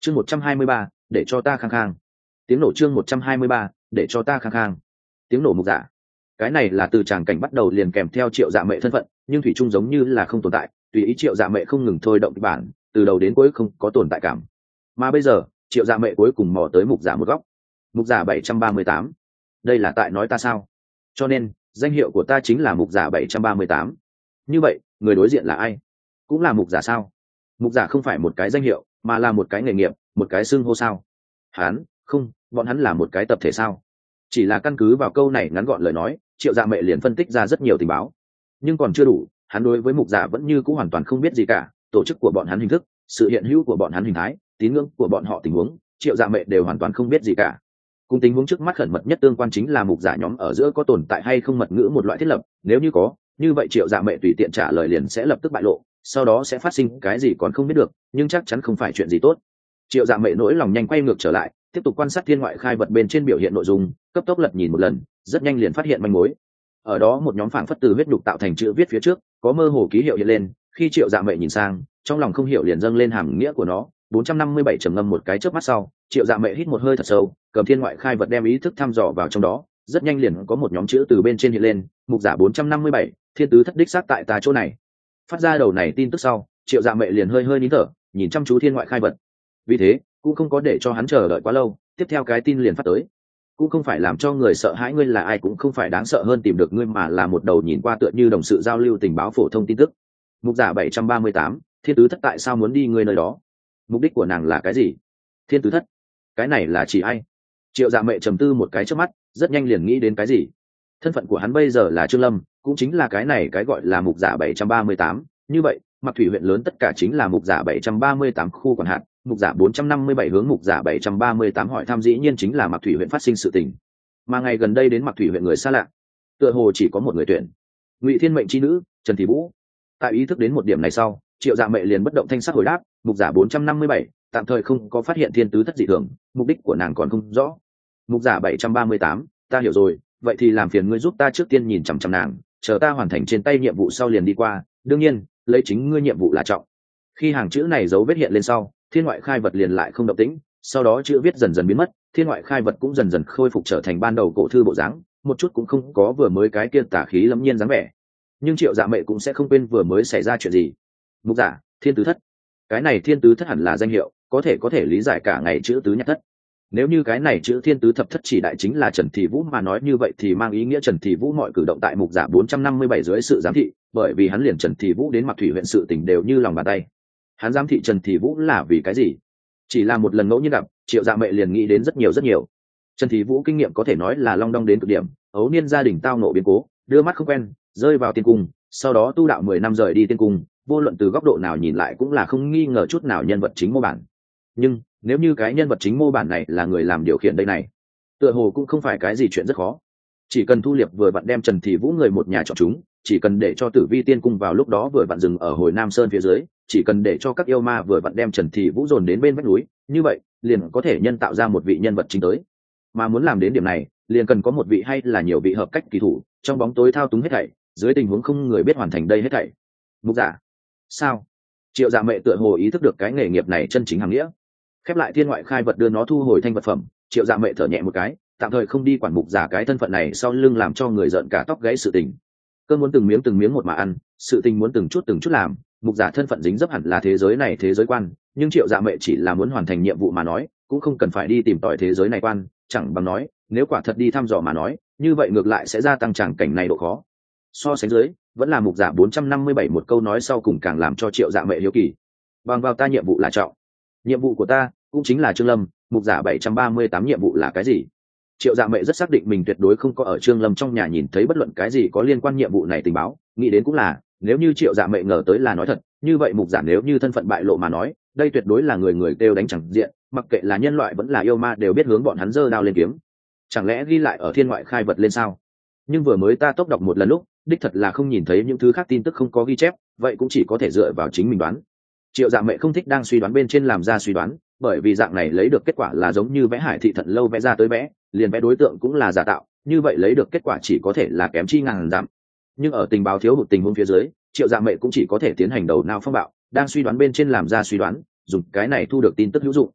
chương 123, để cho ta khang khang. Tiếng nổ chương 123, để cho ta khang khang. Tiếng nổ mục giả. Cái này là từ tràng cảnh bắt đầu liền kèm theo Triệu Dạ Mệ thân phận, nhưng thủy chung giống như là không tồn tại, tùy ý Triệu Dạ Mệ không ngừng thôi động kịch bản, từ đầu đến cuối không có tồn tại cảm. Mà bây giờ, Triệu Dạ Mệ cuối cùng mò tới mục giả một góc. Mục giả 738. Đây là tại nói ta sao? Cho nên, danh hiệu của ta chính là mục giả 738. Như vậy, người đối diện là ai? Cũng là mục giả sao? Mục giả không phải một cái danh hiệu, mà là một cái nghề nghiệp, một cái xưng hô sao? Không, bọn hắn là một cái tập thể sao? Chỉ là căn cứ vào câu này ngắn gọn lời nói, Triệu Dạ Mệ liền phân tích ra rất nhiều tình báo. Nhưng còn chưa đủ, hắn đối với mục giả vẫn như cũng hoàn toàn không biết gì cả, tổ chức của bọn hắn hình thức, sự hiện hữu của bọn hắn hình thái, tín ngưỡng của bọn họ tình huống, Triệu Dạ Mệ đều hoàn toàn không biết gì cả. Cùng tình huống trước mắt khẩn mật nhất tương quan chính là mục giả nhóm ở giữa có tồn tại hay không mật ngữ một loại thiết lập, nếu như có, như vậy Triệu Dạ Mệ tùy tiện trả lời liền sẽ lập tức bại lộ, sau đó sẽ phát sinh cái gì còn không biết được, nhưng chắc chắn không phải chuyện gì tốt. Triệu Dạ Mệ nỗi lòng nhanh quay ngược trở lại, tiếp tục quan sát thiên ngoại khai vật bên trên biểu hiện nội dung, cấp tốc lật nhìn một lần, rất nhanh liền phát hiện manh mối. Ở đó một nhóm phảng phất từ huyết đục tạo thành chữ viết phía trước, có mơ hồ ký hiệu hiện lên, khi Triệu Dạ Mệ nhìn sang, trong lòng không hiểu liền dâng lên hàm nghĩa của nó. 457 trầm ngâm một cái chớp mắt sau, Triệu Dạ Mệ hít một hơi thật sâu, cầm thiên ngoại khai vật đem ý thức thăm dò vào trong đó, rất nhanh liền có một nhóm chữ từ bên trên hiện lên, mục giả 457, thiên tứ thất đích xác tại ta chỗ này. Phát ra đầu này tin tức sau, Triệu Dạ Mệ liền hơi hơi nín thở, nhìn chăm chú thiên ngoại khai vật. Vì thế, cũng không có để cho hắn chờ đợi quá lâu, tiếp theo cái tin liền phát tới. Cũng không phải làm cho người sợ hãi ngươi là ai, cũng không phải đáng sợ hơn tìm được ngươi, mà là một đầu nhìn qua tựa như đồng sự giao lưu tình báo phổ thông tin tức. Mục giả 738, thiên tứ thất tại sao muốn đi ngươi nơi đó? Mục đích của nàng là cái gì? Thiên tứ thất, cái này là chỉ ai? Triệu Dạ Mệ trầm tư một cái trước mắt, rất nhanh liền nghĩ đến cái gì. Thân phận của hắn bây giờ là Trương Lâm, cũng chính là cái này cái gọi là mục giả 738. Như vậy, Mặc Thủy huyện lớn tất cả chính là mục giả 738 khu quản hạt, mục giả 457 hướng mục giả 738 hỏi thăm dĩ nhiên chính là Mặc Thủy huyện phát sinh sự tình. Mà ngày gần đây đến Mặc Thủy huyện người xa lạ, tựa hồ chỉ có một người tuyển, Ngụy Thiên mệnh chi nữ Trần Thị Vũ. Tại ý thức đến một điểm này sau, Triệu Dạ Mệ liền bất động thanh sắc hồi đáp, mục giả 457, tạm thời không có phát hiện thiên tứ thất dị thường, mục đích của nàng còn không rõ. Mục giả 738, ta hiểu rồi, vậy thì làm phiền ngươi giúp ta trước tiên nhìn chằm chằm nàng, chờ ta hoàn thành trên tay nhiệm vụ sau liền đi qua, đương nhiên, lấy chính ngươi nhiệm vụ là trọng. Khi hàng chữ này dấu vết hiện lên sau, thiên ngoại khai vật liền lại không động tĩnh, sau đó chữ viết dần dần biến mất, thiên ngoại khai vật cũng dần dần khôi phục trở thành ban đầu cổ thư bộ dáng, một chút cũng không có vừa mới cái kia tà khí lẫm nhiên dáng vẻ. Nhưng Triệu Dạ Mệ cũng sẽ không quên vừa mới xảy ra chuyện gì. Mục giả, thiên tứ thất. Cái này thiên tứ thất hẳn là danh hiệu, có thể lý giải cả ngày chữ tứ nhật thất. Nếu như cái này chữ thiên tứ thập thất chỉ đại chính là Trần Thị Vũ mà nói như vậy thì mang ý nghĩa Trần Thị Vũ mọi cử động tại mục giả 457 dưới sự giám thị, bởi vì hắn liền Trần Thị Vũ đến Mặc Thủy huyện sự tình đều như lòng bàn tay. Hắn giám thị Trần Thị Vũ là vì cái gì? Chỉ là một lần ngẫu nhiên gặp, Triệu Dạ Mệ liền nghĩ đến rất nhiều. Trần Thị Vũ kinh nghiệm có thể nói là long đong đến cực điểm, ấu niên gia đình tao ngộ biến cố, đưa mắt không quen, rơi vào tiên cung, sau đó tu đạo 10 năm rời đi tiên cung, vô luận từ góc độ nào nhìn lại cũng là không nghi ngờ chút nào nhân vật chính mô bản. Nhưng nếu như cái nhân vật chính mô bản này là người làm điều khiển đây này, tựa hồ cũng không phải cái gì chuyện rất khó. Chỉ cần thu liệp vừa vặn đem Trần Thị Vũ người một nhà chọn chúng, chỉ cần để cho Tử Vi tiên cung vào lúc đó vừa vặn dừng ở hồi Nam Sơn phía dưới, chỉ cần để cho các yêu ma vừa vặn đem Trần Thị Vũ dồn đến bên vách núi, như vậy liền có thể nhân tạo ra một vị nhân vật chính tới. Mà muốn làm đến điểm này, liền cần có một vị hay là nhiều vị hợp cách kỳ thủ, trong bóng tối thao túng hết thảy, dưới tình huống không người biết hoàn thành đây hết thảy. Mục giả, sao? Triệu Dạ Mệ tựa hồ ý thức được cái nghề nghiệp này chân chính hàng nghĩa. Khép lại thiên ngoại khai vật đưa nó thu hồi thanh vật phẩm, Triệu Dạ Mệ thở nhẹ một cái, tạm thời không đi quản mục giả cái thân phận này sau lưng làm cho người giận cả tóc gáy sự tình. Cơn muốn từng miếng một mà ăn, sự tình muốn từng chút làm, mục giả thân phận dính dấp hẳn là thế giới này thế giới quan, nhưng Triệu Dạ Mệ chỉ là muốn hoàn thành nhiệm vụ mà nói, cũng không cần phải đi tìm tòi thế giới này quan, chẳng bằng nói, nếu quả thật đi thăm dò mà nói, như vậy ngược lại sẽ gia tăng tràng cảnh này độ khó. So sánh dưới, vẫn là mục giả 457 một câu nói sau cùng càng làm cho Triệu Dạ Mệ hiếu kỳ. Bằng vào ta nhiệm vụ là trọng. Nhiệm vụ của ta cũng chính là Trương Lâm, mục giả 738 nhiệm vụ là cái gì? Triệu Dạ Mệ rất xác định mình tuyệt đối không có ở Trương Lâm trong nhà nhìn thấy bất luận cái gì có liên quan nhiệm vụ này tình báo, nghĩ đến cũng là, nếu như Triệu Dạ Mệ ngờ tới là nói thật, như vậy mục giả nếu như thân phận bại lộ mà nói, đây tuyệt đối là người kêu đánh chẳng diện, mặc kệ là nhân loại vẫn là yêu ma đều biết hướng bọn hắn giơ đao lên kiếm. Chẳng lẽ ghi lại ở thiên ngoại khai vật lên sao? Nhưng vừa mới ta tốc đọc một lần lúc, đích thật là không nhìn thấy những thứ khác tin tức không có ghi chép, vậy cũng chỉ có thể dựa vào chính mình đoán. Triệu Dạ Mệ không thích đang suy đoán bên trên làm ra suy đoán, bởi vì dạng này lấy được kết quả là giống như vẽ hải thị thận lâu vẽ ra tới vẽ, liền vẽ đối tượng cũng là giả tạo, như vậy lấy được kết quả chỉ có thể là kém chi ngàn dặm. Nhưng ở tình báo thiếu hụt tình huống phía dưới, Triệu Dạ Mệ cũng chỉ có thể tiến hành đầu não phong bạo, đang suy đoán bên trên làm ra suy đoán, dùng cái này thu được tin tức hữu dụng.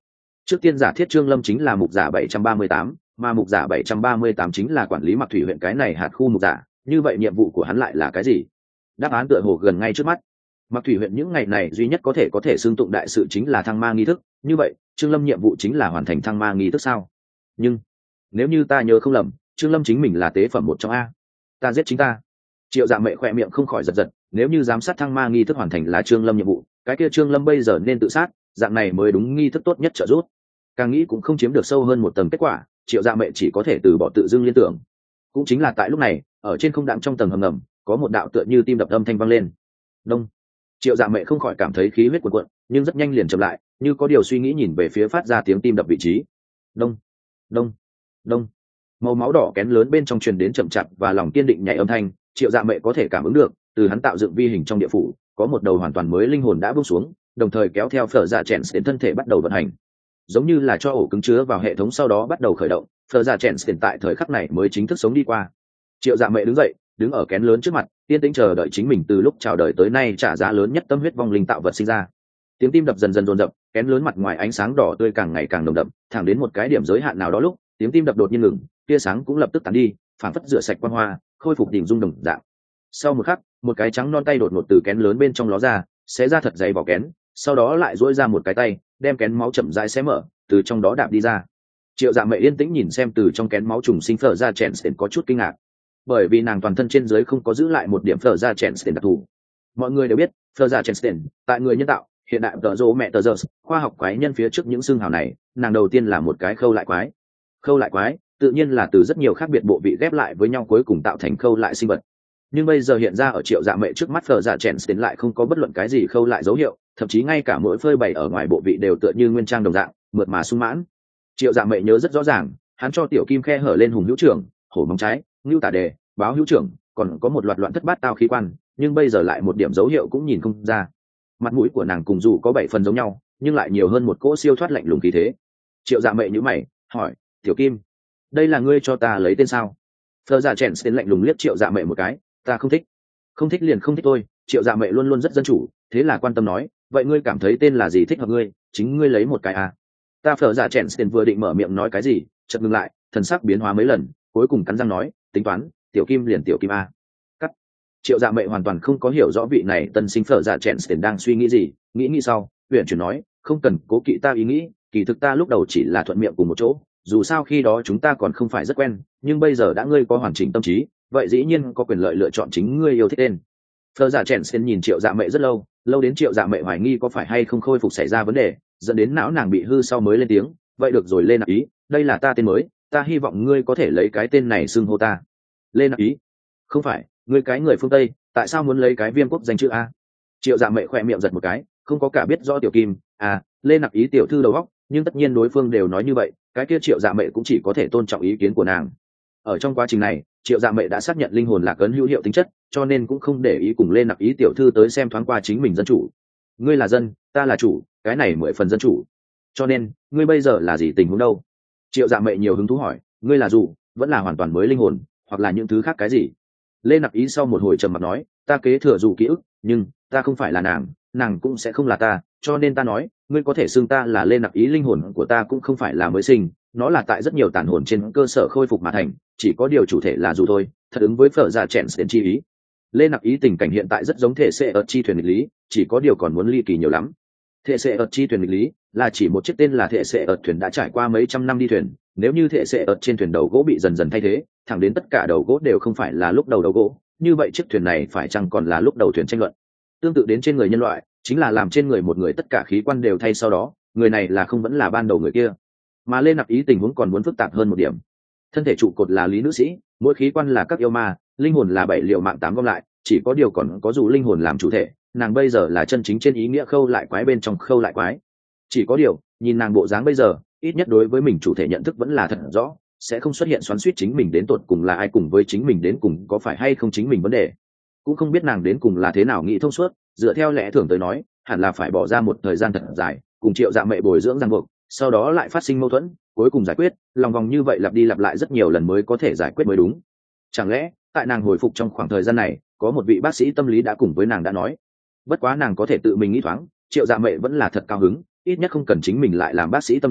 Trước tiên giả thiết Trương Lâm chính là mục giả 738, mà mục giả 738 chính là quản lý Mặc Thủy huyện cái này hạt khu mục giả, như vậy nhiệm vụ của hắn lại là cái gì? Đáp án tựa hồ gần ngay trước mắt. Mặc Thủy huyện những ngày này duy nhất có thể xưng tụng đại sự chính là thăng ma nghi thức, như vậy Trương Lâm nhiệm vụ chính là hoàn thành thăng ma nghi thức sao? Nhưng nếu như ta nhớ không lầm, Trương Lâm chính mình là tế phẩm một trong a. Ta giết chính ta. Triệu Dạ Mệ khỏe miệng không khỏi giật giật, nếu như giám sát thăng ma nghi thức hoàn thành là Trương Lâm nhiệm vụ, cái kia Trương Lâm bây giờ nên tự sát, dạng này mới đúng nghi thức tốt nhất trợ giúp. Càng nghĩ cũng không chiếm được sâu hơn một tầng kết quả, Triệu Dạ Mệ chỉ có thể từ bỏ tự dưng liên tưởng. Cũng chính là tại lúc này, ở trên không đạm trong tầng hầm ngầm, có một đạo tựa như tim đập âm thanh vang lên. Đông. Triệu Dạ Mệ không khỏi cảm thấy khí huyết cuồn cuộn, nhưng rất nhanh liền chậm lại, như có điều suy nghĩ nhìn về phía phát ra tiếng tim đập vị trí. Đông, đông, đông. Màu máu đỏ kén lớn bên trong truyền đến chậm chạp và lòng kiên định nhảy âm thanh, Triệu Dạ Mệ có thể cảm ứng được, từ hắn tạo dựng vi hình trong địa phủ, có một đầu hoàn toàn mới linh hồn đã buông xuống, đồng thời kéo theo phở dạ chèn đến thân thể bắt đầu vận hành, giống như là cho ổ cứng chứa vào hệ thống sau đó bắt đầu khởi động. Phở dạ chèn hiện tại thời khắc này mới chính thức sống đi qua. Triệu Dạ Mệ đứng dậy, đứng ở kén lớn trước mặt, yên tĩnh chờ đợi chính mình từ lúc chào đời tới nay trả giá lớn nhất tâm huyết vong linh tạo vật sinh ra. Tiếng tim đập dần dần dồn dập, kén lớn mặt ngoài ánh sáng đỏ tươi càng ngày càng nồng đậm, thẳng đến một cái điểm giới hạn nào đó lúc, tiếng tim đập đột nhiên ngừng, tia sáng cũng lập tức tàn đi, phảng phất rửa sạch quang hoa, khôi phục đỉnh dung đồng dạng. Sau một khắc, một cái trắng non tay đột ngột từ kén lớn bên trong ló ra, xé ra thật dày vỏ kén, sau đó lại duỗi ra một cái tay, đem kén máu chậm rãi xé mở, từ trong đó đạp đi ra. Triệu Dạ Mệ yên tĩnh nhìn xem từ trong kén máu trùng sinh phở ra chèn có chút kinh ngạc, bởi vì nàng toàn thân trên dưới không có giữ lại một điểm phở ra chèn đặc thù. Mọi người đều biết, phở ra chèn tại người nhân tạo, hiện đại tờ rô mẹ tờ giờ, khoa học quái nhân phía trước những xương hào này, nàng đầu tiên là một cái khâu lại quái. Khâu lại quái tự nhiên là từ rất nhiều khác biệt bộ vị ghép lại với nhau cuối cùng tạo thành khâu lại sinh vật. Nhưng bây giờ hiện ra ở Triệu Dạ Mệ trước mắt phở dạ chèn lại không có bất luận cái gì khâu lại dấu hiệu, thậm chí ngay cả mỗi phơi bày ở ngoài bộ vị đều tựa như nguyên trang đồng dạng, mượt mà sung mãn. Triệu Dạ Mệ nhớ rất rõ ràng, hắn cho Tiểu Kim khe hở lên hùng hữu trưởng, hổ móng trái, ngưu tả đề, báo hữu trưởng, còn có một loạt loạn thất bát tao khí quan, nhưng bây giờ lại một điểm dấu hiệu cũng nhìn không ra. Mặt mũi của nàng cùng dù có 7 phần giống nhau, nhưng lại nhiều hơn một cỗ siêu thoát lạnh lùng khí thế. Triệu Dạ Mệ nhíu mày, hỏi: "Tiểu Kim, đây là ngươi cho ta lấy tên sao?" Phở dạ chèn tên lạnh lùng liếc Triệu Dạ Mệ một cái, "Ta không thích." "Không thích liền không thích thôi." Triệu Dạ Mệ luôn luôn rất dân chủ, thế là quan tâm nói: "Vậy ngươi cảm thấy tên là gì thích hợp ngươi, chính ngươi lấy một cái à?" Ta Phở dạ chèn tên vừa định mở miệng nói cái gì, chợt ngừng lại, thần sắc biến hóa mấy lần, cuối cùng cắn răng nói: "Tính toán, Tiểu Kim liền Tiểu Kim a." Cắt. Triệu Dạ Mệ hoàn toàn không có hiểu rõ vị này tân sinh Phở dạ chèn tên đang suy nghĩ gì, nghĩ sau, huyền chuyển nói: "Không cần cố kỵ ta ý nghĩ, kỳ thực ta lúc đầu chỉ là thuận miệng cùng một chỗ, dù sao khi đó chúng ta còn không phải rất quen, nhưng bây giờ đã ngươi có hoàn chỉnh tâm trí, vậy dĩ nhiên có quyền lợi lựa chọn chính ngươi yêu thích tên." Phở dạ chèn tên nhìn Triệu Dạ Mệ rất lâu, lâu đến Triệu Dạ Mệ hoài nghi có phải hay không khôi phục xảy ra vấn đề, dẫn đến não nàng bị hư sau mới lên tiếng: "Vậy được rồi Lê Nạp Ý, đây là ta tên mới, ta hy vọng ngươi có thể lấy cái tên này xưng hô ta." Lê Nạp Ý? Không phải, ngươi cái người phương Tây, tại sao muốn lấy cái Viêm Quốc danh chữ a? Triệu Dạ Mệ khỏe miệng giật một cái, không có cả biết rõ Tiểu Kim, Lê Nạp Ý tiểu thư đầu óc, nhưng tất nhiên đối phương đều nói như vậy, cái kia Triệu Dạ Mệ cũng chỉ có thể tôn trọng ý kiến của nàng. Ở trong quá trình này, Triệu Dạ Mệ đã xác nhận linh hồn lạc ấn hữu hiệu tính chất, cho nên cũng không để ý cùng Lê Nạp Ý tiểu thư tới xem thoáng qua chính mình dân chủ. Ngươi là dân, ta là chủ, cái này 10 phần dân chủ. Cho nên, ngươi bây giờ là gì tình huống đâu? Triệu Dạ Mệ nhiều hứng thú hỏi, ngươi là dù, vẫn là hoàn toàn mới linh hồn, hoặc là những thứ khác cái gì? Lê Nạp Ý sau một hồi trầm mặc nói, ta kế thừa dù ký ức, nhưng ta không phải là nàng, nàng cũng sẽ không là ta, cho nên ta nói, ngươi có thể xưng ta là Lê Nạp Ý, linh hồn của ta cũng không phải là mới sinh, nó là tại rất nhiều tàn hồn trên cơ sở khôi phục mà thành, chỉ có điều chủ thể là dù thôi, thật ứng với Phở dạ chèn tên chi ý. Lê Nạp Ý tình cảnh hiện tại rất giống thể sẽ ở chi thuyền nghịch lý, chỉ có điều còn muốn ly kỳ nhiều lắm. Thể sẽ ở chi thuyền nghịch lý là chỉ một chiếc tên là thể sẽ ở thuyền đã trải qua mấy trăm năm đi thuyền, nếu như thể sẽ ở trên thuyền đầu gỗ bị dần dần thay thế, thẳng đến tất cả đầu gỗ đều không phải là lúc đầu gỗ, như vậy chiếc thuyền này phải chăng còn là lúc đầu thuyền tranh luận. Tương tự đến trên người nhân loại, chính là làm trên người một người tất cả khí quan đều thay sau đó, người này là không vẫn là ban đầu người kia. Mà Lê Nạp Ý tình huống còn muốn phức tạp hơn một điểm. Thân thể trụ cột là lý nữ sĩ, mỗi khí quan là các yêu ma, linh hồn là 7 liệu mạng 8 gom lại, chỉ có điều còn có dù linh hồn làm chủ thể, nàng bây giờ là chân chính trên ý nghĩa khâu lại quái bên trong khâu lại quái. Chỉ có điều, nhìn nàng bộ dáng bây giờ, ít nhất đối với mình chủ thể nhận thức vẫn là thật rõ, sẽ không xuất hiện xoắn xuýt chính mình đến tột cùng là ai cùng với chính mình đến cùng có phải hay không chính mình vấn đề. Cũng không biết nàng đến cùng là thế nào nghĩ thông suốt, dựa theo lẽ thường tới nói, hẳn là phải bỏ ra một thời gian thật dài, cùng Triệu Dạ Mệ bồi dưỡng ràng buộc, sau đó lại phát sinh mâu thuẫn, cuối cùng giải quyết, lòng vòng như vậy lặp đi lặp lại rất nhiều lần mới có thể giải quyết mới đúng. Chẳng lẽ, tại nàng hồi phục trong khoảng thời gian này, có một vị bác sĩ tâm lý đã cùng với nàng đã nói. Bất quá nàng có thể tự mình nghĩ thoáng, Triệu Dạ Mệ vẫn là thật cao hứng, ít nhất không cần chính mình lại làm bác sĩ tâm lý,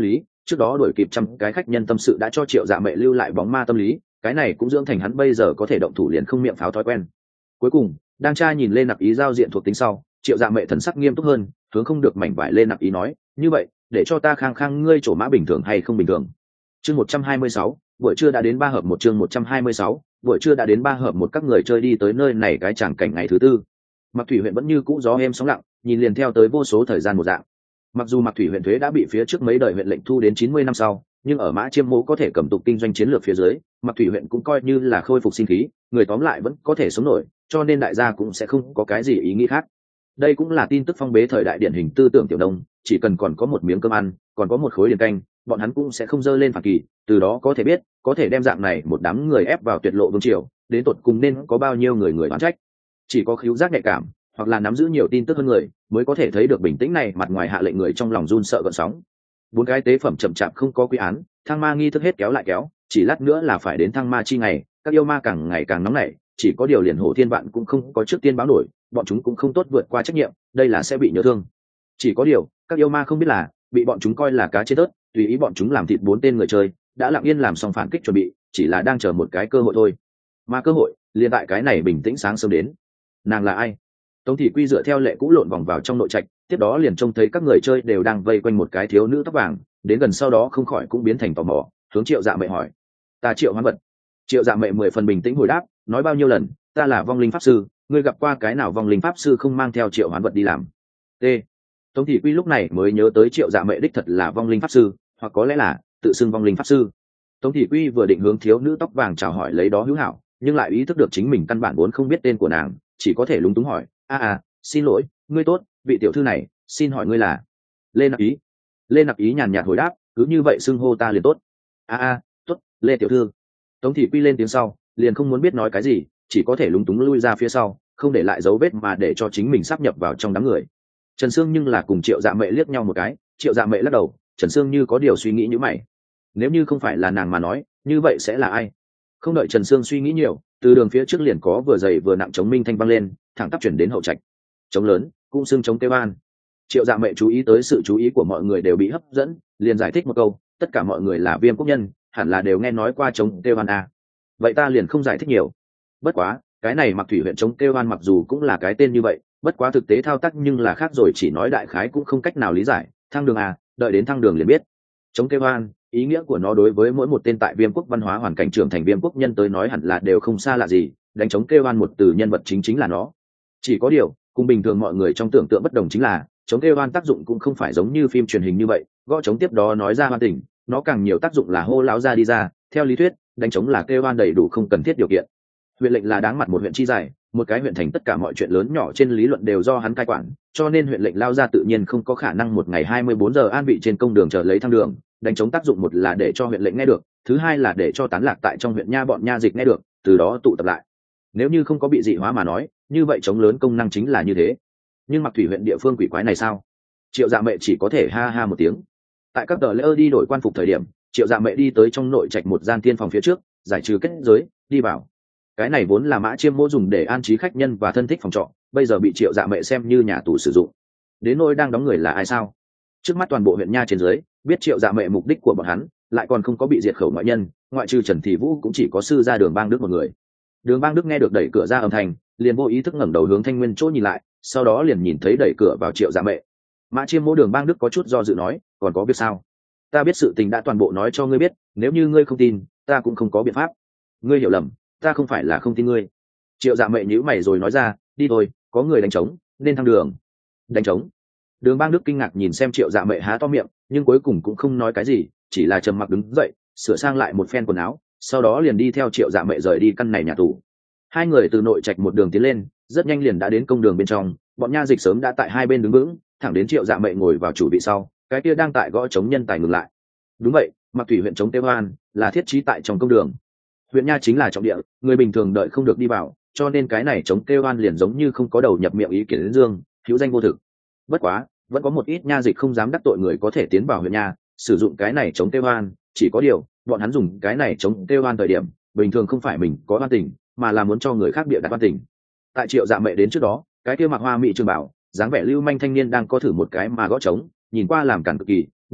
trước đó đuổi kịp trăm cái khách nhân tâm sự đã cho Triệu Dạ Mệ lưu lại bóng ma tâm lý, cái này cũng dưỡng thành hắn bây giờ có thể động thủ liền không miệng pháo thói quen. Cuối cùng đang tra nhìn lên Nặc Ý giao diện thuộc tính sau, Triệu Dạ Mệ thần sắc nghiêm túc hơn, hướng không được mảnh vải lên Nặc Ý nói, như vậy để cho ta khang khang ngươi chỗ mã bình thường hay không bình thường. Chương 126, buổi trưa đã đến 3 hợp 1 chương 126, buổi trưa đã đến 3 hợp 1 các người chơi đi tới nơi này cái tràng cảnh ngày thứ tư. Mặc Thủy huyện vẫn như cũ gió êm sóng lặng, nhìn liền theo tới vô số thời gian một dạng. Mặc dù Mặc Thủy huyện thuế đã bị phía trước mấy đời huyện lệnh thu đến 90 năm sau, nhưng ở Mã Chiêm Mỗ có thể cầm tục kinh doanh chiến lược phía dưới, Mặc Thủy huyện cũng coi như là khôi phục sinh khí, người tóm lại vẫn có thể sống nổi, cho nên đại gia cũng sẽ không có cái gì ý nghĩ khác. Đây cũng là tin tức phong bế thời đại điển hình tư tưởng tiểu nông, chỉ cần còn có một miếng cơm ăn, còn có một khối điền canh, bọn hắn cũng sẽ không dơ lên phản kỳ, từ đó có thể biết, có thể đem dạng này một đám người ép vào tuyệt lộ vương triều, đến tột cùng nên có bao nhiêu người oán trách. Chỉ có khứu giác nhạy cảm, hoặc là nắm giữ nhiều tin tức hơn người, mới có thể thấy được bình tĩnh này mặt ngoài hạ lệnh người trong lòng run sợ gợn sóng. Bốn cái tế phẩm chậm chạp không có quy án, thăng ma nghi thức hết kéo lại kéo, chỉ lát nữa là phải đến thăng ma chi ngày, các yêu ma càng ngày càng nóng nảy, chỉ có điều liền Hổ Thiên Vạn cũng không có trước tiên báo nổi, bọn chúng cũng không tốt vượt qua trách nhiệm, đây là sẽ bị nhớ thương. Chỉ có điều, các yêu ma không biết là bị bọn chúng coi là cá chết ớt, tùy ý bọn chúng làm thịt bốn tên người chơi, đã lặng yên làm xong phản kích chuẩn bị, chỉ là đang chờ một cái cơ hội thôi. Mà cơ hội, liền tại cái này bình tĩnh sáng sớm đến. Nàng là ai? Tống Thị Quy dựa theo lệ cũ lộn vòng vào trong nội trạch, tiếp đó liền trông thấy các người chơi đều đang vây quanh một cái thiếu nữ tóc vàng, đến gần sau đó không khỏi cũng biến thành tò mò, hướng Triệu Dạ Mệ hỏi: "Ta Triệu Hoán Vật?" Triệu Dạ Mệ 10 phần bình tĩnh hồi đáp: "Nói bao nhiêu lần, ta là vong linh pháp sư, ngươi gặp qua cái nào vong linh pháp sư không mang theo Triệu Hoán Vật đi làm?" T. Tống Thị Quy lúc này mới nhớ tới Triệu Dạ Mệ đích thật là vong linh pháp sư, hoặc có lẽ là tự xưng vong linh pháp sư. Tống Thị Quy vừa định hướng thiếu nữ tóc vàng chào hỏi lấy đó hữu hảo, nhưng lại ý thức được chính mình căn bản vốn không biết tên của nàng, chỉ có thể lúng túng hỏi: xin lỗi, ngươi tốt, vị tiểu thư này, xin hỏi ngươi là?" Lê Nặc Ý. Lê Nặc Ý nhàn nhạt hồi đáp: "Cứ như vậy xưng hô ta liền tốt." Tốt, Lê tiểu thư." Tống Thị Quy lên tiếng sau, liền không muốn biết nói cái gì, chỉ có thể lúng túng lui ra phía sau, không để lại dấu vết mà để cho chính mình sáp nhập vào trong đám người. Trần Sương nhưng là cùng Triệu Dạ Mệ liếc nhau một cái, Triệu Dạ Mệ lắc đầu, Trần Sương như có điều suy nghĩ như mày. Nếu như không phải là nàng mà nói, như vậy sẽ là ai? Không đợi Trần Sương suy nghĩ nhiều, từ đường phía trước liền có vừa dày vừa nặng chống minh thanh văng lên, thẳng tắp chuyển đến hậu trạch. Chống lớn, cũng xưng chống kêu an. Triệu Dạ Mệ chú ý tới sự chú ý của mọi người đều bị hấp dẫn, liền giải thích một câu: "Tất cả mọi người là Viêm quốc nhân, hẳn là đều nghe nói qua chống kêu an à. Vậy ta liền không giải thích nhiều. Bất quá, cái này Mặc Thủy huyện chống kêu an mặc dù cũng là cái tên như vậy, bất quá thực tế thao tác nhưng là khác rồi, chỉ nói đại khái cũng không cách nào lý giải. Thăng đường à, đợi đến thăng đường liền biết." Chống kêu an, ý nghĩa của nó đối với mỗi một tên tại Viêm quốc văn hóa hoàn cảnh trưởng thành Viêm quốc nhân tới nói hẳn là đều không xa lạ gì, đánh chống kêu an một từ nhân vật chính là nó. Chỉ có điều, cùng bình thường mọi người trong tưởng tượng bất đồng chính là, chống kêu oan tác dụng cũng không phải giống như phim truyền hình như vậy, gõ chống tiếp đó nói ra oan tình, nó càng nhiều tác dụng là hô lão ra đi ra. Theo lý thuyết, đánh chống là kêu oan đầy đủ không cần thiết điều kiện. Huyện lệnh là đáng mặt một huyện chi dài, một cái huyện thành tất cả mọi chuyện lớn nhỏ trên lý luận đều do hắn cai quản, cho nên huyện lệnh lao ra tự nhiên không có khả năng một ngày 24 giờ an vị trên công đường chờ lấy thăng đường. Đánh chống tác dụng một là để cho huyện lệnh nghe được, thứ hai là để cho tán lạc tại trong huyện nha bọn nha dịch nghe được, từ đó tụ tập lại. Nếu như không có bị dị hóa mà nói, như vậy chống lớn công năng chính là như thế. Nhưng Mặc Thủy huyện địa phương quỷ quái này sao? Triệu Dạ Mệ chỉ có thể ha ha một tiếng. Tại các tờ lễ đi đổi quan phục thời điểm, Triệu Dạ Mệ đi tới trong nội trạch một gian tiên phòng phía trước, giải trừ kết giới, đi vào. Cái này vốn là Mã Chiêm Mỗ dùng để an trí khách nhân và thân thích phòng trọ, bây giờ bị Triệu Dạ Mệ xem như nhà tù sử dụng. Đến nỗi đang đóng người là ai sao? Trước mắt toàn bộ huyện nha trên dưới, biết Triệu Dạ Mệ mục đích của bọn hắn, lại còn không có bị diệt khẩu ngoại nhân, ngoại trừ Trần Thị Vũ cũng chỉ có sư gia Đường Bang Đức một người. Đường Bang Đức nghe được đẩy cửa ra âm thanh, liền vô ý thức ngẩng đầu hướng Thanh Nguyên chỗ nhìn lại, sau đó liền nhìn thấy đẩy cửa vào Triệu Dạ Mệ. Mã Chiêm Mỗ Đường Bang Đức có chút do dự nói: "Còn có biết sao? Ta biết sự tình đã toàn bộ nói cho ngươi biết, nếu như ngươi không tin, ta cũng không có biện pháp." "Ngươi hiểu lầm, ta không phải là không tin ngươi." Triệu Dạ Mệ nhíu mày rồi nói ra: "Đi thôi, có người đánh trống, nên thăng đường." "Đánh trống?" Đường Bang Đức kinh ngạc nhìn xem Triệu Dạ Mệ há to miệng, nhưng cuối cùng cũng không nói cái gì, chỉ là trầm mặc đứng dậy, sửa sang lại một phen quần áo, sau đó liền đi theo Triệu Dạ Mệ rời đi căn này nhà tù. Hai người từ nội trạch một đường tiến lên, rất nhanh liền đã đến công đường bên trong, bọn nha dịch sớm đã tại hai bên đứng vững, thẳng đến Triệu Dạ Mệ ngồi vào chủ vị sau, cái kia đang tại gõ chống nhân tài ngừng lại. Đúng vậy, Mặc Thủy huyện chống Tây Hoan là thiết trí tại trong công đường. Huyện nha chính là trọng địa, người bình thường đợi không được đi vào, cho nên cái này chống Tây Hoan liền giống như không có đầu nhập miệng ý kiến đến dương, hữu danh vô thực. Bất quá, vẫn có một ít nha dịch không dám đắc tội người có thể tiến vào huyện nha, sử dụng cái này chống Tây Hoan, chỉ có điều, bọn hắn dùng cái này chống Tây Hoan thời điểm, bình thường không phải mình có oan tình, mà là muốn cho người khác bịa đặt oan tình. Tại Triệu Dạ Mệ đến trước đó, cái kia mặc hoa mỹ trường bảo, dáng vẻ lưu manh thanh niên đang có thử một cái mà gõ trống, nhìn qua làm cản cực kỳ,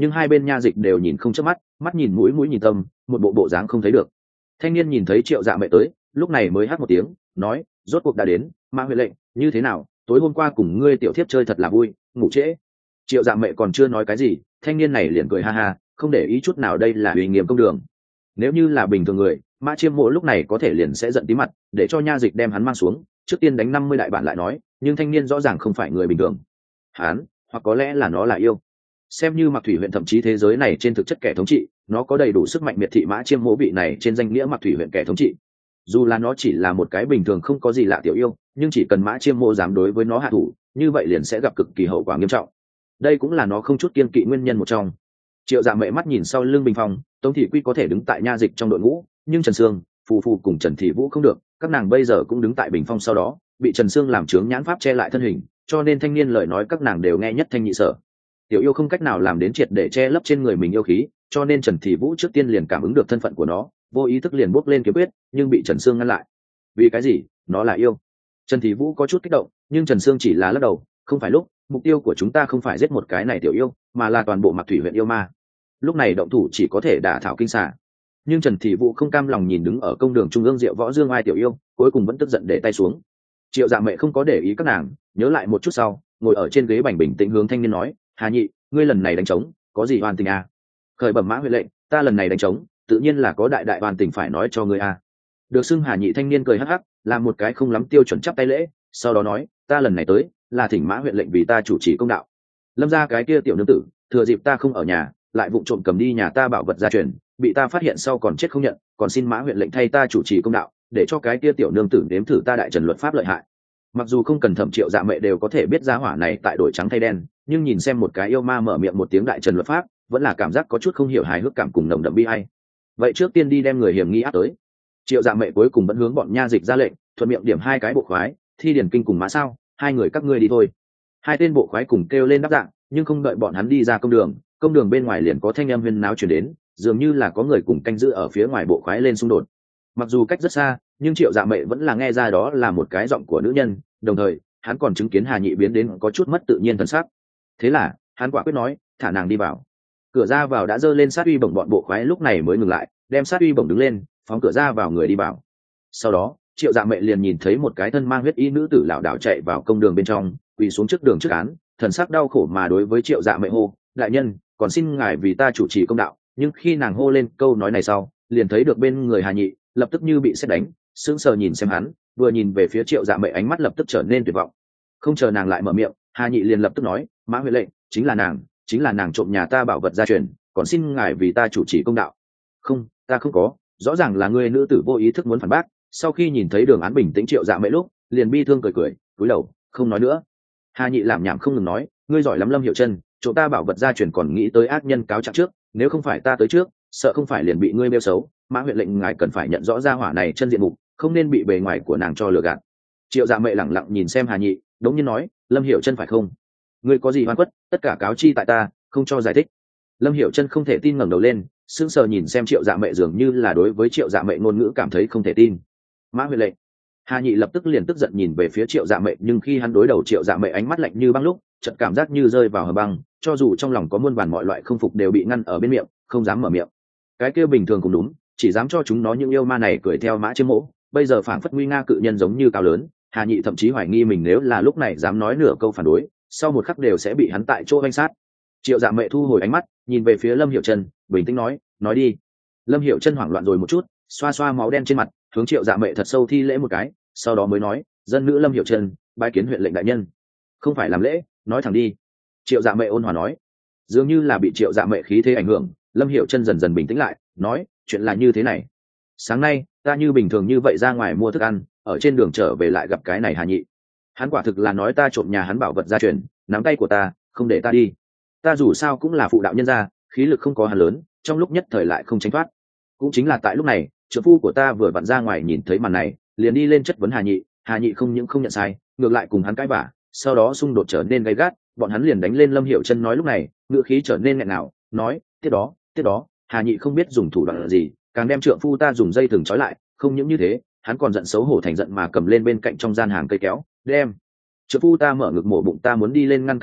nhưng hai bên nha dịch đều nhìn không chớp mắt, mắt nhìn mũi mũi nhìn tâm, một bộ bộ dáng không thấy được. Thanh niên nhìn thấy Triệu Dạ Mẹ tới, lúc này mới hát một tiếng, nói, rốt cuộc đã đến, Mã Huệ lệnh, như thế nào, tối hôm qua cùng ngươi tiểu thiếp chơi thật là vui, ngủ trễ. Triệu Dạ Mẹ còn chưa nói cái gì, thanh niên này liền cười ha ha, không để ý chút nào đây là uy nghiêm công đường. Nếu như là bình thường người, Mã Chiêm Mộ lúc này có thể liền sẽ giận tí mặt, để cho nha dịch đem hắn mang xuống, trước tiên đánh 50 đại bản lại nói, nhưng thanh niên rõ ràng không phải người bình thường. Hắn, hoặc có lẽ là nó là yêu. Xem như Mạc Thủy huyện thậm chí thế giới này trên thực chất kẻ thống trị, nó có đầy đủ sức mạnh miệt thị Mã Chiêm Mộ vị này trên danh nghĩa Mạc Thủy huyện kẻ thống trị. Dù là nó chỉ là một cái bình thường không có gì lạ tiểu yêu, nhưng chỉ cần Mã Chiêm Mộ dám đối với nó hạ thủ, như vậy liền sẽ gặp cực kỳ hậu quả nghiêm trọng. Đây cũng là nó không chút kiêng kỵ nguyên nhân một trong. Triệu Dạ Mẹ mắt nhìn sau lưng bình phong, Tống Thị Quy có thể đứng tại nha dịch trong đội ngũ, nhưng Trần Sương, Phù Phù cùng Trần Thị Vũ không được, các nàng bây giờ cũng đứng tại bình phong sau đó, bị Trần Sương làm chướng nhãn pháp che lại thân hình, cho nên thanh niên lời nói các nàng đều nghe nhất thanh nhị sở. Tiểu yêu không cách nào làm đến triệt để che lấp trên người mình yêu khí, cho nên Trần Thị Vũ trước tiên liền cảm ứng được thân phận của nó, vô ý thức liền bốc lên kiếm quyết, nhưng bị Trần Sương ngăn lại. Vì cái gì? Nó là yêu. Trần Thị Vũ có chút kích động, nhưng Trần Sương chỉ là lắc đầu, không phải lúc, mục tiêu của chúng ta không phải giết một cái này tiểu yêu, mà là toàn bộ Mạc Thủy huyện yêu ma. Lúc này động thủ chỉ có thể đả thảo kinh xà. Nhưng Trần Thị Vũ không cam lòng nhìn đứng ở công đường trung ương Diệu Võ Dương Ai tiểu yêu, cuối cùng vẫn tức giận để tay xuống. Triệu Dạ Mẹ không có để ý các nàng, nhớ lại một chút sau, ngồi ở trên ghế bành bình tĩnh hướng thanh niên nói, Hà Nhị, ngươi lần này đánh trống, có gì oan tình à? Khởi bẩm Mã Huệ lệnh, ta lần này đánh trống, tự nhiên là có đại oan tình phải nói cho ngươi à. Được xưng Hà Nhị thanh niên cười hắc hắc, làm một cái không lắm tiêu chuẩn chắp tay lễ, sau đó nói, ta lần này tới, là thỉnh Mã Huệ lệnh vì ta chủ trì công đạo. Lâm gia cái kia tiểu nương tử, thừa dịp ta không ở nhà, lại vụng trộm cầm đi nhà ta bảo vật gia truyền, bị ta phát hiện sau còn chết không nhận, còn xin Mã Huệ lệnh thay ta chủ trì công đạo, để cho cái kia tiểu nương tử nếm thử ta đại trần luật pháp lợi hại. Mặc dù không cần thẩm Triệu Dạ Mẹ đều có thể biết giá hỏa này tại đổi trắng thay đen, nhưng nhìn xem một cái yêu ma mở miệng một tiếng đại trần luật pháp, vẫn là cảm giác có chút không hiểu hài hước cảm cùng nồng đậm bi ai. Vậy trước tiên đi đem người hiểm nghi áp tới. Triệu Dạ Mẹ cuối cùng vẫn hướng bọn nha dịch ra lệnh, thuận miệng điểm hai cái bộ khoái, Thi Điển Kinh cùng Mã Sao, hai người các ngươi đi thôi. Hai tên bộ khoái cùng kêu lên đáp dạng, nhưng không đợi bọn hắn đi ra công đường bên ngoài liền có thanh âm huyên náo truyền đến, dường như là có người cùng canh giữ ở phía ngoài bộ khoái lên xung đột. Mặc dù cách rất xa, nhưng Triệu Dạ Mẹ vẫn là nghe ra đó là một cái giọng của nữ nhân, đồng thời hắn còn chứng kiến Hà Nhị biến đến có chút mất tự nhiên thần sắc. Thế là hắn quả quyết nói, thả nàng đi vào. Cửa ra vào đã dơ lên sát uy bổng, bọn bộ khoái lúc này mới ngừng lại, đem sát uy bổng đứng lên, phóng cửa ra vào người đi vào. Sau đó Triệu Dạ Mẹ liền nhìn thấy một cái thân mang huyết y nữ tử lảo đảo chạy vào công đường bên trong, quỳ xuống trước đường trước án, thần sắc đau khổ mà đối với Triệu Dạ Mẹ hô, đại nhân, còn xin ngài vì ta chủ trì công đạo. Nhưng khi nàng hô lên câu nói này sau, liền thấy được bên người Hà Nhị lập tức như bị sét đánh, sững sờ nhìn xem hắn, vừa nhìn về phía Triệu Dạ Mẹ ánh mắt lập tức trở nên tuyệt vọng. Không chờ nàng lại mở miệng, Hà Nhị liền lập tức nói, Mã Huệ lệnh, chính là nàng trộm nhà ta bảo vật gia truyền, còn xin ngài vì ta chủ trì công đạo. Không, ta không có, rõ ràng là ngươi nữ tử vô ý thức muốn phản bác. Sau khi nhìn thấy đường án bình tĩnh Triệu Dạ Mẹ lúc, liền bi thương cười cười, cúi đầu không nói nữa. Hà Nhị làm nhảm không ngừng nói, ngươi giỏi lắm Lâm Hiệu Chân, chỗ ta bảo vật gia truyền còn nghĩ tới ác nhân cáo trạng trước, nếu không phải ta tới trước, sợ không phải liền bị ngươi bêu xấu. Mã Huệ lệnh ngài cần phải nhận rõ ra hỏa này chân diện mục, không nên bị bề ngoài của nàng cho lừa gạt. Triệu Dạ Mẹ lẳng lặng nhìn xem Hà Nhị, đống nhiên nói, Lâm Hiểu Chân phải không? Ngươi có gì oan khuất, tất cả cáo chi tại ta, không cho giải thích. Lâm Hiểu Chân không thể tin ngẩng đầu lên, sững sờ nhìn xem Triệu Dạ Mẹ, dường như là đối với Triệu Dạ Mẹ ngôn ngữ cảm thấy không thể tin. Mã Huệ lệnh. Hà Nhị lập tức liền tức giận nhìn về phía Triệu Dạ Mẹ, nhưng khi hắn đối đầu Triệu Dạ Mẹ ánh mắt lạnh như băng lúc, chợt cảm giác như rơi vào hầm băng, cho dù trong lòng có muôn vàn mọi loại không phục đều bị ngăn ở bên miệng, không dám mở miệng. Cái kia bình thường cũng đúng, chỉ dám cho chúng nó những yêu ma này cười theo Mã Chiêm Mỗ, bây giờ phảng phất nguy nga cự nhân giống như cao lớn. Hà Nhị thậm chí hoài nghi mình nếu là lúc này dám nói nửa câu phản đối, sau một khắc đều sẽ bị hắn tại chỗ vanh sát. Triệu Dạ Mẹ thu hồi ánh mắt, nhìn về phía Lâm Hiểu Chân, bình tĩnh nói đi. Lâm Hiểu Chân hoảng loạn rồi một chút, xoa xoa máu đen trên mặt, hướng Triệu Dạ Mẹ thật sâu thi lễ một cái, sau đó mới nói, dân nữ Lâm Hiểu Chân, bái kiến huyện lệnh đại nhân. Không phải làm lễ, nói thẳng đi. Triệu Dạ Mẹ ôn hòa nói. Dường như là bị Triệu Dạ Mẹ khí thế ảnh hưởng, Lâm Hiểu Chân dần dần bình tĩnh lại, nói, chuyện là như thế này. Sáng nay ta như bình thường như vậy ra ngoài mua thức ăn, ở trên đường trở về lại gặp cái này Hà Nhị. Hắn quả thực là nói ta trộm nhà hắn bảo vật gia truyền, nắm tay của ta, không để ta đi. Ta dù sao cũng là phụ đạo nhân gia, khí lực không có hắn lớn, trong lúc nhất thời lại không tránh thoát. Cũng chính là tại lúc này, trưởng phu của ta vừa vặn ra ngoài nhìn thấy màn này, liền đi lên chất vấn Hà Nhị. Hà Nhị không những không nhận sai, ngược lại cùng hắn cãi vã, sau đó xung đột trở nên gay gắt, bọn hắn liền đánh lên Lâm Hiểu Chân. Nói lúc này, ngữ khí trở nên nghẹn ngào, nói, tiếp đó, Hà Nhị không biết dùng thủ đoạn gì, càng đem trượng phu ta dùng dây thừng trói lại, không những như thế, hắn còn giận xấu hổ thành giận mà cầm lên bên cạnh trong gian hàng cây kéo, đem trượng phu ta mở ngực mổ bụng ta muốn đi lên ngăn cản hắn,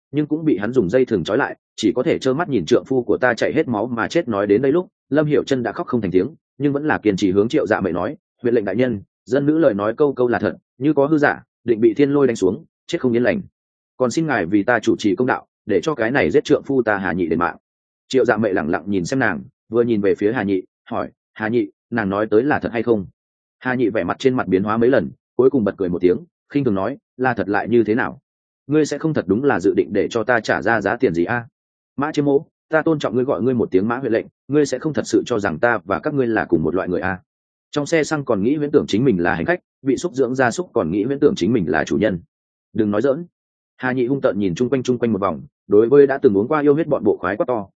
nhưng cũng bị hắn dùng dây thừng trói lại, chỉ có thể trơ mắt nhìn trượng phu của ta chạy hết máu mà chết. Nói đến đây lúc Lâm Hiểu Chân đã khóc không thành tiếng, nhưng vẫn là kiên trì hướng Triệu Dạ Mệ nói: huyện lệnh đại nhân, dân nữ lời nói câu câu là thật, như có hư giả định bị thiên lôi đánh xuống, chết không yên lành. Còn xin ngài vì ta chủ trì công đạo, để cho cái này giết trượng phu ta Hà Nhị đền mạng. Triệu Dạ Mệ lẳng lặng nhìn xem nàng, vừa nhìn về phía Hà Nhị, hỏi: Hà Nhị, nàng nói tới là thật hay không? Hà Nhị vẻ mặt trên mặt biến hóa mấy lần, cuối cùng bật cười một tiếng, khinh thường nói: là thật lại như thế nào? Ngươi sẽ không thật đúng là dự định để cho ta trả ra giá tiền gì a? Mã Chiêm Mỗ, ta tôn trọng ngươi gọi ngươi một tiếng Mã huyện lệnh, ngươi sẽ không thật sự cho rằng ta và các ngươi là cùng một loại người a? Trong xe xăng còn nghĩ huyễn tưởng chính mình là hành khách, bị xúc dưỡng gia súc còn nghĩ huyễn tưởng chính mình là chủ nhân. Đừng nói dỡn. Hà Nhị hung tợn nhìn chung quanh một vòng, đối với đã từng uống qua yêu huyết bọn bộ khoái quát to: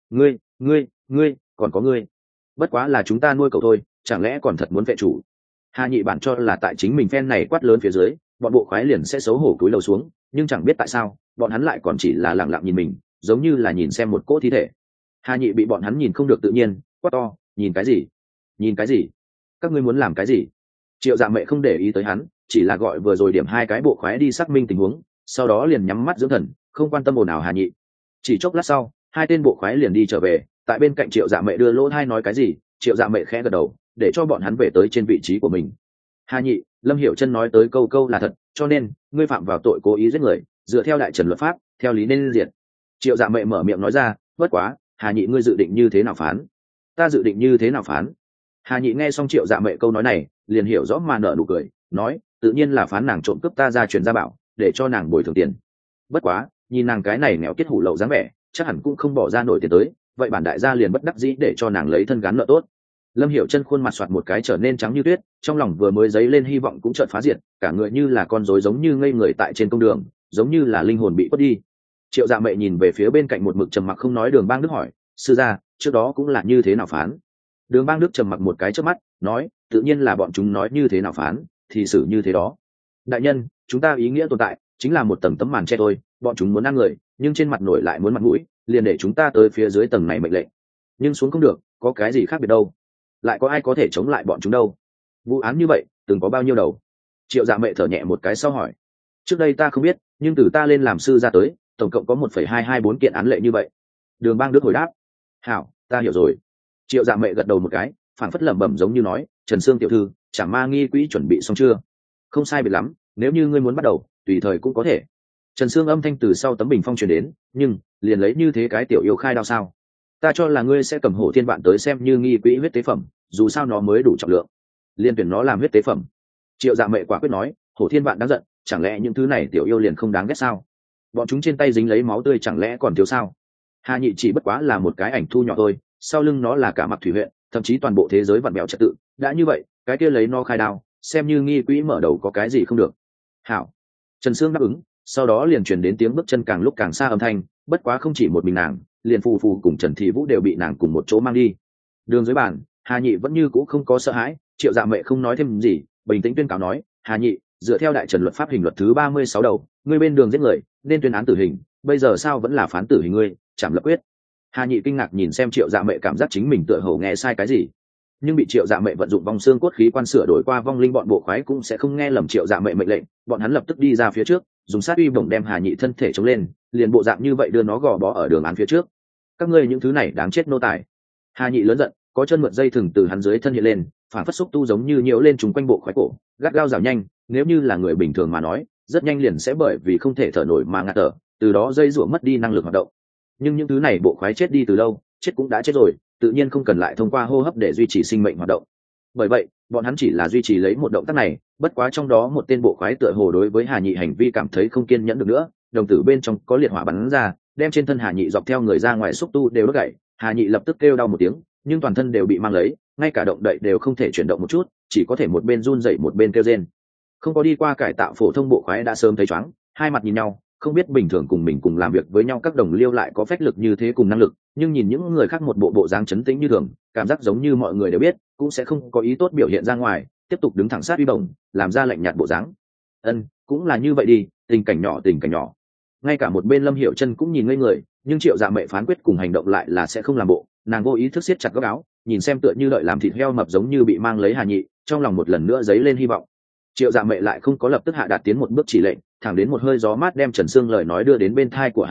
ngươi, còn có ngươi. Bất quá là chúng ta nuôi cậu thôi, chẳng lẽ còn thật muốn vệ chủ? Hà Nhị bản cho là tại chính mình phen này quát lớn phía dưới, bọn bộ khoái liền sẽ xấu hổ cúi đầu xuống, nhưng chẳng biết tại sao bọn hắn lại còn chỉ là lặng lặng nhìn mình, giống như là nhìn xem một cỗ thi thể. Hà Nhị bị bọn hắn nhìn không được tự nhiên, quát to: nhìn cái gì? Nhìn cái gì? Các ngươi muốn làm cái gì? Triệu Dạ Mệ không để ý tới hắn, chỉ là gọi vừa rồi điểm hai cái bộ khoái đi xác minh tình huống, sau đó liền nhắm mắt dưỡng thần, không quan tâm ồn ào Hà Nhị. Chỉ chốc lát sau, hai tên bộ khoái liền đi trở về, tại bên cạnh Triệu Dạ Mệ đưa lỗ tai nói cái gì, Triệu Dạ Mệ khẽ gật đầu, để cho bọn hắn về tới trên vị trí của mình. Hà Nhị, Lâm Hiểu Chân nói tới câu câu là thật, cho nên ngươi phạm vào tội cố ý giết người, dựa theo đại trần luật pháp, theo lý nên diệt. Triệu Dạ Mệ mở miệng nói ra: bất quá, Hà Nhị ngươi dự định như thế nào phán? Ta dự định như thế nào phán? Hà Nhị nghe xong Triệu Dạ Mệ câu nói này, liền hiểu rõ mà nở nụ cười, nói: tự nhiên là phán nàng trộm cướp ta gia truyền gia bảo, để cho nàng bồi thường tiền. Bất quá, nhìn nàng cái này nghèo kết hủ lậu dáng vẻ, chắc hẳn cũng không bỏ ra nổi tiền tới, vậy bản đại gia liền bất đắc dĩ để cho nàng lấy thân gán nợ tốt. Lâm Hiểu Chân khuôn mặt soạt một cái trở nên trắng như tuyết, trong lòng vừa mới dấy lên hy vọng cũng chợt phá diệt, cả người như là con rối giống như ngây người tại trên công đường, giống như là linh hồn bị quất đi. Triệu Dạ Mệ nhìn về phía bên cạnh một mực trầm mặc không nói Đường Bang Đức hỏi: sư gia, trước đó cũng là như thế nào phán? Đường Bang Đức trầm mặc một cái trước mắt, nói: tự nhiên là bọn chúng nói như thế nào phán thì xử như thế đó. Đại nhân, chúng ta ý nghĩa tồn tại chính là một tầng tấm màn che thôi, bọn chúng muốn ăn người, nhưng trên mặt nổi lại muốn mặt mũi, liền để chúng ta tới phía dưới tầng này mệnh lệnh. Nhưng xuống không được, có cái gì khác biệt đâu? Lại có ai có thể chống lại bọn chúng đâu? Vụ án như vậy từng có bao nhiêu đầu? Triệu Dạ Mệ thở nhẹ một cái sau hỏi: trước đây ta không biết, nhưng từ ta lên làm sư ra tới, tổng cộng có 1,224 kiện án lệ như vậy. Đường Bang Đức hồi đáp: hảo, ta hiểu rồi. Triệu Dạ Mệ gật đầu một cái, phảng phất lẩm bẩm giống như nói: Trần Sương tiểu thư, Trảm Ma nghi quỹ chuẩn bị xong chưa? Không sai biệt lắm, nếu như ngươi muốn bắt đầu, tùy thời cũng có thể. Trần Sương âm thanh từ sau tấm bình phong truyền đến, nhưng liền lấy như thế cái tiểu yêu khai đao sao? Ta cho là ngươi sẽ cầm Hổ Thiên Vạn tới xem như nghi quỹ huyết tế phẩm, dù sao nó mới đủ trọng lượng, liên tuyển nó làm huyết tế phẩm. Triệu Dạ Mệ quả quyết nói: Hổ Thiên Vạn đáng giận, chẳng lẽ những thứ này tiểu yêu liền không đáng ghét sao? Bọn chúng trên tay dính lấy máu tươi chẳng lẽ còn thiếu sao? Hà Nhị chỉ bất quá là một cái ảnh thu nhỏ thôi, sau lưng nó là cả Mặc Thủy huyện, thậm chí toàn bộ thế giới vặn vẹo trật tự. Đã như vậy, cái kia lấy nó khai đao, xem như nghi quỹ mở đầu có cái gì không được. Hảo. Trần Sương đáp ứng, sau đó liền truyền đến tiếng bước chân càng lúc càng xa âm thanh, bất quá không chỉ một mình nàng, liền phù phù cùng Trần Thị Vũ đều bị nàng cùng một chỗ mang đi. Đường dưới bàn, Hà Nhị vẫn như cũ không có sợ hãi, Triệu Dạ Mệ không nói thêm gì, bình tĩnh tuyên cáo nói: Hà Nhị, dựa theo đại trần luật pháp hình luật thứ 36 đầu, ngươi bên đường giết người, nên tuyên án tử hình, bây giờ sao vẫn là phán tử hình ngươi, chảm lập quyết. Hà Nhị kinh ngạc nhìn xem Triệu Dạ Mệ, cảm giác chính mình tựa hồ nghe sai cái gì, nhưng bị Triệu Dạ Mệ vận dụng vong xương cốt khí quan sửa đổi qua vong linh bọn bộ khoái cũng sẽ không nghe lầm Triệu Dạ Mệ mệnh lệnh, bọn hắn lập tức đi ra phía trước, dùng sát uy bổng đem Hà Nhị thân thể chống lên, liền bộ dạng như vậy đưa nó gò bó ở đường án phía trước. Các ngươi những thứ này đáng chết nô tài. Hà Nhị lớn giận, có chân mượn dây thừng từ hắn dưới thân hiện lên, phản phất xúc tu giống như nhiễu lên chúng quanh bộ khoái cổ, gắt gao rào nhanh, nếu như là người bình thường mà nói, rất nhanh liền sẽ bởi vì không thể thở nổi mà ngạt thở, từ đó dây rủa mất đi năng lực hoạt động. Nhưng những thứ này bộ khoái chết đi từ lâu, chết cũng đã chết rồi, tự nhiên không cần lại thông qua hô hấp để duy trì sinh mệnh hoạt động. Bởi vậy, bọn hắn chỉ là duy trì lấy một động tác này, bất quá trong đó một tên bộ khoái tựa hồ đối với Hà Nhị hành vi cảm thấy không kiên nhẫn được nữa, đồng tử bên trong có liệt hỏa bắn ra, đem trên thân Hà Nhị dọc theo người ra ngoài xúc tu đều đốt gãy. Hà Nhị lập tức kêu đau một tiếng, nhưng toàn thân đều bị mang lấy, ngay cả động đậy đều không thể chuyển động một chút, chỉ có thể một bên run rẩy một bên kêu rên. Không có đi qua cải tạo phổ thông bộ khoái đã sớm thấy choáng, hai mặt nhìn nhau, không biết bình thường cùng mình cùng làm việc với nhau các đồng liêu lại có phách lực như thế cùng năng lực, nhưng nhìn những người khác một bộ dáng trấn tĩnh như thường, cảm giác giống như mọi người đều biết, cũng sẽ không có ý tốt biểu hiện ra ngoài, tiếp tục đứng thẳng sát uy bổng, làm ra lạnh nhạt bộ dáng. Cũng là như vậy đi, tình cảnh nhỏ. Ngay cả một bên Lâm Hiểu Chân cũng nhìn ngây người, nhưng Triệu Dạ Mệ phán quyết cùng hành động lại là sẽ không làm bộ, nàng vô ý thức siết chặt góc áo, nhìn xem tựa như đợi làm thịt heo mập giống như bị mang lấy Hà Nhị, trong lòng một lần nữa dấy lên hy vọng. Triệu Dạ Mệ lại không có lập tức hạ đạt tiến một bước chỉ lệnh, thẳng đến một hơi gió mát đem Trần Sương lời nói đưa đến bên tai của hắn lúc,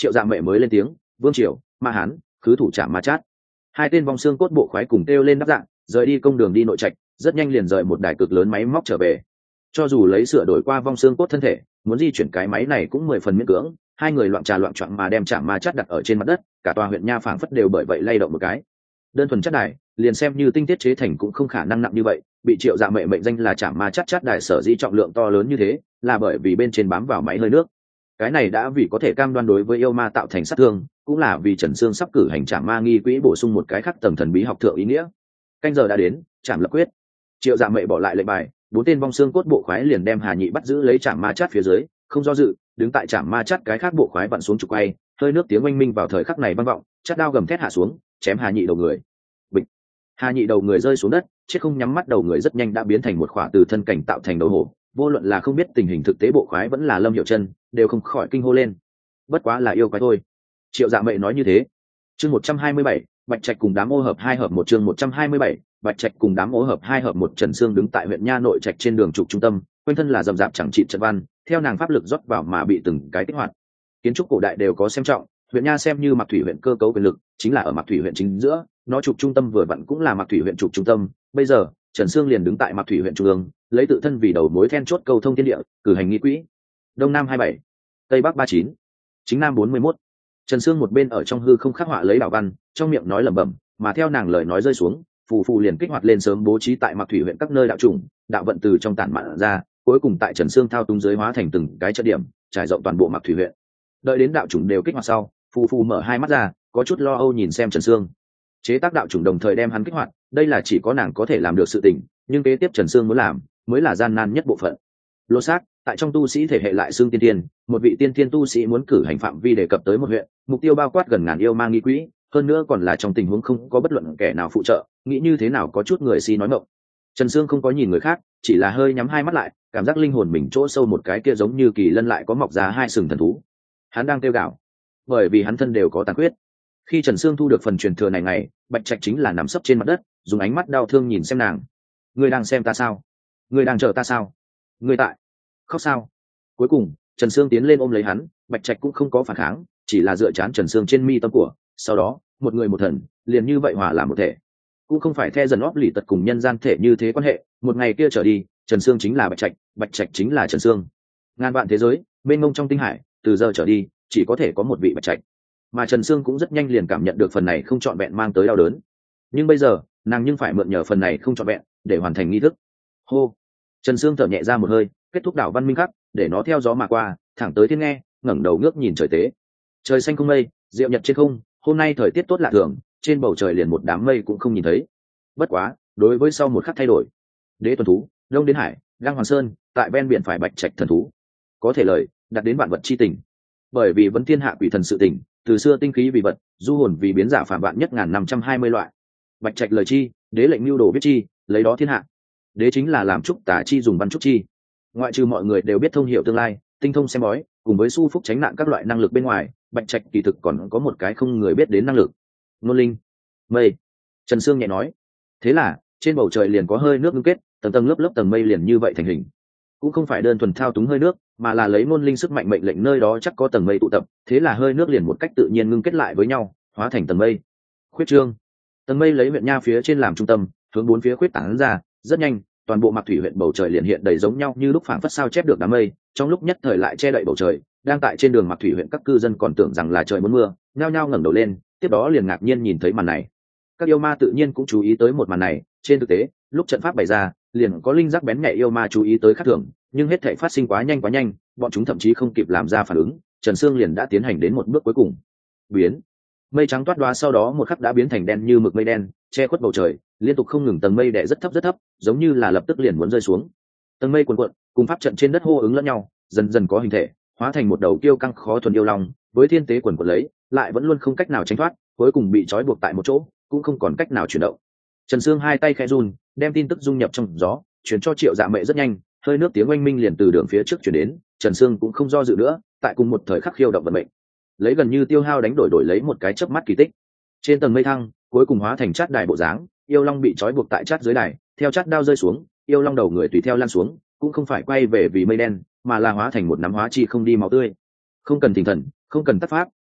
Triệu Dạ Mệ mới lên tiếng, vương triều, ma hán, khứ thủ Trảm Ma Chát. Hai tên vong xương cốt bộ khoái cùng kêu lên đáp dạng, rời đi công đường đi nội trạch, rất nhanh liền rời một đài cực lớn máy móc trở về. Cho dù lấy sửa đổi qua vong xương cốt thân thể, muốn di chuyển cái máy này cũng 10 phần miễn cưỡng. Hai người loạn trà loạn choạng mà đem Trảm Ma Chát đặt ở trên mặt đất, cả tòa huyện nha phảng phất đều bởi vậy lay động một cái. Đơn thuần chất đài, liền xem như tinh tiết chế thành cũng không khả năng nặng như vậy. Bị Triệu Dạ Mệ mệnh danh là Trảm Ma Chát Chát đài sở dĩ trọng lượng to lớn như thế, là bởi vì bên trên bám vào máy hơi nước. Cái này đã vì có thể cam đoan đối với yêu ma tạo thành sát thương, cũng là vì Trần Sương sắp cử hành Trảm Ma nghi quỹ bổ sung một cái khắc tầng thần bí học thượng ý nghĩa. Canh giờ đã đến, Trảm lập quyết. Triệu Dạ Mệ bỏ lại lệnh bài, 4 tên vong xương cốt bộ khoái liền đem Hà Nhị bắt giữ lấy Trảm Ma Chát phía dưới, không do dự, đứng tại Trảm Ma Chát cái khác bộ khoái vặn xuống trục quay, hơi nước tiếng oanh minh vào thời khắc này vang vọng, chát đao gầm thét hạ xuống, chém Hà Nhị đầu người. Bịch. Hà Nhị đầu người rơi xuống đất, chết không nhắm mắt đầu người rất nhanh đã biến thành một khỏa từ thân cảnh tạo thành đầu hổ, vô luận là không biết tình hình thực tế bộ khoái vẫn là Lâm Hiểu Chân, đều không khỏi kinh hô lên. Bất quá là yêu quái thôi. Triệu Dạ Mệ nói như thế. Chương 127, Bạch Trạch cùng đám ô hợp 2 hợp 1 chương 127, Bạch Trạch cùng đám ô hợp 2 hợp 1 Trần Sương đứng tại huyện nha nội trạch trên đường trục trung tâm, quanh thân là rậm rạp chẳng trị trận văn, theo nàng pháp lực rót vào mà bị từng cái kích hoạt. Kiến trúc cổ đại đều có xem trọng, huyện nha xem như Mạc Thủy huyện cơ cấu quyền lực, chính là ở Mạc Thủy huyện chính giữa, nó trục trung tâm vừa vặn cũng là Mạc Thủy huyện trục trung tâm. Bây giờ, Trần Sương liền đứng tại Mạc Thủy huyện trung ương, lấy tự thân vì đầu mối then chốt cầu thông thiên địa, cử hành nghi quỹ. Đông Nam 27, Tây Bắc 39, chính Nam 41. Trần Sương một bên ở trong hư không khắc họa lấy đạo văn, trong miệng nói lẩm bẩm, mà theo nàng lời nói rơi xuống, phù phù liền kích hoạt lên sớm bố trí tại Mạc Thủy huyện các nơi đạo chủng, đạo vận từ trong tản mạn ra, cuối cùng tại Trần Sương thao túng dưới hóa thành từng cái trận điểm, trải rộng toàn bộ Mạc Thủy huyện. Đợi đến đạo chủng đều kích hoạt sau, phù phù mở hai mắt ra, có chút lo âu nhìn xem Trần Sương. Chế tác đạo chủng đồng thời đem hắn kích hoạt, đây là chỉ có nàng có thể làm được sự tình, nhưng kế tiếp Trần Sương muốn làm, mới là gian nan nhất bộ phận. Lô sát, tại trong tu sĩ thể hệ lại xương tiên tiên, một vị tiên tiên tu sĩ muốn cử hành phạm vi đề cập tới một huyện, mục tiêu bao quát gần ngàn yêu ma nghi quỹ, hơn nữa còn là trong tình huống không có bất luận kẻ nào phụ trợ, nghĩ như thế nào có chút người si nói mộng. Trần Sương không có nhìn người khác, chỉ là hơi nhắm hai mắt lại, cảm giác linh hồn mình chỗ sâu một cái kia giống như kỳ lân lại có mọc ra hai sừng thần thú. Hắn đang kêu gào, bởi vì hắn thân đều có tàn huyết. Khi Trần Sương thu được phần truyền thừa này ngày, Bạch Trạch chính là nằm sấp trên mặt đất, dùng ánh mắt đau thương nhìn xem nàng. Ngươi đang xem ta sao? Ngươi đang chờ ta sao? Ngươi tại khóc sao? Cuối cùng, Trần Sương tiến lên ôm lấy hắn, Bạch Trạch cũng không có phản kháng, chỉ là dựa chán Trần Sương trên mi tâm của, sau đó, một người một thần, liền như vậy hòa làm một thể. Cũng không phải the dần óp lì tật cùng nhân gian thể như thế quan hệ, một ngày kia trở đi, Trần Sương chính là Bạch Trạch chính là Trần Sương. Ngàn vạn thế giới, mênh mông trong tinh hải, từ giờ trở đi, chỉ có thể có một vị Bạch Trạch. Mà Trần Sương cũng rất nhanh liền cảm nhận được phần này không trọn vẹn mang tới đau đớn. Nhưng bây giờ, nàng nhưng phải mượn nhờ phần này không trọn vẹn để hoàn thành nghi thức. Hô. Trần Sương thở nhẹ ra một hơi, kết thúc đảo văn minh khắc, để nó theo gió mà qua, thẳng tới thiên nghe, ngẩng đầu ngước nhìn trời tế. Trời xanh không mây, diệu nhật trên không, hôm nay thời tiết tốt lạ thường, trên bầu trời liền một đám mây cũng không nhìn thấy. Bất quá, đối với sau một khắc thay đổi, Đế tuần thú, Đông đến Hải, Lăng Hoàng Sơn, tại ven biển phải Bạch Trạch thần thú, có thể lời đặt đến vạn vật chi tình. Bởi vì vấn thiên hạ quỷ thần sự tình, từ xưa tinh khí vì vật, du hồn vì biến giả phạm vạn nhất 1520 loại. Bạch Trạch lời chi, đế lệnh mưu đồ viết chi, lấy đó thiên hạ. Đế chính là làm trúc tả chi dùng văn trúc chi. Ngoại trừ mọi người đều biết thông hiểu tương lai, tinh thông xem bói, cùng với su phúc tránh nạn các loại năng lực bên ngoài, Bạch Trạch kỳ thực còn có một cái không người biết đến năng lực. Ngôn linh. Mây. Trần Sương nhẹ nói. Thế là, trên bầu trời liền có hơi nước ngưng kết, tầng tầng lớp lớp tầng mây liền như vậy thành hình. Cũng không phải đơn thuần thao túng hơi nước, mà là lấy ngôn linh sức mạnh mệnh lệnh nơi đó chắc có tầng mây tụ tập, thế là hơi nước liền một cách tự nhiên ngưng kết lại với nhau, hóa thành tầng mây. Khuyết trương. Tầng mây lấy huyện nha phía trên làm trung tâm, hướng bốn phía khuyết tán ra, rất nhanh, toàn bộ Mạc Thủy huyện bầu trời liền hiện đầy giống nhau như lúc phảng phất sao chép được đám mây, trong lúc nhất thời lại che đậy bầu trời, đang tại trên đường Mạc Thủy huyện các cư dân còn tưởng rằng là trời muốn mưa, nhao nhao ngẩng đầu lên, tiếp đó liền ngạc nhiên nhìn thấy màn này. Các yêu ma tự nhiên cũng chú ý tới một màn này, trên thực tế, lúc trận pháp bày ra, liền có linh giác bén nhạy yêu ma chú ý tới khác thường, nhưng hết thảy phát sinh quá nhanh, bọn chúng thậm chí không kịp làm ra phản ứng, Trần Sương liền đã tiến hành đến một bước cuối cùng. Biến. Mây trắng toát đoá sau đó một khắc đã biến thành đen như mực mây đen, che khuất bầu trời, liên tục không ngừng tầng mây đè rất thấp, giống như là lập tức liền muốn rơi xuống. Tầng mây cuồn cuộn, cùng pháp trận trên đất hô ứng lẫn nhau, dần dần có hình thể, hóa thành một đầu kiêu căng khó thuần yêu long, với thiên tế quần quật lấy, lại vẫn luôn không cách nào tránh thoát, cuối cùng bị trói buộc tại một chỗ, cũng không còn cách nào chuyển động. Trần Sương hai tay khẽ run, đem tin tức dung nhập trong gió, chuyển cho Triệu Dạ Mệ rất nhanh, hơi nước tiếng oanh minh liền từ đường phía trước chuyển đến, Trần Sương cũng không do dự nữa, tại cùng một thời khắc khiêu động vận mệnh, lấy gần như tiêu hao đánh đổi lấy một cái chớp mắt kỳ tích. Trên tầng mây thăng, cuối cùng hóa thành chát đài bộ dáng, yêu long bị trói buộc tại chát dưới đài, theo chát đao rơi xuống, yêu long đầu người tùy theo lan xuống, cũng không phải quay về vì mây đen, mà là hóa thành một nắm hóa chi không đi máu tươi. Không cần thỉnh thần, không cần tác pháp,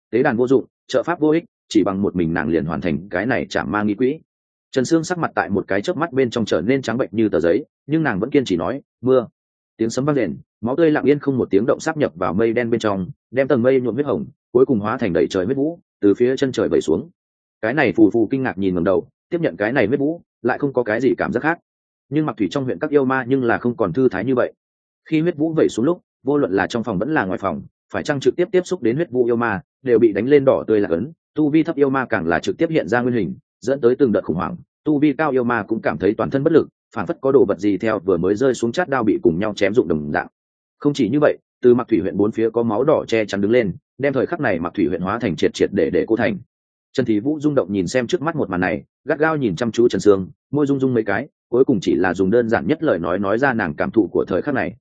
tế đàn vô dụng, trợ pháp vô ích, chỉ bằng một mình nàng liền hoàn thành cái này chạm ma nghi quỹ. Trần Sương sắc mặt tại một cái chớp mắt bên trong trở nên trắng bệnh như tờ giấy, nhưng nàng vẫn kiên trì nói, mưa. Tiếng sấm vang rền, máu tươi lặng yên không một tiếng động sáp nhập vào mây đen bên trong, đem tầng mây nhuộm huyết hồng, cuối cùng hóa thành đầy trời huyết vũ, từ phía chân trời vẩy xuống. Cái này phù phù kinh ngạc nhìn ngẩng đầu, tiếp nhận cái này huyết vũ, lại không có cái gì cảm giác khác. Nhưng Mặc Thủy trong huyện các yêu ma nhưng là không còn thư thái như vậy. Khi huyết vũ vẩy xuống lúc, vô luận là trong phòng vẫn là ngoài phòng, phải chăng trực tiếp tiếp xúc đến huyết vũ yêu ma, đều bị đánh lên đỏ tươi là ấn, tu vi thấp yêu ma càng là trực tiếp hiện ra nguyên hình, dẫn tới từng đợt khủng hoảng, tu vi cao yêu ma cũng cảm thấy toàn thân bất lực, phản phất có đồ vật gì theo vừa mới rơi xuống chát đao bị cùng nhau chém dụng đồng dạng. Không chỉ như vậy, từ Mặc Thủy huyện bốn phía có máu đỏ che chắn đứng lên, đem thời khắc này Mặc Thủy huyện hóa thành triệt triệt để cô thành. Trần Thị Vũ rung động nhìn xem trước mắt một màn này, gắt gao nhìn chăm chú Trần Sương, môi rung rung mấy cái, cuối cùng chỉ là dùng đơn giản nhất lời nói ra nàng cảm thụ của thời khắc này.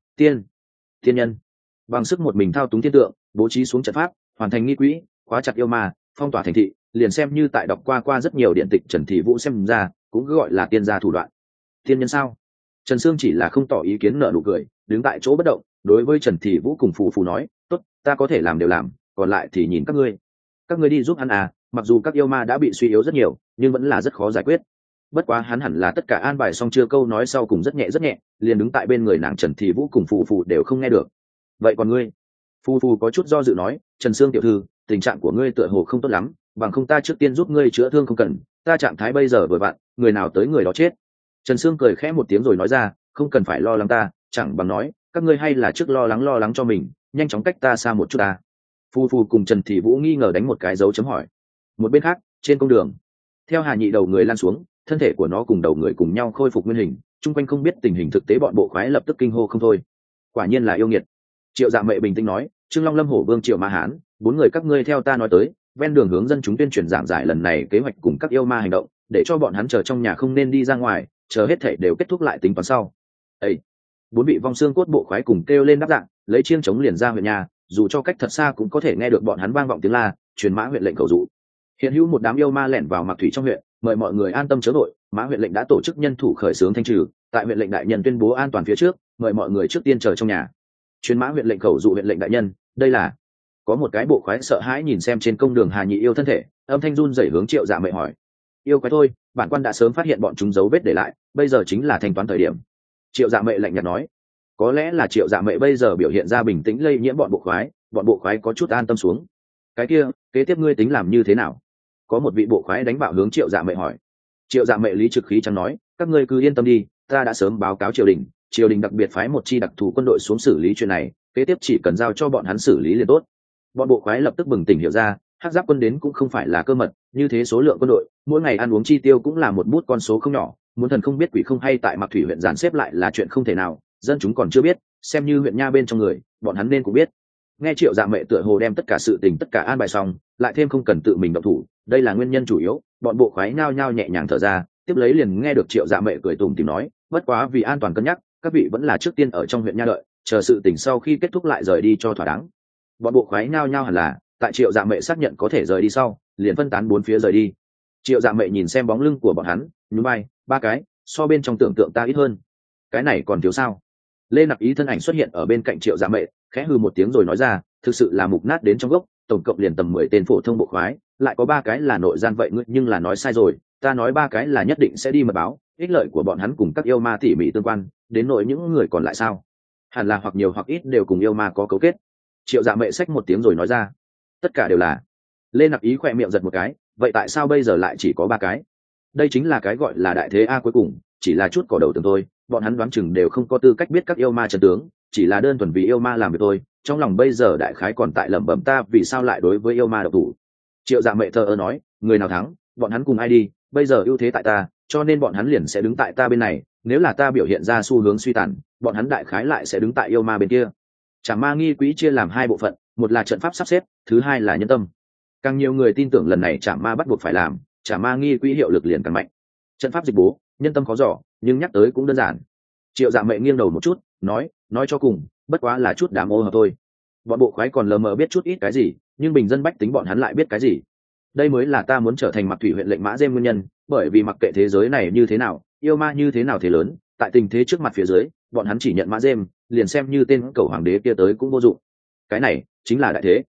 Thiên nhân, bằng sức một mình thao túng thiên tượng, bố trí xuống trận pháp, hoàn thành nghi quỹ, khóa chặt yêu ma, phong tỏa thành thị, liền xem như tại đọc qua rất nhiều điện tịch Trần Thị Vũ xem ra, cũng cứ gọi là tiên gia thủ đoạn. Thiên nhân sao? Trần Sương chỉ là không tỏ ý kiến, nở nụ cười, đứng tại chỗ bất động, đối với Trần Thị Vũ cùng phù phù nói, tốt, ta có thể làm đều làm, còn lại thì nhìn các ngươi đi giúp hắn à. Mặc dù các yêu ma đã bị suy yếu rất nhiều, nhưng vẫn là rất khó giải quyết. Bất quá hắn hẳn là tất cả an bài xong chưa, câu nói sau cùng rất nhẹ, liền đứng tại bên người nàng Trần Thị Vũ cùng phù phù đều không nghe được. Vậy còn ngươi? Phù phù có chút do dự nói, Trần Sương tiểu thư, tình trạng của ngươi tựa hồ không tốt lắm, bằng không ta trước tiên giúp ngươi chữa thương không cần, ta trạng thái bây giờ vừa vặn, người nào tới người đó chết. Trần Sương cười khẽ một tiếng rồi nói ra, không cần phải lo lắng ta, chẳng bằng nói, các ngươi hay là trước lo lắng cho mình, nhanh chóng cách ta xa một chút ta. Phù phù cùng Trần Thị Vũ nghi ngờ đánh một cái dấu chấm hỏi. Một bên khác, trên công đường, theo Hà Nhị đầu người lan xuống, thân thể của nó cùng đầu người cùng nhau khôi phục nguyên hình, chung quanh không biết tình hình thực tế bọn bộ khoái lập tức kinh hô không thôi. Quả nhiên là yêu nghiệt. Triệu Dạ Mệ bình tĩnh nói, Trương Long, Lâm Hổ Vương, Triệu Ma Hán, bốn người các ngươi theo ta nói tới, ven đường hướng dân chúng tuyên truyền giảng giải lần này kế hoạch cùng các yêu ma hành động, để cho bọn hắn chờ trong nhà không nên đi ra ngoài, chờ hết thảy đều kết thúc lại tính toán sau. Ê! Bốn vị vong xương cốt bộ khoái cùng kêu lên đáp dạng, lấy chiêng chống liền ra huyện nhà, dù cho cách thật xa cũng có thể nghe được bọn hắn vang vọng tiếng la, truyền mã huyện lệnh cầu dụ. Hiện hữu một đám yêu ma lẻn vào Mặc Thủy trong huyện, mời mọi người an tâm chớ vội, mã huyện lệnh đã tổ chức nhân thủ khởi xướng thanh trừ, tại huyện lệnh đại nhân tuyên bố an toàn phía trước, mời mọi người trước tiên chờ trong nhà. Truyền mã huyện lệnh khẩu dụ huyện lệnh đại nhân, đây là. Có một cái bộ khoái sợ hãi nhìn xem trên công đường Hà Nhị yêu thân thể, âm thanh run rẩy hướng Triệu Dạ Mệ hỏi, yêu quái thôi, bản quan đã sớm phát hiện bọn chúng dấu vết để lại, bây giờ chính là thanh toán thời điểm. Triệu Dạ Mệ lạnh nhạt nói. Có lẽ là Triệu Dạ Mệ bây giờ biểu hiện ra bình tĩnh lây nhiễm bọn bộ khoái có chút an tâm xuống. Cái kia, kế tiếp ngươi tính làm như thế nào? Có một vị bộ khoái đánh bạo hướng Triệu Dạ Mệ hỏi. Triệu Dạ Mệ lý trực khí chẳng nói, các ngươi cứ yên tâm đi, ta đã sớm báo cáo triều đình đặc biệt phái một chi đặc thù quân đội xuống xử lý chuyện này, kế tiếp chỉ cần giao cho bọn hắn xử lý liền tốt. Bọn bộ khoái lập tức bừng tỉnh hiểu ra, Hắc Giáp quân đến cũng không phải là cơ mật, như thế số lượng quân đội, mỗi ngày ăn uống chi tiêu cũng là một bút con số không nhỏ, muốn thần không biết quỷ không hay tại Mặc Thủy huyện dàn xếp lại là chuyện không thể nào, dân chúng còn chưa biết, xem như huyện nha bên trong người, bọn hắn nên cũng biết. Nghe Triệu Dạ Mệ tựa hồ đem tất cả sự tình tất cả an bài xong, lại thêm không cần tự mình động thủ, đây là nguyên nhân chủ yếu, bọn bộ khoái nhao nhao nhẹ nhàng thở ra, tiếp lấy liền nghe được Triệu Dạ Mệ cười tủm tỉm nói, bất quá vì an toàn cân nhắc, các vị vẫn là trước tiên ở trong huyện nha đợi, chờ sự tình sau khi kết thúc lại rời đi cho thỏa đáng. Bọn bộ khoái nhao nhao hẳn là, tại Triệu Dạ Mệ xác nhận có thể rời đi sau, liền phân tán bốn phía rời đi. Triệu Dạ Mệ nhìn xem bóng lưng của bọn hắn, nhún vai, ba cái, so bên trong tưởng tượng ta ít hơn. Cái này còn thiếu sao? Lê Nặc Ý thân ảnh xuất hiện ở bên cạnh Triệu Dạ Mệ, khẽ hừ một tiếng rồi nói ra, thực sự là mục nát đến trong gốc, tổng cộng liền tầm 10 tên phổ thông bộ khoái, lại có 3 cái là nội gian vậy ngươi nhưng là nói sai rồi, ta nói 3 cái là nhất định sẽ đi mật báo, ích lợi của bọn hắn cùng các yêu ma tỉ mỉ tương quan, đến nội những người còn lại sao? Hẳn là hoặc nhiều hoặc ít đều cùng yêu ma có cấu kết. Triệu Dạ Mệ xách một tiếng rồi nói ra, tất cả đều là. Lê Nặc Ý khỏe miệng giật một cái, vậy tại sao bây giờ lại chỉ có 3 cái? Đây chính là cái gọi là đại thế a, cuối cùng chỉ là chút cỏ đầu tường thôi, bọn hắn đoán chừng đều không có tư cách biết các yêu ma chân tướng, chỉ là đơn thuần vì yêu ma làm việc thôi, trong lòng bây giờ đại khái còn tại lẩm bẩm ta vì sao lại đối với yêu ma độc thủ. Triệu Dạ Mệ thờ ơ nói, người nào thắng bọn hắn cùng ai đi, bây giờ ưu thế tại ta, cho nên bọn hắn liền sẽ đứng tại ta bên này, nếu là ta biểu hiện ra xu hướng suy tàn, bọn hắn đại khái lại sẽ đứng tại yêu ma bên kia. Trảm ma nghi quỹ chia làm 2 bộ phận, một là trận pháp sắp xếp, thứ 2 là nhân tâm. Càng nhiều người tin tưởng lần này trảm ma bắt buộc phải làm, trảm ma nghi quỹ hiệu lực liền càng mạnh. Trận pháp dịch bố, nhân tâm khó dò, nhưng nhắc tới cũng đơn giản. Triệu Dạ Mệ nghiêng đầu một chút, nói cho cùng, bất quá là chút đám ô hợp thôi. Bọn bộ khoái còn lờ mờ biết chút ít cái gì, nhưng bình dân bách tính bọn hắn lại biết cái gì. Đây mới là ta muốn trở thành Mặc Thủy huyện lệnh Mã Dêm nguyên nhân, bởi vì mặc kệ thế giới này như thế nào, yêu ma như thế nào thế lớn, tại tình thế trước mặt phía dưới, bọn hắn chỉ nhận Mã Dêm, liền xem như tên cầu hoàng đế kia tới cũng vô dụng. Cái này chính là đại thế.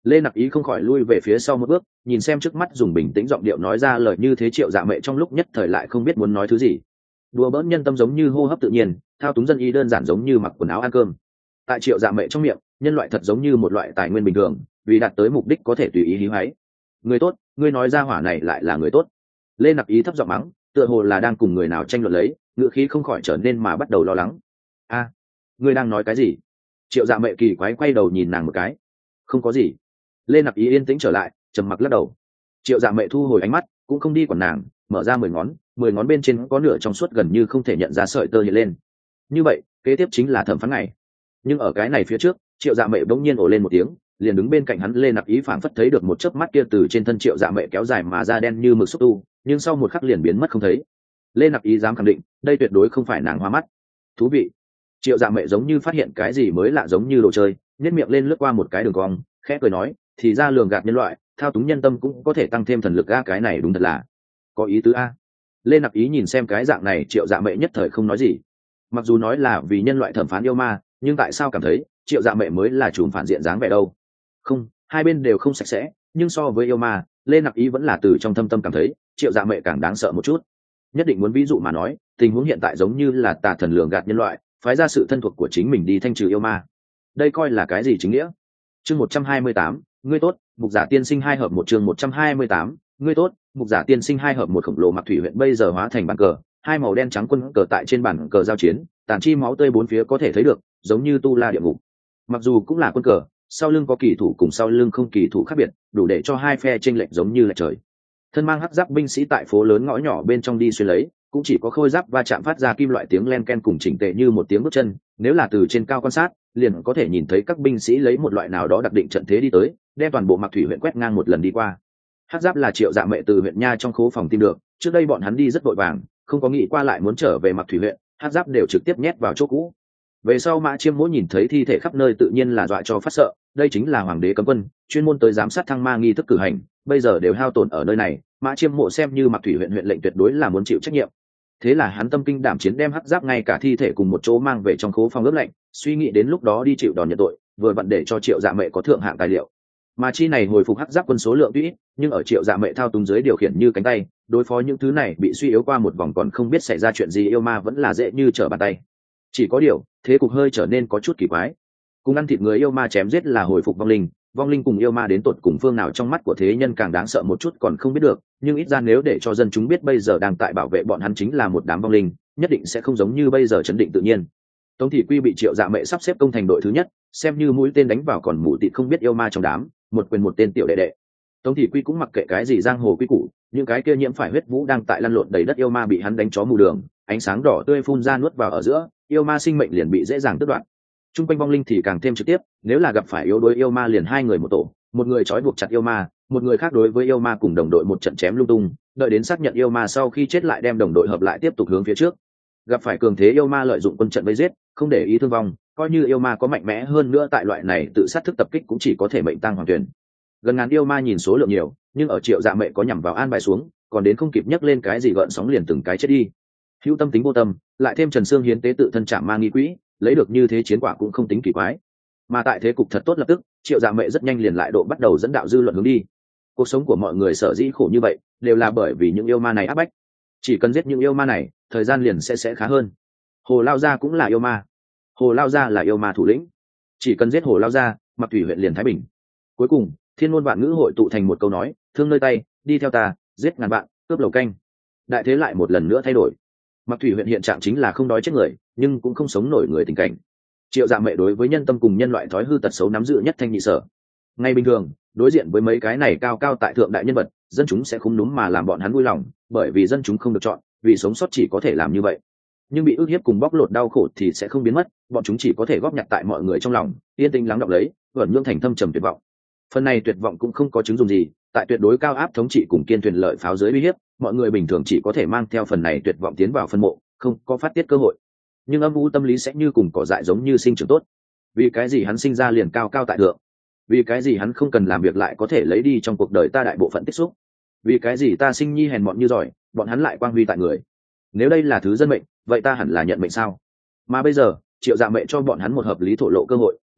Lê Nặc Ý không khỏi lui về phía sau một bước, nhìn xem trước mắt dùng bình tĩnh giọng điệu nói ra lời như thế. Triệu Dạ Mệ trong lúc nhất thời lại không biết muốn nói thứ gì. Đùa bỡn nhân tâm giống như hô hấp tự nhiên, thao túng dân y đơn giản giống như mặc quần áo ăn cơm. Tại Triệu Dạ Mệ trong miệng, nhân loại thật giống như một loại tài nguyên bình thường, vì đạt tới mục đích có thể tùy ý hí hoáy. Người tốt, ngươi nói ra hỏa này lại là người tốt. Lê Nặc Ý thấp giọng mắng, tựa hồ là đang cùng người nào tranh luận lấy, ngữ khí không khỏi trở nên mà bắt đầu lo lắng. A, ngươi đang nói cái gì? Triệu Dạ Mệ kỳ quái quay đầu nhìn nàng một cái. Không có gì. Lê Nặc Ý yên tĩnh trở lại, trầm mặc lắc đầu. Triệu Dạ Mệ thu hồi ánh mắt, cũng không đi quản nàng, mở ra 10 ngón bên trên có nửa trong suốt gần như không thể nhận ra sợi tơ hiện lên. Như vậy, kế tiếp chính là thẩm phán ngày. Nhưng ở cái này phía trước, Triệu Dạ Mệ bỗng nhiên ồ lên một tiếng, liền đứng bên cạnh hắn. Lê Nặc Ý phảng phất thấy được một chớp mắt kia từ trên thân Triệu Dạ Mệ kéo dài mà ra đen như mực xúc tu, nhưng sau một khắc liền biến mất không thấy. Lê Nặc Ý dám khẳng định, đây tuyệt đối không phải nàng hoa mắt. Thú vị. Triệu Dạ Mệ giống như phát hiện cái gì mới lạ giống như đồ chơi, nhếch miệng lên lướt qua một cái đường cong, khẽ cười nói, thì ra lường gạt nhân loại, thao túng nhân tâm cũng có thể tăng thêm thần lực a, cái này đúng thật là có ý tứ a. Lê Nặc Ý nhìn xem cái dạng này, Triệu Dạ Mệ nhất thời không nói gì. Mặc dù nói là vì nhân loại thẩm phán yêu ma, nhưng tại sao cảm thấy Triệu Dạ Mệ mới là chùm phản diện dáng vẻ đâu? Không, hai bên đều không sạch sẽ, nhưng so với yêu ma, Lê Nặc Ý vẫn là từ trong thâm tâm cảm thấy Triệu Dạ Mệ càng đáng sợ một chút. Nhất định muốn ví dụ mà nói, tình huống hiện tại giống như là tà thần lường gạt nhân loại, phái ra sự thân thuộc của chính mình đi thanh trừ yêu ma. Đây coi là cái gì chính nghĩa? Chương 128, ngươi tốt, Mục Giả Tiên Sinh 2 hợp 1. Chương 128, ngươi tốt, Mục Giả Tiên Sinh 2 hợp 1. Khổng lồ Mặc Thủy huyện bây giờ hóa thành bàn cờ, hai màu đen trắng quân cờ tại trên bàn cờ giao chiến, tàn chi máu tươi bốn phía có thể thấy được, giống như tu la địa ngục. Mặc dù cũng là quân cờ, sau lưng có kỳ thủ cùng sau lưng không kỳ thủ khác biệt, đủ để cho hai phe chênh lệch giống như là trời. Thân mang hắc giáp binh sĩ tại phố lớn ngõ nhỏ bên trong đi xuyên lấy, cũng chỉ có khôi giáp va chạm phát ra kim loại tiếng len ken cùng chỉnh tề như một tiếng bước chân. Nếu là từ trên cao quan sát, liền có thể nhìn thấy các binh sĩ lấy một loại nào đó đặc định trận thế đi tới, đem toàn bộ Mặc Thủy huyện quét ngang một lần đi qua. Hắc giáp là Triệu Dạ Mệ từ huyện nha trong khố phòng tìm được, trước đây bọn hắn đi rất vội vàng, không có nghĩ qua lại muốn trở về Mặc Thủy huyện, hắc giáp đều trực tiếp nhét vào chỗ cũ. Về sau Mã Chiêm Mỗ nhìn thấy thi thể khắp nơi tự nhiên là dọa cho phát sợ, đây chính là hoàng đế cấm quân, chuyên môn tới giám sát thăng ma nghi thức cử hành, bây giờ đều hao tổn ở nơi này, Mã Chiêm Mộ xem như Mặc Thủy huyện huyện lệnh tuyệt đối là muốn chịu trách nhiệm. Thế là hắn tâm kinh đảm chiến đem hắc giáp ngay cả thi thể cùng một chỗ mang về trong khố phòng ướp lạnh, suy nghĩ đến lúc đó đi chịu đòn nhận tội, vừa vặn để cho Triệu Dạ Mệ có thượng hạng tài liệu. Mà chi này hồi phục hắc giáp quân số lượng tuy ít, nhưng ở Triệu Dạ Mệ thao túng dưới điều khiển như cánh tay, đối phó những thứ này bị suy yếu qua một vòng còn không biết xảy ra chuyện gì yêu ma vẫn là dễ như trở bàn tay. Chỉ có điều, thế cục hơi trở nên có chút kỳ quái. Cùng ăn thịt người yêu ma chém giết là hồi phục vong linh cùng yêu ma đến tột cùng phương nào trong mắt của thế nhân càng đáng sợ một chút còn không biết được, nhưng ít ra nếu để cho dân chúng biết bây giờ đang tại bảo vệ bọn hắn chính là một đám vong linh, nhất định sẽ không giống như bây giờ chấn định tự nhiên. Tống Thị Quy bị Triệu Dạ Mệ sắp xếp công thành đội thứ nhất, xem như mũi tên đánh vào còn mù tịt không biết yêu ma trong đám, một quyền một tên tiểu đệ đệ. Tống Thị Quy cũng mặc kệ cái gì giang hồ quy củ, những cái kia nhiễm phải huyết vũ đang tại lăn lộn đầy đất yêu ma bị hắn đánh chó mù đường, ánh sáng đỏ tươi phun ra nuốt vào ở giữa, yêu ma sinh mệnh liền bị dễ dàng tước đoạt. Trung quanh vong linh thì càng thêm trực tiếp, nếu là gặp phải yếu đuối yêu ma liền hai người một tổ, một người trói buộc chặt yêu ma, một người khác đối với yêu ma cùng đồng đội một trận chém lung tung, đợi đến xác nhận yêu ma sau khi chết lại đem đồng đội hợp lại tiếp tục hướng phía trước. Gặp phải cường thế yêu ma lợi dụng quân trận vây giết, không để ý thương vong, coi như yêu ma có mạnh mẽ hơn nữa tại loại này tự sát thức tập kích cũng chỉ có thể mệnh tăng hoàng tuyển. Gần ngàn yêu ma nhìn số lượng nhiều, nhưng ở Triệu Dạ Mệ có nhằm vào an bài xuống, còn đến không kịp nhấc lên cái gì gợn sóng liền từng cái chết đi. Hữu tâm tính vô tâm, lại thêm Trần Sương hiến tế tự thân chạm ma nghi quỹ, lấy được như thế chiến quả cũng không tính kỳ quái. Mà tại thế cục thật tốt lập tức, Triệu Dạ Mệ rất nhanh liền lại độ bắt đầu dẫn đạo dư luận hướng đi. Cuộc sống của mọi người sở dĩ khổ như vậy, đều là bởi vì những yêu ma này áp bách. Chỉ cần giết những yêu ma này, thời gian liền sẽ khá hơn. Hồ Lao Gia cũng là yêu ma. Hồ Lao Gia là yêu ma thủ lĩnh. Chỉ cần giết Hồ Lao Gia, Mặc Thủy huyện liền thái bình. Cuối cùng, thiên ngôn vạn ngữ hội tụ thành một câu nói, thương nơi tay, đi theo ta, giết ngàn vạn, cướp lầu canh. Đại thế lại một lần nữa thay đổi. Mặc Thủy huyện hiện trạng chính là không đói chết người, nhưng cũng không sống nổi người tình cảnh. Triệu Dạ Mệ đối với nhân tâm cùng nhân loại thói hư tật xấu nắm giữ nhất thanh nhị sở. Ngay bình thường, đối diện với mấy cái này cao cao tại thượng đại nhân vật, dân chúng sẽ không núm mà làm bọn hắn vui lòng, bởi vì dân chúng không được chọn, vì sống sót chỉ có thể làm như vậy. Nhưng bị ức hiếp cùng bóc lột đau khổ thì sẽ không biến mất, bọn chúng chỉ có thể góp nhặt tại mọi người trong lòng, yên tĩnh lắng đọng lấy, vẩn nhưỡng thành thâm trầm tuyệt vọng. Phần này tuyệt vọng cũng không có chứng dụng gì, tại tuyệt đối cao áp thống trị cùng kiên thuyền lợi pháo dưới uy hiếp, mọi người bình thường chỉ có thể mang theo phần này tuyệt vọng tiến vào phân mộ, không có phát tiết cơ hội. Nhưng âm u tâm lý sẽ như cùng cỏ dại giống như sinh trưởng tốt. Vì cái gì hắn sinh ra liền cao cao tại thượng? Vì cái gì hắn không cần làm việc lại có thể lấy đi trong cuộc đời ta đại bộ phận tích xúc? Vì cái gì ta sinh nhi hèn mọn như giỏi, bọn hắn lại quang huy tại người? Nếu đây là thứ dân mệnh, vậy ta hẳn là nhận mệnh sao? Mà bây giờ, Triệu Dạ Mệ cho bọn hắn một hợp lý thổ lộ cơ hội,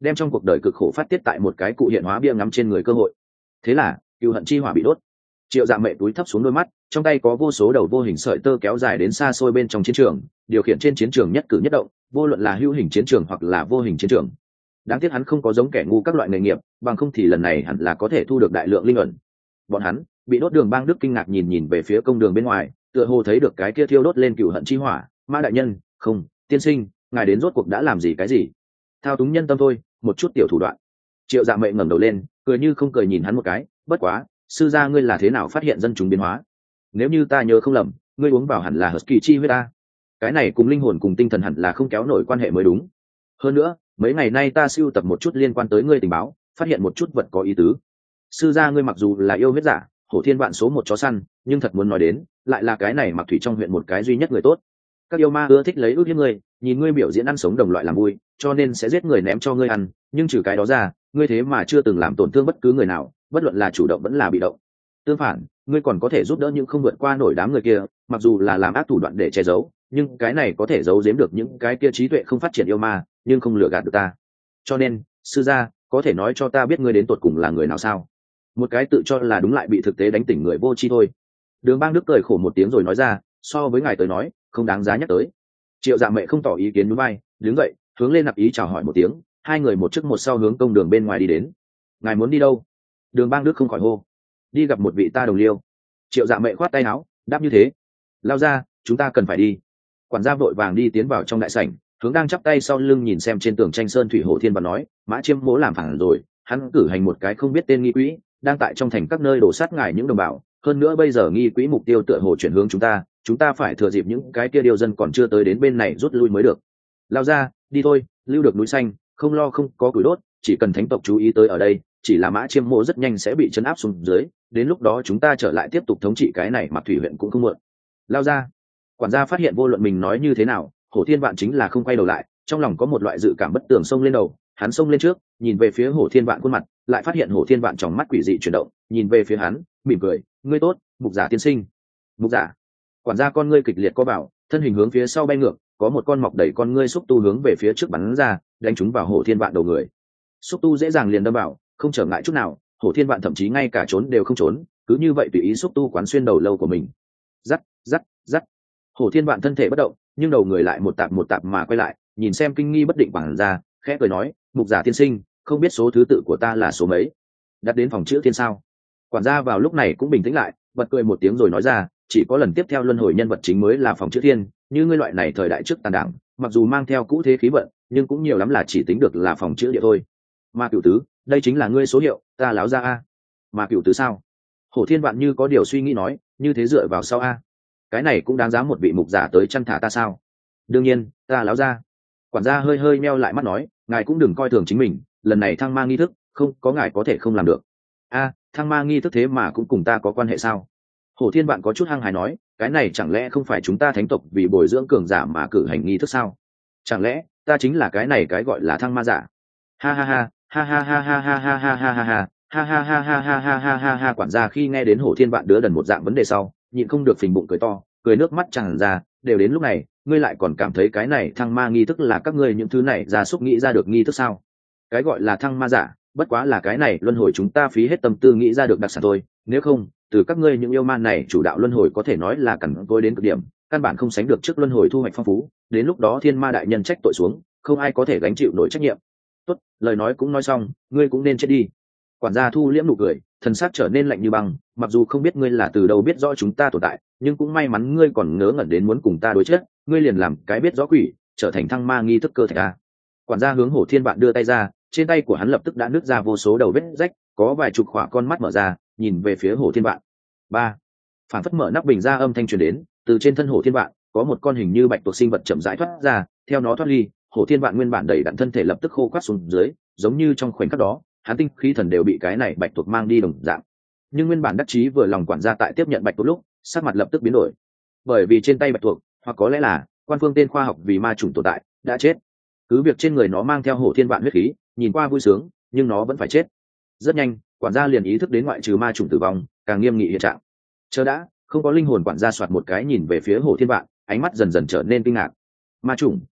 đem trong cuộc đời cực khổ phát tiết tại một cái cụ hiện hóa bia ngắm trên người cơ hội. Thế là cựu hận chi hỏa bị đốt. Triệu Dạ Mệ túi thấp xuống đôi mắt, trong tay có vô số đầu vô hình sợi tơ kéo dài đến xa xôi bên trong chiến trường, điều khiển trên chiến trường nhất cử nhất động, vô luận là hữu hình chiến trường hoặc là vô hình chiến trường. Đáng tiếc hắn không có giống kẻ ngu các loại nghề nghiệp, bằng không thì lần này hẳn là có thể thu được đại lượng linh ẩn. Bọn hắn bị đốt. Đường Bang Đức kinh ngạc nhìn về phía công đường bên ngoài, tựa hồ thấy được cái kia thiêu đốt lên cựu hận chi hỏa. Mã đại nhân, không, tiên sinh, ngài đến rốt cuộc đã làm gì cái gì? Thao túng nhân tâm thôi, một chút tiểu thủ đoạn. Triệu Dạ Mệ ngẩng đầu lên, cười như không cười nhìn hắn một cái, bất quá, sư gia ngươi là thế nào phát hiện dân chúng biến hóa? Nếu như ta nhớ không lầm, ngươi uống vào hẳn là husky chi huyết ta. Cái này cùng linh hồn cùng tinh thần hẳn là không kéo nổi quan hệ mới đúng. Hơn nữa, mấy ngày nay ta sưu tập một chút liên quan tới ngươi tình báo, phát hiện một chút vật có ý tứ. Sư gia ngươi mặc dù là yêu huyết giả, hổ thiên vạn số một chó săn, nhưng thật muốn nói đến, lại là cái này mặc thủy trong huyện một cái duy nhất người tốt. Các yêu ma ưa thích lấy ước hiếp ngươi, nhìn ngươi biểu diễn ăn sống đồng loại làm vui, cho nên sẽ giết người ném cho ngươi ăn, nhưng trừ cái đó ra, ngươi thế mà chưa từng làm tổn thương bất cứ người nào, bất luận là chủ động vẫn là bị động. Tương phản, ngươi còn có thể giúp đỡ những không vượt qua nổi đám người kia, mặc dù là làm ác thủ đoạn để che giấu, nhưng cái này có thể giấu giếm được những cái kia trí tuệ không phát triển yêu ma, nhưng không lừa gạt được ta. Cho nên, sư gia, có thể nói cho ta biết ngươi đến tột cùng là người nào sao? Một cái tự cho là đúng lại bị thực tế đánh tỉnh người vô tri thôi. Đường Bang Đức cười khổ một tiếng rồi nói ra, so với ngài tới nói, không đáng giá nhắc tới. Triệu Dạ Mệ không tỏ ý kiến núi bay, đứng dậy, hướng lên nạp ý chào hỏi một tiếng, hai người một trước một sau hướng công đường bên ngoài đi đến. Ngài muốn đi đâu? Đường Bang Đức không khỏi hô. Đi gặp một vị ta đồng liêu. Triệu Dạ Mệ khoát tay áo, đáp như thế. Lao ra, chúng ta cần phải đi. Quản gia vội vàng đi tiến vào trong đại sảnh, hướng đang chắp tay sau lưng nhìn xem trên tường tranh sơn thủy hổ thiên và nói, Mã Chiêm Mỗ làm phản rồi, hắn cử hành một cái không biết tên nghi quỹ, đang tại trong thành các nơi đổ sát ngài những đồng bào. Hơn nữa bây giờ nghi quỹ mục tiêu tựa hồ chuyển hướng chúng ta phải thừa dịp những cái kia điều dân còn chưa tới đến bên này rút lui mới được. Lao ra, đi thôi, lưu được núi xanh, không lo không có củi đốt, chỉ cần thánh tộc chú ý tới ở đây, chỉ là Mã Chiêm Mỗ rất nhanh sẽ bị chấn áp xuống dưới, đến lúc đó chúng ta trở lại tiếp tục thống trị cái này Mặc Thủy huyện cũng không muộn. Lao ra. Quản gia phát hiện vô luận mình nói như thế nào, Hổ Thiên Vạn chính là không quay đầu lại, trong lòng có một loại dự cảm bất tường xông lên đầu, hắn xông lên trước, nhìn về phía Hổ Thiên Vạn khuôn mặt, lại phát hiện Hổ Thiên Vạn trong mắt quỷ dị chuyển động, nhìn về phía hắn, mỉm cười, ngươi tốt, Mục Giả tiên sinh. Mục Giả. Quản gia con ngươi kịch liệt co bảo, thân hình hướng phía sau bay ngược, có một con mọc đầy con ngươi xúc tu hướng về phía trước bắn ra, đánh trúng vào Hổ Thiên Vạn đầu người. Xúc tu dễ dàng liền đâm vào, không trở ngại chút nào, Hổ Thiên Vạn thậm chí ngay cả trốn đều không trốn, cứ như vậy tùy ý xúc tu quán xuyên đầu lâu của mình. Rắc, rắc, rắc. Hổ Thiên Vạn thân thể bất động, nhưng đầu người lại một tạp mà quay lại, nhìn xem kinh nghi bất định bằng ra, khẽ cười nói, Mục Giả tiên sinh, không biết số thứ tự của ta là số mấy? Đặt đến phòng chữ thiên sao? Quản gia vào lúc này cũng bình tĩnh lại, bật cười một tiếng rồi nói ra, chỉ có lần tiếp theo luân hồi nhân vật chính mới là phòng chữ thiên, như ngươi loại này thời đại trước tàn đảng, mặc dù mang theo cũ thế khí vận, nhưng cũng nhiều lắm là chỉ tính được là phòng chữ địa thôi. Mà Cửu Tứ, đây chính là ngươi số hiệu, ta láo ra a. Mà Cửu Tứ sao? Hổ Thiên Vạn như có điều suy nghĩ nói, như thế dựa vào sau a. Cái này cũng đáng giá một vị mục giả tới chăn thả ta sao? Đương nhiên, ta láo ra. Quản gia hơi hơi meo lại mắt nói, ngài cũng đừng coi thường chính mình, lần này thăng ma nghi thức, không có ngài có thể không làm được. A, thăng ma nghi thức thế mà cũng cùng ta có quan hệ sao? Hổ Thiên Vạn có chút hăng hài nói, cái này chẳng lẽ không phải chúng ta thánh tộc vì bồi dưỡng cường giả mà cử hành nghi thức sao? Chẳng lẽ ta chính là cái này cái gọi là thăng ma giả? Ha ha ha, ha ha ha ha ha ha ha ha ha ha ha ha ha ha ha ha ha ha ha. Quản gia khi nghe đến Hổ Thiên Vạn đứa đần một dạng vấn đề sau, nhịn không được phình bụng cười to, cười nước mắt tràn ra, đều đến lúc này, ngươi lại còn cảm thấy cái này thăng ma nghi thức là các ngươi những thứ này gia súc nghĩ ra được nghi thức sao? Cái gọi là thăng ma giả, bất quá là cái này luân hồi chúng ta phí hết tâm tư nghĩ ra được đặc sản thôi, nếu không, từ các ngươi những yêu man này chủ đạo luân hồi có thể nói là cằn cỗi đến cực điểm, căn bản không sánh được trước luân hồi thu hoạch phong phú, đến lúc đó thiên ma đại nhân trách tội xuống, không ai có thể gánh chịu nổi trách nhiệm. Tốt, lời nói cũng nói xong, ngươi cũng nên chết đi. Quản gia thu liễm nụ cười, thần sắc trở nên lạnh như băng, mặc dù không biết ngươi là từ đâu biết rõ chúng ta tồn tại, nhưng cũng may mắn ngươi còn ngớ ngẩn đến muốn cùng ta đối chết, ngươi liền làm cái biết rõ quỷ, trở thành thăng ma nghi thức cơ thể a. Quản gia hướng Hổ Thiên Vạn đưa tay ra, trên tay của hắn lập tức đã nứt ra vô số đầu vết rách, có vài chục khỏa con mắt mở ra, nhìn về phía Hổ Thiên Vạn. Ba, phản phất mở nắp bình ra âm thanh truyền đến, từ trên thân Hổ Thiên Vạn có một con hình như bạch tuộc sinh vật chậm rãi thoát ra, theo nó thoát ly, Hổ Thiên Vạn nguyên bản đầy đặn thân thể lập tức khô quắt xuống dưới, giống như trong khoảnh khắc đó, hắn tinh khí thần đều bị cái này bạch tuộc mang đi đồng dạng. Nhưng nguyên bản đắc chí vừa lòng quản gia tại tiếp nhận bạch tuộc lúc, sắc mặt lập tức biến đổi, bởi vì trên tay bạch tuộc, hoặc có lẽ là quan phương tên khoa học vì ma chủng tồn tại, đã chết. Cứ việc trên người nó mang theo Hổ Thiên Vạn huyết khí, nhìn qua vui sướng, nhưng nó vẫn phải chết. Rất nhanh, quản gia liền ý thức đến ngoại trừ ma chủng tử vong, càng nghiêm nghị hiện trạng. Chờ đã, không có linh hồn. Quản gia soạt một cái nhìn về phía Hổ Thiên Vạn, ánh mắt dần dần trở nên kinh ngạc. Ma chủng,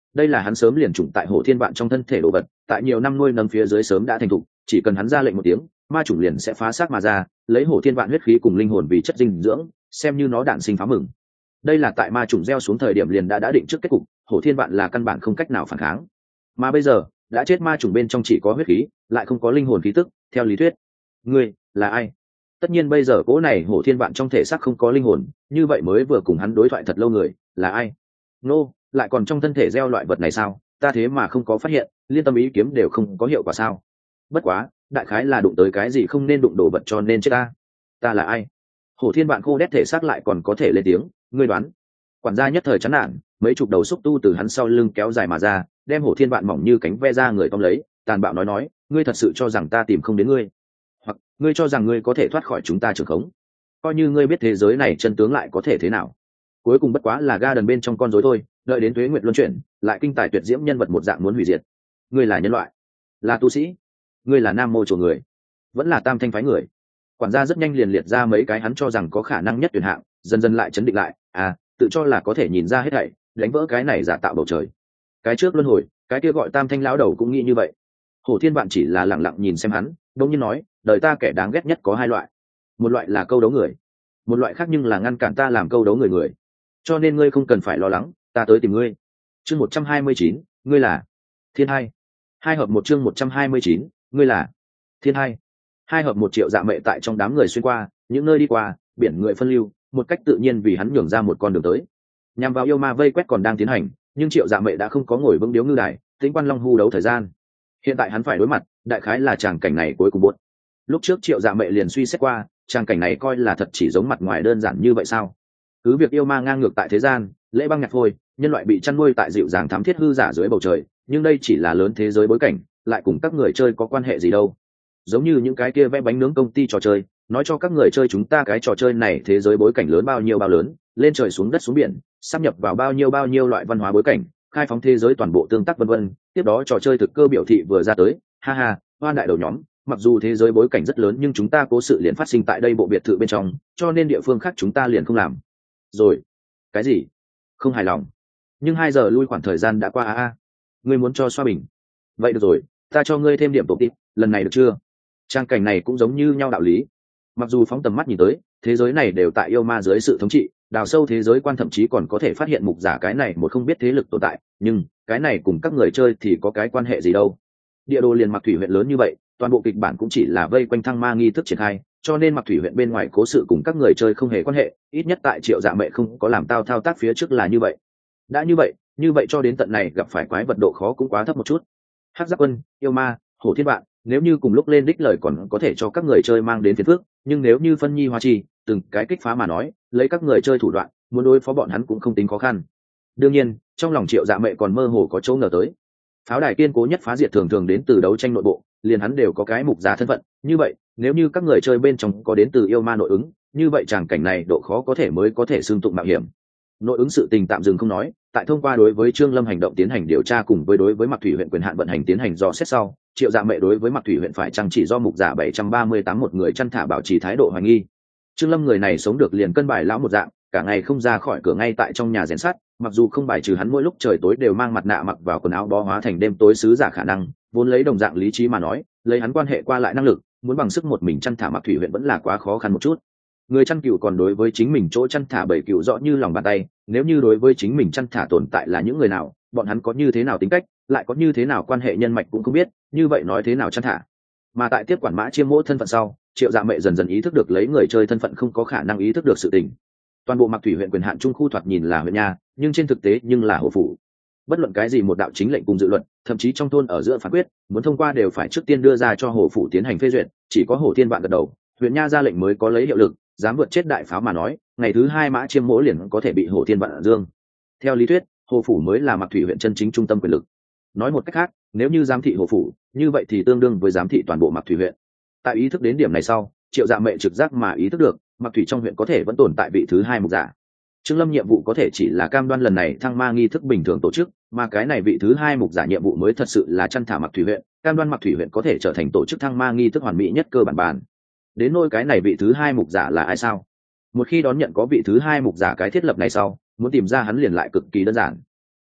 đây là hắn sớm liền trùng tại Hổ Thiên Vạn trong thân thể đồ vật, tại nhiều năm nuôi nấng phía dưới sớm đã thành thục, chỉ cần hắn ra lệnh một tiếng, ma chủng liền sẽ phá xác mà ra, lấy Hổ Thiên Vạn huyết khí cùng linh hồn vì chất dinh dưỡng, xem như nó đản sinh phá mừng. Đây là tại ma chủng gieo xuống thời điểm liền đã định trước kết cục, Hổ Thiên Vạn là căn bản không cách nào phản kháng. Mà bây giờ, đã chết ma chủng bên trong chỉ có huyết khí, lại không có linh hồn khí tức, theo lý thuyết, ngươi là ai? Tất nhiên bây giờ cỗ này Hổ Thiên Vạn trong thể xác không có linh hồn, như vậy mới vừa cùng hắn đối thoại thật lâu người, là ai? Nô, lại còn trong thân thể gieo loại vật này sao? Ta thế mà không có phát hiện, liên tâm ý kiếm đều không có hiệu quả sao? Bất quá, đại khái là đụng tới cái gì không nên đụng đồ vật cho nên chết ta. Ta là ai? Hổ Thiên Vạn khô đét thể xác lại còn có thể lên tiếng, ngươi đoán. Quản gia nhất thời chán nản, mấy chục đầu xúc tu từ hắn sau lưng kéo dài mà ra, đem Hổ Thiên Vạn mỏng như cánh ve ra người tóm lấy, tàn bạo nói, ngươi thật sự cho rằng ta tìm không đến ngươi, hoặc ngươi cho rằng ngươi có thể thoát khỏi chúng ta trường khống? Coi như ngươi biết thế giới này chân tướng lại có thể thế nào? Cuối cùng bất quá là ga đần bên trong con rối thôi, đợi đến tuế nguyệt luân chuyển, lại kinh tài tuyệt diễm nhân vật một dạng muốn hủy diệt. Ngươi là nhân loại, là tu sĩ, ngươi là nam mô chùa người, vẫn là tam thanh phái người? Quản gia rất nhanh liền liệt ra mấy cái hắn cho rằng có khả năng nhất tuyển hạng, dần dần lại chấn định lại, tự cho là có thể nhìn ra hết thảy, đánh vỡ cái này giả tạo bầu trời. Cái trước luân hồi, cái kia gọi tam thanh lão đầu cũng nghĩ như vậy. Hổ Thiên Vạn chỉ là lặng lặng nhìn xem hắn, đông nhiên nói, đời ta kẻ đáng ghét nhất có hai loại, một loại là câu đấu người, một loại khác nhưng là ngăn cản ta làm câu đấu người. Cho nên ngươi không cần phải lo lắng, ta tới tìm ngươi. Chương 129, ngươi là Thiên Hai. Hai hợp một chương 129, ngươi là Thiên Hai. Hai hợp một Triệu Dạ Mệ tại trong đám người xuyên qua, những nơi đi qua, biển người phân lưu, một cách tự nhiên vì hắn nhường ra một con đường tới. Nhằm vào yêu ma vây quét còn đang tiến hành, nhưng Triệu Dạ Mệ đã không có ngồi vững điếu ngư đài, tĩnh quan long hu đấu thời gian. Hiện tại hắn phải đối mặt, đại khái là tràng cảnh này cuối cùng buốt. Lúc trước Triệu Dạ Mệ liền suy xét qua, tràng cảnh này coi là thật chỉ giống mặt ngoài đơn giản như vậy sao? Cứ việc yêu ma ngang ngược tại thế gian, lễ băng nhạc phôi, nhân loại bị chăn nuôi tại dịu dàng thám thiết hư giả dưới bầu trời, nhưng đây chỉ là lớn thế giới bối cảnh, lại cùng các người chơi có quan hệ gì đâu? Giống như những cái kia vẽ bánh nướng công ty trò chơi, nói cho các người chơi chúng ta cái trò chơi này thế giới bối cảnh lớn bao nhiêu bao lớn, lên trời xuống đất xuống biển, sáp nhập vào bao nhiêu loại văn hóa bối cảnh, khai phóng thế giới toàn bộ tương tác vân vân. Tiếp đó trò chơi thực cơ biểu thị vừa ra tới, ha ha, hoan đại đầu nhóm, mặc dù thế giới bối cảnh rất lớn nhưng chúng ta cố sự liền phát sinh tại đây bộ biệt thự bên trong, cho nên địa phương khác chúng ta liền không làm. Rồi, cái gì? Không hài lòng? Nhưng 2 giờ lui khoảng thời gian đã qua ngươi muốn cho xoa bình? Vậy được rồi, ta cho ngươi thêm điểm tổ tip, lần này được chưa? Trang cảnh này cũng giống như nhau đạo lý. Mặc dù phóng tầm mắt nhìn tới, thế giới này đều tại yêu ma dưới sự thống trị, đào sâu thế giới quan thậm chí còn có thể phát hiện mục giả cái này một không biết thế lực tồn tại, nhưng cái này cùng các người chơi thì có cái quan hệ gì đâu? Địa đồ liền Mặc Thủy huyện lớn như vậy, toàn bộ kịch bản cũng chỉ là vây quanh thăng ma nghi thức triển khai, cho nên Mặc Thủy huyện bên ngoài cố sự cùng các người chơi không hề quan hệ, ít nhất tại Triệu Dạ Mệ không có làm thao tác phía trước là như vậy. Đã như vậy cho đến tận này gặp phải quái vật độ khó cũng quá thấp một chút. Hắc Giáp Quân, yêu ma, Hổ Thiên Vạn, nếu như cùng lúc lên đích lời còn có thể cho các người chơi mang đến phiền phức, nhưng nếu như phân nhi hóa chi, từng cái kích phá mà nói, lấy các người chơi thủ đoạn, muốn đối phó bọn hắn cũng không tính khó khăn. Đương nhiên, trong lòng Triệu Dạ Mệ còn mơ hồ có chỗ ngờ tới. Pháo đài kiên cố nhất phá diệt thường thường đến từ đấu tranh nội bộ, liền hắn đều có cái mục giá thân phận, như vậy, nếu như các người chơi bên trong có đến từ yêu ma nội ứng, như vậy tràng cảnh này độ khó có thể mới có thể xương tụng mạo hiểm. Nội ứng sự tình tạm dừng không nói, tại thông qua đối với Trương Lâm hành động tiến hành điều tra cùng với đối với Mặc Thủy huyện quyền hạn vận hành tiến hành dò xét sau, Triệu Dạ Mệ đối với Mặc Thủy huyện phải chăng chỉ do mục giả 738 một người chăn thả bảo trì thái độ hoài nghi. Trương Lâm người này sống được liền cân bài lão một dạng, cả ngày không ra khỏi cửa ngay tại trong nhà rèn sắt, mặc dù không bài trừ hắn mỗi lúc trời tối đều mang mặt nạ mặc vào quần áo bó hóa thành đêm tối sứ giả khả năng, vốn lấy đồng dạng lý trí mà nói, lấy hắn quan hệ qua lại năng lực, muốn bằng sức một mình chăn thả Mặc Thủy huyện vẫn là quá khó khăn một chút. Người chăn cừu còn đối với chính mình chỗ chăn thả bầy cừu rõ như lòng bàn tay, nếu như đối với chính mình chăn thả tồn tại là những người nào, bọn hắn có như thế nào tính cách, lại có như thế nào quan hệ nhân mạch cũng không biết, như vậy nói thế nào chăn thả. Mà tại tiếp quản Mã Chiêm Mỗ thân phận sau, Triệu Dạ Mệ dần dần ý thức được lấy người chơi thân phận không có khả năng ý thức được sự tình. Toàn bộ Mặc Thủy huyện quyền hạn trung khu thoạt nhìn là huyện nha, nhưng trên thực tế nhưng là hồ phủ. Bất luận cái gì một đạo chính lệnh cùng dự luật, thậm chí trong thôn ở giữa phán quyết, muốn thông qua đều phải trước tiên đưa ra cho hồ phủ tiến hành phê duyệt, chỉ có Hổ Thiên Vạn gật đầu, huyện nha ra lệnh mới có lấy hiệu lực, dám vượt chết đại pháo mà nói, ngày thứ 2 Mã Chiêm Mỗ liền có thể bị Hổ Thiên Vạn dương. Theo lý thuyết, hồ phủ mới là Mặc Thủy huyện chân chính trung tâm quyền lực. Nói một cách khác, nếu như giám thị hồ phủ, như vậy thì tương đương với giám thị toàn bộ Mặc Thủy huyện. Tại ý thức đến điểm này sau, Triệu Dạ Mệ trực giác mà ý thức được, Mặc Thủy trong huyện có thể vẫn tồn tại vị thứ 2 mục giả. Trương Lâm nhiệm vụ có thể chỉ là cam đoan lần này thăng ma nghi thức bình thường tổ chức, mà cái này vị thứ 2 mục giả nhiệm vụ mới thật sự là chăn thả Mặc Thủy huyện, cam đoan Mặc Thủy huyện có thể trở thành tổ chức thăng ma nghi thức hoàn mỹ nhất cơ bản. Đến nôi cái này vị thứ 2 mục giả là ai sao? Một khi đón nhận có vị thứ 2 mục giả cái thiết lập này sau, muốn tìm ra hắn liền lại cực kỳ đơn giản.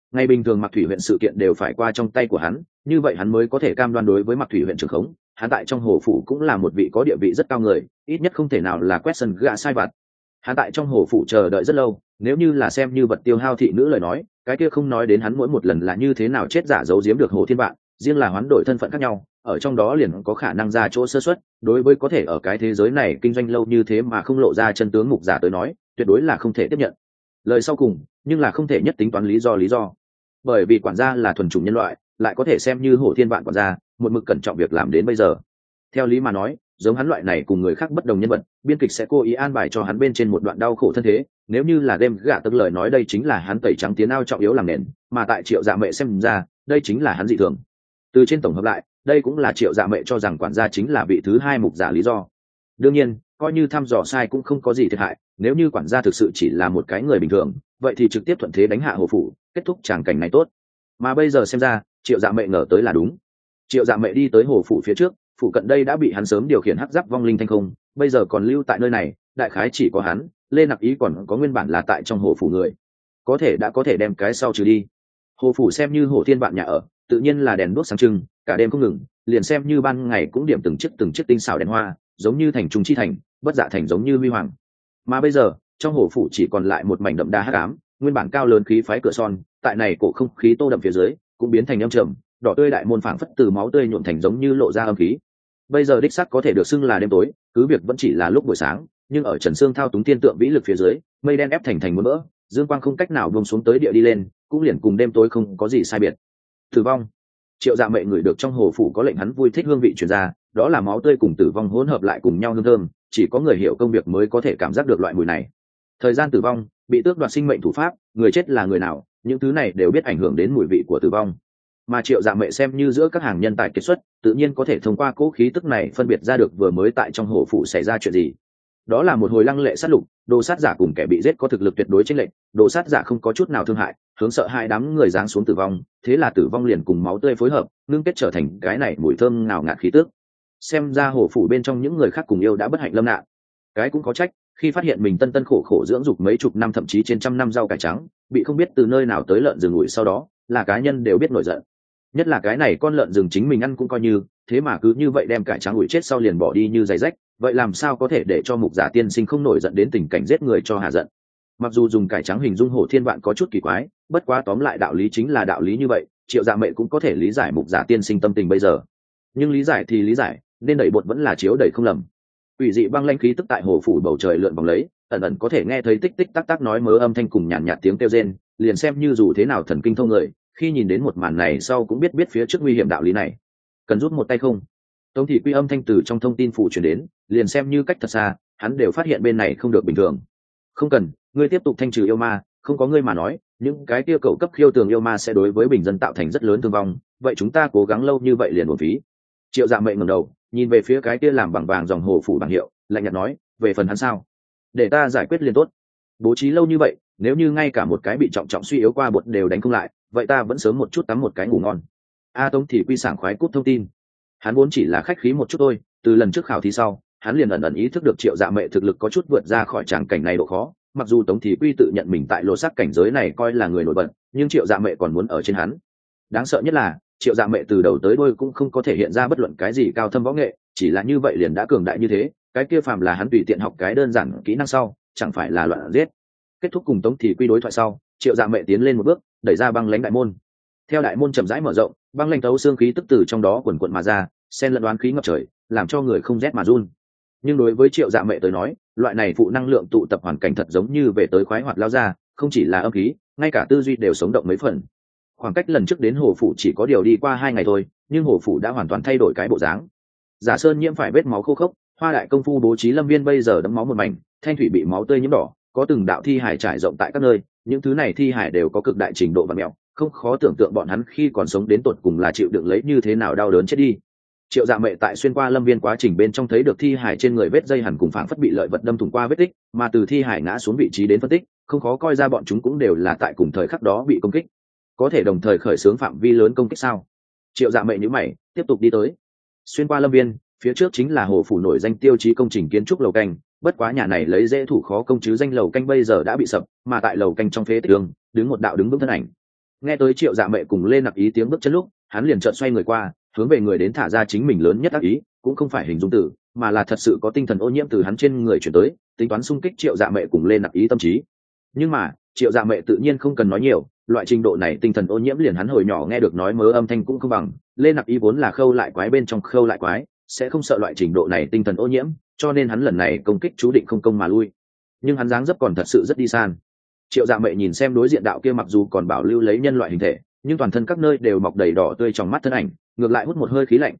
Ngày bình thường Mặc Thủy huyện sự kiện đều phải qua trong tay của hắn, như vậy hắn mới có thể cam đoan đối với Mặc Thủy huyện trưởng khống. Hắn tại trong hồ phủ cũng là một vị có địa vị rất cao người, ít nhất không thể nào là quét sân gã sai vặt. Hắn tại trong hồ phủ chờ đợi rất lâu, nếu như là xem như vật tiêu hao thị nữ lời nói, cái kia không nói đến hắn mỗi một lần là như thế nào chết giả giấu giếm được Hồ Thiên Vạn, riêng là hoán đổi thân phận khác nhau, ở trong đó liền có khả năng ra chỗ sơ suất. Đối với có thể ở cái thế giới này kinh doanh lâu như thế mà không lộ ra chân tướng mục giả tới nói, tuyệt đối là không thể tiếp nhận. Lời sau cùng, nhưng là không thể nhất tính toán lý do. Bởi vì quản gia là thuần chủng nhân loại, lại có thể xem như Hồ Thiên Vạn quản gia, một mực cẩn trọng việc làm đến bây giờ. Theo lý mà nói, giống hắn loại này cùng người khác bất đồng nhân vật, biên kịch sẽ cố ý an bài cho hắn bên trên một đoạn đau khổ thân thế. Nếu như là game gạ tức lời nói đây chính là hắn tẩy trắng tiến ao trọng yếu làm nền, mà tại Triệu Dạ Mệ xem ra, đây chính là hắn dị thường. Từ trên tổng hợp lại, đây cũng là Triệu Dạ Mệ cho rằng quản gia chính là vị thứ hai mục giả lý do. Đương nhiên, coi như thăm dò sai cũng không có gì thiệt hại, nếu như quản gia thực sự chỉ là một cái người bình thường, vậy thì trực tiếp thuận thế đánh hạ hồ phủ, kết thúc tràng cảnh này tốt. Mà bây giờ xem ra, Triệu Dạ Mệ ngờ tới là đúng. Triệu Dạ Mệ đi tới hồ phủ phía trước, phụ cận đây đã bị hắn sớm điều khiển hắc giáp vong linh thanh không, bây giờ còn lưu tại nơi này, đại khái chỉ có hắn, Lê Nặc Ý còn có nguyên bản là tại trong hồ phủ người, có thể đem cái sau trừ đi. Hồ phủ xem như Hồ Thiên Vạn nhà ở, tự nhiên là đèn đuốc sáng trưng, cả đêm không ngừng, liền xem như ban ngày cũng điểm từng chiếc tinh xảo đèn hoa, giống như thành trung chi thành, bất dạ thành giống như huy hoàng. Mà bây giờ, trong hồ phủ chỉ còn lại một mảnh đậm đà hắc ám, nguyên bản cao lớn khí phái cửa son, tại này cổ không khí tô đậm phía dưới, cũng biến thành âm trầm, đỏ tươi đại môn phảng phất từ máu tươi nhuộm thành giống như lộ ra âm khí. Bây giờ đích xác có thể được xưng là đêm tối, cứ việc vẫn chỉ là lúc buổi sáng, nhưng ở Trần Sương thao túng tiên tượng vĩ lực phía dưới, mây đen ép thành muốn vỡ, dương quang không cách nào buông xuống tới địa đi lên, cũng liền cùng đêm tối không có gì sai biệt. Tử vong. Triệu Dạ Mệ ngửi được trong hồ phủ có lệnh hắn vui thích hương vị truyền ra, đó là máu tươi cùng tử vong hỗn hợp lại cùng nhau hương thơm, chỉ có người hiểu công việc mới có thể cảm giác được loại mùi này. Thời gian tử vong, bị tước đoạt sinh mệnh thủ pháp, người chết là người nào, những thứ này đều biết ảnh hưởng đến mùi vị của tử vong. Mà Triệu Dạ Mệ xem như giữa các hàng nhân tài kiệt xuất, tự nhiên có thể thông qua cố khí tức này phân biệt ra được vừa mới tại trong hồ phủ xảy ra chuyện gì. Đó là một hồi lăng lệ sát lục, đồ sát giả cùng kẻ bị giết có thực lực tuyệt đối chênh lệch, đồ sát giả không có chút nào thương hại, hướng sợ hai đám người giáng xuống tử vong, thế là tử vong liền cùng máu tươi phối hợp, ngưng kết trở thành cái này mùi thơm ngào ngạt khí tức. Xem ra hồ phủ bên trong những người khác cùng yêu đã bất hạnh lâm nạn. Cái cũng có trách, khi phát hiện mình tân khổ khổ dưỡng dục mấy chục năm thậm chí trên trăm năm rau cải trắng, bị không biết từ nơi nào tới lợn rừng ủi sau đó, là cá nhân đều biết nổi giận. Nhất là cái này con lợn rừng chính mình ăn cũng coi như, thế mà cứ như vậy đem cải trắng ủi chết sau liền bỏ đi như giày rách, vậy làm sao có thể để cho mục giả tiên sinh không nổi giận đến tình cảnh giết người cho hạ giận. Mặc dù dùng cải trắng hình dung Hồ Thiên Vạn có chút kỳ quái, bất quá tóm lại đạo lý chính là đạo lý như vậy, Triệu Dạ Mệ cũng có thể lý giải mục giả tiên sinh tâm tình bây giờ. Nhưng lý giải thì lý giải, nên đẩy bột vẫn là chiếu đẩy không lầm. Ủy dị băng lãnh khí tức tại hồ phủ bầu trời lượn vòng lấy, ẩn ẩn có thể nghe thấy tích tích tắc tắc nói mớ âm thanh cùng nhàn nhạt tiếng kêu rên, liền xem như dù thế nào thần kinh thông người, khi nhìn đến một màn này sau cũng biết phía trước nguy hiểm đạo lý này. Cần rút một tay không? Tống Thị Quy âm thanh từ trong thông tin phụ truyền đến, liền xem như cách thật xa, hắn đều phát hiện bên này không được bình thường. Không cần, ngươi tiếp tục thanh trừ yêu ma, không có ngươi mà nói, những cái kia cậu cấp khiêu tường yêu ma sẽ đối với bình dân tạo thành rất lớn thương vong, vậy chúng ta cố gắng lâu như vậy liền uổng phí. Triệu Dạ Mệ ngẩng đầu, nhìn về phía cái kia làm bằng vàng dòng hồ phủ bảng hiệu, lạnh nhạt nói, về phần hắn sao? Để ta giải quyết liền tốt. Bố trí lâu như vậy, nếu như ngay cả một cái bị trọng suy yếu qua bột đều đánh không lại, vậy ta vẫn sớm một chút tắm một cái ngủ ngon. Tống Thị Quy sảng khoái cút thông tin. Hắn vốn chỉ là khách khí một chút thôi, từ lần trước khảo thí sau, hắn liền ẩn ý thức được Triệu Dạ Mệ thực lực có chút vượt ra khỏi tràng cảnh này độ khó. Mặc dù Tống Thị Quy tự nhận mình tại lô sắc cảnh giới này coi là người nổi bật, nhưng Triệu Dạ Mệ còn muốn ở trên hắn. Đáng sợ nhất là Triệu Dạ Mệ từ đầu tới đuôi cũng không có thể hiện ra bất luận cái gì cao thâm võ nghệ, chỉ là như vậy liền đã cường đại như thế. Cái kia phàm là hắn tùy tiện học cái đơn giản kỹ năng sau, chẳng phải là loạn giết. Kết thúc cùng Tống Thị Quy đối thoại sau, Triệu Dạ Mệ tiến lên một bước, đẩy ra băng lãnh đại môn. Theo đại môn chậm rãi mở rộng, băng lãnh thấu xương khí tức từ trong đó quần quận mà ra, xen lẫn đoán khí ngập trời, làm cho người không rét mà run. Nhưng đối với Triệu Dạ Mệ tới nói, loại này phụ năng lượng tụ tập hoàn cảnh thật giống như về tới khoái hoạt lao ra, không chỉ là âm khí, ngay cả tư duy đều sống động mấy phần. Khoảng cách lần trước đến hồ phủ chỉ có điều đi qua 2 ngày thôi, nhưng hồ phủ đã hoàn toàn thay đổi cái bộ dáng. Giả Sơn nhiễm phải vết máu khô khốc, Hoa Đại công phu bố trí lâm viên bây giờ đẫm máu một mảnh, thanh thủy bị máu tươi nhiễm đỏ, có từng đạo thi hải trải rộng tại các nơi, những thứ này thi hải đều có cực đại trình độ vặn mèo, không khó tưởng tượng bọn hắn khi còn sống đến tột cùng là chịu đựng lấy như thế nào đau đớn chết đi. Triệu Dạ Mệ tại xuyên qua lâm viên quá trình bên trong thấy được thi hải trên người vết dây hẳn cùng phảng phất bị lợi vật đâm thủng qua vết tích, mà từ thi hải ngã xuống vị trí đến phân tích, không khó coi ra bọn chúng cũng đều là tại cùng thời khắc đó bị công kích. Có thể đồng thời khởi xướng phạm vi lớn công kích sao? Triệu Dạ Mệ nhíu mày, tiếp tục đi tới. Xuyên qua lâm viên, phía trước chính là hồ phủ nổi danh tiêu chí công trình kiến trúc lầu canh, bất quá nhà này lấy dễ thủ khó công chứ danh lầu canh bây giờ đã bị sập, mà tại lầu canh trong phế tích đường, đứng một đạo đứng vững thân ảnh. Nghe tới Triệu Dạ Mệ cùng Lê Nặc Ý tiếng bước chân lúc, hắn liền chợt xoay người qua, hướng về người đến thả ra chính mình lớn nhất ác ý, cũng không phải hình dung từ, mà là thật sự có tinh thần ô nhiễm từ hắn trên người chuyển tới, tính toán xung kích Triệu Dạ Mệ cùng Lê Nặc Ý tâm trí. Nhưng mà Triệu Dạ Mệ tự nhiên không cần nói nhiều, loại trình độ này tinh thần ô nhiễm liền hắn hồi nhỏ nghe được nói mớ âm thanh cũng không bằng. Lê Nặc Ý vốn là khâu lại quái bên trong khâu lại quái, sẽ không sợ loại trình độ này tinh thần ô nhiễm, cho nên hắn lần này công kích chú định không công mà lui. Nhưng hắn dáng dấp còn thật sự rất đi san. Triệu Dạ Mệ nhìn xem đối diện đạo kia mặc dù còn bảo lưu lấy nhân loại hình thể, nhưng toàn thân các nơi đều mọc đầy đỏ tươi trong mắt thân ảnh, ngược lại hút một hơi khí lạnh.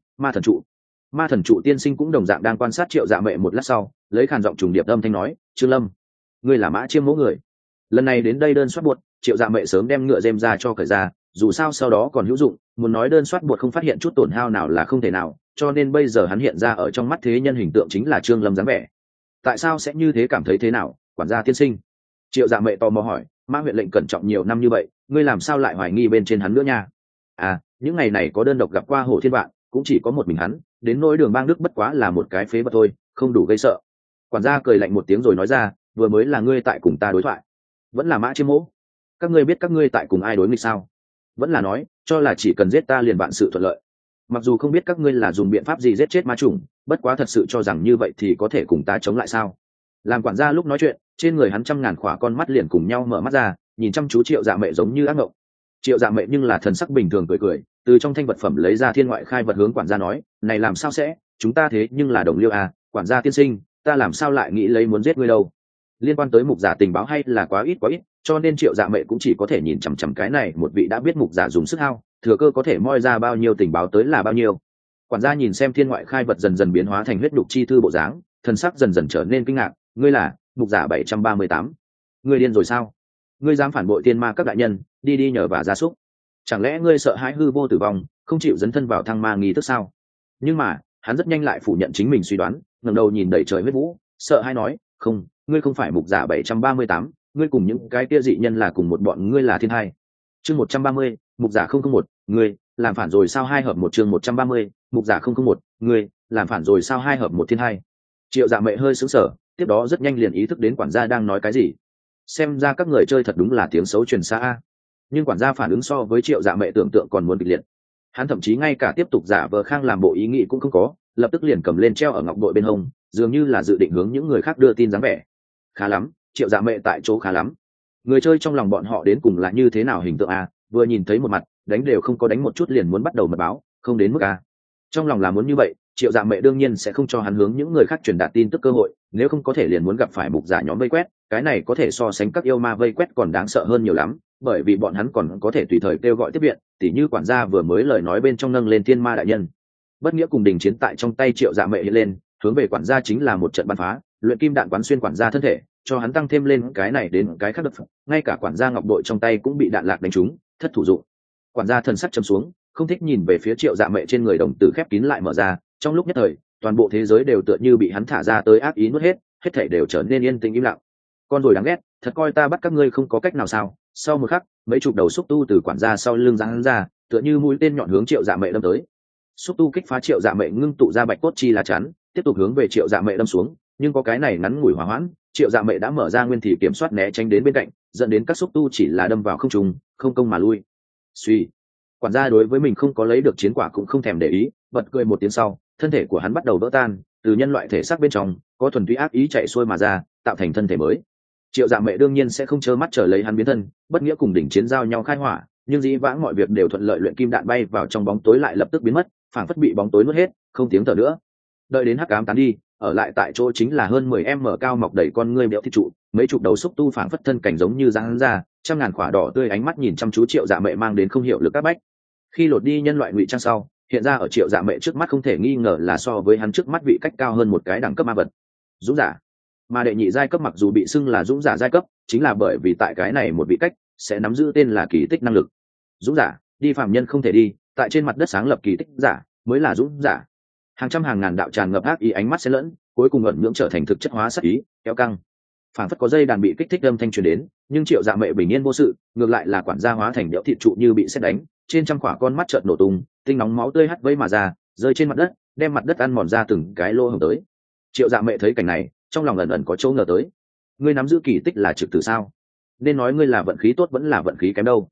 Ma thần trụ tiên sinh cũng đồng dạng đang quan sát Triệu Dạ Mệ một lát sau, lấy khàn giọng trùng điệp âm thanh nói: "Trương Lâm, ngươi là Mã Chiêm mẫu người." Lần này đến đây đơn soát buộc, Triệu Dạ Mệ sớm đem ngựa rêm ra cho cởi ra, dù sao sau đó còn hữu dụng, muốn nói đơn soát buộc không phát hiện chút tổn hao nào là không thể nào, cho nên bây giờ hắn hiện ra ở trong mắt thế nhân hình tượng chính là Trương Lâm dáng vẻ. Tại sao sẽ như thế, cảm thấy thế nào, quản gia tiên sinh? Triệu Dạ Mệ tò mò hỏi. Mã huyện lệnh cẩn trọng nhiều năm như vậy, ngươi làm sao lại hoài nghi bên trên hắn nữa nha? À, những ngày này có đơn độc gặp qua Hồ Thiên Vạn, cũng chỉ có một mình hắn, đến nỗi Đường Bang Đức bất quá là một cái phế vật thôi, không đủ gây sợ. Quản gia cười lạnh một tiếng rồi nói ra: vừa mới là ngươi tại cùng ta đối thoại, vẫn là Mã Chiêm mỗ? Các ngươi biết các ngươi tại cùng ai đối nghịch sao? Vẫn là nói cho là chỉ cần giết ta liền vạn sự thuận lợi? Mặc dù không biết các ngươi là dùng biện pháp gì giết chết ma trùng, bất quá thật sự cho rằng như vậy thì có thể cùng ta chống lại sao? Làm quản gia lúc nói chuyện, trên người hắn trăm ngàn khỏa con mắt liền cùng nhau mở mắt ra, nhìn chăm chú Triệu Dạ Mệ giống như ác ngộng. Triệu Dạ Mệ nhưng là thần sắc bình thường cười cười, từ trong thanh vật phẩm lấy ra thiên ngoại khai vật hướng quản gia nói: này làm sao sẽ, chúng ta thế nhưng là đồng liêu à, quản gia tiên sinh, ta làm sao lại nghĩ lấy muốn giết ngươi đâu? Liên quan tới mục giả tình báo hay là quá ít, cho nên Triệu Dạ Mệ cũng chỉ có thể nhìn chằm chằm cái này một vị đã biết mục giả dùng sức hao, thừa cơ có thể moi ra bao nhiêu tình báo tới là bao nhiêu. Quản gia nhìn xem thiên ngoại khai vật dần dần biến hóa thành huyết đục chi thư bộ dáng, thần sắc dần dần trở nên kinh ngạc. Ngươi là mục giả 738? Ngươi điên rồi sao? Ngươi dám phản bội tiên ma các đại nhân, đi nhờ và gia súc? Chẳng lẽ ngươi sợ hãi hư vô tử vong, không chịu dấn thân vào thăng ma nghi thức sao? Nhưng mà hắn rất nhanh lại phủ nhận chính mình suy đoán, ngẩng đầu nhìn đầy trời huyết vũ, sợ hãi nói: không, ngươi không phải mục giả 738, ngươi cùng những cái kia dị nhân là cùng một bọn, ngươi là thiên hai. Chương 130, mục giả 001, ngươi làm phản rồi sao? 2 hợp 1. Chương 130, mục giả 001, ngươi làm phản rồi sao? 2 hợp 1 thiên hai. Triệu Dạ Mệ hơi sững sờ, tiếp đó rất nhanh liền ý thức đến quản gia đang nói cái gì. Xem ra các người chơi thật đúng là tiếng xấu truyền xa a. Nhưng quản gia phản ứng so với Triệu Dạ Mệ tưởng tượng còn muốn kịch liệt. Hắn thậm chí ngay cả tiếp tục giả vờ khang làm bộ ý nghĩ cũng không có, lập tức liền cầm lên treo ở ngọc bội bên hông, dường như là dự định hướng những người khác đưa tin dáng vẻ. Khá lắm, Triệu Dạ Mệ tại chỗ khá lắm. Người chơi trong lòng bọn họ đến cùng là như thế nào hình tượng a? Vừa nhìn thấy một mặt, đánh đều không có đánh một chút liền muốn bắt đầu mật báo, không đến mức a. Trong lòng là muốn như vậy, Triệu Dạ Mệ đương nhiên sẽ không cho hắn hướng những người khác truyền đạt tin tức cơ hội, nếu không có thể liền muốn gặp phải mục giả nhóm vây quét, cái này có thể so sánh các yêu ma vây quét còn đáng sợ hơn nhiều lắm, bởi vì bọn hắn còn có thể tùy thời kêu gọi tiếp viện, tỉ như quản gia vừa mới lời nói bên trong nâng lên thiên ma đại nhân. Bất nghĩa cùng đình chiến tại trong tay Triệu Dạ Mệ hiện lên, hướng về quản gia chính là một trận bắn phá, luyện kim đạn quán xuyên quản gia thân thể, cho hắn tăng thêm lên cái này đến cái khác đập, ngay cả quản gia ngọc bội trong tay cũng bị đạn lạc đánh trúng, thất thủ dụng. Quản gia thần sắc trầm xuống, không thích nhìn về phía Triệu Dạ Mệ, trên người đồng tử khép kín lại mở ra, trong lúc nhất thời toàn bộ thế giới đều tựa như bị hắn thả ra tới ác ý nuốt hết, hết thảy đều trở nên yên tĩnh im lặng. Con rồi đáng ghét, thật coi ta bắt các ngươi không có cách nào sao? Sau một khắc, mấy chục đầu xúc tu từ quản gia sau lưng giáng ra, tựa như mũi tên nhọn hướng Triệu Dạ Mệ đâm tới. Xúc tu kích phá Triệu Dạ Mệ ngưng tụ ra bạch cốt chi lá chắn, tiếp tục hướng về Triệu Dạ Mệ đâm xuống, nhưng có cái này ngắn ngủi hỏa hoãn, Triệu Dạ Mệ đã mở ra nguyên thì kiểm soát né tránh đến bên cạnh, dẫn đến các xúc tu chỉ là đâm vào không trùng, không công mà lui. Suy, quản gia đối với mình không có lấy được chiến quả cũng không thèm để ý, bật cười một tiếng sau, thân thể của hắn bắt đầu vỡ tan, từ nhân loại thể xác bên trong có thuần túy ác ý chạy xuôi mà ra, tạo thành thân thể mới. Triệu Dạ Mệ đương nhiên sẽ không trơ mắt chờ lấy hắn biến thân, bất nghĩa cùng đỉnh chiến giao nhau khai hỏa, nhưng dĩ vãng mọi việc đều thuận lợi, luyện kim đạn bay vào trong bóng tối lại lập tức biến mất, phảng phất bị bóng tối nuốt hết, không tiếng thở nữa. Đợi đến hắc ám tán đi, ở lại tại chỗ chính là hơn 10m cao mọc đầy con ngươi béo thịt trụ, mấy chục đầu xúc tu phảng phất thân cảnh giống như giãn ra, trăm ngàn quả đỏ tươi ánh mắt nhìn chăm chú Triệu Dạ Mệ, mang đến không hiểu lực áp bách. Khi lột đi nhân loại ngụy trang sau, hiện ra ở Triệu Dạ Mệ trước mắt không thể nghi ngờ là so với hắn trước mắt vị cách cao hơn một cái đẳng cấp ma vật, dũng giả. Mà đệ nhị giai cấp mặc dù bị xưng là dũng giả giai cấp, chính là bởi vì tại cái này một vị cách sẽ nắm giữ tên là kỳ tích năng lực. Dũng giả, đi phàm nhân không thể đi, tại trên mặt đất sáng lập kỳ tích giả mới là dũng giả. Hàng trăm hàng ngàn đạo tràn ngập ác ý ánh mắt xen lẫn, cuối cùng ẩn nhưỡng trở thành thực chất hóa sát ý, kéo căng. Phảng phất có dây đàn bị kích thích âm thanh truyền đến, nhưng Triệu Dạ Mệ bình yên vô sự, ngược lại là quản gia hóa thành đẽo thịt trụ như bị sét đánh, trên trăm quả con mắt chợt nổ tung, tinh nóng máu tươi hắt vây mà ra, rơi trên mặt đất, đem mặt đất ăn mòn ra từng cái lỗ hổng tới. Triệu Dạ Mệ thấy cảnh này, trong lòng ẩn ẩn có chỗ ngờ tới. Ngươi nắm giữ kỳ tích là trực tử sao? Nên nói ngươi là vận khí tốt vẫn là vận khí kém đâu?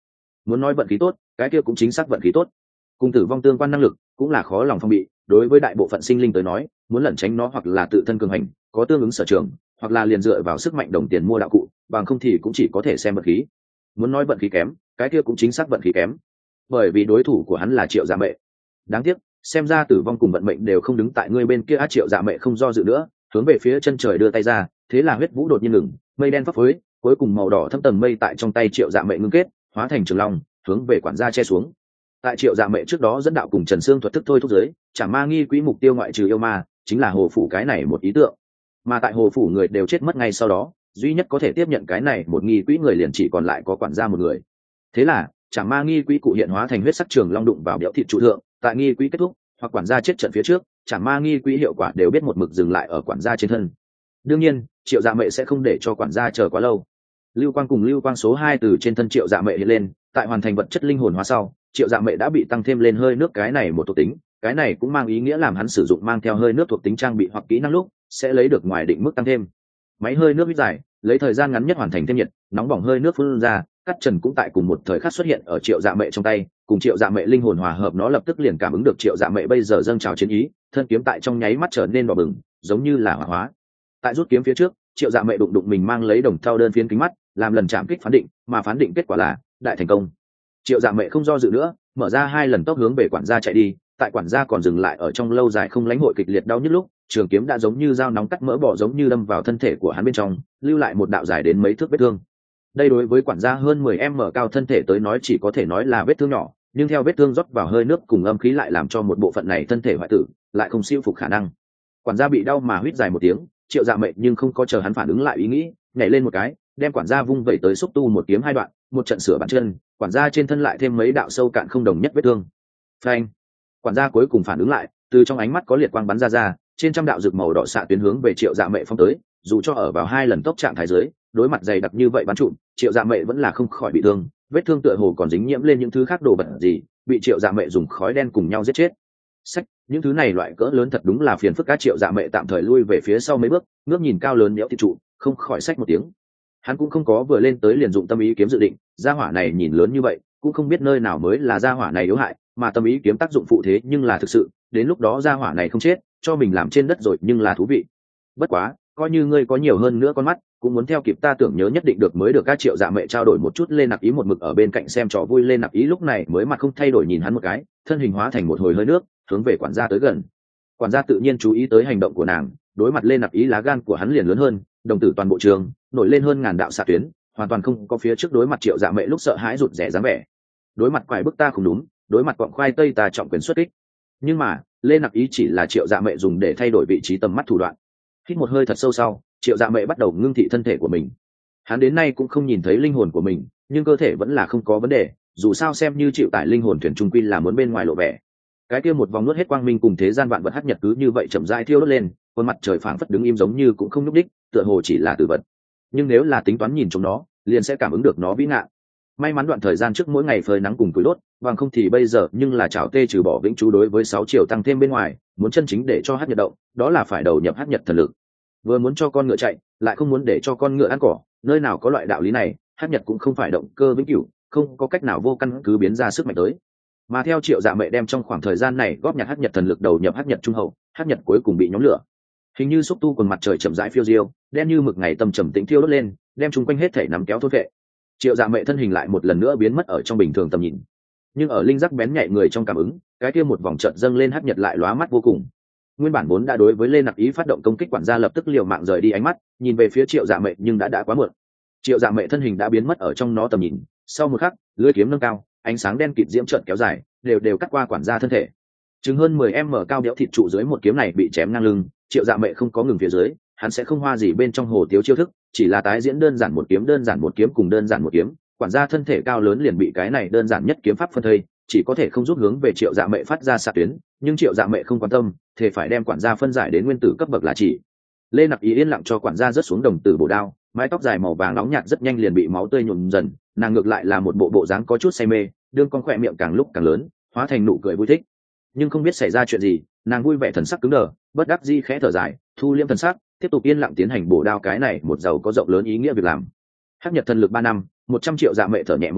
muốn nói vận khí tốt, cái kia cũng chính xác vận khí tốt. Cùng tử vong tương quan năng lực cũng là khó lòng phòng bị, đối với đại bộ phận sinh linh tới nói, muốn lẩn tránh nó hoặc là tự thân cường hành, có tương ứng sở trường, hoặc là liền dựa vào sức mạnh đồng tiền mua đạo cụ, bằng không thì cũng chỉ có thể xem vận khí. Muốn nói vận khí kém, cái kia cũng chính xác vận khí kém, bởi vì đối thủ của hắn là Triệu Dạ Mệ. Đáng tiếc, xem ra tử vong cùng vận mệnh đều không đứng tại ngươi bên kia. Triệu Dạ Mệ không do dự nữa, hướng về phía chân trời đưa tay ra, thế là huyết vũ đột nhiên ngừng, mây đen phấp phới, cuối cùng màu đỏ thâm tầng mây tại trong tay Triệu Dạ Mệ ngưng kết, hóa thành trường long, hướng về quản gia che xuống. Tại Triệu Dạ Mệ trước đó dẫn đạo cùng Trần Sương thuật thức thôi thúc giới, Trảm Ma Nghi Quỹ mục tiêu ngoại trừ yêu ma, chính là hồ phủ cái này một ý tượng. Mà tại hồ phủ người đều chết mất ngay sau đó, duy nhất có thể tiếp nhận cái này một nghi quỹ người liền chỉ còn lại có quản gia một người. Thế là Trảm Ma Nghi Quỹ cụ hiện hóa thành huyết sắc trường long đụng vào biểu thịt trụ thượng, tại nghi quỹ kết thúc hoặc quản gia chết trận phía trước, Trảm Ma Nghi Quỹ hiệu quả đều biết một mực dừng lại ở quản gia trên thân. Đương nhiên, Triệu Dạ Mệ sẽ không để cho quản gia chờ quá lâu. Lưu quang cùng lưu quang số 2 từ trên thân Triệu Dạ Mệ hiện lên, tại hoàn thành vật chất linh hồn hóa sau, Triệu Dạ Mệ đã bị tăng thêm lên hơi nước cái này một thuộc tính, cái này cũng mang ý nghĩa làm hắn sử dụng mang theo hơi nước thuộc tính trang bị hoặc kỹ năng lúc sẽ lấy được ngoài định mức tăng thêm. Máy hơi nước hít dài, lấy thời gian ngắn nhất hoàn thành thêm nhiệt, nóng bỏng hơi nước phun ra, cắt trần cũng tại cùng một thời khắc xuất hiện ở Triệu Dạ Mệ trong tay, cùng Triệu Dạ Mệ linh hồn hòa hợp, nó lập tức liền cảm ứng được Triệu Dạ Mệ bây giờ dâng trào chiến ý, thân kiếm tại trong nháy mắt trở nên đỏ bừng, giống như là hỏa hóa. Tại rút kiếm phía trước, Triệu Dạ Mệ đụng đụng mình mang lấy đồng thau đơn phiến kính mắt, làm lần chạm kích phán định, mà phán định kết quả là đại thành công. Triệu Dạ Mệ không do dự nữa, mở ra 2 lần tốc hướng về quản gia chạy đi. Tại quản gia còn dừng lại ở trong lâu dài không lãnh hội kịch liệt đau nhức lúc, trường kiếm đã giống như dao nóng cắt mỡ bỏ, giống như đâm vào thân thể của hắn bên trong, lưu lại một đạo dài đến mấy thước vết thương. Đây đối với quản gia hơn 10m cao thân thể tới nói chỉ có thể nói là vết thương nhỏ, nhưng theo vết thương rót vào hơi nước cùng âm khí lại làm cho một bộ phận này thân thể hoại tử, lại không siêu phục khả năng. Quản gia bị đau mà huýt dài một tiếng, Triệu Dạ Mệ nhưng không có chờ hắn phản ứng lại ý nghĩ, nhảy lên một cái, đem quản gia vung vẩy tới xúc tu một kiếm 2 đoạn, một trận sửa bàn chân, quản gia trên thân lại thêm mấy đạo sâu cạn không đồng nhất vết thương. Phanh! Quản gia cuối cùng phản ứng lại, từ trong ánh mắt có liệt quang bắn ra, trên trăm đạo rực màu đỏ xạ tuyến hướng về Triệu Dạ Mệ phóng tới, dù cho ở vào 2 lần tốc trạng thái dưới, đối mặt dày đặc như vậy bắn trụm, Triệu Dạ Mệ vẫn là không khỏi bị thương, vết thương tựa hồ còn dính nhiễm lên những thứ khác đồ vật gì, bị Triệu Dạ Mệ dùng khói đen cùng nhau giết chết. Sách, những thứ này loại cỡ lớn thật đúng là phiền phức. Các Triệu Dạ Mệ tạm thời lui về phía sau mấy bước, ngước nhìn cao lớn đẽo thịt trụ, không khỏi xách một tiếng. Hắn cũng không có vừa lên tới liền dụng tâm ý kiếm dự định, gia hỏa này nhìn lớn như vậy, cũng không biết nơi nào mới là gia hỏa này yếu hại, mà tâm ý kiếm tác dụng phụ thế nhưng là thực sự, đến lúc đó gia hỏa này không chết, cho mình làm trên đất rồi nhưng là thú vị. Bất quá, coi như ngươi có nhiều hơn nữa con mắt, cũng muốn theo kịp ta tưởng nhớ nhất định được mới được. Các Triệu Dạ Mệ trao đổi một chút, Lê Nạp Ý một mực ở bên cạnh xem trò vui. Lê Nạp Ý lúc này mới mặt không thay đổi nhìn hắn một cái, thân hình hóa thành một hồi hơi nước, hướng về quản gia tới gần. Quản gia tự nhiên chú ý tới hành động của nàng, đối mặt Lê Nạp Ý lá gan của hắn liền lớn hơn, đồng tử toàn bộ trường nổi lên hơn ngàn đạo xạ tuyến, hoàn toàn không có phía trước đối mặt Triệu Dạ Mệ lúc sợ hãi rụt rè dáng vẻ. Đối mặt quải bức ta không đúng, đối mặt quặng khoai tây ta trọng quyền xuất kích. Nhưng mà Lê Nạp Ý chỉ là Triệu Dạ Mệ dùng để thay đổi vị trí tầm mắt thủ đoạn. Hít một hơi thật sâu sau, Triệu Dạ Mệ bắt đầu ngưng thị thân thể của mình. Hắn đến nay cũng không nhìn thấy linh hồn của mình, nhưng cơ thể vẫn là không có vấn đề, dù sao xem như chịu tải linh hồn thuyền trung quy là muốn bên ngoài lộ vẻ. Cái kia một vòng nuốt hết quang minh cùng thế gian vạn vật hắc nhật cứ như vậy chậm rãi thiêu đốt lên, khuôn mặt trời phảng phất đứng im giống như cũng không nhúc đích, tựa hồ chỉ là tử vật. Nhưng nếu là tính toán nhìn chúng nó, liền sẽ cảm ứng được nó vĩ ngạn. May mắn đoạn thời gian trước mỗi ngày phơi nắng cùng tuổi đốt, bằng không thì bây giờ nhưng là chảo tê trừ bỏ vĩnh chú đối với 6 triệu tăng thêm bên ngoài, muốn chân chính để cho hắc nhật động, đó là phải đầu nhập hắc nhật thần lực. Vừa muốn cho con ngựa chạy, lại không muốn để cho con ngựa ăn cỏ, nơi nào có loại đạo lý này, hắc nhật cũng không phải động cơ vĩnh cửu, không có cách nào vô căn cứ biến ra sức mạnh tới. Mà theo Triệu Dạ Mệ đem trong khoảng thời gian này góp nhặt hắc nhật thần lực đầu nhập hắc nhật trung hậu, hắc nhật cuối cùng bị nhóm lửa. Hình như xúc tu quần mặt trời chậm rãi phiêu diêu, đen như mực ngày tâm trầm tĩnh thiêu đốt lên, đem chung quanh hết thể nắm kéo thôn vệ. Triệu Dạ Mệ thân hình lại một lần nữa biến mất ở trong bình thường tầm nhìn, nhưng ở linh giác bén nhạy người trong cảm ứng, cái kia một vòng chợt dâng lên hắc nhật lại lóa mắt vô cùng. Nguyên bản vốn đã đối với Lê Nạp Ý phát động công kích, quản gia lập tức liều mạng rời đi ánh mắt, nhìn về phía Triệu Dạ Mệ nhưng đã quá muộn. Triệu Dạ Mệ thân hình đã biến mất ở trong nó tầm nhìn, sau một khắc, lưỡi kiếm nâng cao, ánh sáng đen kịt diễm chợt kéo dài, đều cắt qua quản gia thân thể. Chừng hơn 10m cao đẽo thịt trụ dưới một kiếm này bị chém ngang lưng, Triệu Dạ Mệ không có ngừng phía dưới, hắn sẽ không hoa gì bên trong hồ tiếu chiêu thức, chỉ là tái diễn đơn giản một kiếm cùng đơn giản một kiếm, quản gia thân thể cao lớn liền bị cái này đơn giản nhất kiếm pháp phân thây, chỉ có thể không rút hướng về Triệu Dạ Mệ phát ra xạ tuyến, nhưng Triệu Dạ Mệ không quan tâm, thể phải đem quản gia phân giải đến nguyên tử cấp bậc là chỉ. Lê Nạp Ý yên lặng cho quản gia rớt xuống đồng tử bổ đao, mái tóc dài màu vàng nóng nhạt rất nhanh liền bị máu tươi nhuộm dần, nàng ngược lại là một bộ dáng có chút say mê, đương con khỏe miệng càng lúc càng lớn, hóa thành nụ cười vui thích. Nhưng không biết xảy ra chuyện gì, nàng vui vẻ thần sắc cứng đờ, bất đắc dĩ khẽ thở dài, thu liễm thần sắc, tiếp tục yên lặng tiến hành bổ đao cái này một giàu có rộng lớn ý nghĩa việc làm. Hắc nhật thần lực 3 năm, 100 triệu. Dạ Mệ thở nhẹ một cái,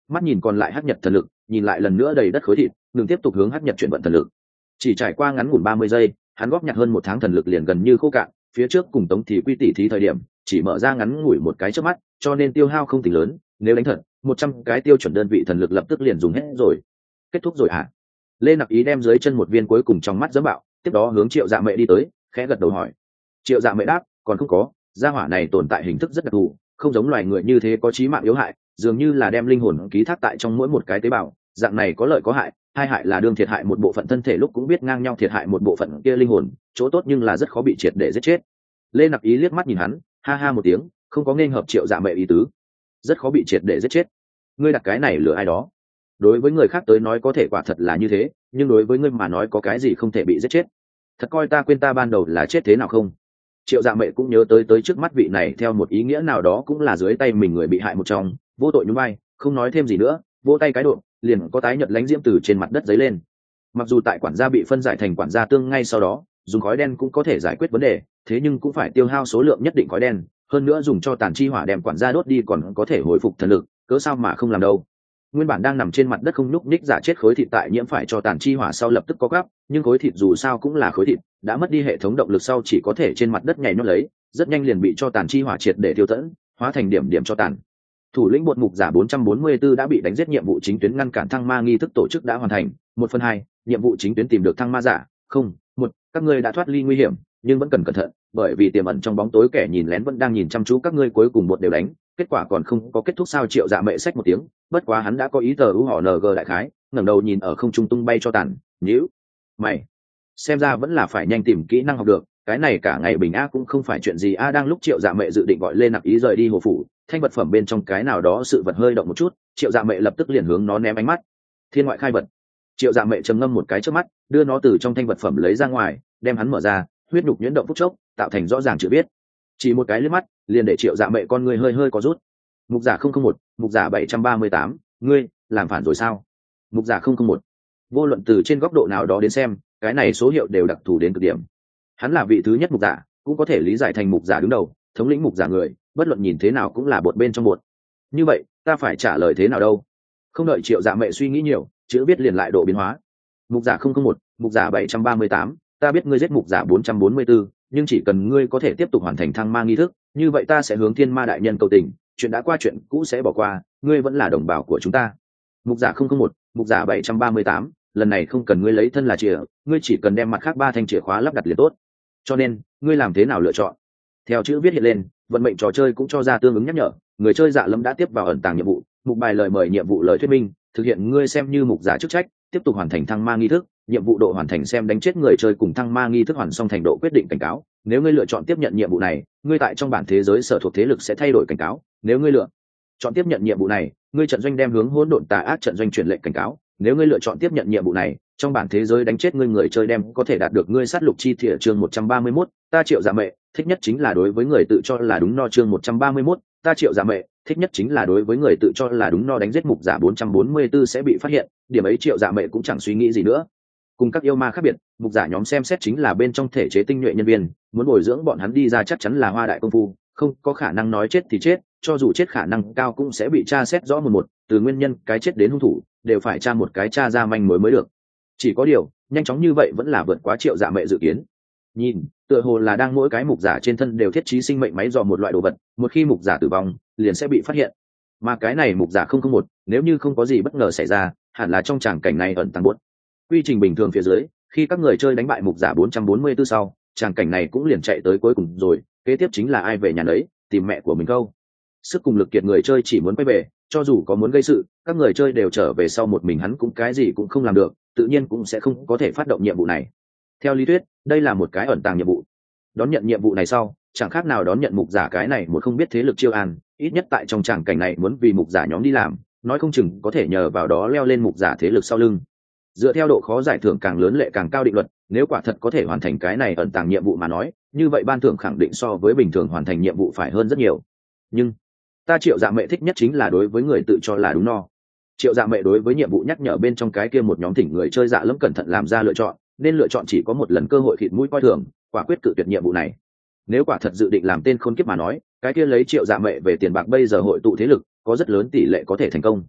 mắt nhìn còn lại hắc nhật thần lực, nhìn lại lần nữa đầy đất khối thịt, ngừng tiếp tục hướng hắc nhật chuyển vận thần lực. Chỉ trải qua ngắn ngủn 30 giây, hắn góp nhặt hơn một tháng thần lực liền gần như khô cạn, phía trước cùng Tống thì quy tỷ thí thời điểm, chỉ mở ra ngắn ngủi một cái chớp mắt, cho nên tiêu hao không tính lớn, nếu đánh thật, 100 cái tiêu chuẩn đơn vị thần lực lập tức liền dùng hết rồi. Kết thúc rồi hả? Lê Nặc Ý đem dưới chân một viên cuối cùng trong mắt giẫm bạo, tiếp đó hướng Triệu Dạ Mệ đi tới, khẽ gật đầu hỏi. Triệu Dạ Mệ đáp, còn không có, gia hỏa này tồn tại hình thức rất đặc thù, không giống loài người như thế có chí mạng yếu hại, dường như là đem linh hồn ký thác tại trong mỗi một cái tế bào, dạng này có lợi có hại, hai hại là đương thiệt hại một bộ phận thân thể lúc cũng biết ngang nhau thiệt hại một bộ phận kia linh hồn, chỗ tốt nhưng là rất khó bị triệt để giết chết. Lê Nặc Ý liếc mắt nhìn hắn, ha ha một tiếng, không có nên hợp Triệu Dạ Mệ ý tứ. Rất khó bị triệt để giết chết. Ngươi đặt cái này lừa ai đó? Đối với người khác tới nói có thể quả thật là như thế, nhưng đối với ngươi mà nói có cái gì không thể bị giết chết? Thật coi ta quên ta ban đầu là chết thế nào không? Triệu Dạ Mệ cũng nhớ tới trước mắt vị này theo một ý nghĩa nào đó cũng là dưới tay mình người bị hại một trong, vô tội nhún vai, không nói thêm gì nữa, vỗ tay cái độ, liền có tái nhợt lánh diễm từ trên mặt đất giấy lên. Mặc dù tại quản gia bị phân giải thành quản gia tương ngay sau đó, dùng khói đen cũng có thể giải quyết vấn đề, thế nhưng cũng phải tiêu hao số lượng nhất định khói đen, hơn nữa dùng cho tàn chi hỏa đem quản gia đốt đi còn có thể hồi phục thần lực, cớ sao mà không làm đâu. Nguyên bản đang nằm trên mặt đất không nhúc nhích giả chết khối thịt tại nhiễm phải cho tàn chi hỏa sau lập tức có gắp, nhưng khối thịt dù sao cũng là khối thịt, đã mất đi hệ thống động lực sau chỉ có thể trên mặt đất nhảy nhót lấy, rất nhanh liền bị cho tàn chi hỏa triệt để tiêu tẫn, hóa thành điểm điểm cho tàn. Thủ lĩnh bột mục giả 444 đã bị đánh giết, nhiệm vụ chính tuyến ngăn cản thăng ma nghi thức tổ chức đã hoàn thành. 1/2, nhiệm vụ chính tuyến tìm được thăng ma giả. Không, các ngươi đã thoát ly nguy hiểm, nhưng vẫn cần cẩn thận, bởi vì tiềm ẩn trong bóng tối kẻ nhìn lén vẫn đang nhìn chăm chú các ngươi, cuối cùng một đều đánh, kết quả còn không có kết thúc sao? Triệu Dạ Mệ xách một tiếng, bất quá hắn đã có ý tờ ưu họ ng đại khái, ngẩng đầu nhìn ở không trung tung bay cho tàn, nhíu mày, xem ra vẫn là phải nhanh tìm kỹ năng học được, cái này cả ngày bình a cũng không phải chuyện gì a. Đang lúc Triệu Dạ Mệ dự định gọi Lê Nặc Ý rời đi hồ phủ, thanh vật phẩm bên trong cái nào đó sự vật hơi động một chút, Triệu Dạ Mệ lập tức liền hướng nó ném ánh mắt. Thiên ngoại khai vật. Triệu Dạ Mệ trầm ngâm một cái trước mắt, đưa nó từ trong thanh vật phẩm lấy ra ngoài, đem hắn mở ra, huyết nhục nhuyễn động phút chốc, tạo thành rõ ràng chữ viết. Chỉ một cái liếc mắt, liền để Triệu Dạ Mệ con người hơi có rút. Mục giả 001, mục giả 738, ngươi làm phản rồi sao? Mục giả 001. Vô luận từ trên góc độ nào đó đến xem, cái này số hiệu đều đặc thù đến cực điểm. Hắn là vị thứ nhất mục giả, cũng có thể lý giải thành mục giả đứng đầu, thống lĩnh mục giả người, bất luận nhìn thế nào cũng là bột bên trong bột. Như vậy, ta phải trả lời thế nào đâu? Không đợi Triệu Dạ Mệ suy nghĩ nhiều, chữ viết liền lại độ biến hóa. Mục giả 001, mục giả 738, ta biết ngươi giết mục giả 444, nhưng chỉ cần ngươi có thể tiếp tục hoàn thành thăng ma nghi thức, như vậy ta sẽ hướng Thiên Ma đại nhân cầu tình, chuyện đã qua chuyện cũ sẽ bỏ qua, ngươi vẫn là đồng bào của chúng ta. Mục giả 001, mục giả 738, lần này không cần ngươi lấy thân là chìa, ngươi chỉ cần đem mặt khác 3 thanh chìa khóa lắp đặt liền tốt. Cho nên, ngươi làm thế nào lựa chọn? Theo chữ viết hiện lên, vận mệnh trò chơi cũng cho ra tương ứng nhắc nhở, người chơi Dạ Lâm đã tiếp vào ẩn tàng nhiệm vụ, mục bài lời mời nhiệm vụ lời thuyết minh, thực hiện ngươi xem như mục giả chức trách, tiếp tục hoàn thành thăng ma nghi thức, nhiệm vụ độ hoàn thành xem đánh chết người chơi cùng thăng ma nghi thức hoàn xong thành độ quyết định cảnh cáo. Nếu ngươi lựa chọn tiếp nhận nhiệm vụ này, ngươi tại trong bản thế giới sở thuộc thế lực sẽ thay đổi cảnh cáo. Nếu ngươi lựa chọn tiếp nhận nhiệm vụ này, ngươi trận doanh đem hướng hỗn độn tà ác trận doanh chuyển lệnh cảnh cáo. Nếu ngươi lựa chọn tiếp nhận nhiệm vụ này, trong bản thế giới đánh chết ngươi người chơi đem có thể đạt được ngươi sát lục chi thìa. Chương 131, ta Triệu Dạ Mệ, thích nhất chính là đối với người tự cho là đúng no. Chương 131, ta Triệu Dạ Mệ, thích nhất chính là đối với người tự cho là đúng no. Đánh giết mục giả 444 sẽ bị phát hiện, điểm ấy Triệu Dạ Mệ cũng chẳng suy nghĩ gì nữa. Cùng các yêu ma khác biệt, mục giả nhóm xem xét chính là bên trong thể chế tinh nhuệ nhân viên, muốn bồi dưỡng bọn hắn đi ra chắc chắn là hoa đại công phu, không có khả năng nói chết thì chết, cho dù chết khả năng cao cũng sẽ bị tra xét rõ một, từ nguyên nhân cái chết đến hung thủ, đều phải tra một cái tra ra manh mối mới được. Chỉ có điều, nhanh chóng như vậy vẫn là vượt quá Triệu Dạ Mệ dự kiến. Nhìn, tựa hồ là đang mỗi cái mục giả trên thân đều thiết trí sinh mệnh máy dò một loại đồ vật, một khi mục giả tử vong, liền sẽ bị phát hiện. Mà cái này mục giả 001, nếu như không có gì bất ngờ xảy ra, hẳn là trong tràng cảnh này ẩn tàng buốt. Quy trình bình thường phía dưới, khi các người chơi đánh bại mục giả 444 sau, tràng cảnh này cũng liền chạy tới cuối cùng rồi, kế tiếp chính là ai về nhà nấy, tìm mẹ của mình câu. Sức cùng lực kiệt người chơi chỉ muốn quay về, cho dù có muốn gây sự, các người chơi đều trở về sau một mình hắn cũng cái gì cũng không làm được, tự nhiên cũng sẽ không có thể phát động nhiệm vụ này. Theo lý thuyết, đây là một cái ẩn tàng nhiệm vụ. Đón nhận nhiệm vụ này sau, chẳng khác nào đón nhận mục giả cái này một không biết thế lực chiêu an, ít nhất tại trong tràng cảnh này muốn vì mục giả nhóm đi làm, nói không chừng có thể nhờ vào đó leo lên mục giả thế lực sau lưng. Dựa theo độ khó giải thưởng càng lớn lệ càng cao định luật, nếu quả thật có thể hoàn thành cái này ẩn tàng nhiệm vụ mà nói, như vậy ban thưởng khẳng định so với bình thường hoàn thành nhiệm vụ phải hơn rất nhiều. Nhưng ta Triệu Dạ Mệ thích nhất chính là đối với người tự cho là đúng no. Triệu Dạ Mệ đối với nhiệm vụ nhắc nhở bên trong cái kia một nhóm thỉnh người chơi Dạ Lâm cẩn thận làm ra lựa chọn, nên lựa chọn chỉ có một lần cơ hội thịt mũi coi thường, quả quyết cự tuyệt nhiệm vụ này. Nếu quả thật dự định làm tên khôn kiếp mà nói, cái kia lấy Triệu Dạ Mệ về tiền bạc bây giờ hội tụ thế lực, có rất lớn tỷ lệ có thể thành công.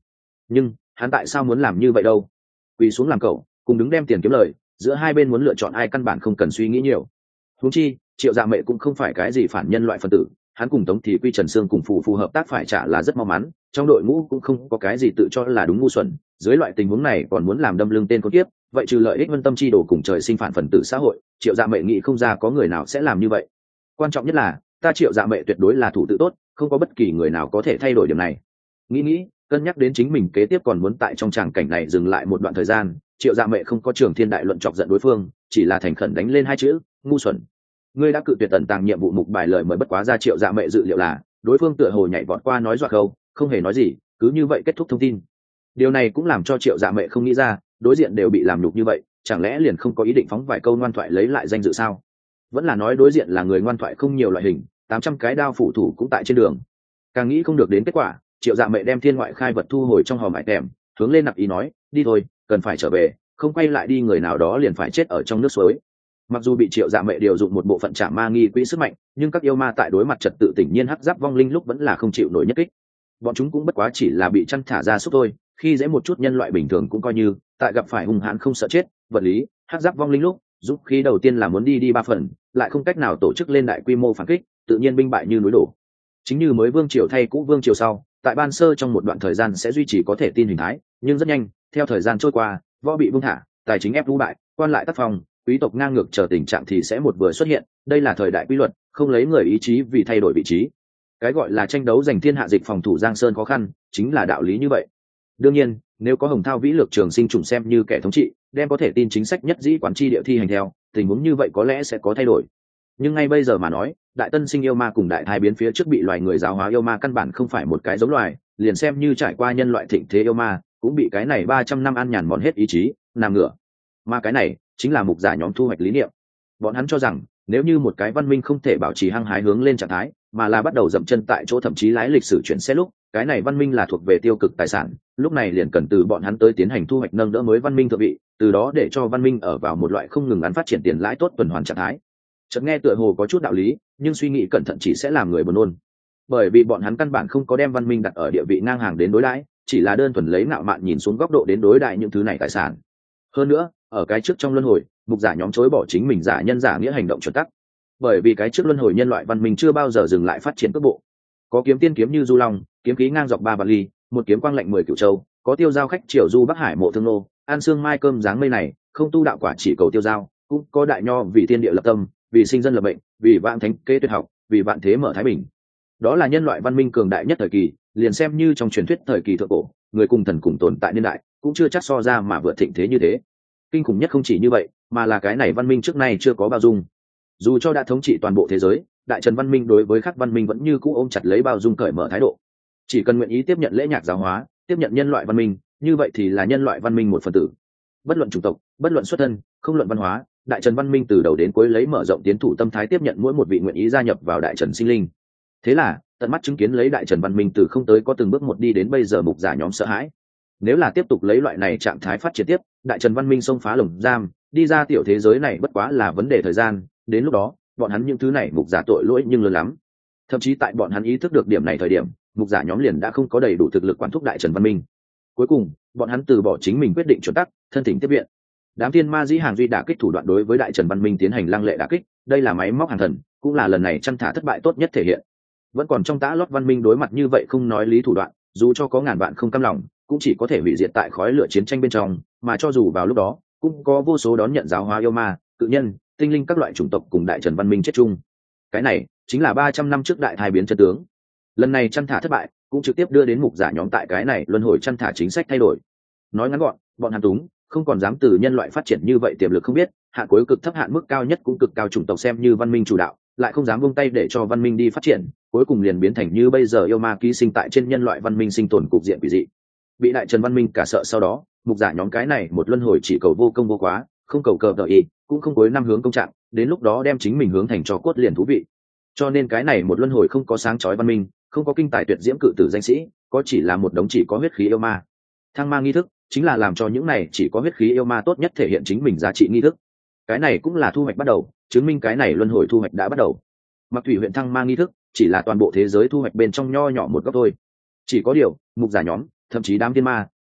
Nhưng hắn tại sao muốn làm như vậy đâu? Quỳ xuống làm cậu cùng đứng đem tiền kiếm lời, giữa hai bên muốn lựa chọn ai căn bản không cần suy nghĩ nhiều. Huống chi Triệu Dạ Mệ cũng không phải cái gì phản nhân loại phân tử, hắn cùng Tống Thị Quy Trần Sương cùng phù hợp tác phải trả là rất mau mắn, trong đội ngũ cũng không có cái gì tự cho là đúng ngu xuẩn, dưới loại tình huống này còn muốn làm đâm lưng tên con kiếp, vậy trừ lợi ích vân tâm chi đồ cùng trời sinh phản phần tử xã hội, Triệu Dạ Mệ nghĩ không ra có người nào sẽ làm như vậy. Quan trọng nhất là ta Triệu Dạ Mệ tuyệt đối là thủ tự tốt, không có bất kỳ người nào có thể thay đổi điểm này. Nghĩ cân nhắc đến chính mình kế tiếp còn muốn tại trong tràng cảnh này dừng lại một đoạn thời gian, Triệu Dạ Mệ không có Trường Thiên đại luận chọc giận đối phương, chỉ là thành khẩn đánh lên hai chữ ngu xuẩn. Ngươi đã cự tuyệt tận tàng nhiệm vụ mục bài lời mới bất quá ra. Triệu Dạ Mệ dự liệu là đối phương tựa hồ nhảy vọt qua nói dọa khâu, không hề nói gì, cứ như vậy kết thúc thông tin. Điều này cũng làm cho Triệu Dạ Mệ không nghĩ ra, đối diện đều bị làm nhục như vậy, chẳng lẽ liền không có ý định phóng vài câu ngoan thoại lấy lại danh dự sao? Vẫn là nói đối diện là người ngoan thoại không nhiều loại hình, 800 cái đao phủ thủ cũng tại trên đường. Càng nghĩ không được đến kết quả, Triệu Dạ Mệ đem thiên ngoại khai vật thu hồi trong hòm hải tèm, hướng lên nặc ý nói, đi thôi, cần phải trở về, không quay lại đi người nào đó liền phải chết ở trong nước suối. Mặc dù bị Triệu Dạ Mệ điều dụng một bộ phận trả ma nghi quỹ sức mạnh, nhưng các yêu ma tại đối mặt trật tự tỉnh nhiên hắc giáp vong linh lúc vẫn là không chịu nổi nhất kích. Bọn chúng cũng bất quá chỉ là bị chăn thả ra xúc thôi, khi dễ một chút nhân loại bình thường cũng coi như, tại gặp phải hung hãn không sợ chết, vật lý, hắc giáp vong linh lúc, giúp khí đầu tiên là muốn đi 3 phần, lại không cách nào tổ chức lên đại quy mô phản kích, tự nhiên binh bại như núi đổ. Chính như mới vương triều thay cũ vương triều sau, tại ban sơ trong một đoạn thời gian sẽ duy trì có thể tin hình thái, nhưng rất nhanh, theo thời gian trôi qua, võ bị buông thả, tài chính ép vũ bại, quan lại tác phong, quý tộc ngang ngược chờ tình trạng thì sẽ một vừa xuất hiện, đây là thời đại quy luật, không lấy người ý chí vì thay đổi vị trí. Cái gọi là tranh đấu giành thiên hạ dịch phòng thủ giang sơn khó khăn, chính là đạo lý như vậy. Đương nhiên, nếu có Hồng Thao Vĩ Lược Trường Sinh trùng xem như kẻ thống trị, đem có thể tin chính sách nhất dĩ quán chi địa thi hành theo, tình huống như vậy có lẽ sẽ có thay đổi. Nhưng ngay bây giờ mà nói, đại tân sinh yêu ma cùng đại thai biến phía trước bị loài người giáo hóa yêu ma căn bản không phải một cái giống loài, liền xem như trải qua nhân loại thịnh thế yêu ma, cũng bị cái này 300 năm ăn nhàn mòn hết ý chí, nằm ngửa. Mà cái này chính là mục giả nhóm thu hoạch lý niệm. Bọn hắn cho rằng, nếu như một cái văn minh không thể bảo trì hăng hái hướng lên trạng thái, mà là bắt đầu dậm chân tại chỗ thậm chí lái lịch sử chuyển xe lúc, cái này văn minh là thuộc về tiêu cực tài sản, lúc này liền cần từ bọn hắn tới tiến hành thu hoạch nâng đỡ mới văn minh thượng vị, từ đó để cho văn minh ở vào một loại không ngừng ăn phát triển tiền lãi tốt tuần hoàn trạng thái. Chợt nghe tựa hồ có chút đạo lý, nhưng suy nghĩ cẩn thận chỉ sẽ làm người buồn nôn. Bởi vì bọn hắn căn bản không có đem văn minh đặt ở địa vị ngang hàng đến đối đãi, chỉ là đơn thuần lấy ngạo mạn nhìn xuống góc độ đến đối đại những thứ này tài sản. Hơn nữa, ở cái trước trong luân hồi, mục giả nhóm chối bỏ chính mình giả nhân giả nghĩa hành động chuẩn tắc. Bởi vì cái trước luân hồi nhân loại văn minh chưa bao giờ dừng lại phát triển cước bộ. Có kiếm tiên kiếm như du long, kiếm khí ngang dọc 3 vạn ly, một kiếm quang lạnh 10 cửu châu, có tiêu giao khách triều du bắc hải mộ thương nô, ăn xương mai cơm dáng mây này, không tu đạo quả chỉ cầu tiêu giao, cũng có đại nho vì thiên địa lập tâm, vì sinh dân lập mệnh, vì vạn thánh kế tuyệt học, vì vạn thế mở thái bình. Đó là nhân loại văn minh cường đại nhất thời kỳ, liền xem như trong truyền thuyết thời kỳ thượng cổ, người cùng thần cùng tồn tại niên đại, cũng chưa chắc so ra mà vượt thịnh thế như thế. Kinh khủng nhất không chỉ như vậy, mà là cái này văn minh trước nay chưa có bao dung. Dù cho đã thống trị toàn bộ thế giới, đại trần văn minh đối với các văn minh vẫn như cũ ôm chặt lấy bao dung cởi mở thái độ. Chỉ cần nguyện ý tiếp nhận lễ nhạc giáo hóa, tiếp nhận nhân loại văn minh, như vậy thì là nhân loại văn minh một phần tử. Bất luận chủng tộc, bất luận xuất thân, không luận văn hóa, đại trần văn minh từ đầu đến cuối lấy mở rộng tiến thủ tâm thái tiếp nhận mỗi một vị nguyện ý gia nhập vào đại trần sinh linh. Thế là tận mắt chứng kiến lấy đại trần văn minh từ không tới có từng bước một đi đến bây giờ mục giả nhóm sợ hãi. Nếu là tiếp tục lấy loại này trạng thái phát triển tiếp, đại trần văn minh xông phá lồng giam, đi ra tiểu thế giới này bất quá là vấn đề thời gian, đến lúc đó bọn hắn những thứ này mục giả tội lỗi nhưng lớn lắm. Thậm chí tại bọn hắn ý thức được điểm này thời điểm, mục giả nhóm liền đã không có đầy đủ thực lực quản thúc đại trần văn minh. Cuối cùng bọn hắn từ bỏ chính mình quyết định chuẩn tắc, thân thỉnh tiếp viện. Đám tiên ma dĩ hàng duy đả kích thủ đoạn đối với đại trần văn minh tiến hành lăng lệ đả kích, đây là máy móc hàng thần, cũng là lần này chăn thả thất bại tốt nhất thể hiện. Vẫn còn trong tã lót văn minh đối mặt như vậy không nói lý thủ đoạn, dù cho có ngàn vạn không cam lòng, cũng chỉ có thể hủy diệt tại khói lửa chiến tranh bên trong, mà cho dù vào lúc đó cũng có vô số đón nhận giáo hóa yêu ma, cự nhân, tinh linh các loại chủng tộc cùng đại trần văn minh chết chung. Cái này chính là 300 năm trước đại thai biến chân tướng. Lần này chăn thả thất bại cũng trực tiếp đưa đến mục giả nhóm tại cái này luân hồi chăn thả chính sách thay đổi. Nói ngắn gọn, bọn hắn túng không còn dám từ nhân loại phát triển như vậy tiềm lực không biết, hạn cuối cực thấp hạn mức cao nhất cũng cực cao chủng tộc xem như văn minh chủ đạo, lại không dám buông tay để cho văn minh đi phát triển, cuối cùng liền biến thành như bây giờ yêu ma ký sinh tại trên nhân loại văn minh sinh tồn cục diện quỷ dị. Bị đại trần văn minh cả sợ sau đó, mục giả nhóm cái này một luân hồi chỉ cầu vô công vô quá, không cầu cờ đợi ý, cũng không cuối năm hướng công trạng, đến lúc đó đem chính mình hướng thành cho cốt liền thú vị. Cho nên cái này một luân hồi không có sáng chói văn minh, không có kinh tài tuyệt diễm cự tử danh sĩ, có chỉ là một đống chỉ có huyết khí yêu ma. Thăng ma nghi thức chính là làm cho những này chỉ có huyết khí yêu ma tốt nhất thể hiện chính mình giá trị nghi thức. Cái này cũng là thu hoạch bắt đầu, chứng minh cái này luân hồi thu hoạch đã bắt đầu. Mặc thủy huyện thăng ma nghi thức chỉ là toàn bộ thế giới thu hoạch bên trong nho nhỏ một góc thôi. Chỉ có điều mục giả nhóm, thậm chí đám tiên ma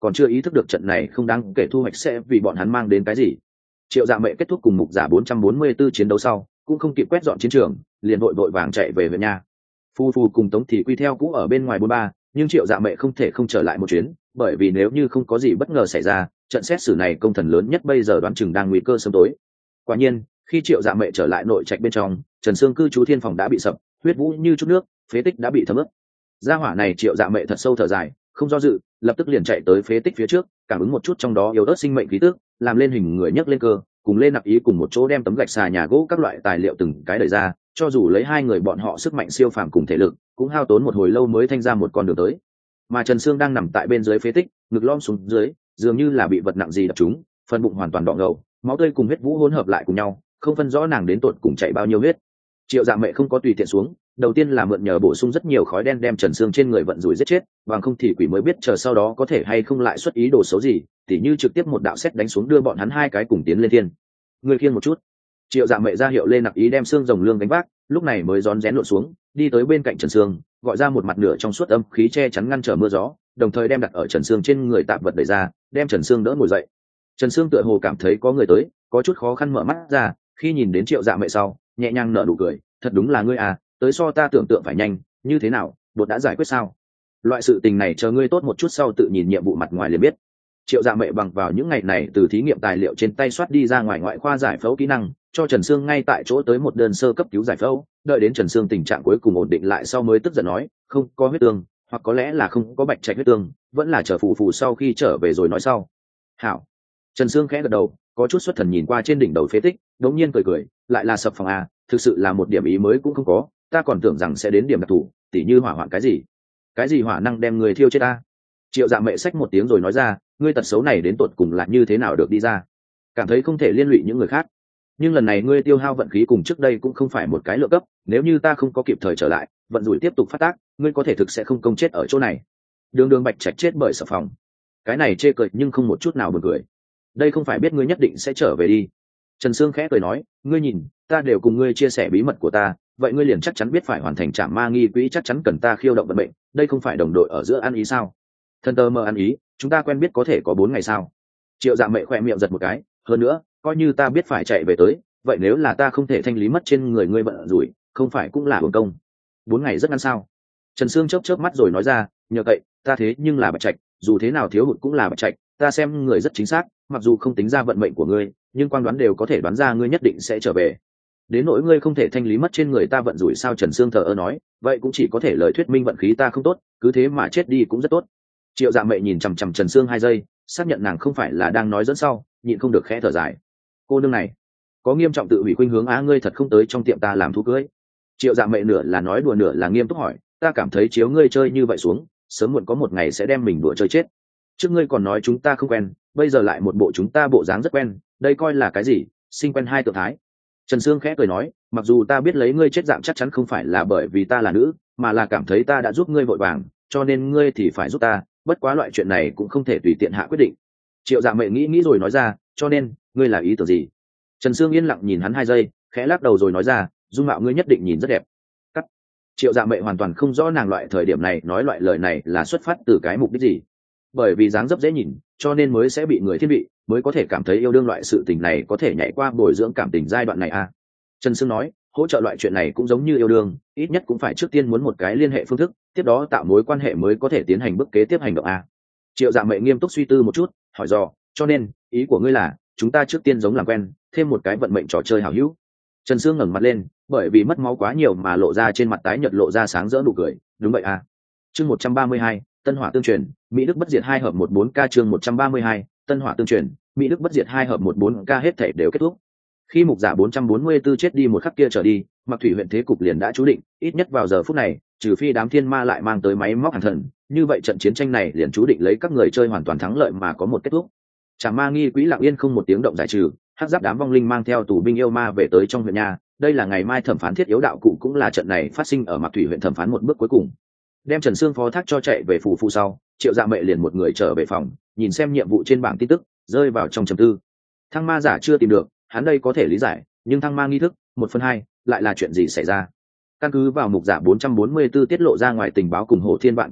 còn chưa ý thức được trận này không đáng kể thu hoạch sẽ vì bọn hắn mang đến cái gì. Triệu Dạ Mệ kết thúc cùng mục giả 444 chiến đấu sau, cũng không kịp quét dọn chiến trường, liền vội vàng chạy về huyện nhà. Phu Phu cùng Tống Thị Quy theo cũ ở bên ngoài 43, nhưng Triệu Dạ Mệ không thể không trở lại một chuyến, bởi vì nếu như không có gì bất ngờ xảy ra, trận xét xử này công thần lớn nhất bây giờ đoán chừng đang nguy cơ sớm tối. Quả nhiên, khi Triệu Dạ Mệ trở lại nội trạch bên trong, Trần Sương cư trú thiên phòng đã bị sập, huyết vũ như chút nước, phế tích đã bị thấm ướt. Gia hỏa này Triệu Dạ Mệ thật sâu thở dài, không do dự, lập tức liền chạy tới phế tích phía trước, cảm ứng một chút trong đó yếu ớt sinh mệnh khí tức, làm lên hình người nhấc lên cơ, cùng lên nặc ý cùng một chỗ đem tấm gạch xà nhà gỗ các loại tài liệu từng cái đẩy ra, cho dù lấy hai người bọn họ sức mạnh siêu phàm cùng thể lực, cũng hao tốn một hồi lâu mới thanh ra một con đường tới. Mà Trần Sương đang nằm tại bên dưới phế tích, ngực lom xuống dưới, dường như là bị vật nặng gì đập trúng, phần bụng hoàn toàn đỏ ngầu, máu tươi cùng huyết vũ hỗn hợp lại cùng nhau, không phân rõ nàng đến tột cùng chảy bao nhiêu huyết. Triệu Dạ Mệ không có tùy tiện xuống, đầu tiên là mượn nhờ bổ sung rất nhiều khói đen đem Trần Sương trên người vận rủi giết chết, bằng không thì quỷ mới biết chờ sau đó có thể hay không lại xuất ý đồ xấu gì, tỉ như trực tiếp một đạo sét đánh xuống đưa bọn hắn hai cái cùng tiến lên thiên. Người khiêng một chút. Triệu Dạ Mệ ra hiệu lên nặc ý đem xương rồng lương đánh vác, lúc này mới rón rén lộn xuống, đi tới bên cạnh Trần Sương, gọi ra một mặt nửa trong suốt âm khí che chắn ngăn trở mưa gió, đồng thời đem đặt ở Trần Sương trên người tạm vật đẩy ra, đem Trần Sương đỡ ngồi dậy. Trần Sương tựa hồ cảm thấy có người tới, có chút khó khăn mở mắt ra, khi nhìn đến Triệu Dạ Mệ sau, nhẹ nhàng nở nụ cười, thật đúng là ngươi à, tới so ta tưởng tượng phải nhanh, như thế nào, bột đã giải quyết sao? Loại sự tình này chờ ngươi tốt một chút sau tự nhìn nhiệm vụ mặt ngoài liền biết. Triệu Dạ Mệ bằng vào những ngày này từ thí nghiệm tài liệu trên tay soát đi ra ngoài ngoại khoa giải phẫu kỹ năng, cho Trần Sương ngay tại chỗ tới một đơn sơ cấp cứu giải phẫu, đợi đến Trần Sương tình trạng cuối cùng ổn định lại sau mới tức giận nói, không có huyết tương, hoặc có lẽ là không có bạch trạch huyết tương, vẫn là chờ phù sau khi trở về rồi nói sau. Hảo. Trần Sương khẽ gật đầu, có chút xuất thần nhìn qua trên đỉnh đầu phế tích, đống nhiên cười, lại là sập phòng à, thực sự là một điểm ý mới cũng không có, ta còn tưởng rằng sẽ đến điểm đặc thù, tỉ như hỏa hoạn cái gì hỏa năng đem người thiêu chết ta. Triệu Dạ Mệ xách một tiếng rồi nói ra, ngươi tật xấu này đến tột cùng là như thế nào được đi ra? Cảm thấy không thể liên lụy những người khác, nhưng lần này ngươi tiêu hao vận khí cùng trước đây cũng không phải một cái lượng cấp, nếu như ta không có kịp thời trở lại, vận rủi tiếp tục phát tác, ngươi có thể thực sẽ không công chết ở chỗ này. Đường bạch trạch chết bởi sập phòng, cái này chê cười nhưng không một chút nào buồn cười. Đây không phải biết ngươi nhất định sẽ trở về đi. Trần Sương khẽ cười nói, ngươi nhìn, ta đều cùng ngươi chia sẻ bí mật của ta, vậy ngươi liền chắc chắn biết phải hoàn thành trảm ma nghi quỹ, chắc chắn cần ta khiêu động vận mệnh, đây không phải đồng đội ở giữa ăn ý sao? Thân tơ mơ ăn ý, chúng ta quen biết có thể có 4 ngày sao? Triệu Dạ Mệ khỏe miệng giật một cái, hơn nữa, coi như ta biết phải chạy về tới, vậy nếu là ta không thể thanh lý mất trên người ngươi bận rủi, không phải cũng là uổng công? 4 ngày rất ngắn sao? Trần Sương chớp mắt rồi nói ra, nhờ cậy, ta thế nhưng là bạch trạch, dù thế nào thiếu hụt cũng là bạch trạch, ta xem người rất chính xác, mặc dù không tính ra vận mệnh của ngươi, nhưng quan đoán đều có thể đoán ra ngươi nhất định sẽ trở về. Đến nỗi ngươi không thể thanh lý mất trên người ta vận rủi sao? Trần Sương thờ ơ nói, vậy cũng chỉ có thể lời thuyết minh vận khí ta không tốt, cứ thế mà chết đi cũng rất tốt. Triệu Dạ Mệ nhìn chằm chằm Trần Sương 2 giây, xác nhận nàng không phải là đang nói dẫn sau, nhịn không được khẽ thở dài. Cô nương này có nghiêm trọng tự hủy khuynh hướng á, ngươi thật không tới trong tiệm ta làm thú cưới? Triệu Dạ Mệ nửa là nói đùa nửa là nghiêm túc hỏi, ta cảm thấy chiếu ngươi chơi như vậy xuống, sớm muộn có một ngày sẽ đem mình đùa chơi chết. Trước ngươi còn nói chúng ta không quen, bây giờ lại một bộ chúng ta bộ dáng rất quen, đây coi là cái gì? Sinh quen hai tượng thái. Trần Sương khẽ cười nói, mặc dù ta biết lấy ngươi chết dạng chắc chắn không phải là bởi vì ta là nữ, mà là cảm thấy ta đã giúp ngươi vội vàng, cho nên ngươi thì phải giúp ta, bất quá loại chuyện này cũng không thể tùy tiện hạ quyết định. Triệu Dạ Mệ nghĩ rồi nói ra, cho nên ngươi là ý tưởng gì? Trần Sương yên lặng nhìn hắn 2 giây, khẽ lắc đầu rồi nói ra, dung mạo ngươi nhất định nhìn rất đẹp. Cắt. Triệu Dạ Mệ hoàn toàn không rõ nàng loại thời điểm này nói loại lời này là xuất phát từ cái mục đích gì. Bởi vì dáng dấp dễ nhìn, cho nên mới sẽ bị người thiên vị, mới có thể cảm thấy yêu đương loại sự tình này có thể nhảy qua bồi dưỡng cảm tình giai đoạn này à. Trần Sương nói, hỗ trợ loại chuyện này cũng giống như yêu đương, ít nhất cũng phải trước tiên muốn một cái liên hệ phương thức, tiếp đó tạo mối quan hệ mới có thể tiến hành bước kế tiếp hành động à. Triệu Dạ Mệ nghiêm túc suy tư một chút, hỏi dò, cho nên ý của ngươi là chúng ta trước tiên giống làm quen, thêm một cái vận mệnh trò chơi hảo hữu? Trần Sương ngẩng mặt lên, bởi vì mất máu quá nhiều mà lộ ra trên mặt tái nhợt lộ ra sáng rỡ nụ cười, đúng vậy à. Chương 132, Tân Hỏa tương truyền, Mỹ Đức bất diệt 2 hợp 14K. Chương 132, Tân Hỏa tương truyền, Mỹ Đức bất diệt 2 hợp 14K. Hết thảy đều kết thúc. Khi mục giả 444 chết đi một khắc kia trở đi, Mặc Thủy huyện thế cục liền đã chú định, ít nhất vào giờ phút này, trừ phi đám thiên ma lại mang tới máy móc hàng thần, như vậy trận chiến tranh này liền chú định lấy các người chơi hoàn toàn thắng lợi mà có một kết thúc. Trảm ma nghi quỹ lặng yên không một tiếng động giải trừ, hắc giáp đám vong linh mang theo tù binh yêu ma về tới trong huyện nhà, đây là ngày mai thẩm phán thiết yếu đạo cụ, cũng là trận này phát sinh ở Mặc Thủy huyện thẩm phán một bước cuối cùng. Đem Trần Sương phó thác cho chạy về phủ sau, Triệu Dạ Mệ liền một người trở về phòng, nhìn xem nhiệm vụ trên bảng tin tức, rơi vào trong trầm tư. Thăng ma giả chưa tìm được, hắn đây có thể lý giải, nhưng thăng ma nghi thức 1/2 lại là chuyện gì xảy ra? Căn cứ vào mục giả 444 tiết lộ ra ngoài tình báo cùng Hồ Thiên Vạn ký ức,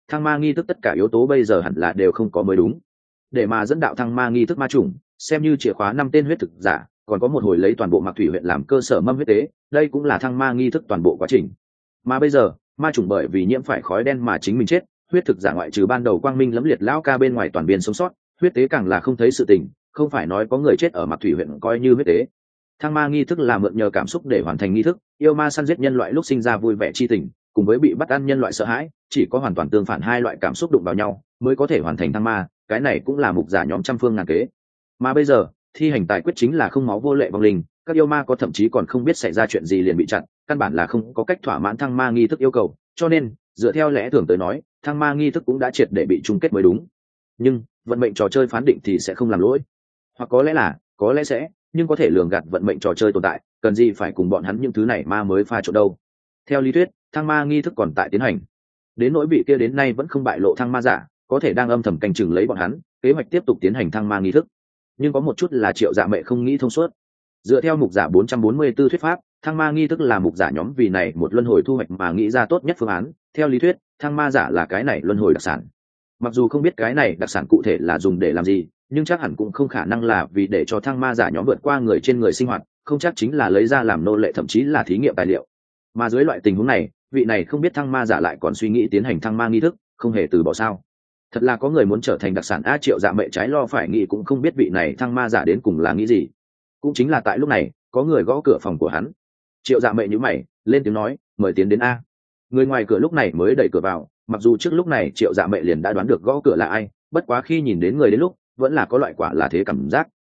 thăng ma nghi thức tất cả yếu tố bây giờ hẳn là đều không có mới đúng. Để mà dẫn đạo thăng ma nghi thức ma chủng, xem như chìa khóa 5 tên huyết thực giả, còn có một hồi lấy toàn bộ Mạc Thủy huyện làm cơ sở mâm huyết tế, đây cũng là thăng ma nghi thức toàn bộ quá trình. Mà bây giờ, ma chủng bởi vì nhiễm phải khói đen mà chính mình chết, huyết thực giả ngoại trừ ban đầu quang minh lẫm liệt lão ca bên ngoài toàn biên sống sót, huyết tế càng là không thấy sự tình, không phải nói có người chết ở Mạc Thủy huyện coi như huyết tế. Thăng ma nghi thức là mượn nhờ cảm xúc để hoàn thành nghi thức, yêu ma săn giết nhân loại lúc sinh ra vui vẻ chi tình, cùng với bị bắt ăn nhân loại sợ hãi, chỉ có hoàn toàn tương phản hai loại cảm xúc đụng vào nhau mới có thể hoàn thành thăng ma, cái này cũng là mục giả nhóm trăm phương ngàn kế. Mà bây giờ, thi hành tài quyết chính là không máu vô lệ vong linh, các yêu ma có thậm chí còn không biết xảy ra chuyện gì liền bị chặn, căn bản là không có cách thỏa mãn thăng ma nghi thức yêu cầu, cho nên dựa theo lẽ thường tới nói, thăng ma nghi thức cũng đã triệt để bị chung kết mới đúng. Nhưng vận mệnh trò chơi phán định thì sẽ không làm lỗi, hoặc có lẽ sẽ, nhưng có thể lường gạt vận mệnh trò chơi tồn tại, cần gì phải cùng bọn hắn những thứ này ma mới pha trộn đâu. Theo lý thuyết, thăng ma nghi thức còn tại tiến hành, đến nỗi vị kia đến nay vẫn không bại lộ thăng ma giả, có thể đang âm thầm canh chừng lấy bọn hắn, kế hoạch tiếp tục tiến hành thăng ma nghi thức. Nhưng có một chút là Triệu Dạ Mệ không nghĩ thông suốt. Dựa theo mục giả 444 thuyết pháp, thăng ma nghi thức là mục giả nhóm vì này một luân hồi thu hoạch mà nghĩ ra tốt nhất phương án. Theo lý thuyết, thăng ma giả là cái này luân hồi đặc sản. Mặc dù không biết cái này đặc sản cụ thể là dùng để làm gì, nhưng chắc hẳn cũng không khả năng là vì để cho thăng ma giả nhóm vượt qua người trên người sinh hoạt, không chắc chính là lấy ra làm nô lệ thậm chí là thí nghiệm tài liệu. Mà dưới loại tình huống này, vị này không biết thăng ma giả lại còn suy nghĩ tiến hành thăng ma nghi thức, không hề từ bỏ sao. Thật là có người muốn trở thành đặc sản a. Triệu Dạ Mệ trái lo phải nghĩ cũng không biết vị này thăng ma giả đến cùng là nghĩ gì. Cũng chính là tại lúc này, có người gõ cửa phòng của hắn. Triệu Dạ Mệ nhíu mày, lên tiếng nói, mời tiến đến a. Người ngoài cửa lúc này mới đẩy cửa vào, mặc dù trước lúc này Triệu Dạ Mệ liền đã đoán được gõ cửa là ai, bất quá khi nhìn đến người đến lúc, vẫn là có loại quả là thế cảm giác.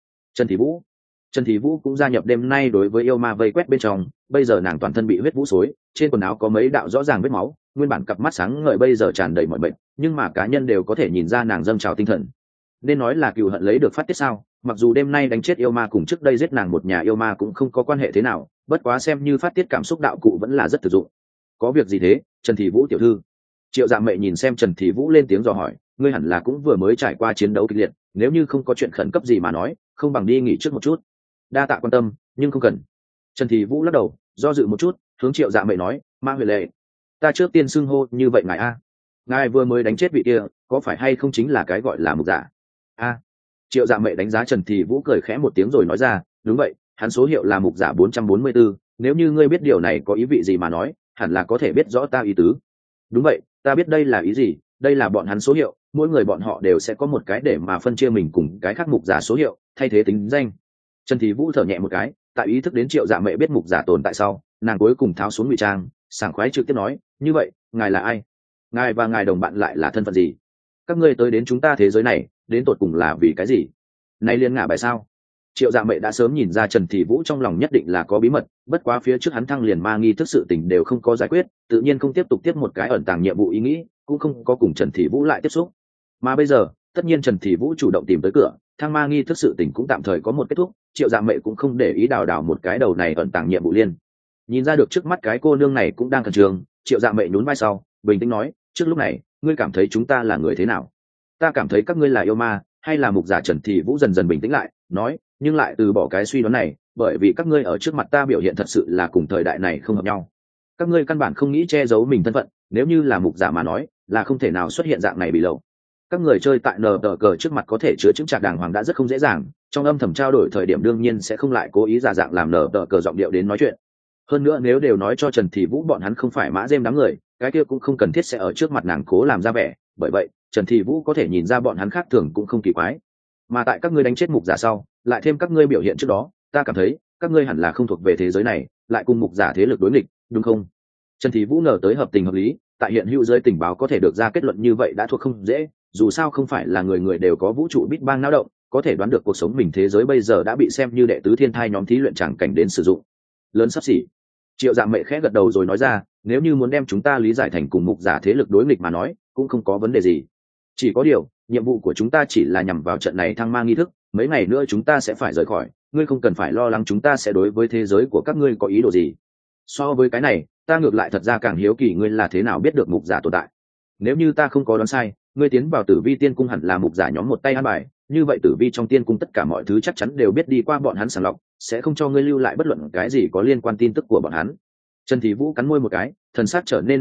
Trần Thị Vũ cũng gia nhập đêm nay đối với yêu ma vây quét bên trong, bây giờ nàng toàn thân bị huyết vũ xối, trên quần áo có mấy đạo rõ ràng vết máu, nguyên bản cặp mắt sáng ngời bây giờ tràn đầy mọi bệnh, nhưng mà cá nhân đều có thể nhìn ra nàng dâng trào tinh thần. Nên nói là cừu hận lấy được phát tiết sao? Mặc dù đêm nay đánh chết yêu ma cùng trước đây giết nàng một nhà yêu ma cũng không có quan hệ thế nào, bất quá xem như phát tiết cảm xúc đạo cụ vẫn là rất thực dụng. Có việc gì thế, Trần Thị Vũ tiểu thư? Triệu Dạ Mệ nhìn xem Trần Thị Vũ lên tiếng dò hỏi, ngươi hẳn là cũng vừa mới trải qua chiến đấu kịch liệt, nếu như không có chuyện khẩn cấp gì mà nói, không bằng đi nghỉ trước một chút. Đa tạ quan tâm, nhưng không cần. Trần Thị Vũ lắc đầu, do dự một chút, hướng Triệu Dạ Mệ nói, Ma Huệ Lệ, ta trước tiên xưng hô như vậy ngài a. Ngài vừa mới đánh chết vị kia, có phải hay không chính là cái gọi là mục giả? A. Triệu Dạ Mệ đánh giá Trần Thị Vũ cười khẽ một tiếng rồi nói ra, đúng vậy, hắn số hiệu là mục giả 444, nếu như ngươi biết điều này có ý vị gì mà nói, hẳn là có thể biết rõ ta ý tứ. Đúng vậy, ta biết đây là ý gì, đây là bọn hắn số hiệu, mỗi người bọn họ đều sẽ có một cái để mà phân chia mình cùng cái khác mục giả số hiệu, thay thế tính danh. Trần Thị Vũ thở nhẹ một cái, tại ý thức đến Triệu Dạ Mệ biết mục giả tồn tại sau, nàng cuối cùng tháo xuống ngụy trang, sảng khoái trực tiếp nói, như vậy, ngài là ai? Ngài và ngài đồng bạn lại là thân phận gì? Các ngươi tới đến chúng ta thế giới này, đến tột cùng là vì cái gì? Này liên ngả bài sao? Triệu Dạ Mệ đã sớm nhìn ra Trần Thị Vũ trong lòng nhất định là có bí mật, bất quá phía trước hắn thăng liền ma nghi thức sự tình đều không có giải quyết, tự nhiên không tiếp tục tiếp một cái ẩn tàng nhiệm vụ ý nghĩ, cũng không có cùng Trần Thị Vũ lại tiếp xúc. Mà bây giờ, tất nhiên Trần Thị Vũ chủ động tìm tới cửa, thăng ma nghi thức sự tình cũng tạm thời có một kết thúc, Triệu Dạ Mệ cũng không để ý đào đào một cái đầu này ẩn tàng nhiệm vụ liên. Nhìn ra được trước mắt cái cô nương này cũng đang khẩn trương, Triệu Dạ Mệ nhún vai sau, bình tĩnh nói, trước lúc này, ngươi cảm thấy chúng ta là người thế nào? Ta cảm thấy các ngươi là yêu ma, hay là mục giả? Trần Thị Vũ dần dần bình tĩnh lại, nói, nhưng lại từ bỏ cái suy đoán này, bởi vì các ngươi ở trước mặt ta biểu hiện thật sự là cùng thời đại này không hợp nhau. Các ngươi căn bản không nghĩ che giấu mình thân phận, nếu như là mục giả mà nói, là không thể nào xuất hiện dạng này bị lậu. Các người chơi tại nờ tờ cờ trước mặt có thể chứa chứng trạc đàng hoàng đã rất không dễ dàng, trong âm thầm trao đổi thời điểm đương nhiên sẽ không lại cố ý giả dạng làm nờ tờ cờ giọng điệu đến nói chuyện. Hơn nữa nếu đều nói cho Trần Thị Vũ bọn hắn không phải mã dêm đám người, cái kia cũng không cần thiết sẽ ở trước mặt nàng cố làm ra vẻ, bởi vậy Trần Thị Vũ có thể nhìn ra bọn hắn khác thường cũng không kỳ quái. Mà tại các ngươi đánh chết mục giả sau, lại thêm các ngươi biểu hiện trước đó, ta cảm thấy các ngươi hẳn là không thuộc về thế giới này, lại cùng mục giả thế lực đối nghịch, đúng không? Trần Thị Vũ ngờ tới hợp tình hợp lý, tại hiện hữu giới tình báo có thể được ra kết luận như vậy đã thuộc không dễ, dù sao không phải là người người đều có vũ trụ big bang náo động, có thể đoán được cuộc sống mình thế giới bây giờ đã bị xem như đệ tứ thiên thai nhóm thí luyện tràng cảnh đến sử dụng. Lớn sắp xỉ. Triệu Dạ Mệ khẽ gật đầu rồi nói ra, nếu như muốn đem chúng ta lý giải thành cùng mục giả thế lực đối nghịch mà nói, cũng không có vấn đề gì. Chỉ có điều, nhiệm vụ của chúng ta chỉ là nhằm vào trận này thăng ma nghi thức, mấy ngày nữa chúng ta sẽ phải rời khỏi, ngươi không cần phải lo lắng chúng ta sẽ đối với thế giới của các ngươi có ý đồ gì. So với cái này, ta ngược lại thật ra càng hiếu kỳ ngươi là thế nào biết được mục giả tồn tại. Nếu như ta không có đoán sai, ngươi tiến vào Tử Vi Tiên Cung hẳn là mục giả nhóm một tay an bài, như vậy Tử Vi trong Tiên Cung tất cả mọi thứ chắc chắn đều biết đi qua bọn hắn sàng lọc, sẽ không cho ngươi lưu lại bất luận cái gì có liên quan tin tức của bọn hắn. Trần Thị Vũ cắn môi một cái, thần sắc trở nên nặng nề,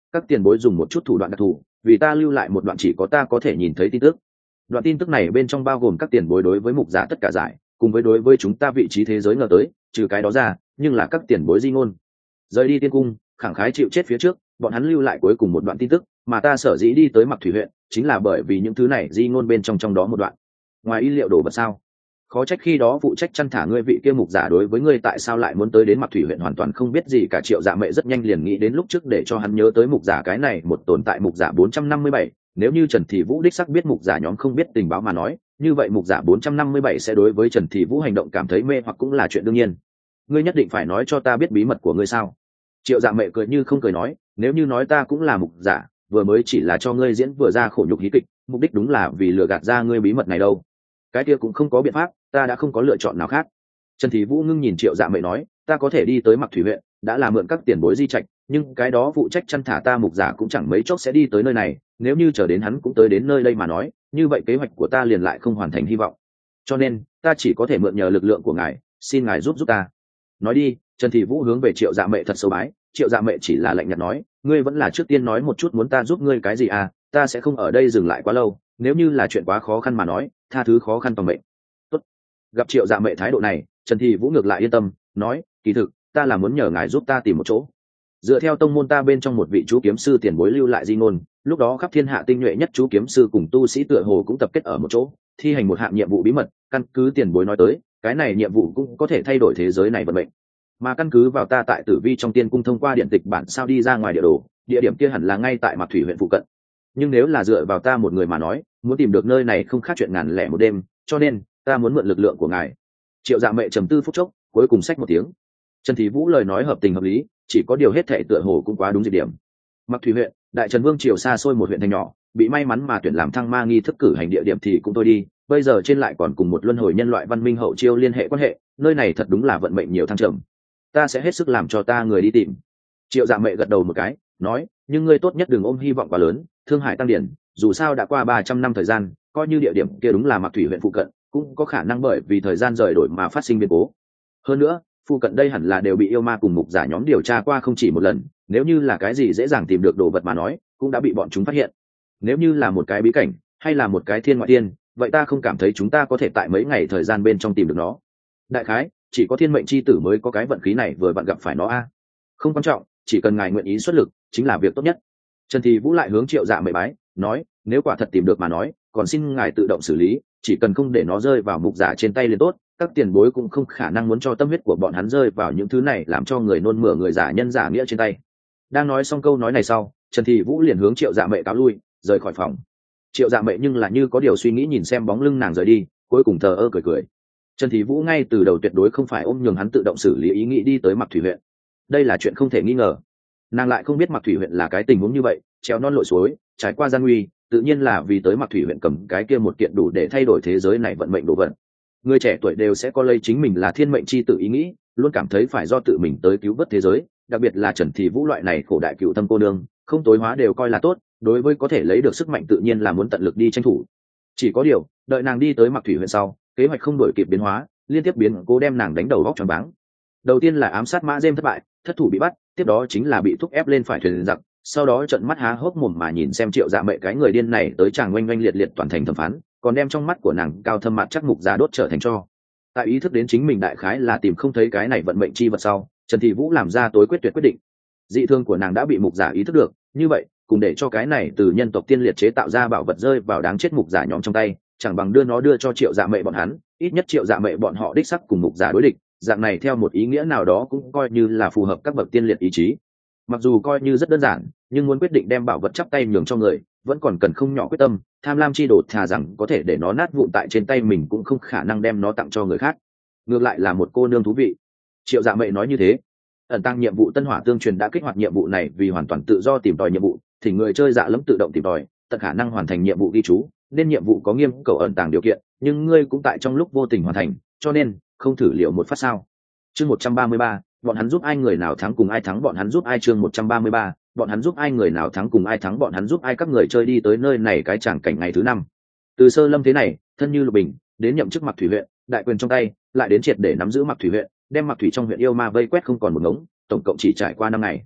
các tiền bối dùng một chút thủ đoạn đặc thù vì ta lưu lại một đoạn chỉ có ta có thể nhìn thấy tin tức. Đoạn tin tức này bên trong bao gồm các tiền bối đối với mục giả tất cả giải, cùng với đối với chúng ta vị trí thế giới ngờ tới, trừ cái đó ra nhưng là các tiền bối di ngôn. Rời đi tiên cung khẳng khái chịu chết phía trước, bọn hắn lưu lại cuối cùng một đoạn tin tức, mà ta sở dĩ đi tới Mặc Thủy huyện chính là bởi vì những thứ này di ngôn bên trong đó một đoạn. Ngoài ý liệu đồ vật sao? Khó trách khi đó phụ trách chăn thả ngươi vị kia mục giả đối với ngươi tại sao lại muốn tới đến Mặc Thủy huyện hoàn toàn không biết gì cả. Triệu Dạ Mệ rất nhanh liền nghĩ đến lúc trước để cho hắn nhớ tới mục giả cái này một tồn tại mục giả 457, nếu như Trần Thị Vũ đích xác biết mục giả nhóm không biết tình báo mà nói, như vậy mục giả 457 sẽ đối với Trần Thị Vũ hành động cảm thấy mê hoặc cũng là chuyện đương nhiên. Ngươi nhất định phải nói cho ta biết bí mật của ngươi sao? Triệu Dạ Mệ cười như không cười nói, nếu như nói ta cũng là mục giả, vừa mới chỉ là cho ngươi diễn vừa ra khổ nhục hí kịch, mục đích đúng là vì lừa gạt ra ngươi bí mật này đâu. Cái kia cũng không có biện pháp, ta đã không có lựa chọn nào khác. Trần Thị Vũ ngưng nhìn Triệu Dạ Mệ nói, ta có thể đi tới Mặc Thủy huyện đã là mượn các tiền bối di trạch, nhưng cái đó phụ trách chăn thả ta mục giả cũng chẳng mấy chốc sẽ đi tới nơi này, nếu như chờ đến hắn cũng tới đến nơi đây mà nói, như vậy kế hoạch của ta liền lại không hoàn thành hy vọng, cho nên ta chỉ có thể mượn nhờ lực lượng của ngài, xin ngài giúp ta. Nói đi. Trần Thị Vũ hướng về Triệu Dạ Mệ thật sâu bái. Triệu Dạ Mệ chỉ là lạnh nhạt nói, ngươi vẫn là trước tiên nói một chút muốn ta giúp ngươi cái gì à, ta sẽ không ở đây dừng lại quá lâu, nếu như là chuyện quá khó khăn mà nói, tha thứ khó khăn toàn mệnh. Tốt. Gặp Triệu Dạ Mệ thái độ này, Trần Thị Vũ ngược lại yên tâm, nói, kỳ thực ta là muốn nhờ ngài giúp ta tìm một chỗ. Dựa theo tông môn ta bên trong một vị chú kiếm sư tiền bối lưu lại di ngôn, lúc đó khắp thiên hạ tinh nhuệ nhất chú kiếm sư cùng tu sĩ tựa hồ cũng tập kết ở một chỗ, thi hành một hạng nhiệm vụ bí mật, căn cứ tiền bối nói tới, cái này nhiệm vụ cũng có thể thay đổi thế giới này vận mệnh. Mà căn cứ vào ta tại Tử Vi trong tiên cung thông qua điện tịch bản sao đi ra ngoài địa đồ, địa điểm kia hẳn là ngay tại Mặc Thủy huyện phụ cận. Nhưng nếu là dựa vào ta một người mà nói, muốn tìm được nơi này không khác chuyện ngàn lẻ một đêm, cho nên ta muốn mượn lực lượng của ngài. Triệu Dạ Mệ trầm tư phút chốc, cuối cùng xách một tiếng. Trần Thị Vũ lời nói hợp tình hợp lý, chỉ có điều hết thảy tựa hồ cũng quá đúng dịp điểm. Mặc Thủy huyện, Đại Trần Vương triều xa xôi một huyện thành nhỏ, bị may mắn mà tuyển làm thăng ma nghi thức cử hành địa điểm thì cũng thôi đi, bây giờ trên lại còn cùng một luân hồi nhân loại văn minh hậu chiêu liên hệ quan hệ, nơi này thật đúng là vận mệnh nhiều thăng trầm. Ta sẽ hết sức làm cho ta người đi tìm. Triệu Dạ Mệ gật đầu một cái, nói, nhưng ngươi tốt nhất đừng ôm hy vọng quá lớn, Thương Hải tăng điển, dù sao đã qua 300 năm thời gian, coi như địa điểm kia đúng là Mặc Thủy huyện phụ cận, cũng có khả năng bởi vì thời gian rời đổi mà phát sinh biến cố. Hơn nữa, phụ cận đây hẳn là đều bị yêu ma cùng mục giả nhóm điều tra qua không chỉ một lần, nếu như là cái gì dễ dàng tìm được đồ vật mà nói, cũng đã bị bọn chúng phát hiện. Nếu như là một cái bí cảnh hay là một cái thiên ngoại thiên, vậy ta không cảm thấy chúng ta có thể tại mấy ngày thời gian bên trong tìm được nó. Đại khái chỉ có thiên mệnh chi tử mới có cái vận khí này vừa vặn gặp phải nó a. Không quan trọng, chỉ cần ngài nguyện ý xuất lực chính là việc tốt nhất. Trần Thị Vũ lại hướng Triệu Dạ Mệ bái, nói, nếu quả thật tìm được mà nói, còn xin ngài tự động xử lý, chỉ cần không để nó rơi vào mục giả trên tay liền tốt, các tiền bối cũng không khả năng muốn cho tâm huyết của bọn hắn rơi vào những thứ này làm cho người nôn mửa người giả nhân giả nghĩa trên tay. Đang nói xong câu nói này sau, Trần Thị Vũ liền hướng Triệu Dạ Mệ cáo lui, rời khỏi phòng. Triệu Dạ Mệ nhưng là như có điều suy nghĩ nhìn xem bóng lưng nàng rời đi, cuối cùng thờ ơ cười cười. Trần Thị Vũ ngay từ đầu tuyệt đối không phải ôm nhường hắn tự động xử lý ý nghĩ đi tới Mặc Thủy huyện, đây là chuyện không thể nghi ngờ. Nàng lại không biết Mặc Thủy huyện là cái tình huống như vậy, trèo non lội suối, trải qua gian nguy, tự nhiên là vì tới Mặc Thủy huyện cầm cái kia một kiện đủ để thay đổi thế giới này vận mệnh đồ vật. Người trẻ tuổi đều sẽ có lấy chính mình là thiên mệnh chi tự ý nghĩ, luôn cảm thấy phải do tự mình tới cứu vớt thế giới, đặc biệt là Trần Thị Vũ loại này khổ đại cựu tâm cô nương, không tối hóa đều coi là tốt, đối với có thể lấy được sức mạnh tự nhiên là muốn tận lực đi tranh thủ. Chỉ có điều, đợi nàng đi tới Mặc Thủy huyện sau, kế hoạch không đổi kịp biến hóa, liên tiếp biến cố đem nàng đánh đầu vóc choáng váng. Đầu tiên là ám sát Mã Dêm thất bại, thất thủ bị bắt, tiếp đó chính là bị thúc ép lên phải thuyền giặc, sau đó trợn mắt há hốc mồm mà nhìn xem Triệu Dạ Mệ cái người điên này tới chàng oanh oanh liệt liệt toàn thành thẩm phán, còn đem trong mắt của nàng cao thâm mặt chắc mục giá đốt trở thành tro. Tại ý thức đến chính mình đại khái là tìm không thấy cái này vận mệnh chi vật sau, Trần Thị Vũ làm ra tối quyết tuyệt quyết định. Dị thương của nàng đã bị mục giả ý thức được, như vậy cùng để cho cái này từ nhân tộc tiên liệt chế tạo ra bảo vật rơi vào đáng chết mục giả nhóm trong tay, chẳng bằng đưa nó đưa cho Triệu Dạ Mệ bọn hắn, ít nhất Triệu Dạ Mệ bọn họ đích sắc cùng mục giả đối địch, dạng này theo một ý nghĩa nào đó cũng coi như là phù hợp các bậc tiên liệt ý chí. Mặc dù coi như rất đơn giản, nhưng muốn quyết định đem bảo vật chắp tay nhường cho người, vẫn còn cần không nhỏ quyết tâm, tham lam chi đột thà rằng có thể để nó nát vụn tại trên tay mình cũng không khả năng đem nó tặng cho người khác. Ngược lại là một cô nương thú vị. Triệu Dạ Mệ nói như thế. Ẩn tăng nhiệm vụ Tân Hỏa Tương Truyền đã kích hoạt nhiệm vụ này vì hoàn toàn tự do tìm tòi nhiệm vụ, thì người chơi dạ lẫm tự động tìm tòi, tận khả năng hoàn thành nhiệm vụ ghi chú, nên nhiệm vụ có nghiêm cầu ẩn tàng điều kiện, nhưng ngươi cũng tại trong lúc vô tình hoàn thành, cho nên không thử liệu một phát sao. Chương 133, bọn hắn giúp ai người nào thắng cùng ai thắng bọn hắn giúp ai. Chương 133, bọn hắn giúp ai người nào thắng cùng ai thắng bọn hắn giúp ai. Các người chơi đi tới nơi này cái tràng cảnh ngày thứ 5. Từ sơ lâm thế này, thân như lục bình, đến nhậm chức Mặc Thủy huyện, đại quyền trong tay, lại đến triệt để nắm giữ Mặc Thủy huyện, đem Mặc Thủy trong huyện yêu ma vây quét không còn một ngống, tổng cộng chỉ trải qua 5 ngày.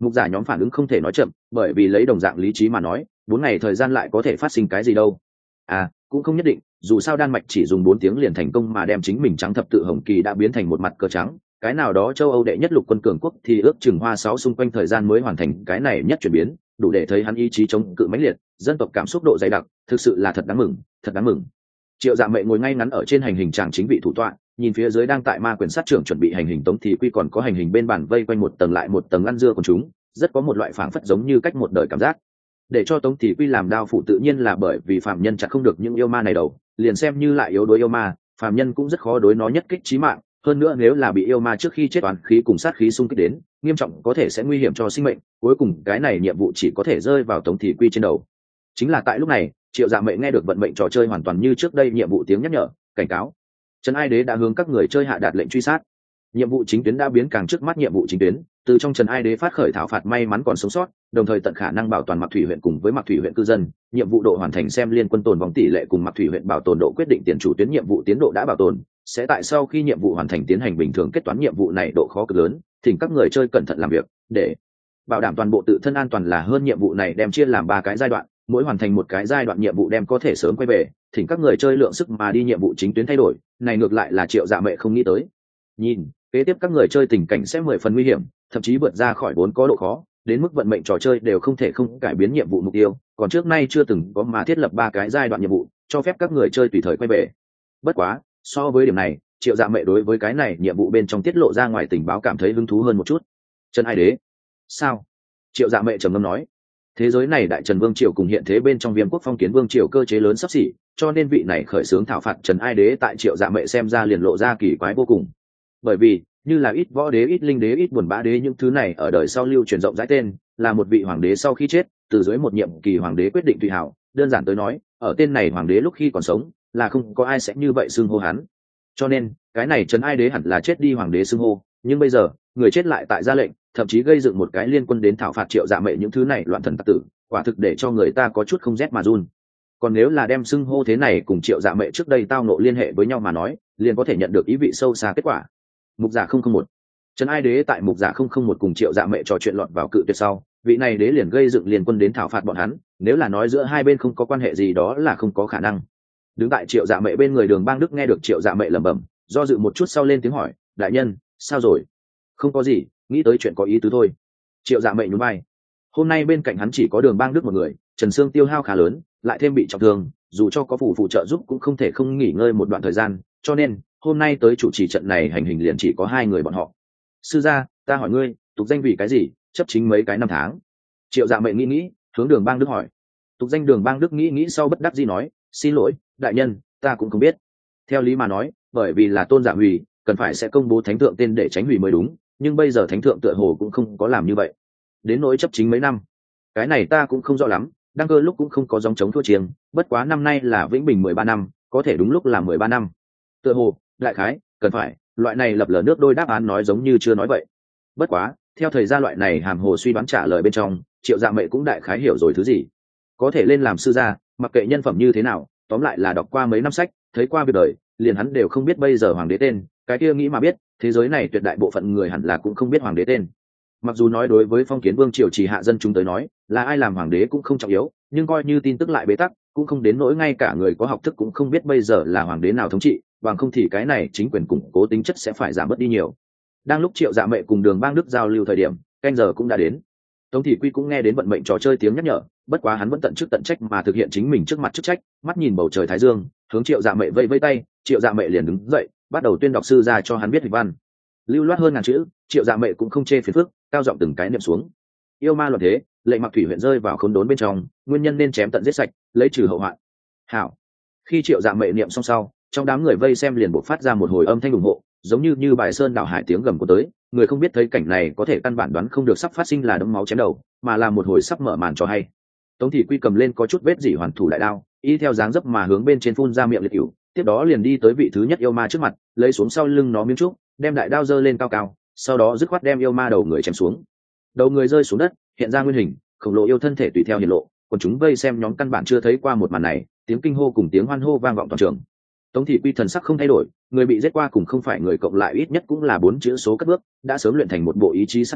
Mục giả nhóm phản ứng không thể nói chậm, bởi vì lấy đồng dạng lý trí mà nói 4 ngày thời gian lại có thể phát sinh cái gì đâu. Cũng không nhất định, dù sao Đan Mạch chỉ dùng 4 tiếng liền thành công mà đem chính mình trắng thập tự hồng kỳ đã biến thành một mặt cờ trắng. Cái nào đó châu Âu đệ nhất lục quân cường quốc thì ước chừng hoa 6 xung quanh thời gian mới hoàn thành cái này nhất chuyển biến, đủ để thấy hắn ý chí chống cự mãnh liệt, dân tộc cảm xúc độ dày đặc, thực sự là thật đáng mừng, thật đáng mừng. Triệu Dạ Mệ ngồi ngay ngắn ở trên hành hình tràng chính vị thủ tọa, nhìn phía dưới đang tại ma quyền sát trưởng chuẩn bị hành hình Tống Thị Quy còn có hành hình bên bàn vây quanh một tầng lại một tầng ăn dưa của chúng, rất có một loại phảng phất giống như cách một đời cảm giác. Để cho Tống Thị Quy làm đao phụ tự nhiên là bởi vì phàm nhân chặt không được những yêu ma này đầu, liền xem như lại yếu đối yêu ma, phàm nhân cũng rất khó đối nó nhất kích chí mạng, hơn nữa nếu là bị yêu ma trước khi chết toán khí cùng sát khí xung kích đến, nghiêm trọng có thể sẽ nguy hiểm cho sinh mệnh, cuối cùng cái này nhiệm vụ chỉ có thể rơi vào Tống Thị Quy trên đầu. Chính là tại lúc này, Triệu Dạ Mệ nghe được vận mệnh trò chơi hoàn toàn như trước đây nhiệm vụ tiếng nhắc nhở, cảnh cáo. Trấn Ai Đế đã hướng các người chơi hạ đạt lệnh truy sát. Nhiệm vụ chính tuyến đã biến càng trước mắt nhiệm vụ chính tuyến, từ trong Trấn Ai Đế phát khởi thảo phạt may mắn còn sống sót, đồng thời tận khả năng bảo toàn Mạc Thủy huyện cùng với Mạc Thủy huyện cư dân. Nhiệm vụ độ hoàn thành xem liên quân tồn vong tỷ lệ cùng Mạc Thủy huyện bảo tồn độ quyết định tiền chủ tuyến nhiệm vụ tiến độ đã bảo tồn, sẽ tại sau khi nhiệm vụ hoàn thành tiến hành bình thường kết toán nhiệm vụ này độ khó cực lớn, thỉnh các người chơi cẩn thận làm việc để bảo đảm toàn bộ tự thân an toàn là hơn. Nhiệm vụ này đem chia làm 3 cái giai đoạn, mỗi hoàn thành một cái giai đoạn nhiệm vụ đem có thể sớm quay về, thỉnh các người chơi lượng sức mà đi nhiệm vụ chính tuyến thay đổi, này ngược lại là Triệu Dạ Mệ không nghĩ tới. Nhìn, kế tiếp các người chơi tình cảnh sẽ 10 phần nguy hiểm, thậm chí vượt ra khỏi vốn có độ khó, đến mức vận mệnh trò chơi đều không thể không cải biến nhiệm vụ mục tiêu, còn trước nay chưa từng có mà thiết lập 3 cái giai đoạn nhiệm vụ, cho phép các người chơi tùy thời quay về. Bất quá, so với điểm này, Triệu Dạ Mệ đối với cái này nhiệm vụ bên trong tiết lộ ra ngoài tình báo cảm thấy hứng thú hơn một chút. Trấn Ai Đế? Sao? Triệu Dạ Mệ trầm ngâm nói. Thế giới này Đại Trần Vương triều cùng hiện thế bên trong Viêm quốc Phong Kiến Vương triều cơ chế lớn sắp xỉ, cho nên vị này khởi xướng thảo phạt Trấn Ai Đế tại Triệu Dạ Mệ xem ra liền lộ ra kỳ quái vô cùng. Bởi vì, như là ít võ đế, ít linh đế, ít buồn bã đế những thứ này ở đời sau lưu truyền rộng rãi tên, là một vị hoàng đế sau khi chết, từ dưới một nhiệm kỳ hoàng đế quyết định tùy hảo, đơn giản tới nói, ở tên này hoàng đế lúc khi còn sống, là không có ai sẽ như vậy xưng hô hắn. Cho nên, cái này Trấn Ai Đế hẳn là chết đi hoàng đế xưng hô, nhưng bây giờ, người chết lại tại ra lệnh, thậm chí gây dựng một cái liên quân đến thảo phạt Triệu Dạ Mệ những thứ này loạn thần tặc tử, quả thực để cho người ta có chút không rét mà run. Còn nếu là đem xưng hô thế này cùng Triệu Dạ Mệ trước đây tao ngộ liên hệ với nhau mà nói, liền có thể nhận được ý vị sâu xa kết quả. Mục giả 001. Trấn Ai Đế tại Mục giả 001 cùng Triệu Dạ Mệ trò chuyện lọt vào cự tuyệt sau, vị này đế liền gây dựng liên quân đến thảo phạt bọn hắn, nếu là nói giữa hai bên không có quan hệ gì đó là không có khả năng. Đứng tại Triệu Dạ Mệ bên người Đường Bang Đức nghe được Triệu Dạ Mệ lẩm bẩm, do dự một chút sau lên tiếng hỏi, đại nhân, sao rồi? Không có gì, nghĩ tới chuyện có ý tứ thôi. Triệu Dạ Mệ nhún vai. Hôm nay bên cạnh hắn chỉ có Đường Bang Đức một người, Trần Sương tiêu hao khá lớn, lại thêm bị trọng thương, dù cho có phụ trợ giúp cũng không thể không nghỉ ngơi một đoạn thời gian, cho nên hôm nay tới chủ trì trận này hành hình liền chỉ có 2 người bọn họ. Sư gia, ta hỏi ngươi, tục danh vì cái gì, chấp chính mấy cái năm tháng? Triệu Dạ Mệ nghĩ, hướng Đường Bang Đức hỏi. Tục danh Đường Bang Đức nghĩ sau bất đắc dĩ nói, xin lỗi, đại nhân, ta cũng không biết. Theo lý mà nói, bởi vì là tôn giả hủy, cần phải sẽ công bố thánh thượng tên để tránh hủy mới đúng, nhưng bây giờ thánh thượng tựa hồ cũng không có làm như vậy. Đến nỗi chấp chính mấy năm, cái này ta cũng không rõ lắm, đăng cơ lúc cũng không có gióng chống thua chiêng, bất quá năm nay là vĩnh bình 13 năm, có thể đúng lúc là 13 năm. Tựa hồ, đại khái, cần phải, loại này lập lờ nước đôi đáp án nói giống như chưa nói vậy. Bất quá, theo thời gian loại này hàm hồ suy đoán trả lời bên trong, Triệu Dạ Mệ cũng đại khái hiểu rồi thứ gì. Có thể lên làm sư gia, mặc kệ nhân phẩm như thế nào, tóm lại là đọc qua mấy năm sách, thấy qua việc đời, liền hắn đều không biết bây giờ hoàng đế tên, cái kia nghĩ mà biết, thế giới này tuyệt đại bộ phận người hẳn là cũng không biết hoàng đế tên. Mặc dù nói đối với Phong Kiến Vương triều chỉ hạ dân chúng tới nói, là ai làm hoàng đế cũng không trọng yếu, nhưng coi như tin tức lại bế tắc, cũng không đến nỗi ngay cả người có học thức cũng không biết bây giờ là hoàng đế nào thống trị, bằng không thì cái này chính quyền củng cố tính chất sẽ phải giảm bớt đi nhiều. Đang lúc Triệu Dạ Mệ cùng Đường Bang Đức giao lưu thời điểm, canh giờ cũng đã đến. Tống Thị Quy cũng nghe đến vận mệnh trò chơi tiếng nhắc nhở, bất quá hắn vẫn tận chức tận trách mà thực hiện chính mình trước mặt chức trách, mắt nhìn bầu trời thái dương, hướng Triệu Dạ Mệ vẫy vẫy tay, Triệu Dạ Mệ liền đứng dậy, bắt đầu tuyên đọc sư ra cho hắn biết hịch văn. Lưu loát hơn ngàn chữ, Triệu Dạ Mệ cũng không chê phiền phức, cao giọng từng cái niệm xuống. Yêu ma loạn thế, lệnh Mạc Thủy huyện rơi vào khốn đốn bên trong, nguyên nhân nên chém tận giết sạch, lấy trừ hậu hoạn. Hảo. Khi Triệu Dạ Mệ niệm xong sau, trong đám người vây xem liền bộc phát ra một hồi âm thanh ủng hộ, giống như bài sơn đảo hải tiếng gầm của tới, người không biết thấy cảnh này có thể căn bản đoán không được sắp phát sinh là đấm máu chém đầu, mà là một hồi sắp mở màn cho hay. Tống Thị Quy cầm lên có chút vết dỉ hoàn thủ đại đao, y theo dáng dấp mà hướng bên trên phun ra miệng liệt hữu, tiếp đó liền đi tới vị thứ nhất yêu ma trước mặt, lấy xuống sau lưng nó miếng trúc, đem đại đao giơ lên cao cao, sau đó dứt khoát đem yêu ma đầu người chém xuống. Đầu người rơi xuống đất, hiện ra nguyên hình, khổng lồ yêu thân thể tùy theo hiện lộ, còn chúng vây xem nhóm căn bản chưa thấy qua một màn này, tiếng kinh hô cùng tiếng hoan hô vang vọng toàn trường. Tống Thị Quy thần sắc không thay đổi, người bị giết qua cùng không phải người cộng lại ít nhất cũng là 4 chữ số cất bước, đã sớm luyện thành một bộ ý chí sắt đá,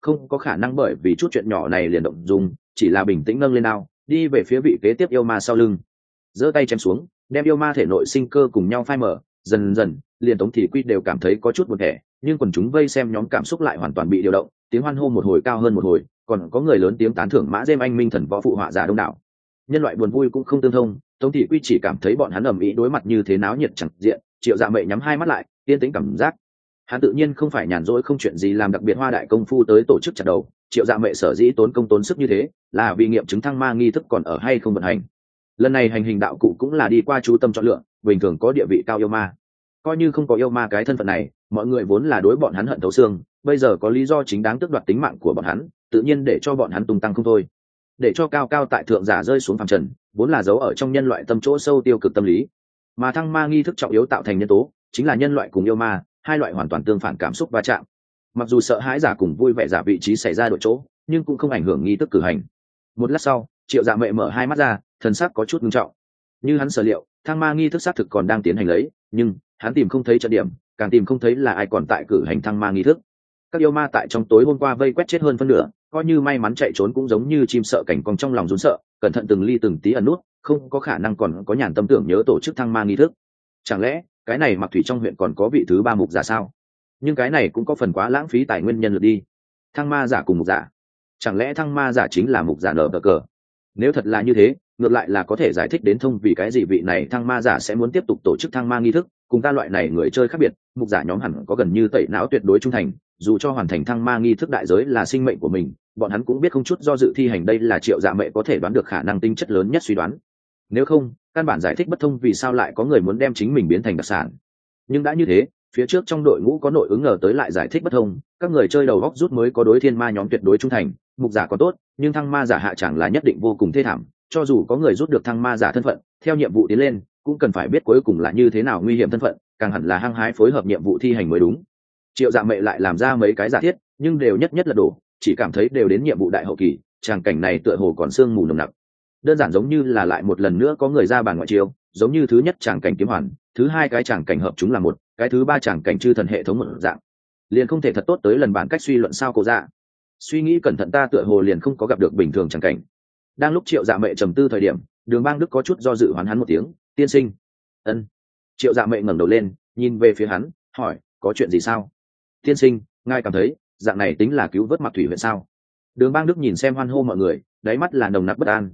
không có khả năng bởi vì chút chuyện nhỏ này liền động dung, chỉ là bình tĩnh nâng lên ao đi về phía vị kế tiếp yêu ma sau lưng, giơ tay chém xuống, đem yêu ma thể nội sinh cơ cùng nhau phai mở. Dần dần liền Tống Thị Quy đều cảm thấy có chút buồn thẻ, nhưng quần chúng vây xem nhóm cảm xúc lại hoàn toàn bị điều động, tiếng hoan hô một hồi cao hơn một hồi, còn có người lớn tiếng tán thưởng Mã Dêm Anh minh thần võ phụ họa giả đông đảo. Nhân loại buồn vui cũng không tương thông, Tống Thị Quy chỉ cảm thấy bọn hắn ầm ĩ đối mặt như thế náo nhiệt chẳng diện. Triệu Dạ Mệ nhắm hai mắt lại, yên tĩnh cảm giác. Hắn tự nhiên không phải nhàn rỗi không chuyện gì làm, đặc biệt hoa đại công phu tới tổ chức chặt đầu. Triệu Dạ Mệ sở dĩ tốn công tốn sức như thế, là vì nghiệm chứng thăng ma nghi thức còn ở hay không vận hành. Lần này hành hình đạo cụ cũng là đi qua chú tâm chọn lựa, bình thường có địa vị cao yêu ma. Coi như không có yêu ma cái thân phận này, mọi người vốn là đối bọn hắn hận thấu xương, bây giờ có lý do chính đáng tước đoạt tính mạng của bọn hắn, tự nhiên để cho bọn hắn tung tăng không thôi. Để cho cao cao tại thượng giả rơi xuống phàm trần, vốn là giấu ở trong nhân loại tâm chỗ sâu tiêu cực tâm lý. Mà thăng ma nghi thức trọng yếu tạo thành nhân tố, chính là nhân loại cùng yêu ma, hai loại hoàn toàn tương phản cảm xúc va chạm. Mặc dù sợ hãi giả cùng vui vẻ giả vị trí xảy ra đổi chỗ, nhưng cũng không ảnh hưởng nghi thức cử hành. Một lát sau, Triệu Dạ Mệ mở hai mắt ra, thần sắc có chút nghiêm trọng. Như hắn sở liệu, thăng ma nghi thức xác thực còn đang tiến hành lấy, nhưng hắn tìm không thấy trận điểm, càng tìm không thấy là ai còn tại cử hành thăng ma nghi thức. Các yêu ma tại trong tối hôm qua vây quét chết hơn phân nửa, coi như may mắn chạy trốn cũng giống như chim sợ cảnh cong trong lòng run sợ, cẩn thận từng ly từng tí ẩn nút, không có khả năng còn có nhàn tâm tưởng nhớ tổ chức thăng ma nghi thức. Chẳng lẽ cái này Mặc Thủy trong huyện còn có vị thứ ba mục giả sao? Nhưng cái này cũng có phần quá lãng phí tài nguyên nhân lực đi. Thăng ma giả cùng mục giả, chẳng lẽ thăng ma giả chính là mục giả nở cờ? Nếu thật là như thế, ngược lại là có thể giải thích đến thông vì cái gì vị này thăng ma giả sẽ muốn tiếp tục tổ chức thăng ma nghi thức. Cùng ta loại này người chơi khác biệt, mục giả nhóm hẳn có gần như tẩy não tuyệt đối trung thành, dù cho hoàn thành thăng ma nghi thức đại giới là sinh mệnh của mình, bọn hắn cũng biết không chút do dự thi hành. Đây là Triệu Dạ Mệ có thể đoán được khả năng tinh chất lớn nhất suy đoán. Nếu không, căn bản giải thích bất thông vì sao lại có người muốn đem chính mình biến thành đặc sản. Nhưng đã như thế, phía trước trong đội ngũ có nội ứng ngờ tới lại giải thích bất thông, các người chơi đầu góc rút mới có đối thiên ma nhóm tuyệt đối trung thành. Mục giả có tốt, nhưng thăng ma giả hạ chẳng là nhất định vô cùng thê thảm. Cho dù có người rút được thăng ma giả thân phận, theo nhiệm vụ tiến lên, cũng cần phải biết cuối cùng là như thế nào nguy hiểm thân phận, càng hẳn là hăng hái phối hợp nhiệm vụ thi hành mới đúng. Triệu Dạ Mệ lại làm ra mấy cái giả thiết, nhưng đều nhất nhất là đổ, chỉ cảm thấy đều đến nhiệm vụ đại hậu kỳ, tràng cảnh này tựa hồ còn sương mù nồng nặc. Đơn giản giống như là lại một lần nữa có người ra bàn ngoại chiêu, giống như thứ nhất tràng cảnh kiếm hoàn, thứ hai cái tràng cảnh hợp chúng là một, cái thứ ba tràng cảnh chư thần hệ thống một dạng. Liền không thể thật tốt tới lần bản cách suy luận sao cô dạ. Suy nghĩ cẩn thận ta tựa hồ liền không có gặp được bình thường tràng cảnh. Đang lúc Triệu Dạ Mệ trầm tư thời điểm, Đường Bang Đức có chút do dự hoán hắn một tiếng, tiên sinh. Ân. Triệu Dạ Mệ ngẩng đầu lên, nhìn về phía hắn, hỏi, có chuyện gì sao? Tiên sinh, ngài cảm thấy dạng này tính là cứu vớt Mặc Thủy huyện sao? Đường Bang Đức nhìn xem hoan hô mọi người, đáy mắt là nồng nặc bất an.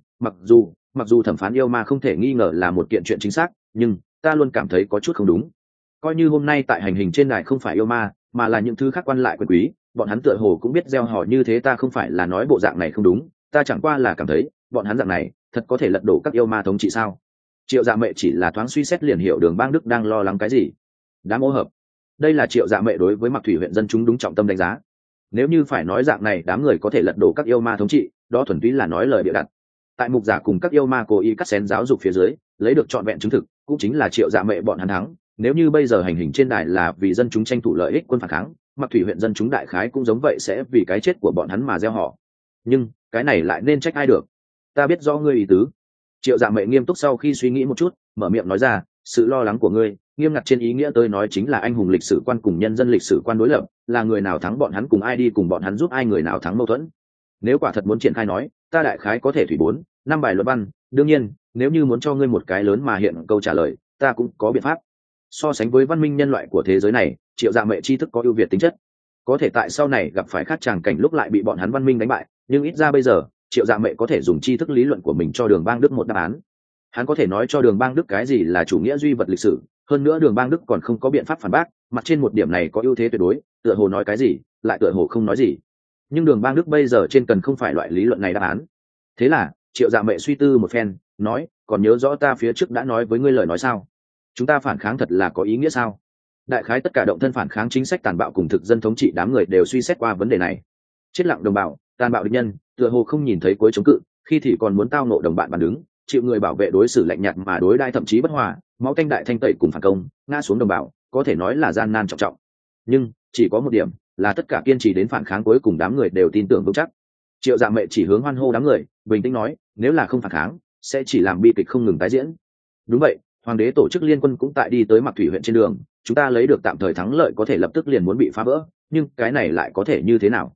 Mặc dù thẩm phán yêu ma không thể nghi ngờ là một kiện chuyện chính xác, nhưng ta luôn cảm thấy có chút không đúng. Coi như hôm nay tại hành hình trên đài không phải yêu ma, mà là những thứ khác quan lại quyền quý, bọn hắn tựa hồ cũng biết gieo họ như thế. Ta không phải là nói bộ dạng này không đúng, ta chẳng qua là cảm thấy bọn hắn dạng này thật có thể lật đổ các yêu ma thống trị sao? Triệu Dạ Mệ chỉ là thoáng suy xét liền hiểu Đường Bang Đức đang lo lắng cái gì. Đám ô hợp. Đây là Triệu Dạ Mệ đối với Mặc Thủy huyện dân chúng đúng trọng tâm đánh giá. Nếu như phải nói dạng này đám người có thể lật đổ các yêu ma thống trị, đó thuần túy là nói lời bịa đặt. Tại mục giả cùng các yêu ma cố ý cắt xén giáo dục phía dưới, lấy được trọn vẹn chứng thực, cũng chính là Triệu Dạ Mệ bọn hắn thắng. Nếu như bây giờ hành hình trên đài là vì dân chúng tranh thủ lợi ích quân phản kháng, Mặc Thủy huyện dân chúng đại khái cũng giống vậy, sẽ vì cái chết của bọn hắn mà gieo họ. Nhưng cái này lại nên trách ai được? Ta biết do ngươi ý tứ. Triệu Dạ Mệ nghiêm túc sau khi suy nghĩ một chút, mở miệng nói ra, sự lo lắng của ngươi, nghiêm ngặt trên ý nghĩa tôi nói chính là anh hùng lịch sử quan cùng nhân dân lịch sử quan đối lập, là người nào thắng bọn hắn cùng ai đi cùng bọn hắn giúp ai, người nào thắng mâu thuẫn. Nếu quả thật muốn triển khai nói, ta đại khái có thể thủy 4-5 bài luận văn. Đương nhiên, nếu như muốn cho ngươi một cái lớn mà hiện câu trả lời, ta cũng có biện pháp. So sánh với văn minh nhân loại của thế giới này, Triệu Dạ Mệ tri thức có ưu việt tính chất, có thể tại sau này gặp phải khác tràng cảnh lúc lại bị bọn hắn văn minh đánh bại. Nhưng ít ra bây giờ, Triệu Dạ Mệ có thể dùng tri thức lý luận của mình cho Đường Bang Đức một đáp án. Hắn có thể nói cho Đường Bang Đức cái gì là chủ nghĩa duy vật lịch sử, hơn nữa Đường Bang Đức còn không có biện pháp phản bác, mặt trên một điểm này có ưu thế tuyệt đối, tựa hồ nói cái gì lại tựa hồ không nói gì. Nhưng Đường Bang Đức bây giờ trên cần không phải loại lý luận này đáp án. Thế là Triệu Dạ Mệ suy tư một phen, nói, còn nhớ rõ ta phía trước đã nói với ngươi lời nói sao? Chúng ta phản kháng thật là có ý nghĩa sao? Đại khái tất cả động thân phản kháng chính sách tàn bạo cùng thực dân thống trị đám người đều suy xét qua vấn đề này. Chết lặng đồng bào, tàn bạo địch nhân, tựa hồ không nhìn thấy cuối chống cự, khi thì còn muốn tao nộ đồng bạn bàn đứng, chịu người bảo vệ đối xử lạnh nhạt mà đối đãi thậm chí bất hòa, máu tanh đại thanh tẩy cùng phản công, ngã xuống đồng bào, có thể nói là gian nan trọng trọng. Nhưng chỉ có một điểm, là tất cả kiên trì đến phản kháng cuối cùng đám người đều tin tưởng vững chắc. Triệu Dạ Mệ chỉ hướng hoan hô đám người, bình tĩnh nói, nếu là không phản kháng, sẽ chỉ làm bi kịch không ngừng tái diễn. Đúng vậy, hoàng đế tổ chức liên quân cũng tại đi tới Mặc Thủy huyện trên đường, chúng ta lấy được tạm thời thắng lợi có thể lập tức liền muốn bị phá vỡ, nhưng cái này lại có thể như thế nào?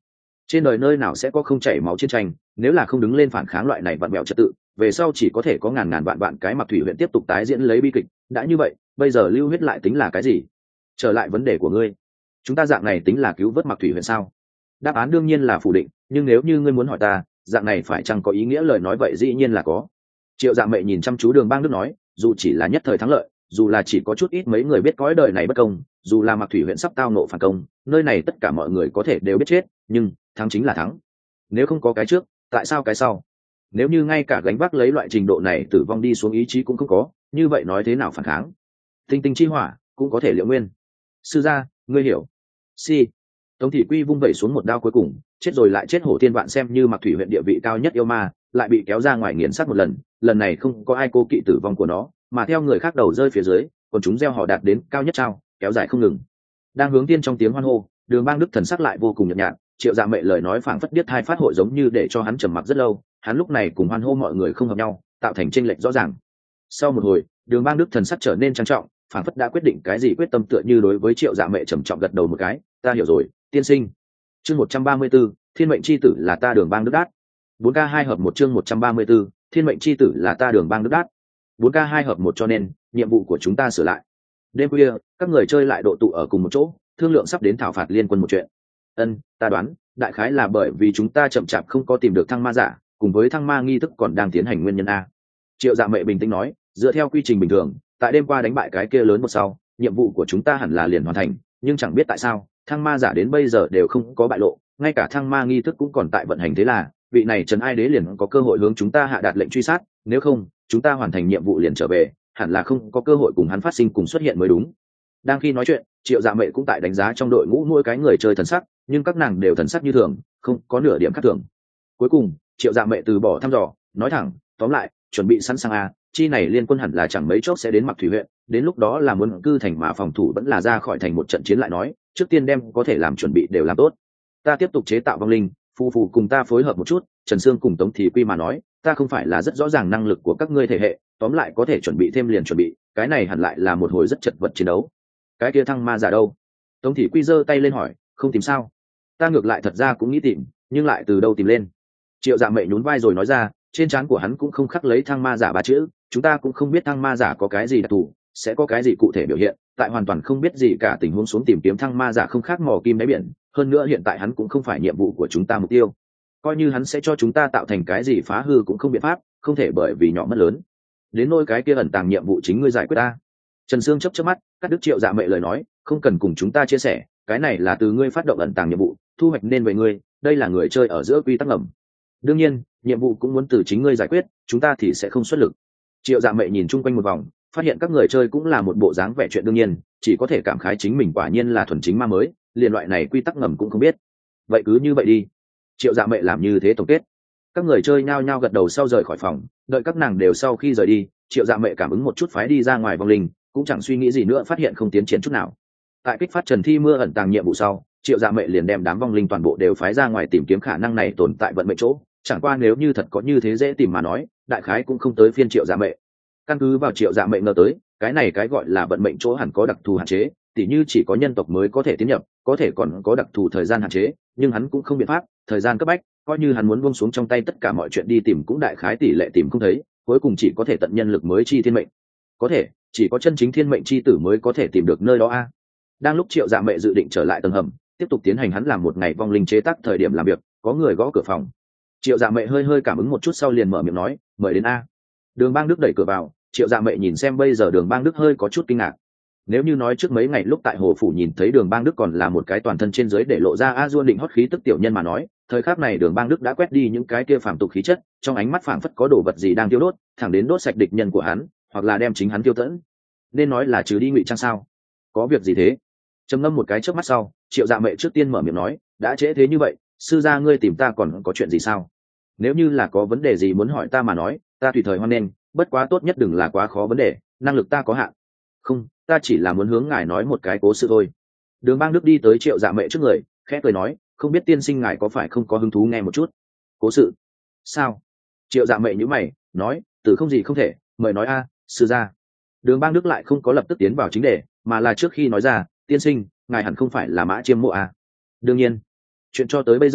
trên đời nơi nào sẽ có không chảy máu chiến tranh, nếu là không đứng lên phản kháng loại này vặn mẹo trật tự, về sau chỉ có thể có ngàn ngàn vạn cái Mặc Thủy huyện tiếp tục tái diễn lấy bi kịch. Đã như vậy, bây giờ lưu huyết lại tính là cái gì? Trở lại vấn đề của ngươi, chúng ta dạng này tính là cứu vớt Mặc Thủy huyện sao? Đáp án đương nhiên là phủ định, nhưng nếu như ngươi muốn hỏi ta, dạng này phải chăng có ý nghĩa lời nói vậy dĩ nhiên là có. Triệu Dạ Mệ nhìn chăm chú Đường Bang Đức nói, dù chỉ là nhất thời thắng lợi, dù là chỉ có chút ít mấy người biết cõi đời này bất công, dù là Mặc Thủy huyện sắp tao nộ phản công, nơi này tất cả mọi người có thể đều biết chết, nhưng thắng chính là thắng. Nếu không có cái trước, tại sao cái sau? Nếu như ngay cả gánh vác lấy loại trình độ này tử vong đi xuống ý chí cũng không có, như vậy nói thế nào phản kháng? Tinh tinh chi hỏa cũng có thể liệu nguyên. Sư gia, ngươi hiểu. Si. Tống Thị Quy vung vẩy xuống một đao cuối cùng, chết rồi lại chết hổ thiên vạn xem như Mặc Thủy huyện địa vị cao nhất yêu ma, lại bị kéo ra ngoài nghiền sát một lần, lần này không có ai cố kỵ tử vong của nó, mà theo người khác đầu rơi phía dưới, còn chúng gieo họ đạt đến cao nhất trao, kéo dài không ngừng. Đang hướng tiên trong tiếng hoan hô, Đường Bang Đức thần sắc lại vô cùng nhợt nhạt, Triệu Dạ Mệ lời nói phảng phất điếc tai phát hội giống như để cho hắn trầm mặc rất lâu, hắn lúc này cùng hoan hô mọi người không hợp nhau, tạo thành chênh lệch rõ ràng. Sau một hồi, Đường Bang Đức thần sắc trở nên trang trọng, phảng phất đã quyết định cái gì quyết tâm tựa như đối với Triệu Dạ Mệ trầm trọng gật đầu một cái, ta hiểu rồi, tiên sinh. Chương 134, Thiên mệnh chi tử là ta Đường Bang Đức đát. 4K2 hợp 1 chương 134, Thiên mệnh chi tử là ta Đường Bang Đức đát. 4K2 hợp 1 cho nên, nhiệm vụ của chúng ta sửa lại. Đêm khuya, các người chơi lại độ tụ ở cùng một chỗ, thương lượng sắp đến thảo phạt liên quân một chuyện. Ta đoán, đại khái là bởi vì chúng ta chậm chạp không có tìm được thăng ma giả, cùng với thăng ma nghi thức còn đang tiến hành nguyên nhân a. Triệu Dạ Mệ bình tĩnh nói, dựa theo quy trình bình thường, tại đêm qua đánh bại cái kia lớn một sau, nhiệm vụ của chúng ta hẳn là liền hoàn thành, nhưng chẳng biết tại sao, thăng ma giả đến bây giờ đều không có bại lộ, ngay cả thăng ma nghi thức cũng còn tại vận hành, thế là vị này Trần Ai Đế liền có cơ hội hướng chúng ta hạ đạt lệnh truy sát, nếu không, chúng ta hoàn thành nhiệm vụ liền trở về, hẳn là không có cơ hội cùng hắn phát sinh cùng xuất hiện mới đúng. Đang khi nói chuyện, Triệu Dạ Mệ cũng tại đánh giá trong đội ngũ mỗi cái người chơi thần sắc, nhưng các nàng đều thần sắc như thường, không có nửa điểm khác thường. Cuối cùng, Triệu Dạ Mệ từ bỏ thăm dò, nói thẳng, tóm lại, chuẩn bị sẵn sàng a, chi này liên quân hẳn là chẳng mấy chốc sẽ đến Mặc Thủy huyện, đến lúc đó là muốn cư thành mà phòng thủ vẫn là ra khỏi thành một trận chiến lại nói, trước tiên đem có thể làm chuẩn bị đều làm tốt. Ta tiếp tục chế tạo vong linh, phù phù cùng ta phối hợp một chút. Trần Sương cùng Tống Thị Quy mà nói, ta không phải là rất rõ ràng năng lực của các ngươi thể hệ, tóm lại có thể chuẩn bị thêm liền chuẩn bị, cái này hẳn lại là một hồi rất chật vật chiến đấu. Cái kia thăng ma giả đâu? Tống Thị Quy giơ tay lên hỏi, không tìm sao? Ta ngược lại thật ra cũng nghĩ tìm, nhưng lại từ đâu tìm lên? Triệu Dạ Mệ nhún vai rồi nói ra, trên trán của hắn cũng không khắc lấy thăng ma giả ba chữ, chúng ta cũng không biết thăng ma giả có cái gì đặc thù, sẽ có cái gì cụ thể biểu hiện, tại hoàn toàn không biết gì cả tình huống xuống tìm kiếm thăng ma giả không khác mò kim đáy biển, hơn nữa hiện tại hắn cũng không phải nhiệm vụ của chúng ta mục tiêu. Coi như hắn sẽ cho chúng ta tạo thành cái gì phá hư cũng không biện pháp, không thể bởi vì nhỏ mất lớn. Đến nỗi cái kia ẩn tàng nhiệm vụ chính ngươi giải quyết ta. Trần Sương chớp chớp mắt, cắt đứt Triệu Dạ Mệ lời nói, không cần cùng chúng ta chia sẻ, cái này là từ ngươi phát động ẩn tàng nhiệm vụ, thu hoạch nên về ngươi, đây là người chơi ở giữa quy tắc ngầm. Đương nhiên, nhiệm vụ cũng muốn từ chính ngươi giải quyết, chúng ta thì sẽ không xuất lực. Triệu Dạ Mệ nhìn chung quanh một vòng, phát hiện các người chơi cũng là một bộ dáng vẻ chuyện đương nhiên, chỉ có thể cảm khái chính mình quả nhiên là thuần chính ma mới, liền loại này quy tắc ngầm cũng không biết. Vậy cứ như vậy đi. Triệu Dạ Mệ làm như thế tổng kết. Các người chơi nhao nhao gật đầu sau rời khỏi phòng, đợi các nàng đều sau khi rời đi, Triệu Dạ Mệ cảm ứng một chút phái đi ra ngoài vong linh, cũng chẳng suy nghĩ gì nữa phát hiện không tiến triển chút nào. Tại kích phát Trần Thi Mưa ẩn tàng nhiệm vụ sau, Triệu Dạ Mệ liền đem đám vong linh toàn bộ đều phái ra ngoài tìm kiếm khả năng này tồn tại vận mệnh chỗ, chẳng qua nếu như thật có như thế dễ tìm mà nói, đại khái cũng không tới phiên Triệu Dạ Mệ. Căn cứ vào Triệu Dạ Mệ ngờ tới, cái này cái gọi là vận mệnh chỗ hẳn có đặc thù hạn chế, tỉ như chỉ có nhân tộc mới có thể tiến nhập, có thể còn có đặc thù thời gian hạn chế, nhưng hắn cũng không biện pháp, thời gian cấp bách, coi như hắn muốn buông xuống trong tay tất cả mọi chuyện đi tìm cũng đại khái tỷ lệ tìm không thấy, cuối cùng chỉ có thể tận nhân lực mới chi thiên mệnh. Có thể, chỉ có chân chính thiên mệnh chi tử mới có thể tìm được nơi đó a. Đang lúc Triệu Dạ Mệ dự định trở lại tầng hầm, tiếp tục tiến hành hắn làm một ngày vong linh chế tác thời điểm làm việc, có người gõ cửa phòng. Triệu Dạ Mệ hơi hơi cảm ứng một chút sau liền mở miệng nói, mời đến a. Đường Bang Đức đẩy cửa vào, Triệu Dạ Mệ nhìn xem bây giờ Đường Bang Đức hơi có chút kinh ngạc. Nếu như nói trước mấy ngày lúc tại hồ phủ nhìn thấy Đường Bang Đức còn là một cái toàn thân trên dưới để lộ ra a duôn định hót khí tức tiểu nhân mà nói, thời khắc này Đường Bang Đức đã quét đi những cái kia phàm tục khí chất, trong ánh mắt phảng phất có đồ vật gì đang tiêu đốt, thẳng đến đốt sạch địch nhân của hắn, hoặc là đem chính hắn tiêu tẫn. Nên nói là trừ đi ngụy trang sao? Có việc gì thế? Trầm ngâm một cái trước mắt sau, Triệu Dạ Mệ trước tiên mở miệng nói, đã trễ thế như vậy, sư gia ngươi tìm ta còn có chuyện gì sao? Nếu như là có vấn đề gì muốn hỏi ta mà nói, ta tùy thời hoan nghênh, bất quá tốt nhất đừng là quá khó vấn đề, năng lực ta có hạn. Không, ta chỉ là muốn hướng ngài nói một cái cố sự thôi. Đường Bang Đức đi tới Triệu Dạ Mệ trước người, khẽ cười nói, không biết tiên sinh ngài có phải không có hứng thú nghe một chút? Cố sự? Sao? Triệu Dạ Mệ nhíu mày, nói, từ không gì không thể, mời nói a, sư gia. Đường Bang Đức lại không có lập tức tiến vào chính đề, mà là trước khi nói ra, tiên sinh, ngài hẳn không phải là Mã Chiêm Mộ à? Đương nhiên. Chuyện cho tới bây giờ,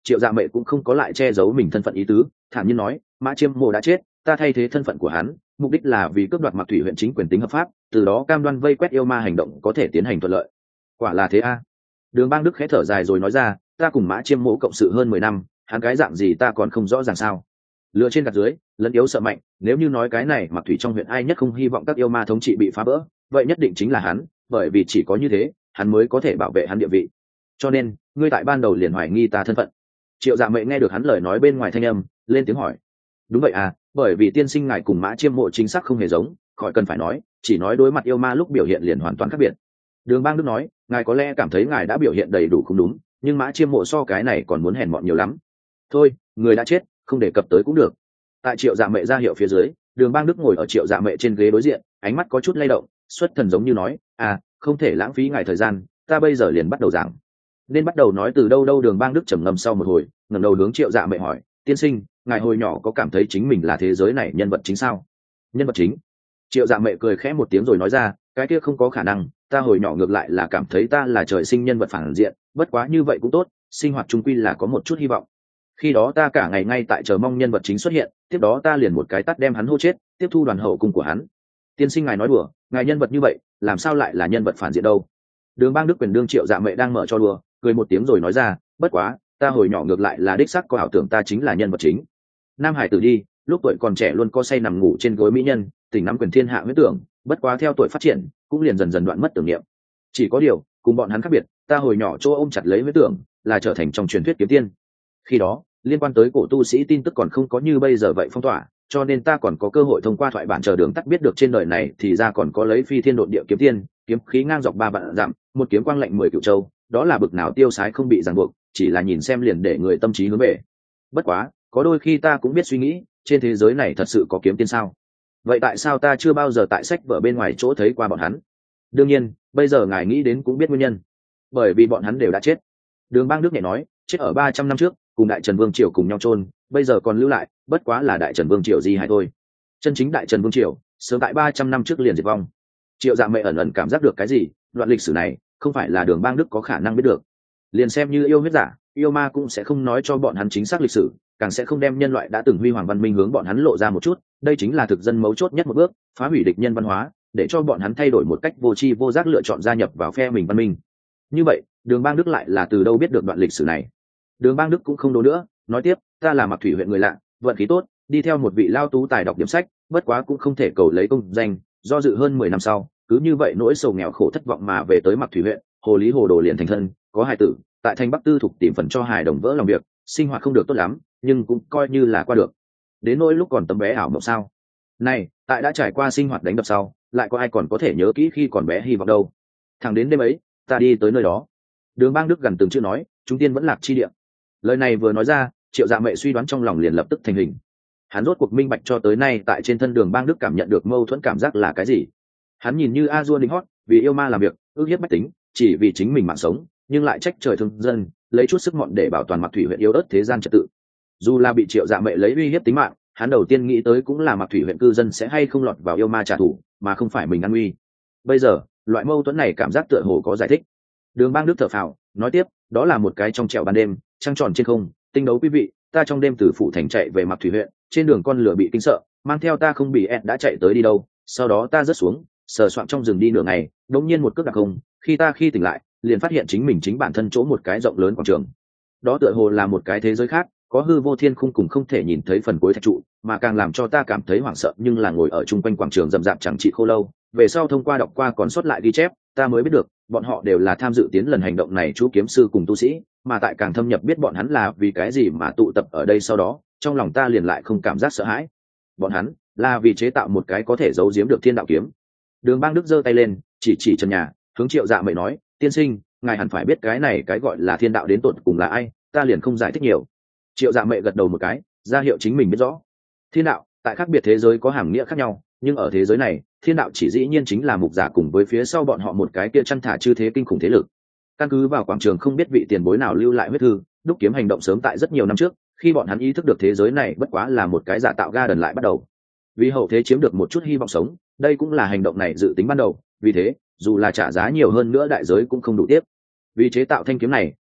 Triệu Dạ Mệ cũng không có lại che giấu mình thân phận ý tứ, thản nhiên nói, Mã Chiêm Mộ đã chết, ta thay thế thân phận của hắn, mục đích là vì cướp đoạt Mạc Thủy huyện chính quyền tính hợp pháp, từ đó cam đoan vây quét yêu ma hành động có thể tiến hành thuận lợi. Quả là thế a. Đường Bang Đức khẽ thở dài rồi nói ra, ta cùng Mã Chiêm Mộ cộng sự hơn 10 năm, hắn cái dạng gì ta còn không rõ ràng sao? Lựa trên gạt dưới, lẫn yếu sợ mạnh, nếu như nói cái này Mạc Thủy trong huyện ai nhất không hy vọng các yêu ma thống trị bị phá vỡ, vậy nhất định chính là hắn, bởi vì chỉ có như thế, hắn mới có thể bảo vệ hắn địa vị. Cho nên, ngươi tại ban đầu liền hoài nghi ta thân phận. Triệu Dạ Mệ nghe được hắn lời nói bên ngoài thanh âm, lên tiếng hỏi. Đúng vậy à, bởi vì tiên sinh ngài cùng Mã Chiêm Mộ chính xác không hề giống, khỏi cần phải nói, chỉ nói đối mặt yêu ma lúc biểu hiện liền hoàn toàn khác biệt. Đường Bang Đức nói, ngài có lẽ cảm thấy ngài đã biểu hiện đầy đủ không đúng, nhưng Mã Chiêm Mộ so cái này còn muốn hèn mọn nhiều lắm. Thôi, người đã chết, không đề cập tới cũng được. Tại Triệu Dạ Mệ ra hiệu phía dưới, Đường Bang Đức ngồi ở Triệu Dạ Mệ trên ghế đối diện, ánh mắt có chút lay động, xuất thần giống như nói, à, không thể lãng phí ngài thời gian, ta bây giờ liền bắt đầu giảng. Nên bắt đầu nói từ đâu đâu? Đường Bang Đức trầm ngâm sau một hồi, ngẩng đầu hướng Triệu Dạ Mệ hỏi, tiên sinh, ngài hồi nhỏ có cảm thấy chính mình là thế giới này nhân vật chính sao? Nhân vật chính? Triệu Dạ Mệ cười khẽ một tiếng rồi nói ra, cái kia không có khả năng, ta hồi nhỏ ngược lại là cảm thấy ta là trời sinh nhân vật phản diện, bất quá như vậy cũng tốt, sinh hoạt chung quy là có một chút hy vọng. Khi đó ta cả ngày ngay tại chờ mong nhân vật chính xuất hiện, tiếp đó ta liền một cái tát đem hắn hô chết, tiếp thu đoàn hậu cung của hắn. Tiên sinh ngài nói đùa, ngài nhân vật như vậy, làm sao lại là nhân vật phản diện đâu? Đường Bang Đức quyền đương Triệu Dạ Mệ đang mở cho đùa, cười một tiếng rồi nói ra, bất quá, ta hồi nhỏ ngược lại là đích xác có ảo tưởng ta chính là nhân vật chính. Nam hải tử đi, lúc tuổi còn trẻ luôn có say nằm ngủ trên gối mỹ nhân, tỉnh nắm quyền thiên hạ huyết tưởng, bất quá theo tuổi phát triển, cũng liền dần dần đoạn mất tưởng niệm. Chỉ có điều, cùng bọn hắn khác biệt, ta hồi nhỏ chỗ ôm chặt lấy huyết tưởng, là trở thành trong truyền thuyết kiếm tiên. Khi đó, liên quan tới cổ tu sĩ tin tức còn không có như bây giờ vậy phong tỏa, cho nên ta còn có cơ hội thông qua thoại bản chờ đường tắt biết được trên đời này thì ra còn có lấy phi thiên độn địa kiếm tiên, kiếm khí ngang dọc 3 vạn dặm, một kiếm quang lệnh 10 cửu châu, đó là bực nào tiêu sái không bị ràng buộc, chỉ là nhìn xem liền để người tâm trí hướng về. Bất quá, có đôi khi ta cũng biết suy nghĩ, trên thế giới này thật sự có kiếm tiên sao? Vậy tại sao ta chưa bao giờ tại sách vở bên ngoài chỗ thấy qua bọn hắn? Đương nhiên, bây giờ ngài nghĩ đến cũng biết nguyên nhân. Bởi vì bọn hắn đều đã chết. Đường Bang Đức nhẹ nói, chết ở 300 năm trước, cùng Đại Trần Vương triều cùng nhau chôn, bây giờ còn lưu lại, bất quá là Đại Trần Vương triều di hại thôi. Chân chính Đại Trần Vương triều, sớm tại 300 năm trước liền diệt vong. Triệu Dạ Mệ ẩn ẩn cảm giác được cái gì, đoạn lịch sử này, không phải là Đường Bang Đức có khả năng biết được. Liền xem như yêu huyết giả, yêu ma cũng sẽ không nói cho bọn hắn chính xác lịch sử, càng sẽ không đem nhân loại đã từng huy hoàng văn minh hướng bọn hắn lộ ra một chút, đây chính là thực dân mấu chốt nhất một bước, phá hủy địch nhân văn hóa, để cho bọn hắn thay đổi một cách vô tri vô giác lựa chọn gia nhập vào phe mình văn minh. Như vậy, Đường Bang Đức lại là từ đâu biết được đoạn lịch sử này? Đường Bang Đức cũng không đố nữa, nói tiếp, ta là Mạc Thủy huyện người lạ, vận khí tốt, đi theo một vị lao tú tài đọc điểm sách, bất quá cũng không thể cầu lấy công danh, do dự hơn 10 năm sau, cứ như vậy nỗi sầu nghèo khổ thất vọng mà về tới Mạc Thủy huyện, hồ lý hồ đồ liền thành thân, có hài tử, tại thành Bắc Tư thục tìm phần cho hài đồng vỡ lòng việc, sinh hoạt không được tốt lắm, nhưng cũng coi như là qua được. Đến nỗi lúc còn tấm bé ảo mộng sao? Này, tại đã trải qua sinh hoạt đánh đập sau, lại có ai còn có thể nhớ kỹ khi còn bé hy vọng đâu? Thẳng đến đêm ấy, ta đi tới nơi đó. Đường Bang Đức gần từng chữ nói, chúng tiên vẫn lạc chi địa. Lời này vừa nói ra, Triệu Dạ Mệ suy đoán trong lòng liền lập tức thành hình. Hắn rốt cuộc minh bạch cho tới nay tại trên thân Đường Bang Đức cảm nhận được mâu thuẫn cảm giác là cái gì. Hắn nhìn như a dua đính hót, vì yêu ma làm việc, ước hiếp bách tính, chỉ vì chính mình mạng sống, nhưng lại trách trời thương dân, lấy chút sức mọn để bảo toàn Mạc Thủy huyện yếu ớt thế gian trật tự. Dù là bị Triệu Dạ Mệ lấy uy hiếp tính mạng, hắn đầu tiên nghĩ tới cũng là Mạc Thủy huyện cư dân sẽ hay không lọt vào yêu ma trả thù, mà không phải mình an nguy. Bây giờ, loại mâu thuẫn này cảm giác tựa hồ có giải thích. Đường Bang Đức thở phào, nói tiếp, đó là một cái trong trẻo ban đêm, trăng tròn trên không, tinh đấu quý vị, ta trong đêm từ phủ thành chạy về Mạc Thủy huyện, trên đường con lửa bị kinh sợ, mang theo ta không bị ẹt đã chạy tới đi đâu, sau đó ta rớt xuống, sờ soạng trong rừng đi nửa ngày, đột nhiên một cước đặc không, khi tỉnh lại, liền phát hiện chính mình chính bản thân chỗ một cái rộng lớn quảng trường. Đó tựa hồ là một cái thế giới khác, có hư vô thiên khung cùng không thể nhìn thấy phần cuối thạch trụ, mà càng làm cho ta cảm thấy hoảng sợ nhưng là ngồi ở chung quanh quảng trường rậm rạp chẳng trị khô lâu, về sau thông qua đọc qua còn sót lại ghi chép, ta mới biết được, bọn họ đều là tham dự tiến lần hành động này chú kiếm sư cùng tu sĩ, mà tại càng thâm nhập biết bọn hắn là vì cái gì mà tụ tập ở đây sau đó, trong lòng ta liền lại không cảm giác sợ hãi. Bọn hắn là vì chế tạo một cái có thể giấu giếm được thiên đạo kiếm. Đường Bang Đức giơ tay lên, chỉ trần nhà, hướng Triệu Dạ Mệ nói, tiên sinh, ngài hẳn phải biết cái này cái gọi là thiên đạo đến tột cùng là ai, ta liền không giải thích nhiều. Triệu Dạ Mệ gật đầu một cái, ra hiệu chính mình biết rõ. Thiên đạo tại khác biệt thế giới có hàm nghĩa khác nhau, nhưng ở thế giới này, thiên đạo chỉ dĩ nhiên chính là mục giả cùng với phía sau bọn họ một cái kia chăn thả chư thế kinh khủng thế lực. Căn cứ vào quảng trường không biết vị tiền bối nào lưu lại huyết thư, đúc kiếm hành động sớm tại rất nhiều năm trước, khi bọn hắn ý thức được thế giới này bất quá là một cái giả tạo ga đần lại bắt đầu. Vì hậu thế chiếm được một chút hy vọng sống, đây cũng là hành động này dự tính ban đầu, vì thế, dù là trả giá nhiều hơn nữa đại giới cũng không đủ tiếp. Vì chế tạo thanh kiếm này,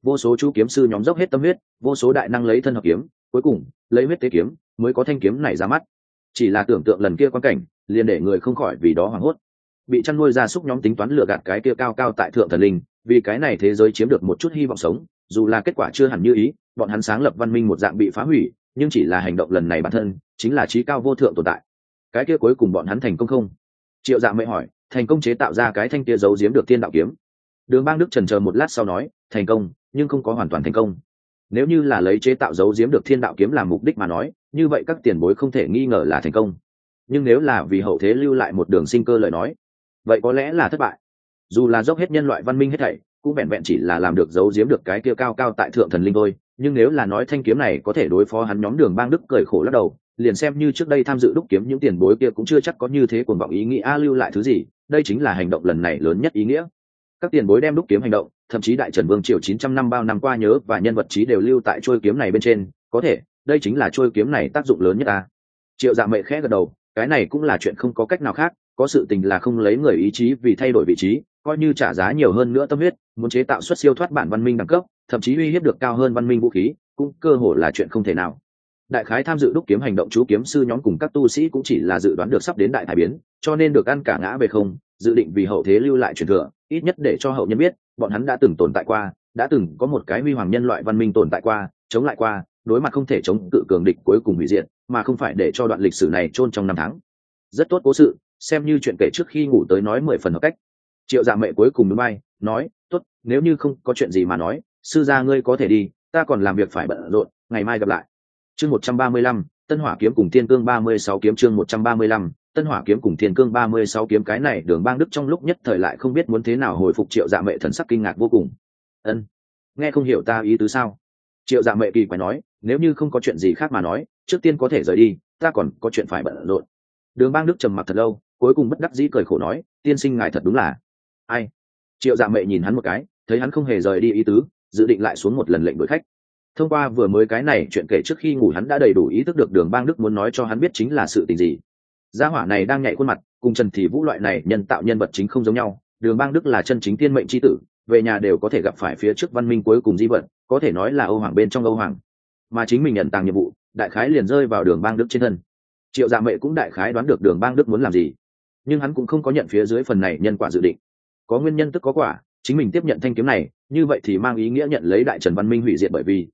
vô số chú kiếm sư nhóm dốc hết tâm huyết, vô số đại năng lấy thân hợp kiếm, cuối cùng lấy huyết tế kiếm mới có thanh kiếm này ra mắt. Chỉ là tưởng tượng lần kia quan cảnh liền để người không khỏi vì đó hoảng hốt. Bị chăn nuôi gia súc nhóm tính toán lừa gạt cái kia cao cao tại thượng thần linh, vì cái này thế giới chiếm được một chút hy vọng sống, dù là kết quả chưa hẳn như ý, bọn hắn sáng lập văn minh một dạng bị phá hủy, nhưng chỉ là hành động lần này bản thân chính là trí cao vô thượng tồn tại. Cái kia cuối cùng bọn hắn thành công không? Triệu Dạ Mệ hỏi. Thành công chế tạo ra cái thanh kia giấu giếm được thiên đạo kiếm. Đường Bang Đức chần chờ một lát sau nói, thành công, nhưng không có hoàn toàn thành công. Nếu như là lấy chế tạo giấu giếm được thiên đạo kiếm làm mục đích mà nói, như vậy các tiền bối không thể nghi ngờ là thành công. Nhưng nếu là vì hậu thế lưu lại một đường sinh cơ lời nói, vậy có lẽ là thất bại. Dù là dốc hết nhân loại văn minh hết thảy, cũng vẹn vẹn chỉ là làm được giấu giếm được cái kia cao cao tại thượng thần linh thôi. Nhưng nếu là nói thanh kiếm này có thể đối phó hắn nhóm Đường Bang Đức cười khổ lắc đầu, liền xem như trước đây tham dự đúc kiếm những tiền bối kia cũng chưa chắc có như thế cuồng vọng ý nghĩ lưu lại thứ gì. Đây chính là hành động lần này lớn nhất ý nghĩa. Các tiền bối đem đúc kiếm hành động, thậm chí đại Trần Vương triều 900 năm bao năm qua nhớ và nhân vật trí đều lưu tại trôi kiếm này bên trên, có thể, đây chính là trôi kiếm này tác dụng lớn nhất ta. Triệu Dạ Mệ khẽ gật đầu, cái này cũng là chuyện không có cách nào khác, có sự tình là không lấy người ý chí vì thay đổi vị trí, coi như trả giá nhiều hơn nữa tâm huyết, muốn chế tạo xuất siêu thoát bản văn minh đẳng cấp, thậm chí uy hiếp được cao hơn văn minh vũ khí, cũng cơ hồ là chuyện không thể nào. Đại khái tham dự đúc kiếm hành động chú kiếm sư nhóm cùng các tu sĩ cũng chỉ là dự đoán được sắp đến đại thái biến, cho nên được ăn cả ngã về không, dự định vì hậu thế lưu lại truyền thừa, ít nhất để cho hậu nhân biết bọn hắn đã từng tồn tại qua, đã từng có một cái huy hoàng nhân loại văn minh tồn tại qua, chống lại qua, đối mặt không thể chống cự cường địch cuối cùng hủy diệt, mà không phải để cho đoạn lịch sử này chôn trong năm tháng. Rất tốt cố sự, xem như chuyện kể trước khi ngủ tới nói 10 phần hợp cách. Triệu Dạ Mệ cuối cùng núi bay nói, tốt, nếu như không có chuyện gì mà nói, sư gia ngươi có thể đi, ta còn làm việc phải bận rộn, ngày mai gặp lại. Chương 135, Tân Hỏa kiếm cùng Thiên Cương 36 kiếm. Chương 135, Tân Hỏa kiếm cùng Thiên Cương 36 kiếm. Cái này Đường Bang Đức trong lúc nhất thời lại không biết muốn thế nào hồi phục Triệu Dạ Mệ, thần sắc kinh ngạc vô cùng. Ân, nghe không hiểu ta ý tứ sao? Triệu Dạ Mệ kỳ quái nói, nếu như không có chuyện gì khác mà nói, trước tiên có thể rời đi, ta còn có chuyện phải bận rộn. Đường Bang Đức trầm mặc thật lâu, cuối cùng bất đắc dĩ cười khổ nói, tiên sinh ngài thật đúng là ai? Triệu Dạ Mệ nhìn hắn một cái, thấy hắn không hề rời đi ý tứ, dự định lại xuống một lần lệnh đuổi khách. Thông qua vừa mới cái này chuyện kể trước khi ngủ, hắn đã đầy đủ ý thức được Đường Bang Đức muốn nói cho hắn biết chính là sự tình gì. Gia hỏa này đang nhảy khuôn mặt, cùng Trần Thị Vũ loại này nhân tạo nhân vật chính không giống nhau. Đường Bang Đức là chân chính tiên mệnh chi tử, về nhà đều có thể gặp phải phía trước văn minh cuối cùng di vật, có thể nói là Âu Hoàng bên trong Âu Hoàng. Mà chính mình nhận tàng nhiệm vụ, đại khái liền rơi vào Đường Bang Đức trên thân. Triệu Dạ Mệ cũng đại khái đoán được Đường Bang Đức muốn làm gì, nhưng hắn cũng không có nhận phía dưới phần này nhân quả dự định. Có nguyên nhân tức có quả, chính mình tiếp nhận thanh kiếm này, như vậy thì mang ý nghĩa nhận lấy đại Trần văn minh hủy diệt, bởi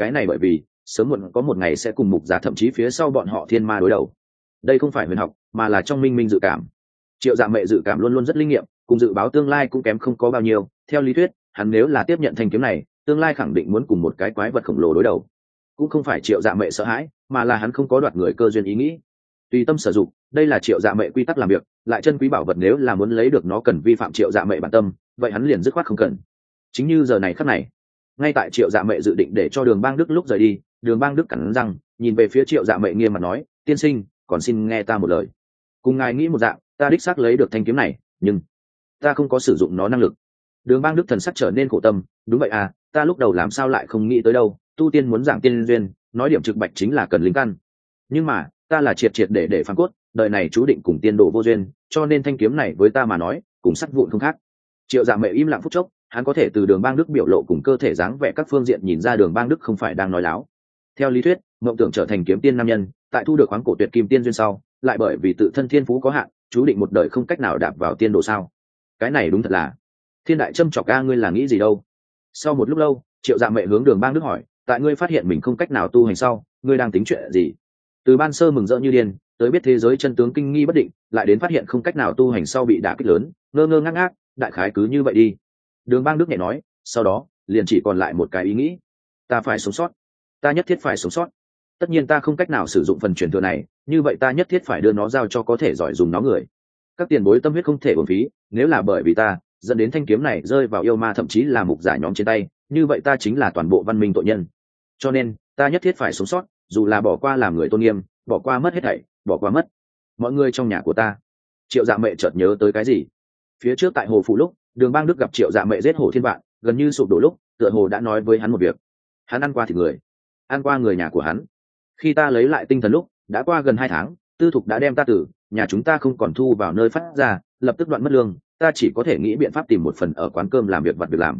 vì sớm muộn có một ngày sẽ cùng Mục Giả thậm chí phía sau bọn họ thiên ma đối đầu. Đây không phải huyền học, mà là trong minh dự cảm. Triệu Dạ Mệ dự cảm luôn luôn rất linh nghiệm, cùng dự báo tương lai cũng kém không có bao nhiêu. Theo lý thuyết, hắn nếu là tiếp nhận thanh kiếm này, tương lai khẳng định muốn cùng một cái quái vật khổng lồ đối đầu. Cũng không phải Triệu Dạ Mệ sợ hãi, mà là hắn không có đoạt người cơ duyên ý nghĩ. Tùy tâm sử dụng, đây là Triệu Dạ Mệ quy tắc làm việc, lại chân quý bảo vật nếu là muốn lấy được nó cần vi phạm Triệu Dạ Mệ bản tâm, vậy hắn liền dứt khoát không cần. Chính như giờ này khắc này, ngay tại Triệu Dạ Mệ dự định để cho Đường Bang Đức lúc rời đi, Đường Bang Đức cắn răng nhìn về phía Triệu Dạ Mệ nghiêm mặt nói, tiên sinh, còn xin nghe ta một lời. Cùng ngài nghĩ một dạng, ta đích xác lấy được thanh kiếm này, nhưng ta không có sử dụng nó năng lực. Đường Bang Đức thần sắc trở nên khổ tâm, đúng vậy à, ta lúc đầu làm sao lại không nghĩ tới đâu, tu tiên muốn giảng tiên duyên, nói điểm trực bạch chính là cần linh căn. Nhưng mà, ta là triệt để phán cốt, đời này chú định cùng tiên đồ vô duyên, cho nên thanh kiếm này với ta mà nói, cùng sắt vụn không khác. Triệu Dạ Mệ im lặng phút chốc, hắn có thể từ Đường Bang Đức biểu lộ cùng cơ thể dáng vẻ các phương diện nhìn ra Đường Bang Đức không phải đang nói láo. Theo lý thuyết, mộng tưởng trở thành kiếm tiên nam nhân, tại thu được khoáng cổ tuyệt kim tiên duyên sau, lại bởi vì tự thân thiên phú có hạn, chú định một đời không cách nào đạp vào tiên đồ sao? Cái này đúng thật là thiên đại châm chọc ca, ngươi là nghĩ gì đâu? Sau một lúc lâu, Triệu Dạ Mệ hướng Đường Bang Đức hỏi, tại ngươi phát hiện mình không cách nào tu hành sau, ngươi đang tính chuyện gì? Từ ban sơ mừng rỡ như điên, tới biết thế giới chân tướng kinh nghi bất định, lại đến phát hiện không cách nào tu hành sau bị đả kích lớn, ngơ ngác, đại khái cứ như vậy đi. Đường Bang Đức nhẹ nói, sau đó liền chỉ còn lại một cái ý nghĩ, ta phải sống sót, ta nhất thiết phải sống sót. Tất nhiên ta không cách nào sử dụng phần truyền thừa này, như vậy ta nhất thiết phải đưa nó giao cho có thể giỏi dùng nó người. Các tiền bối tâm huyết không thể uổng phí, nếu là bởi vì ta dẫn đến thanh kiếm này rơi vào yêu ma thậm chí là Mục Giả nhóm trên tay, như vậy ta chính là toàn bộ văn minh tội nhân. Cho nên ta nhất thiết phải sống sót, dù là bỏ qua làm người tôn nghiêm, bỏ qua mất hết thảy, bỏ qua mất mọi người trong nhà của ta. Triệu Dạ Mệ chợt nhớ tới cái gì. Phía trước tại Hồ Phủ lúc Đường Bang Đức gặp Triệu Dạ Mệ giết Hồ Thiên Vạn, gần như sụp đổ lúc, tựa hồ đã nói với hắn một việc. Hắn ăn qua thịt người, ăn qua người nhà của hắn. Khi ta lấy lại tinh thần lúc, đã qua gần 2 tháng, Tư Thục đã đem ta từ nhà chúng ta không còn thu vào nơi phát ra, lập tức đoạn mất lương, ta chỉ có thể nghĩ biện pháp tìm một phần ở quán cơm làm việc vặt việc làm.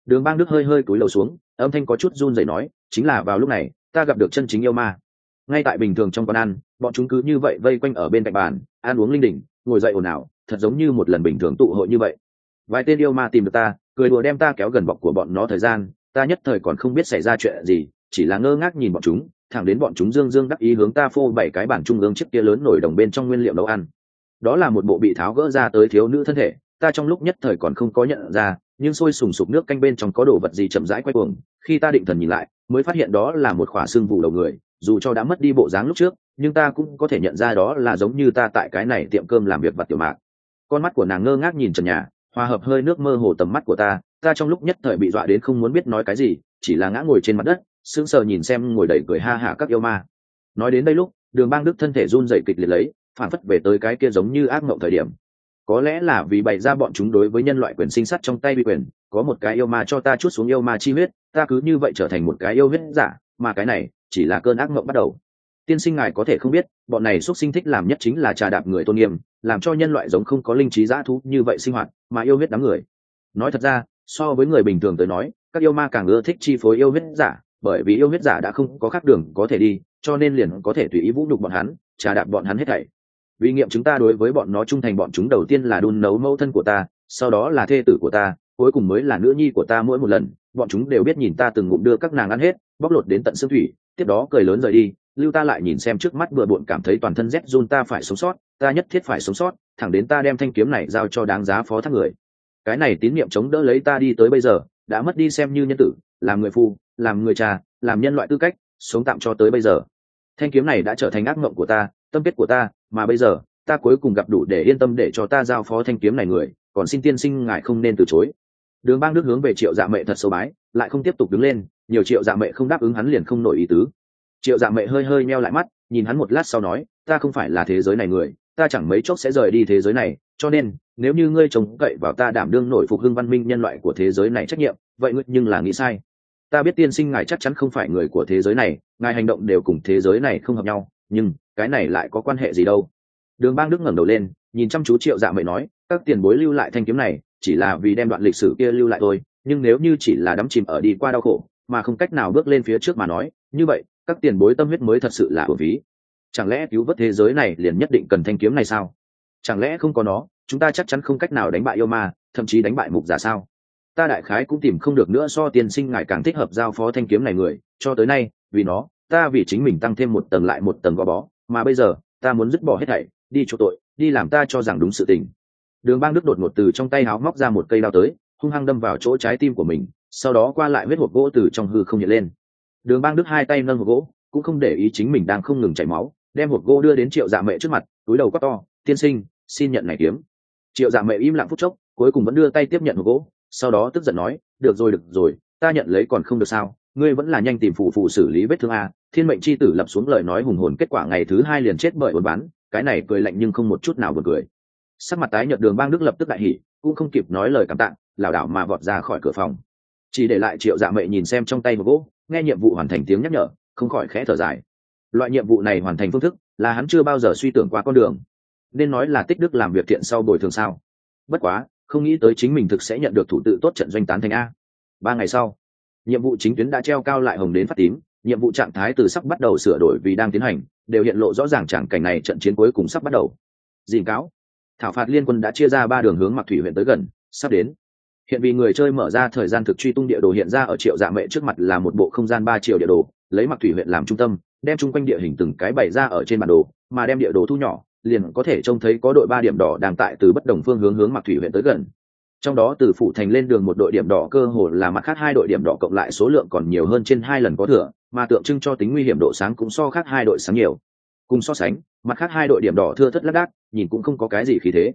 Đường Bang Đức hơi hơi cúi đầu xuống, âm thanh có chút run rẩy nói, chính là vào lúc này ta gặp được chân chính yêu ma. Ngay tại bình thường trong quán ăn, bọn chúng cứ như vậy vây quanh ở bên cạnh bàn ăn uống linh đình, ngồi dậy ồn ào, thật giống như một lần bình thường tụ hội như vậy. Vài tên yêu ma tìm được ta, cười đùa đem ta kéo gần bọc của bọn nó thời gian, ta nhất thời còn không biết xảy ra chuyện gì, chỉ là ngơ ngác nhìn bọn chúng, thẳng đến bọn chúng dương dương đắc ý hướng ta phô bảy cái bàn trung ương chiếc kia lớn nổi đồng bên trong nguyên liệu nấu ăn. Đó là một bộ bị tháo gỡ ra tới thiếu nữ thân thể, ta trong lúc nhất thời còn không có nhận ra, nhưng sôi sùng sục nước canh bên trong có đồ vật gì chậm rãi quay cuồng, khi ta định thần nhìn lại mới phát hiện đó là một khỏa xương vụ đầu người, dù cho đã mất đi bộ dáng lúc trước nhưng ta cũng có thể nhận ra đó là giống như ta tại cái này tiệm cơm làm việc vặt tiểu mạc. Con mắt của nàng ngơ ngác nhìn trần nhà, hòa hợp hơi nước mơ hồ tầm mắt của ta trong lúc nhất thời bị dọa đến không muốn biết nói cái gì, chỉ là ngã ngồi trên mặt đất sững sờ nhìn xem ngồi đầy cười ha hả các yêu ma. Nói đến đây lúc Đường Bang Đức thân thể run rẩy kịch liệt lấy, phản phất về tới cái kia giống như ác mộng thời điểm. Có lẽ là vì bày ra bọn chúng đối với nhân loại quyền sinh sát trong tay bị quyền, có một cái yêu ma cho ta chút xuống yêu ma chi huyết, ta cứ như vậy trở thành một cái yêu huyết giả, mà cái này chỉ là cơn ác mộng bắt đầu. Tiên sinh ngài có thể không biết, bọn này xuất sinh thích làm nhất chính là trà đạp người tôn nghiêm, làm cho nhân loại giống không có linh trí dã thú như vậy sinh hoạt, mà yêu huyết đám người. Nói thật ra, so với người bình thường tới nói, các yêu ma càng ưa thích chi phối yêu huyết giả, bởi vì yêu huyết giả đã không có khác đường có thể đi, cho nên liền có thể tùy ý vũ nhục bọn hắn, trà đạp bọn hắn hết thảy. Vì nghiệm chứng ta đối với bọn nó trung thành, bọn chúng đầu tiên là đun nấu mẫu thân của ta, sau đó là thê tử của ta, cuối cùng mới là nữ nhi của ta. Mỗi một lần bọn chúng đều biết nhìn ta từng ngụm đưa các nàng ăn hết, bóc lột đến tận xương thủy, tiếp đó cười lớn rời đi, lưu ta lại nhìn xem trước mắt bừa bộn, cảm thấy toàn thân rét run. Ta phải sống sót, ta nhất thiết phải sống sót, thẳng đến ta đem thanh kiếm này giao cho đáng giá phó thác người. Cái này tín niệm chống đỡ lấy ta đi tới bây giờ, đã mất đi xem như nhân tử, làm người phu, làm người cha, làm nhân loại tư cách, sống tạm cho tới bây giờ. Thanh kiếm này đã trở thành ác mộng của ta, tâm kết của ta, mà bây giờ ta cuối cùng gặp đủ để yên tâm để cho ta giao phó thanh kiếm này người, còn xin tiên sinh ngài không nên từ chối. Đường Bang Đức hướng về Triệu Dạ Mệ thật sâu bái, lại không tiếp tục đứng lên, nhiều Triệu Dạ Mệ không đáp ứng hắn liền không nổi ý tứ. Triệu Dạ Mệ hơi hơi meo lại mắt, nhìn hắn một lát sau nói, ta không phải là thế giới này người, ta chẳng mấy chốc sẽ rời đi thế giới này, cho nên nếu như ngươi trông cậy vào ta đảm đương nổi phục hưng văn minh nhân loại của thế giới này trách nhiệm, vậy ngươi nhưng là nghĩ sai. Ta biết tiên sinh ngài chắc chắn không phải người của thế giới này, ngài hành động đều cùng thế giới này không hợp nhau, nhưng cái này lại có quan hệ gì đâu. Đường Bang Đức ngẩng đầu lên, nhìn chăm chú Triệu Dạ Mệ nói, các tiền bối lưu lại thanh kiếm này chỉ là vì đem đoạn lịch sử kia lưu lại thôi, nhưng nếu như chỉ là đắm chìm ở đi qua đau khổ mà không cách nào bước lên phía trước mà nói, như vậy các tiền bối tâm huyết mới thật sự là uổng phí. Chẳng lẽ cứu vớt thế giới này liền nhất định cần thanh kiếm này sao? Chẳng lẽ không có nó chúng ta chắc chắn không cách nào đánh bại yêu ma, thậm chí đánh bại mục giả sao? Ta đại khái cũng tìm không được nữa so tiên sinh ngài càng thích hợp giao phó thanh kiếm này người, cho tới nay vì nó ta vì chính mình tăng thêm một tầng lại một tầng gò bó, mà bây giờ ta muốn dứt bỏ hết thảy, đi chỗ tội, đi làm ta cho rằng đúng sự tình. Đường Bang Đức đột ngột từ trong tay háo móc ra một cây đao tới, hung hăng đâm vào chỗ trái tim của mình, sau đó qua lại huyết hộp gỗ từ trong hư không hiện lên. Đường Bang Đức hai tay nâng hộp gỗ, cũng không để ý chính mình đang không ngừng chảy máu, đem hộp gỗ đưa đến Triệu Dạ Mệ trước mặt, túi đầu quát to, tiên sinh xin nhận này kiếm. Triệu Dạ Mệ im lặng phút chốc, cuối cùng vẫn đưa tay tiếp nhận hộp gỗ, sau đó tức giận nói, được rồi, ta nhận lấy còn không được sao? Ngươi vẫn là nhanh tìm phụ xử lý vết thương a. Thiên mệnh chi tử lập xuống lời nói hùng hồn, kết quả ngày thứ hai liền chết bởi uốn ván, cái này cười lạnh nhưng không một chút nào buồn cười. Sắc mặt tái nhợt Đường Bang Đức lập tức đại hỉ, cũng không kịp nói lời cảm tạ, lảo đảo mà vọt ra khỏi cửa phòng, chỉ để lại Triệu Dạ Mệ nhìn xem trong tay hộp gỗ, nghe nhiệm vụ hoàn thành tiếng nhắc nhở, không khỏi khẽ thở dài. Loại nhiệm vụ này hoàn thành phương thức là hắn chưa bao giờ suy tưởng qua con đường, nên nói là tích đức làm việc thiện sau bồi thường sao. Bất quá không nghĩ tới chính mình thực sẽ nhận được thủ tự tốt trận doanh tán thành a. 3 ngày sau, nhiệm vụ chính tuyến đã treo cao lại hồng đến phát tím, nhiệm vụ trạng thái từ sắp bắt đầu sửa đổi vì đang tiến hành đều hiện lộ rõ ràng, tràng cảnh này trận chiến cuối cùng sắp bắt đầu. Dình cáo, thảo phạt liên quân đã chia ra 3 đường hướng Mặc Thủy huyện tới gần, sắp đến. Hiện vì người chơi mở ra thời gian thực truy tung địa đồ hiện ra ở Triệu Dạ Mệ trước mặt là một bộ không gian 3 chiều địa đồ, lấy Mặc Thủy huyện làm trung tâm, đem chung quanh địa hình từng cái bày ra ở trên bản đồ, mà đem địa đồ thu nhỏ, liền có thể trông thấy có đội 3 điểm đỏ đang tại từ bất đồng phương hướng hướng Mặc Thủy huyện tới gần. Trong đó từ phủ thành lên đường một đội điểm đỏ cơ hồ là mặt khác 2 đội điểm đỏ cộng lại số lượng còn nhiều hơn trên 2 lần có thừa, mà tượng trưng cho tính nguy hiểm độ sáng cũng so khác 2 đội sáng nhiều. Cùng so sánh, mặt khác 2 đội điểm đỏ thưa thớt lác đác, nhìn cũng không có cái gì khí thế.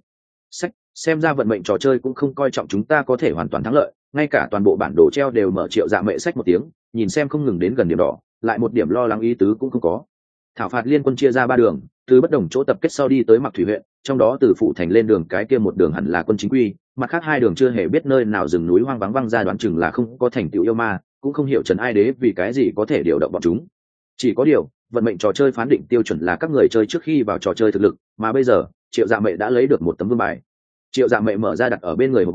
Xem ra vận mệnh trò chơi cũng không coi trọng chúng ta có thể hoàn toàn thắng lợi, ngay cả toàn bộ bản đồ treo đều mở. Triệu Dạ Mệ sách một tiếng, nhìn xem không ngừng đến gần điểm đỏ, lại một điểm lo lắng ý tứ cũng không có. Thảo phạt liên quân chia ra 3 đường, từ bất đồng chỗ tập kết sau đi tới Mặc Thủy huyện, trong đó từ phủ thành lên đường cái kia một đường hẳn là quân chính quy, mặt khác 2 đường chưa hề biết nơi nào rừng núi hoang vắng văng ra, đoán chừng là không có thành tựu yêu ma, cũng không hiểu Trần Ai Đế vì cái gì có thể điều động bọn chúng. Chỉ có điều, vận mệnh trò chơi phán định tiêu chuẩn là các người chơi trước khi vào trò chơi thực lực, mà bây giờ Triệu Dạ Mệ đã lấy được một tấm vương bài. Triệu Dạ Mệ mở ra đặt ở bên người hộp gỗ,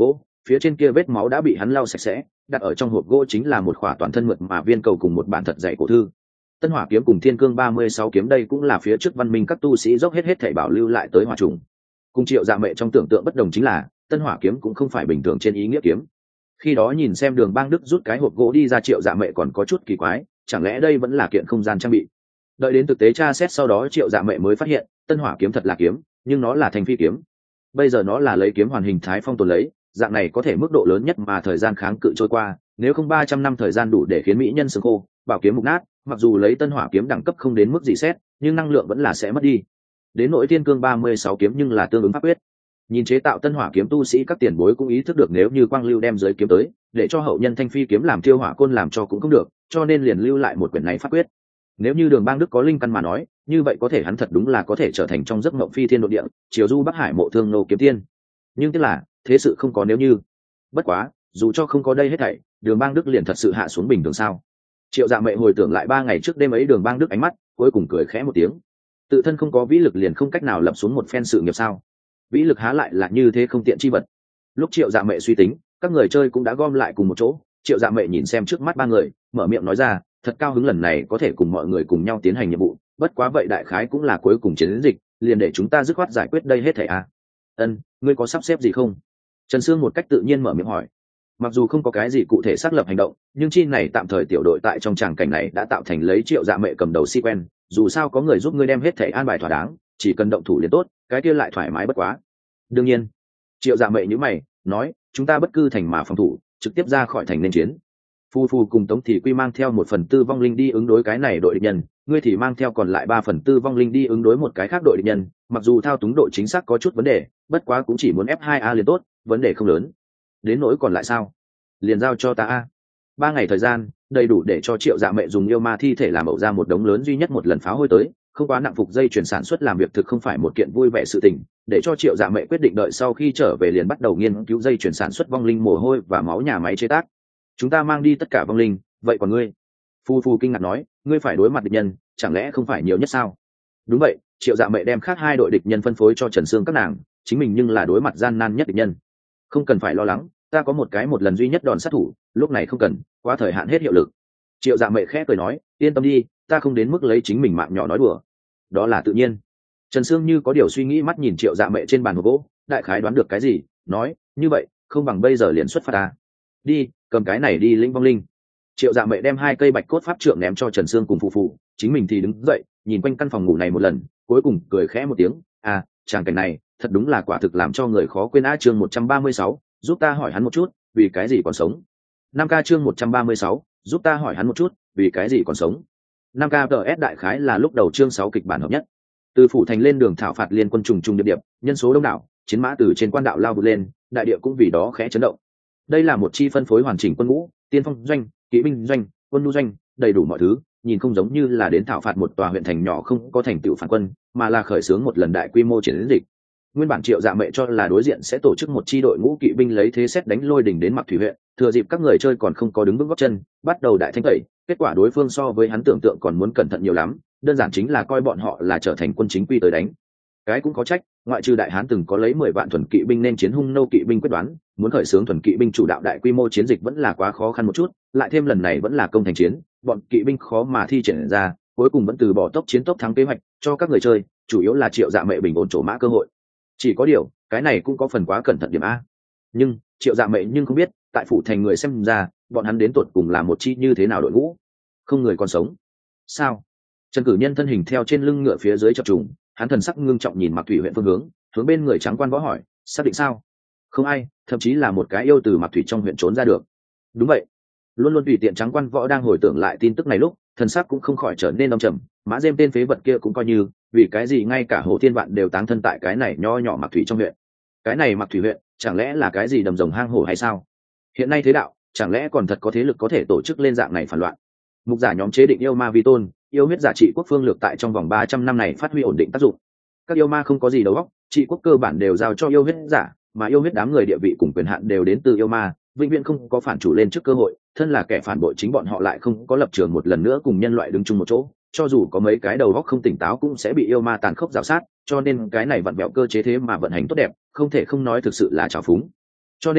phía trên kia vết máu đã bị hắn lau sạch sẽ, đặt ở trong hộp gỗ chính là một khỏa toàn thân mượt mà viên cầu cùng một bản thật dày cổ thư. Tân Hỏa kiếm cùng Thiên Cương 36 kiếm đây cũng là phía trước văn minh các tu sĩ dốc hết thảy bảo lưu lại tới hỏa trùng. Cùng Triệu Dạ Mệ trong tưởng tượng bất đồng chính là, Tân Hỏa kiếm cũng không phải bình thường trên ý nghĩa kiếm. Khi đó nhìn xem Đường Bang Đức rút cái hộp gỗ đi ra, Triệu Dạ Mệ còn có chút kỳ quái, chẳng lẽ đây vẫn là kiện không gian trang bị. Đợi đến thực tế tra xét sau đó, Triệu Dạ Mệ mới phát hiện, Tân Hỏa kiếm thật là kiếm, nhưng nó là thanh phi kiếm. Bây giờ nó là lấy kiếm hoàn hình thái phong tồn lấy, dạng này có thể mức độ lớn nhất mà thời gian kháng cự trôi qua, nếu không 300 năm thời gian đủ để khiến mỹ nhân xương khô, bảo kiếm mục nát. Mặc dù lấy Tân Hỏa kiếm đẳng cấp không đến mức gì xét, nhưng năng lượng vẫn là sẽ mất đi. Đến nỗi Thiên Cương 36 kiếm nhưng là tương ứng pháp quyết. Nhìn chế tạo Tân Hỏa kiếm tu sĩ các tiền bối cũng ý thức được, nếu như Quang Lưu đem giới kiếm tới, để cho hậu nhân thanh phi kiếm làm tiêu hỏa côn làm cho cũng không được, cho nên liền lưu lại một quyển này pháp quyết. Nếu như Đường Bang Đức có linh căn mà nói, như vậy có thể hắn thật đúng là có thể trở thành trong giấc mộng phi thiên độ địa, chiều du Bắc Hải mộ thương nô kiếm tiên. Nhưng tức là thế sự không có nếu như. Bất quá, dù cho không có đây hết thảy, Đường Bang Đức liền thật sự hạ xuống bình thường sao? Triệu Dạ Mệ hồi tưởng lại 3 ngày trước đêm ấy Đường Bang Đức ánh mắt, cuối cùng cười khẽ một tiếng. Tự thân không có vĩ lực liền không cách nào lập xuống một phen sự nghiệp sao? Vĩ lực há lại là như thế không tiện chi vật. Lúc Triệu Dạ Mệ suy tính, các người chơi cũng đã gom lại cùng một chỗ. Triệu Dạ Mệ nhìn xem trước mắt 3 người, mở miệng nói ra, thật cao hứng lần này có thể cùng mọi người cùng nhau tiến hành nhiệm vụ, bất quá vậy đại khái cũng là cuối cùng chiến dịch, liền để chúng ta dứt khoát giải quyết đây hết thảy à. Ân, ngươi có sắp xếp gì không? Trần Sương một cách tự nhiên mở miệng hỏi. Mặc dù không có cái gì cụ thể xác lập hành động, nhưng chi này tạm thời tiểu đội tại trong tràng cảnh này đã tạo thành lấy Triệu Dạ Mệ cầm đầu sequence, dù sao có người giúp ngươi đem hết thảy an bài thỏa đáng, chỉ cần động thủ liền tốt, cái kia lại thoải mái bất quá. Đương nhiên. Triệu Dạ Mệ nhíu mày, nói, chúng ta bất cư thành mà phòng thủ, trực tiếp ra khỏi thành nên chiến. Phu Phu cùng Tống Thị Quy mang theo 1/4 vong linh đi ứng đối cái này đội địch nhân, ngươi thì mang theo còn lại 3/4 vong linh đi ứng đối một cái khác đội địch nhân, mặc dù thao túng độ chính xác có chút vấn đề, bất quá cũng chỉ muốn F2A liền tốt, vấn đề không lớn. Đến nỗi còn lại sao? Liền giao cho ta a. 3 ngày thời gian, đầy đủ để cho Triệu Dạ Mệ dùng yêu ma thi thể làm ẩu ra một đống lớn duy nhất một lần pháo hôi tới, không quá nặng. Phục dây chuyển sản xuất làm việc thực không phải một kiện vui vẻ sự tình, để cho Triệu Dạ Mệ quyết định đợi sau khi trở về liền bắt đầu nghiên cứu dây chuyển sản xuất vong linh mồ hôi và máu nhà máy chế tác. Chúng ta mang đi tất cả vong linh, vậy còn ngươi? Phu Phu kinh ngạc nói, ngươi phải đối mặt địch nhân, chẳng lẽ không phải nhiều nhất sao? Đúng vậy, Triệu Dạ Mệ đem khác 2 đội địch nhân phân phối cho Trần Sương các nàng, chính mình nhưng là đối mặt gian nan nhất địch nhân. Không cần phải lo lắng, ta có một lần duy nhất đòn sát thủ, lúc này không cần, quá thời hạn hết hiệu lực. Triệu Dạ Mệ khẽ cười nói, yên tâm đi, ta không đến mức lấy chính mình mạng nhỏ nói đùa. Đó là tự nhiên. Trần Sương như có điều suy nghĩ mắt nhìn Triệu Dạ Mệ trên bàn hộp gỗ, đại khái đoán được cái gì, nói, như vậy, không bằng bây giờ liền xuất phát ta. Đi, cầm cái này đi lĩnh vong linh. Triệu Dạ Mệ đem 2 cây bạch cốt pháp trượng ném cho Trần Sương cùng Phụ Phụ, chính mình thì đứng dậy, nhìn quanh căn phòng ngủ này một lần, cuối cùng cười khẽ một tiếng, à, tràng cảnh này, thật đúng là quả thực làm cho người khó quên á. Chương 136, giúp ta hỏi hắn một chút, vì cái gì còn sống. 5K chương 136, giúp ta hỏi hắn một chút, vì cái gì còn sống. 5K DS đại khái là lúc đầu chương 6 kịch bản hợp nhất. Từ phủ thành lên đường thảo phạt liên quân trùng trùng điệp điệp, nhân số đông đảo, chiến mã từ trên quan đạo lao vụt lên, đại địa cũng vì đó khẽ chấn động. Đây là một chi phân phối hoàn chỉnh quân ngũ, tiên phong doanh, kỵ binh doanh, quân nhu doanh, đầy đủ mọi thứ, nhìn không giống như là đến thảo phạt một tòa huyện thành nhỏ không có thành tựu phản quân, mà là khởi xướng một lần đại quy mô chiến dịch. Nguyên bản Triệu Dạ Mệ cho là đối diện sẽ tổ chức một chi đội ngũ kỵ binh lấy thế xét đánh lôi đỉnh đến Mặc Thủy huyện, thừa dịp các người chơi còn không có đứng vững gót chân, bắt đầu đại thanh tẩy. Kết quả đối phương so với hắn tưởng tượng còn muốn cẩn thận nhiều lắm, đơn giản chính là coi bọn họ là trở thành quân chính quy tới đánh. Cái cũng có trách, ngoại trừ đại hán từng có lấy 10 vạn thuần kỵ binh nên chiến hung nô kỵ binh quyết đoán, muốn khởi xướng thuần kỵ binh chủ đạo đại quy mô chiến dịch vẫn là quá khó khăn một chút, lại thêm lần này vẫn là công thành chiến, bọn kỵ binh khó mà thi triển ra, cuối cùng vẫn từ bỏ tốc chiến tốc thắng kế hoạch, cho các người chơi, chủ yếu là Triệu Dạ Mệ bình ổn chỗ mã cơ hội. Chỉ có điều, cái này cũng có phần quá cẩn thận điểm a. Nhưng Triệu Dạ Mệ nhưng không biết, tại phủ thành người xem ra, bọn hắn đến tột cùng là một chi như thế nào đội ngũ. Không người còn sống. Sao? Trần Cử Nhân thân hình theo trên lưng ngựa phía dưới chập trùng, hắn thần sắc ngưng trọng nhìn Mặc Thủy huyện phương hướng, hướng bên người trắng quan võ hỏi, xác định sao? Không ai, thậm chí là một cái yêu từ Mặc Thủy trong huyện trốn ra được. Đúng vậy. Luôn luôn tùy tiện trắng quan võ đang hồi tưởng lại tin tức này lúc, thần sắc cũng không khỏi trở nên đông trầm, mã dêm tên phế vật kia cũng coi như, vì cái gì ngay cả Hồ Thiên Vạn đều táng thân tại cái này nho nhỏ Mặc Thủy trong huyện. Cái này Mặc Thủy huyện, chẳng lẽ là cái gì đầm rồng hang hổ hay sao? Hiện nay thế đạo, chẳng lẽ còn thật có thế lực có thể tổ chức lên dạng này phản loạn? Mục giả nhóm chế định yêu ma vi tôn, yêu huyết giả trị quốc phương lược tại trong vòng 300 năm này phát huy ổn định tác dụng. Các yêu ma không có gì đầu óc, trị quốc cơ bản đều giao cho yêu huyết giả, mà yêu huyết đám người địa vị cùng quyền hạn đều đến từ yêu ma, vĩnh viễn không có phản chủ lên trước cơ hội, thân là kẻ phản bội chính bọn họ lại không có lập trường một lần nữa cùng nhân loại đứng chung một chỗ, cho dù có mấy cái đầu óc không tỉnh táo cũng sẽ bị yêu ma tàn khốc rào sát, cho nên cái này vặn vẹo cơ chế thế mà vận hành tốt đẹp, không thể không nói thực sự là trào phúng. Cho nên,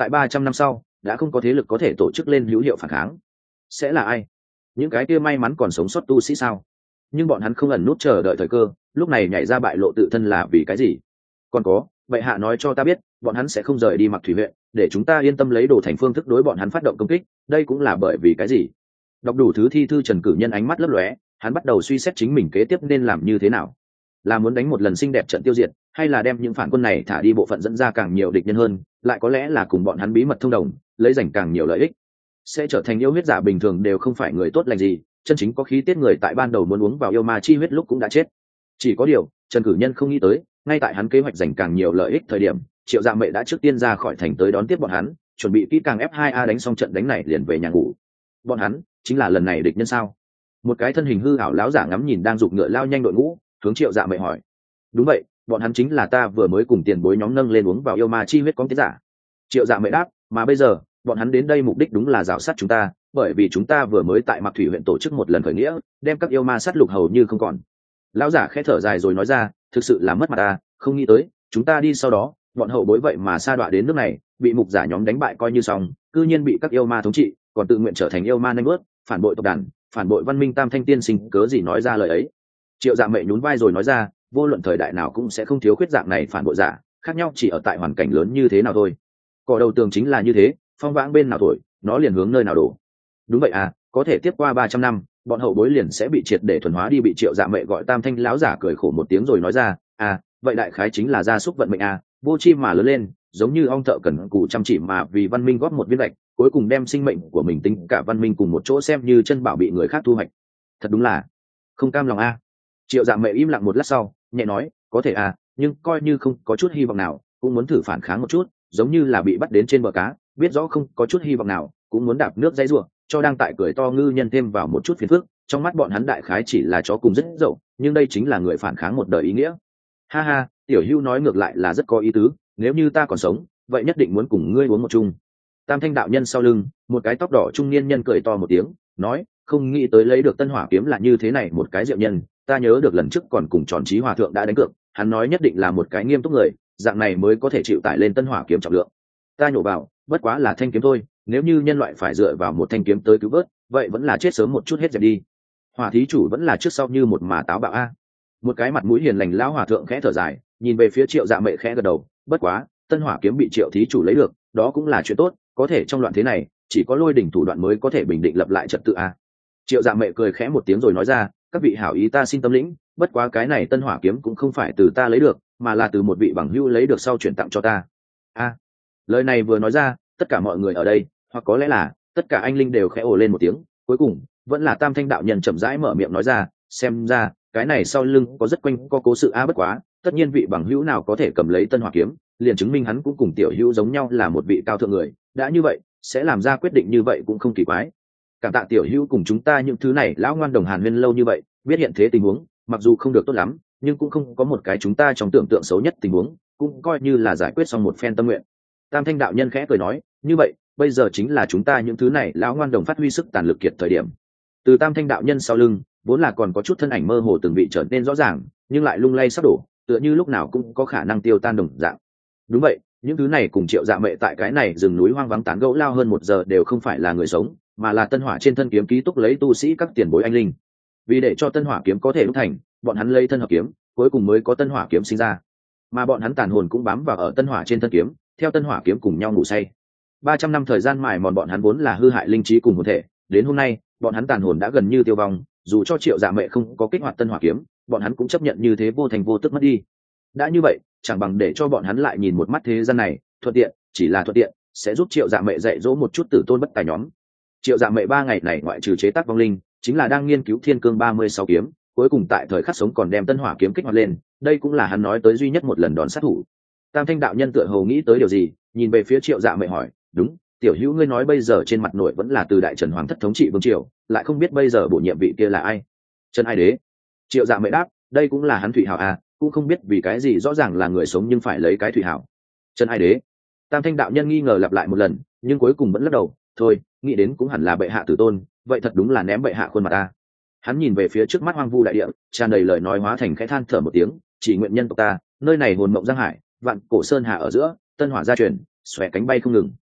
tại 300 năm sau đã không có thế lực có thể tổ chức lên hữu hiệu phản kháng. Sẽ là ai? Những cái kia may mắn còn sống sót tu sĩ sao? Nhưng bọn hắn không ẩn nút chờ đợi thời cơ, lúc này nhảy ra bại lộ tự thân là vì cái gì? Còn có, bệ hạ nói cho ta biết bọn hắn sẽ không rời đi Mặc Thủy huyện, để chúng ta yên tâm lấy đồ thành phương thức đối bọn hắn phát động công kích, đây cũng là bởi vì cái gì? Đọc đủ thứ thi thư Trần Cử Nhân ánh mắt lấp lóe, hắn bắt đầu suy xét chính mình kế tiếp nên làm như thế nào. Là muốn đánh một lần xinh đẹp trận tiêu diệt, hay là đem những phản quân này thả đi bộ phận dẫn ra càng nhiều địch nhân hơn, lại có lẽ là cùng bọn hắn bí mật thông đồng, lấy giành càng nhiều lợi ích. Sẽ trở thành yêu huyết giả bình thường đều không phải người tốt lành gì, chân chính có khí tiết người tại ban đầu muốn uống vào yêu ma chi huyết lúc cũng đã chết. Chỉ có điều, Trần Cử Nhân không nghĩ tới, ngay tại hắn kế hoạch giành càng nhiều lợi ích thời điểm, Triệu Dạ Mệ đã trước tiên ra khỏi thành tới đón tiếp bọn hắn, chuẩn bị kỹ càng F2A đánh xong trận đánh này liền về nhà ngủ. Bọn hắn chính là lần này địch nhân sao? Một cái thân hình hư ảo láo giả ngắm nhìn đang giục ngựa lao nhanh đội ngũ, hướng Triệu Dạ Mệ hỏi. Đúng vậy, bọn hắn chính là ta vừa mới cùng tiền bối nhóm nâng lên uống vào yêu ma chi huyết con tiết giả. Triệu Dạ Mệ đáp, mà bây giờ bọn hắn đến đây mục đích đúng là rào sát chúng ta, bởi vì chúng ta vừa mới tại Mặc Thủy huyện tổ chức một lần khởi nghĩa, đem các yêu ma sát lục hầu như không còn. Lão giả khẽ thở dài rồi nói ra, thực sự là mất mặt ta, không nghĩ tới chúng ta đi sau đó bọn hậu bối vậy mà sa đọa đến nước này, bị mục giả nhóm đánh bại coi như xong, cư nhiên bị các yêu ma thống trị, còn tự nguyện trở thành yêu ma nanh bớt, phản bội tộc đàn, phản bội văn minh Tam Thanh tiên sinh, cớ gì nói ra lời ấy. Triệu Dạ Mệ nhún vai rồi nói ra, vô luận thời đại nào cũng sẽ không thiếu khuyết dạng này phản bội giả, khác nhau chỉ ở tại hoàn cảnh lớn như thế nào thôi. Cỏ đầu tường chính là như thế, phong vãng bên nào thổi nó liền hướng nơi nào đổ. Đúng vậy à, có thể tiếp qua 300 năm bọn hậu bối liền sẽ bị triệt để thuần hóa đi. Bị Triệu Dạ Mệ gọi Tam Thanh láo giả cười khổ một tiếng rồi nói ra, à vậy đại khái chính là gia súc vận mệnh à, vô chi mà lớn lên, giống như ong thợ cần cù chăm chỉ mà vì văn minh góp một viên gạch, cuối cùng đem sinh mệnh của mình tính cả văn minh cùng một chỗ xem như chân bảo bị người khác thu hoạch. Thật đúng là không cam lòng a. Triệu Dạ Mệ im lặng một lát sau nhẹ nói, có thể à, nhưng coi như không có chút hy vọng nào cũng muốn thử phản kháng một chút, giống như là bị bắt đến trên bờ cá, biết rõ không có chút hy vọng nào cũng muốn đạp nước dãy ruộng, cho đang tại cười to ngư nhân thêm vào một chút phiền phức. Trong mắt bọn hắn đại khái chỉ là chó cùng rất dậu, nhưng đây chính là người phản kháng một đời ý nghĩa. Ha ha, Tiểu Hưu nói ngược lại là rất có ý tứ, nếu như ta còn sống vậy nhất định muốn cùng ngươi uống một chung. Tam Thanh đạo nhân sau lưng một cái tóc đỏ trung niên nhân cười to một tiếng, nói, không nghĩ tới lấy được Tân Hỏa kiếm là như thế này một cái diệu nhân, ta nhớ được lần trước còn cùng Tròn Trí Hòa thượng đã đánh cược, hắn nói nhất định là một cái nghiêm túc người, dạng này mới có thể chịu tải lên Tân Hỏa kiếm trọng lượng. Ta nhổ vào, bất quá là thanh kiếm thôi, nếu như nhân loại phải dựa vào một thanh kiếm tới cứu vớt, vậy vẫn là chết sớm một chút hết dẹp đi. Hỏa thí chủ vẫn là trước sau như một mà táo bạo a. Một cái mặt mũi hiền lành lão hòa thượng khẽ thở dài, nhìn về phía Triệu Dạ Mệ khẽ gật đầu, bất quá Tân Hỏa kiếm bị Triệu thí chủ lấy được, đó cũng là chuyện tốt, có thể trong loạn thế này chỉ có lôi đỉnh thủ đoạn mới có thể bình định lập lại trật tự a. Triệu Dạ Mệ cười khẽ một tiếng rồi nói ra, các vị hảo ý ta xin tâm lĩnh, bất quá cái này Tân Hỏa kiếm cũng không phải từ ta lấy được, mà là từ một vị bằng hữu lấy được sau chuyển tặng cho ta. A. Lời này vừa nói ra, tất cả mọi người ở đây, hoặc có lẽ là tất cả anh linh đều khẽ ồ lên một tiếng, cuối cùng vẫn là Tam Thanh đạo nhân chậm rãi mở miệng nói ra, xem ra cái này sau lưng có rất quanh có cố sự a, bất quá tất nhiên vị bằng hữu nào có thể cầm lấy Tân Hỏa kiếm, liền chứng minh hắn cũng cùng Tiểu Hữu giống nhau là một vị cao thượng người, đã như vậy sẽ làm ra quyết định như vậy cũng không kỳ quái. Cảm tạ Tiểu Hữu cùng chúng ta những thứ này lão ngoan đồng hàn huyên lâu như vậy, biết hiện thế tình huống mặc dù không được tốt lắm, nhưng cũng không có một cái chúng ta trong tưởng tượng xấu nhất tình huống, cũng coi như là giải quyết xong một phen tâm nguyện. Tam Thanh đạo nhân khẽ cười nói, như vậy bây giờ chính là chúng ta những thứ này lão ngoan đồng phát huy sức tàn lực kiệt thời điểm. Từ Tam Thanh đạo nhân sau lưng vốn là còn có chút thân ảnh mơ hồ từng vị trở nên rõ ràng, nhưng lại lung lay sắp đổ, tựa như lúc nào cũng có khả năng tiêu tan đồng dạng. Đúng vậy, những thứ này cùng Triệu Dạ Mệ tại cái này rừng núi hoang vắng tán gẫu lao hơn 1 giờ đều không phải là người sống, mà là Tân Hỏa trên thân kiếm ký túc lấy tu sĩ các tiền bối anh linh. Vì để cho Tân Hỏa kiếm có thể đúc thành, bọn hắn lấy thân hợp kiếm, cuối cùng mới có Tân Hỏa kiếm sinh ra. Mà bọn hắn tàn hồn cũng bám vào ở Tân Hỏa trên thân kiếm, theo Tân Hỏa kiếm cùng nhau ngủ say. 300 năm thời gian mài mòn bọn hắn vốn là hư hại linh trí cùng hồn thể, đến hôm nay, bọn hắn tàn hồn đã gần như tiêu vong, dù cho Triệu Dạ Mệ không có kích hoạt Tân Hỏa kiếm, bọn hắn cũng chấp nhận như thế vô thành vô tức mất đi. Đã như vậy, chẳng bằng để cho bọn hắn lại nhìn một mắt thế gian này, thuận tiện, chỉ là thuận tiện, sẽ giúp Triệu Dạ Mệ dạy dỗ một chút tử tôn bất tài nhóm. Triệu Dạ Mệ 3 ngày này ngoại trừ chế tác vong linh, chính là đang nghiên cứu Thiên Cương 36 kiếm, cuối cùng tại thời khắc sống còn đem Tân Hỏa kiếm kích hoạt lên, đây cũng là hắn nói tới duy nhất một lần đòn sát thủ. Tam Thanh đạo nhân tựa hồ nghĩ tới điều gì, nhìn về phía Triệu Dạ Mệ hỏi, đúng, Tiểu Hữu ngươi nói bây giờ trên mặt nội vẫn là từ Đại Trần Hoàng thất thống trị vương triều, lại không biết bây giờ bổ nhiệm vị kia là ai? Trần Ai Đế. Triệu Dạ Mệ đáp, đây cũng là hắn Thủy Hảo à, cũng không biết vì cái gì rõ ràng là người sống nhưng phải lấy cái Thủy Hảo. Trần Ai Đế. Tam Thanh đạo nhân nghi ngờ lặp lại một lần, nhưng cuối cùng vẫn lắc đầu, thôi, nghĩ đến cũng hẳn là bệ hạ tử tôn, vậy thật đúng là ném bệ hạ khuôn mặt ta. Hắn nhìn về phía trước mắt hoang vu đại địa, tràn đầy lời nói hóa thành khẽ than thở một tiếng, chỉ nguyện nhân tộc ta, nơi này hồn mộng giang hải, vạn cổ sơn hà ở giữa, Tân Hỏa gia truyền, xòe cánh bay không ngừng.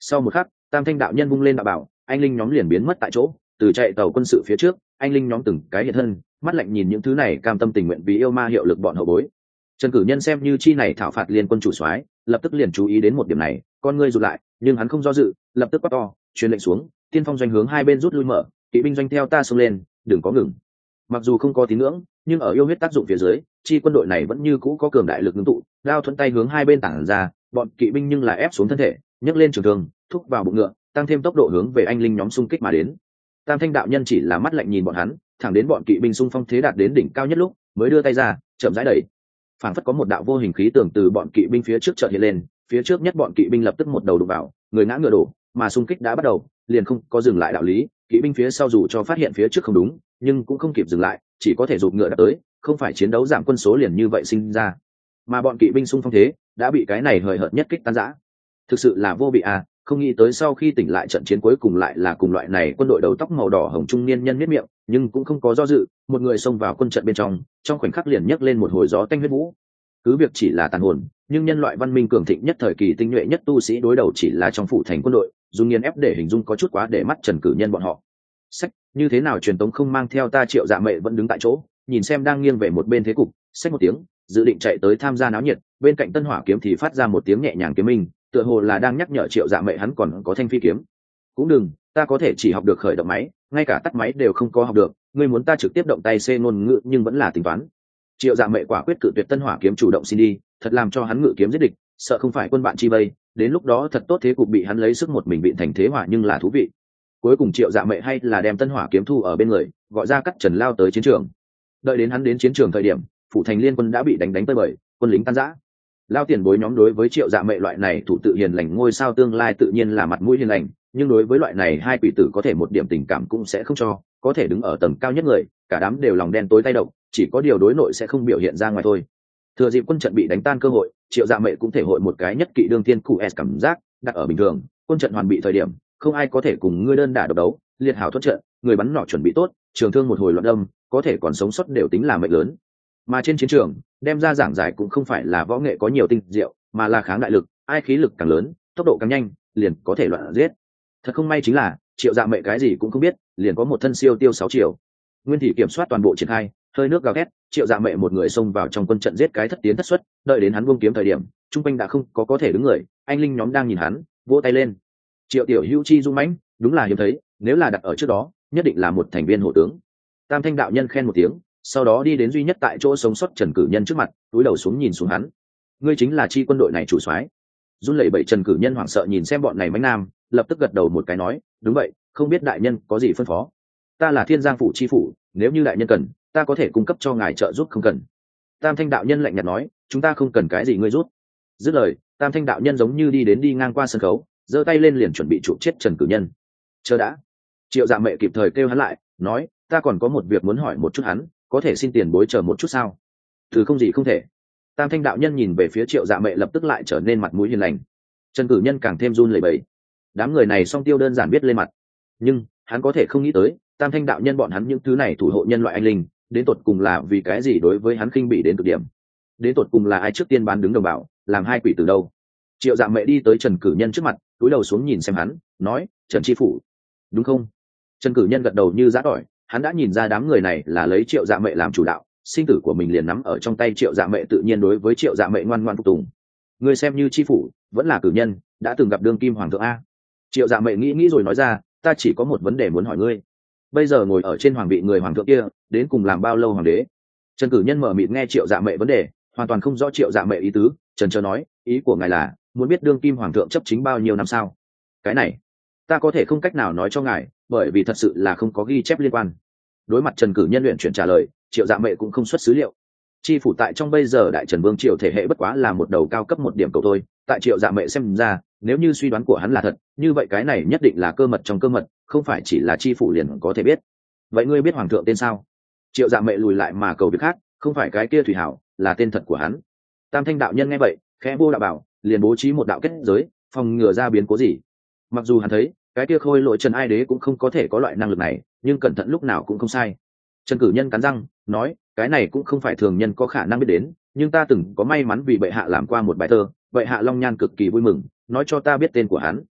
Sau một khắc, tam thanh đạo nhân vung lên đạo bảo, anh linh nhóm liền biến mất tại chỗ. Từ chạy tàu quân sự phía trước, anh linh nhóm từng cái hiện thân, mắt lạnh nhìn những thứ này cam tâm tình nguyện vì yêu ma hiệu lực bọn hậu bối. Trần Cử Nhân xem như chi này thảo phạt liên quân chủ soái, lập tức liền chú ý đến một điểm này, con ngươi rụt lại, nhưng hắn không do dự, lập tức quát to, truyền lệnh xuống, tiên phong doanh hướng hai bên rút lui mở, kỵ binh doanh theo ta xông lên, đừng có ngừng. Mặc dù không có tín ngưỡng, nhưng ở yêu huyết tác dụng phía dưới, chi quân đội này vẫn như cũ có cường đại lực ngưng tụ, đao thuận tay hướng hai bên tản ra, bọn kỵ binh nhưng là ép xuống thân thể, nhấc lên trường thương, thúc vào bụng ngựa, tăng thêm tốc độ hướng về anh linh nhóm xung kích mà đến. Tam thanh đạo nhân chỉ là mắt lạnh nhìn bọn hắn, thẳng đến bọn kỵ binh xung phong thế đạt đến đỉnh cao nhất lúc, mới đưa tay ra, chậm rãi đẩy. Phảng phất có một đạo vô hình khí tường từ bọn kỵ binh phía trước chợt hiện lên, phía trước nhất bọn kỵ binh lập tức một đầu đụng vào, người ngã ngựa đổ, mà xung kích đã bắt đầu, liền không có dừng lại đạo lý. Kỵ binh phía sau dù cho phát hiện phía trước không đúng, nhưng cũng không kịp dừng lại, chỉ có thể giục ngựa đạp tới, không phải chiến đấu giảm quân số liền như vậy sinh ra. Mà bọn kỵ binh xung phong thế đã bị cái này hời hợt nhất kích tan rã. Thực sự là vô vị à, không nghĩ tới sau khi tỉnh lại trận chiến cuối cùng lại là cùng loại này. Quân đội đầu tóc màu đỏ hồng trung niên nhân miết miệng, nhưng cũng không có do dự, một người xông vào quân trận bên trong khoảnh khắc liền nhấc lên một hồi gió tanh huyết vũ. Cứ việc chỉ là tàn hồn, nhưng nhân loại văn minh cường thịnh nhất thời kỳ tinh nhuệ nhất tu sĩ đối đầu chỉ là trong phủ thành quân đội, dùng nghiền ép để hình dung có chút quá để mắt Trần Cử Nhân bọn họ. Sách, như thế nào truyền tống không mang theo ta? Triệu Dạ Mệ vẫn đứng tại chỗ, nhìn xem đang nghiêng về một bên thế cục, xách một tiếng, dự định chạy tới tham gia náo nhiệt. Bên cạnh Tân Hỏa kiếm thì phát ra một tiếng nhẹ nhàng kiếm minh, tựa hồ là đang nhắc nhở Triệu Dạ Mệ hắn còn có thanh phi kiếm. Cũng đừng, ta có thể chỉ học được khởi động máy, ngay cả tắt máy đều không có học được, ngươi muốn ta trực tiếp động tay xê ngôn ngữ nhưng vẫn là tính toán. Triệu Dạ Mệ quả quyết cự tuyệt Tân Hỏa kiếm chủ động xin đi, thật làm cho hắn ngự kiếm giết địch, sợ không phải quân bạn chi vây, đến lúc đó thật tốt thế cục bị hắn lấy sức một mình vịn thành thế hỏa nhưng là thú vị. Cuối cùng Triệu Dạ Mệ hay là đem Tân Hỏa kiếm thu ở bên người, gọi ra Cắt Trần lao tới chiến trường. Đợi đến hắn đến chiến trường thời điểm, phủ thành liên quân đã bị đánh tơi bời, quân lính tan rã. Lao tiền bối nhóm đối với Triệu Dạ Mệ loại này thủ tự hiền lành ngôi sao tương lai tự nhiên là mặt mũi hiền lành, nhưng đối với loại này hai quỷ tử có thể một điểm tình cảm cũng sẽ không cho, có thể đứng ở tầng cao nhất người, cả đám đều lòng đen tối tay độc, chỉ có điều đối nội sẽ không biểu hiện ra ngoài thôi. Thừa dịp quân trận bị đánh tan cơ hội, Triệu Dạ Mệ cũng thể hội một cái nhất kỵ đương thiên cụ s cảm giác, đặt ở bình thường, quân trận hoàn bị thời điểm, không ai có thể cùng ngươi đơn đả độc đấu, liệt hảo thoát trận, người bắn nỏ chuẩn bị tốt, trường thương một hồi loạn đâm, có thể còn sống sót đều tính là mệnh lớn. Mà trên chiến trường, đem ra giảng giải cũng không phải là võ nghệ có nhiều tinh diệu, mà là kháng đại lực, ai khí lực càng lớn, tốc độ càng nhanh, liền có thể loạn giết. Thật không may chính là, Triệu Dạ Mệ cái gì cũng không biết, liền có một thân siêu tiêu 6 triệu. Nguyên thị kiểm soát toàn bộ triển khai, hơi nước gào thét, Triệu Dạ Mệ một người xông vào trong quân trận giết cái thất tiến thất xuất, đợi đến hắn buông kiếm thời điểm, trung quanh đã không có thể đứng người, anh linh nhóm đang nhìn hắn, vỗ tay lên. Triệu tiểu hữu chi dung mãnh, đúng là hiếm thấy, nếu là đặt ở trước đó, nhất định là một thành viên hộ tướng. Tam thanh đạo nhân khen một tiếng, sau đó đi đến duy nhất tại chỗ sống sót Trần Cử Nhân trước mặt, cúi đầu xuống nhìn xuống hắn. Ngươi chính là chi quân đội này chủ soái? Run lẩy bẩy Trần Cử Nhân hoảng sợ nhìn xem bọn này mãnh nam, lập tức gật đầu một cái nói, đúng vậy, không biết đại nhân có gì phân phó. Ta là Thiên Giang phủ chi phủ, nếu như đại nhân cần, ta có thể cung cấp cho ngài trợ giúp không cần. Tam thanh đạo nhân lạnh nhạt nói, chúng ta không cần cái gì ngươi rút. Dứt lời, Tam thanh đạo nhân giống như đi ngang qua sân khấu, giơ tay lên liền chuẩn bị chụp chết Trần Cử Nhân. Chờ đã. Triệu Dạ Mệ kịp thời kêu hắn lại, nói, ta còn có một việc muốn hỏi một chút hắn, có thể xin tiền bối chờ một chút sao? Thứ không gì không thể. Tam thanh đạo nhân nhìn về phía Triệu Dạ Mệ lập tức lại trở nên mặt mũi hiền lành. Trần Cử Nhân càng thêm run lẩy bẩy. Đám người này song tiêu đơn giản biết lên mặt, nhưng hắn có thể không nghĩ tới, Tam thanh đạo nhân bọn hắn những thứ này thủ hộ nhân loại anh linh, đến tột cùng là vì cái gì đối với hắn khinh bỉ đến cực điểm? Đến tột cùng là ai trước tiên bán đứng đồng bào, làm hai quỷ từ đâu? Triệu Dạ Mệ đi tới Trần Cử Nhân trước mặt, cúi đầu xuống nhìn xem hắn, nói, Trần chi phủ, đúng không? Trần Cử Nhân gật đầu như giã tỏi, hắn đã nhìn ra đám người này là lấy Triệu Dạ Mệ làm chủ đạo, sinh tử của mình liền nắm ở trong tay Triệu Dạ Mệ, tự nhiên đối với Triệu Dạ Mệ ngoan ngoãn phục tùng. Ngươi xem như chi phủ, vẫn là cử nhân, đã từng gặp đương kim hoàng thượng a. Triệu Dạ Mệ nghĩ rồi nói ra, ta chỉ có một vấn đề muốn hỏi ngươi. Bây giờ ngồi ở trên hoàng vị người hoàng thượng kia, đến cùng làm bao lâu hoàng đế? Trần Cử Nhân mở mịt nghe Triệu Dạ Mệ vấn đề, hoàn toàn không rõ Triệu Dạ Mệ ý tứ, trần trờ nói, ý của ngài là muốn biết đương kim hoàng thượng chấp chính bao nhiêu năm sao? Cái này, ta có thể không cách nào nói cho ngài, bởi vì thật sự là không có ghi chép liên quan. Đối mặt Trần Cử Nhân luyện chuyển trả lời, Triệu Dạ Mệ cũng không xuất xứ liệu. Chi phủ tại trong bây giờ đại Trần Vương triều thể hệ bất quá là một đầu cao cấp một điểm cầu thôi, tại Triệu Dạ Mệ xem ra, nếu như suy đoán của hắn là thật, như vậy cái này nhất định là cơ mật trong cơ mật, không phải chỉ là chi phủ liền có thể biết. Vậy ngươi biết hoàng thượng tên sao? Triệu Dạ Mệ lùi lại mà cầu việc khác, không phải cái kia Thủy Hảo, là tên thật của hắn. Tam thanh đạo nhân nghe vậy, khẽ vô đạo bảo, liền bố trí một đạo kết giới, phòng ngừa ra biến cố gì. Mặc dù hắn thấy, cái kia Khôi Lỗi Trần Ai Đế cũng không có thể có loại năng lực này, nhưng cẩn thận lúc nào cũng không sai. Trần Cử Nhân cắn răng nói, cái này cũng không phải thường nhân có khả năng biết đến, nhưng ta từng có may mắn vì bệ hạ làm qua một bài thơ, bệ hạ long nhan cực kỳ vui mừng, nói cho ta biết tên của hắn.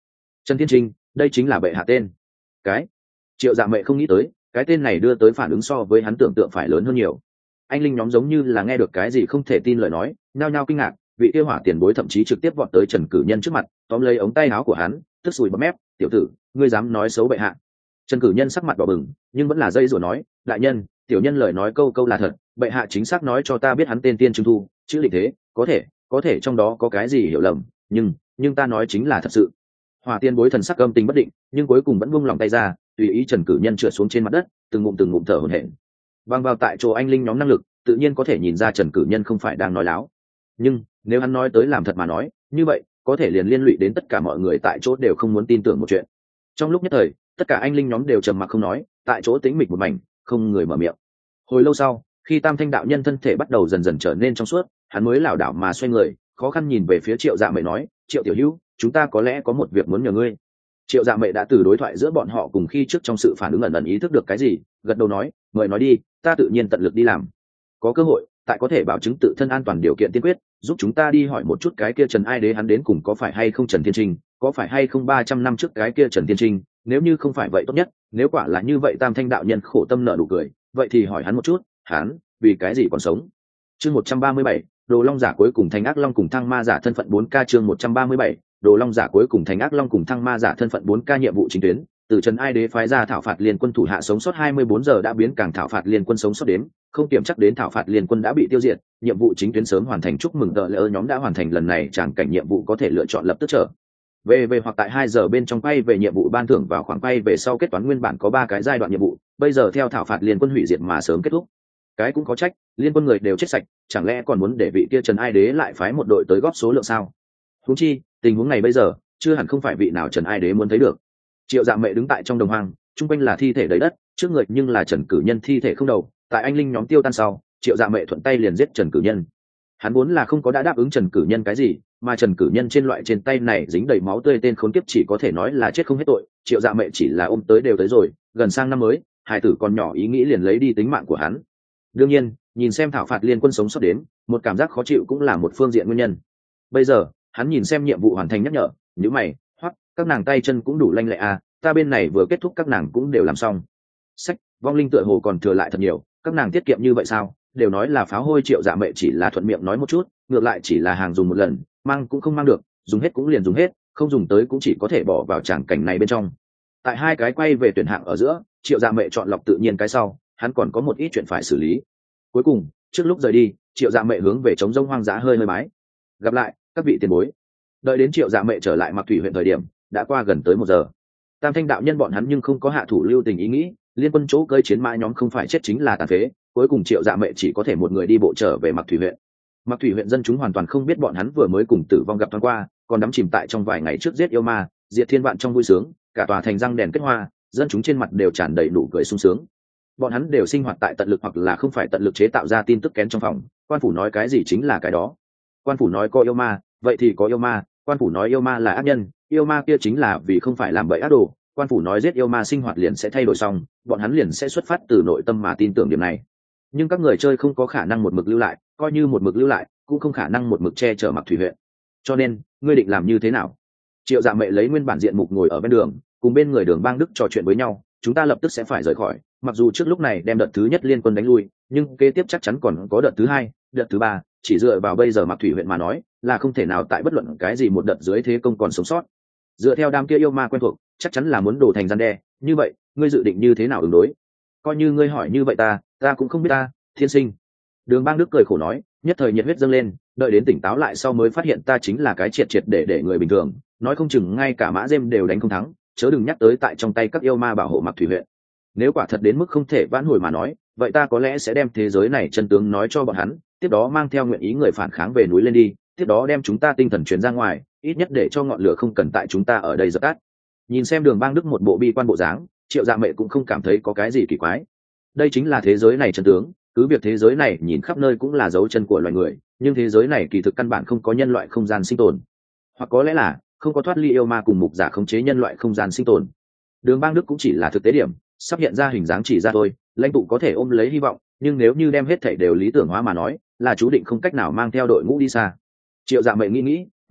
Trần Thiên Trinh, đây chính là bệ hạ tên. Cái Triệu Dạ Mệ không nghĩ tới cái tên này đưa tới phản ứng so với hắn tưởng tượng phải lớn hơn nhiều. Anh linh nhóm giống như là nghe được cái gì không thể tin lời nói, nhao nhao kinh ngạc. Vị kia hỏa tiền bối thậm chí trực tiếp vọt tới Trần Cử Nhân trước mặt, tóm lấy ống tay áo của hắn, tức sùi bọt mép. Tiểu tử, ngươi dám nói xấu bệ hạ? Trần Cử Nhân sắc mặt đỏ bừng, nhưng vẫn là dây rủa nói, đại nhân, tiểu nhân lời nói câu câu là thật, bệ hạ chính xác nói cho ta biết hắn tên Tiên Trưng Thu, chữ định thế, có thể trong đó có cái gì hiểu lầm, nhưng ta nói chính là thật sự. Hỏa tiên bối thần sắc âm tình bất định, nhưng cuối cùng vẫn buông lòng tay ra, tùy ý Trần Cử Nhân trượt xuống trên mặt đất, từng ngụm thở hổn hển. Bằng vào tại chỗ anh linh nhóm năng lực, tự nhiên có thể nhìn ra Trần Cử Nhân không phải đang nói láo. Nhưng nếu hắn nói tới làm thật mà nói, như vậy có thể liền liên lụy đến tất cả mọi người tại chỗ đều không muốn tin tưởng một chuyện. Trong lúc nhất thời, tất cả anh linh nhóm đều trầm mặc không nói, tại chỗ tĩnh mịch một mảnh, không người mở miệng. Hồi lâu sau, khi Tam Thanh đạo nhân thân thể bắt đầu dần dần trở nên trong suốt, hắn mới lảo đảo mà xoay người, khó khăn nhìn về phía Triệu Dạ Mệ nói, Triệu tiểu hữu, chúng ta có lẽ có một việc muốn nhờ ngươi. Triệu Dạ Mệ đã từ đối thoại giữa bọn họ cùng khi trước trong sự phản ứng ẩn ẩn ý thức được cái gì, gật đầu nói, mời nói đi, ta tự nhiên tận lực đi làm. Có cơ hội, tại có thể bảo chứng tự thân an toàn điều kiện tiên quyết, giúp chúng ta đi hỏi một chút cái kia Trần Ai Đế hắn đến cùng có phải hay không Trần Thiên Trinh, có phải hay không 300 năm trước cái kia Trần Thiên Trinh, nếu như không phải vậy tốt nhất, nếu quả là như vậy Tam Thanh đạo nhân khổ tâm nở nụ cười, vậy thì hỏi hắn một chút, hắn vì cái gì còn sống. Chương 137, Đồ Long giả cuối cùng thành ác long cùng thăng ma giả thân phận 4K. Chương 137, Đồ Long giả cuối cùng thành ác long cùng thăng ma giả thân phận 4K. Nhiệm vụ chính tuyến, từ Trần Ai Đế phái ra thảo phạt liên quân thủ hạ sống sót 24 giờ đã biến càng thảo phạt liên quân sống sót đến, không kiểm chắc đến thảo phạt liên quân đã bị tiêu diệt, nhiệm vụ chính tuyến sớm hoàn thành, chúc mừng tờ lỡ nhóm đã hoàn thành lần này tràng cảnh nhiệm vụ có thể lựa chọn lập tức trở về hoặc tại 2 giờ bên trong quay về nhiệm vụ ban thưởng vào khoảng quay về sau kết toán nguyên bản có 3 cái giai đoạn nhiệm vụ, bây giờ theo thảo phạt liên quân hủy diệt mà sớm kết thúc. Cái cũng có trách, liên quân người đều chết sạch, chẳng lẽ còn muốn để vị kia Trần Ai Đế lại phái một đội tới góp số lượng sao? Huống chi, tình huống này bây giờ, chưa hẳn không phải vị nào Trần Ai Đế muốn thấy được. Triệu Dạ Mệ đứng tại trong đồng hoang, trung quanh là thi thể đầy đất, trước người nhưng là Trần Cử Nhân thi thể không đầu, tại anh linh nhóm tiêu tan sau, Triệu Dạ Mệ thuận tay liền giết Trần Cử Nhân. Hắn vốn là không có đã đáp ứng Trần Cử Nhân cái gì, mà Trần Cử Nhân trên loại trên tay này dính đầy máu tươi tên khốn kiếp chỉ có thể nói là chết không hết tội, Triệu Dạ Mệ chỉ là ôm tới đều tới rồi, gần sang năm mới, hài tử còn nhỏ ý nghĩ liền lấy đi tính mạng của hắn. Đương nhiên, nhìn xem thảo phạt liên quân sống sót đến, một cảm giác khó chịu cũng là một phương diện nguyên nhân. Bây giờ, hắn nhìn xem nhiệm vụ hoàn thành nhắc nhở, nhíu mày, hoắc, các nàng tay chân cũng đủ lanh lẹ à, ta bên này vừa kết thúc các nàng cũng đều làm xong. Sách, vong linh tựa hồ còn thừa lại thật nhiều, các nàng tiết kiệm như vậy sao? Đều nói là pháo hôi. Triệu Dạ Mệ chỉ là thuận miệng nói một chút, ngược lại chỉ là hàng dùng một lần, mang cũng không mang được, dùng hết cũng liền dùng hết, không dùng tới cũng chỉ có thể bỏ vào tràng cảnh này bên trong. Tại 2 cái quay về tuyển hạng ở giữa, Triệu Dạ Mệ chọn lọc tự nhiên cái sau, hắn còn có một ít chuyện phải xử lý. Cuối cùng, trước lúc rời đi, Triệu Dạ Mệ hướng về trống rông hoang dã hơi bái. Gặp lại các vị tiền bối. Đợi đến Triệu Dạ Mệ trở lại Mặc Thủy huyện thời điểm, đã qua gần tới 1 giờ. Tam Thanh đạo nhân bọn hắn nhưng không có hạ thủ lưu tình ý nghĩ, liên quân chỗ cơi chiến mã nhóm không phải chết chính là tàn phế, cuối cùng Triệu Dạ Mệ chỉ có thể một người đi bộ trở về Mặc Thủy huyện. Mặc Thủy huyện dân chúng hoàn toàn không biết bọn hắn vừa mới cùng tử vong gặp thoáng qua, còn đắm chìm tại trong vài ngày trước giết yêu ma, diệt thiên vạn trong vui sướng, cả tòa thành răng đèn kết hoa, dân chúng trên mặt đều tràn đầy nụ cười sung sướng. Bọn hắn đều sinh hoạt tại tận lực hoặc là không phải tận lực chế tạo ra tin tức kén trong phòng, quan phủ nói cái gì chính là cái đó. Quan phủ nói có yêu ma, vậy thì có yêu ma, quan phủ nói yêu ma là ác nhân, yêu ma kia chính là vì không phải làm bậy ác đồ, quan phủ nói giết yêu ma sinh hoạt liền sẽ thay đổi xong, bọn hắn liền sẽ xuất phát từ nội tâm mà tin tưởng điểm này. Nhưng các người chơi không có khả năng một mực lưu lại, coi như một mực lưu lại cũng không khả năng một mực che chở Mặc Thủy huyện. Cho nên ngươi định làm như thế nào? Triệu Dạ Mệ lấy nguyên bản diện mục ngồi ở bên đường, cùng bên người Đường Bang Đức trò chuyện với nhau. Chúng ta lập tức sẽ phải rời khỏi, mặc dù trước lúc này đem đợt thứ nhất liên quân đánh lui, nhưng kế tiếp chắc chắn còn có đợt thứ 2, đợt thứ 3, chỉ dựa vào bây giờ Mặc Thủy huyện mà nói là không thể nào tại bất luận cái gì một đợt dưới thế công còn sống sót. Dựa theo đám kia yêu ma quen thuộc, chắc chắn là muốn đổ thành gian đe. Như vậy ngươi dự định như thế nào ứng đối? Coi như ngươi hỏi như vậy ta cũng không biết ta, thiên sinh. Đường Bang Đức cười khổ nói, nhất thời nhiệt huyết dâng lên, đợi đến tỉnh táo lại sau mới phát hiện ta chính là cái triệt để người bình thường, nói không chừng ngay cả mã dêm đều đánh không thắng, chớ đừng nhắc tới tại trong tay các yêu ma bảo hộ Mặc Thủy huyện. Nếu quả thật đến mức không thể vãn hồi mà nói, vậy ta có lẽ sẽ đem thế giới này chân tướng nói cho bọn hắn, tiếp đó mang theo nguyện ý người phản kháng về núi lên đi, tiếp đó đem chúng ta tinh thần truyền ra ngoài, ít nhất để cho ngọn lửa không cần tại chúng ta ở đây dập tắt. Nhìn xem Đường Bang Đức một bộ bi quan bộ dáng, Triệu Dạ Mệ cũng không cảm thấy có cái gì kỳ quái. Đây chính là thế giới này chân tướng, cứ việc thế giới này nhìn khắp nơi cũng là dấu chân của loài người, nhưng thế giới này kỳ thực căn bản không có nhân loại không gian sinh tồn, hoặc có lẽ là không có thoát ly yêu ma cùng mục giả khống chế nhân loại không gian sinh tồn. Đường Bang Đức cũng chỉ là thực tế điểm, sắp hiện ra hình dáng chỉ ra thôi, lãnh tụ có thể ôm lấy hy vọng, nhưng nếu như đem hết thảy đều lý tưởng hóa mà nói, là chú định không cách nào mang theo đội ngũ đi xa. Triệu Dạ Mệ nghĩ,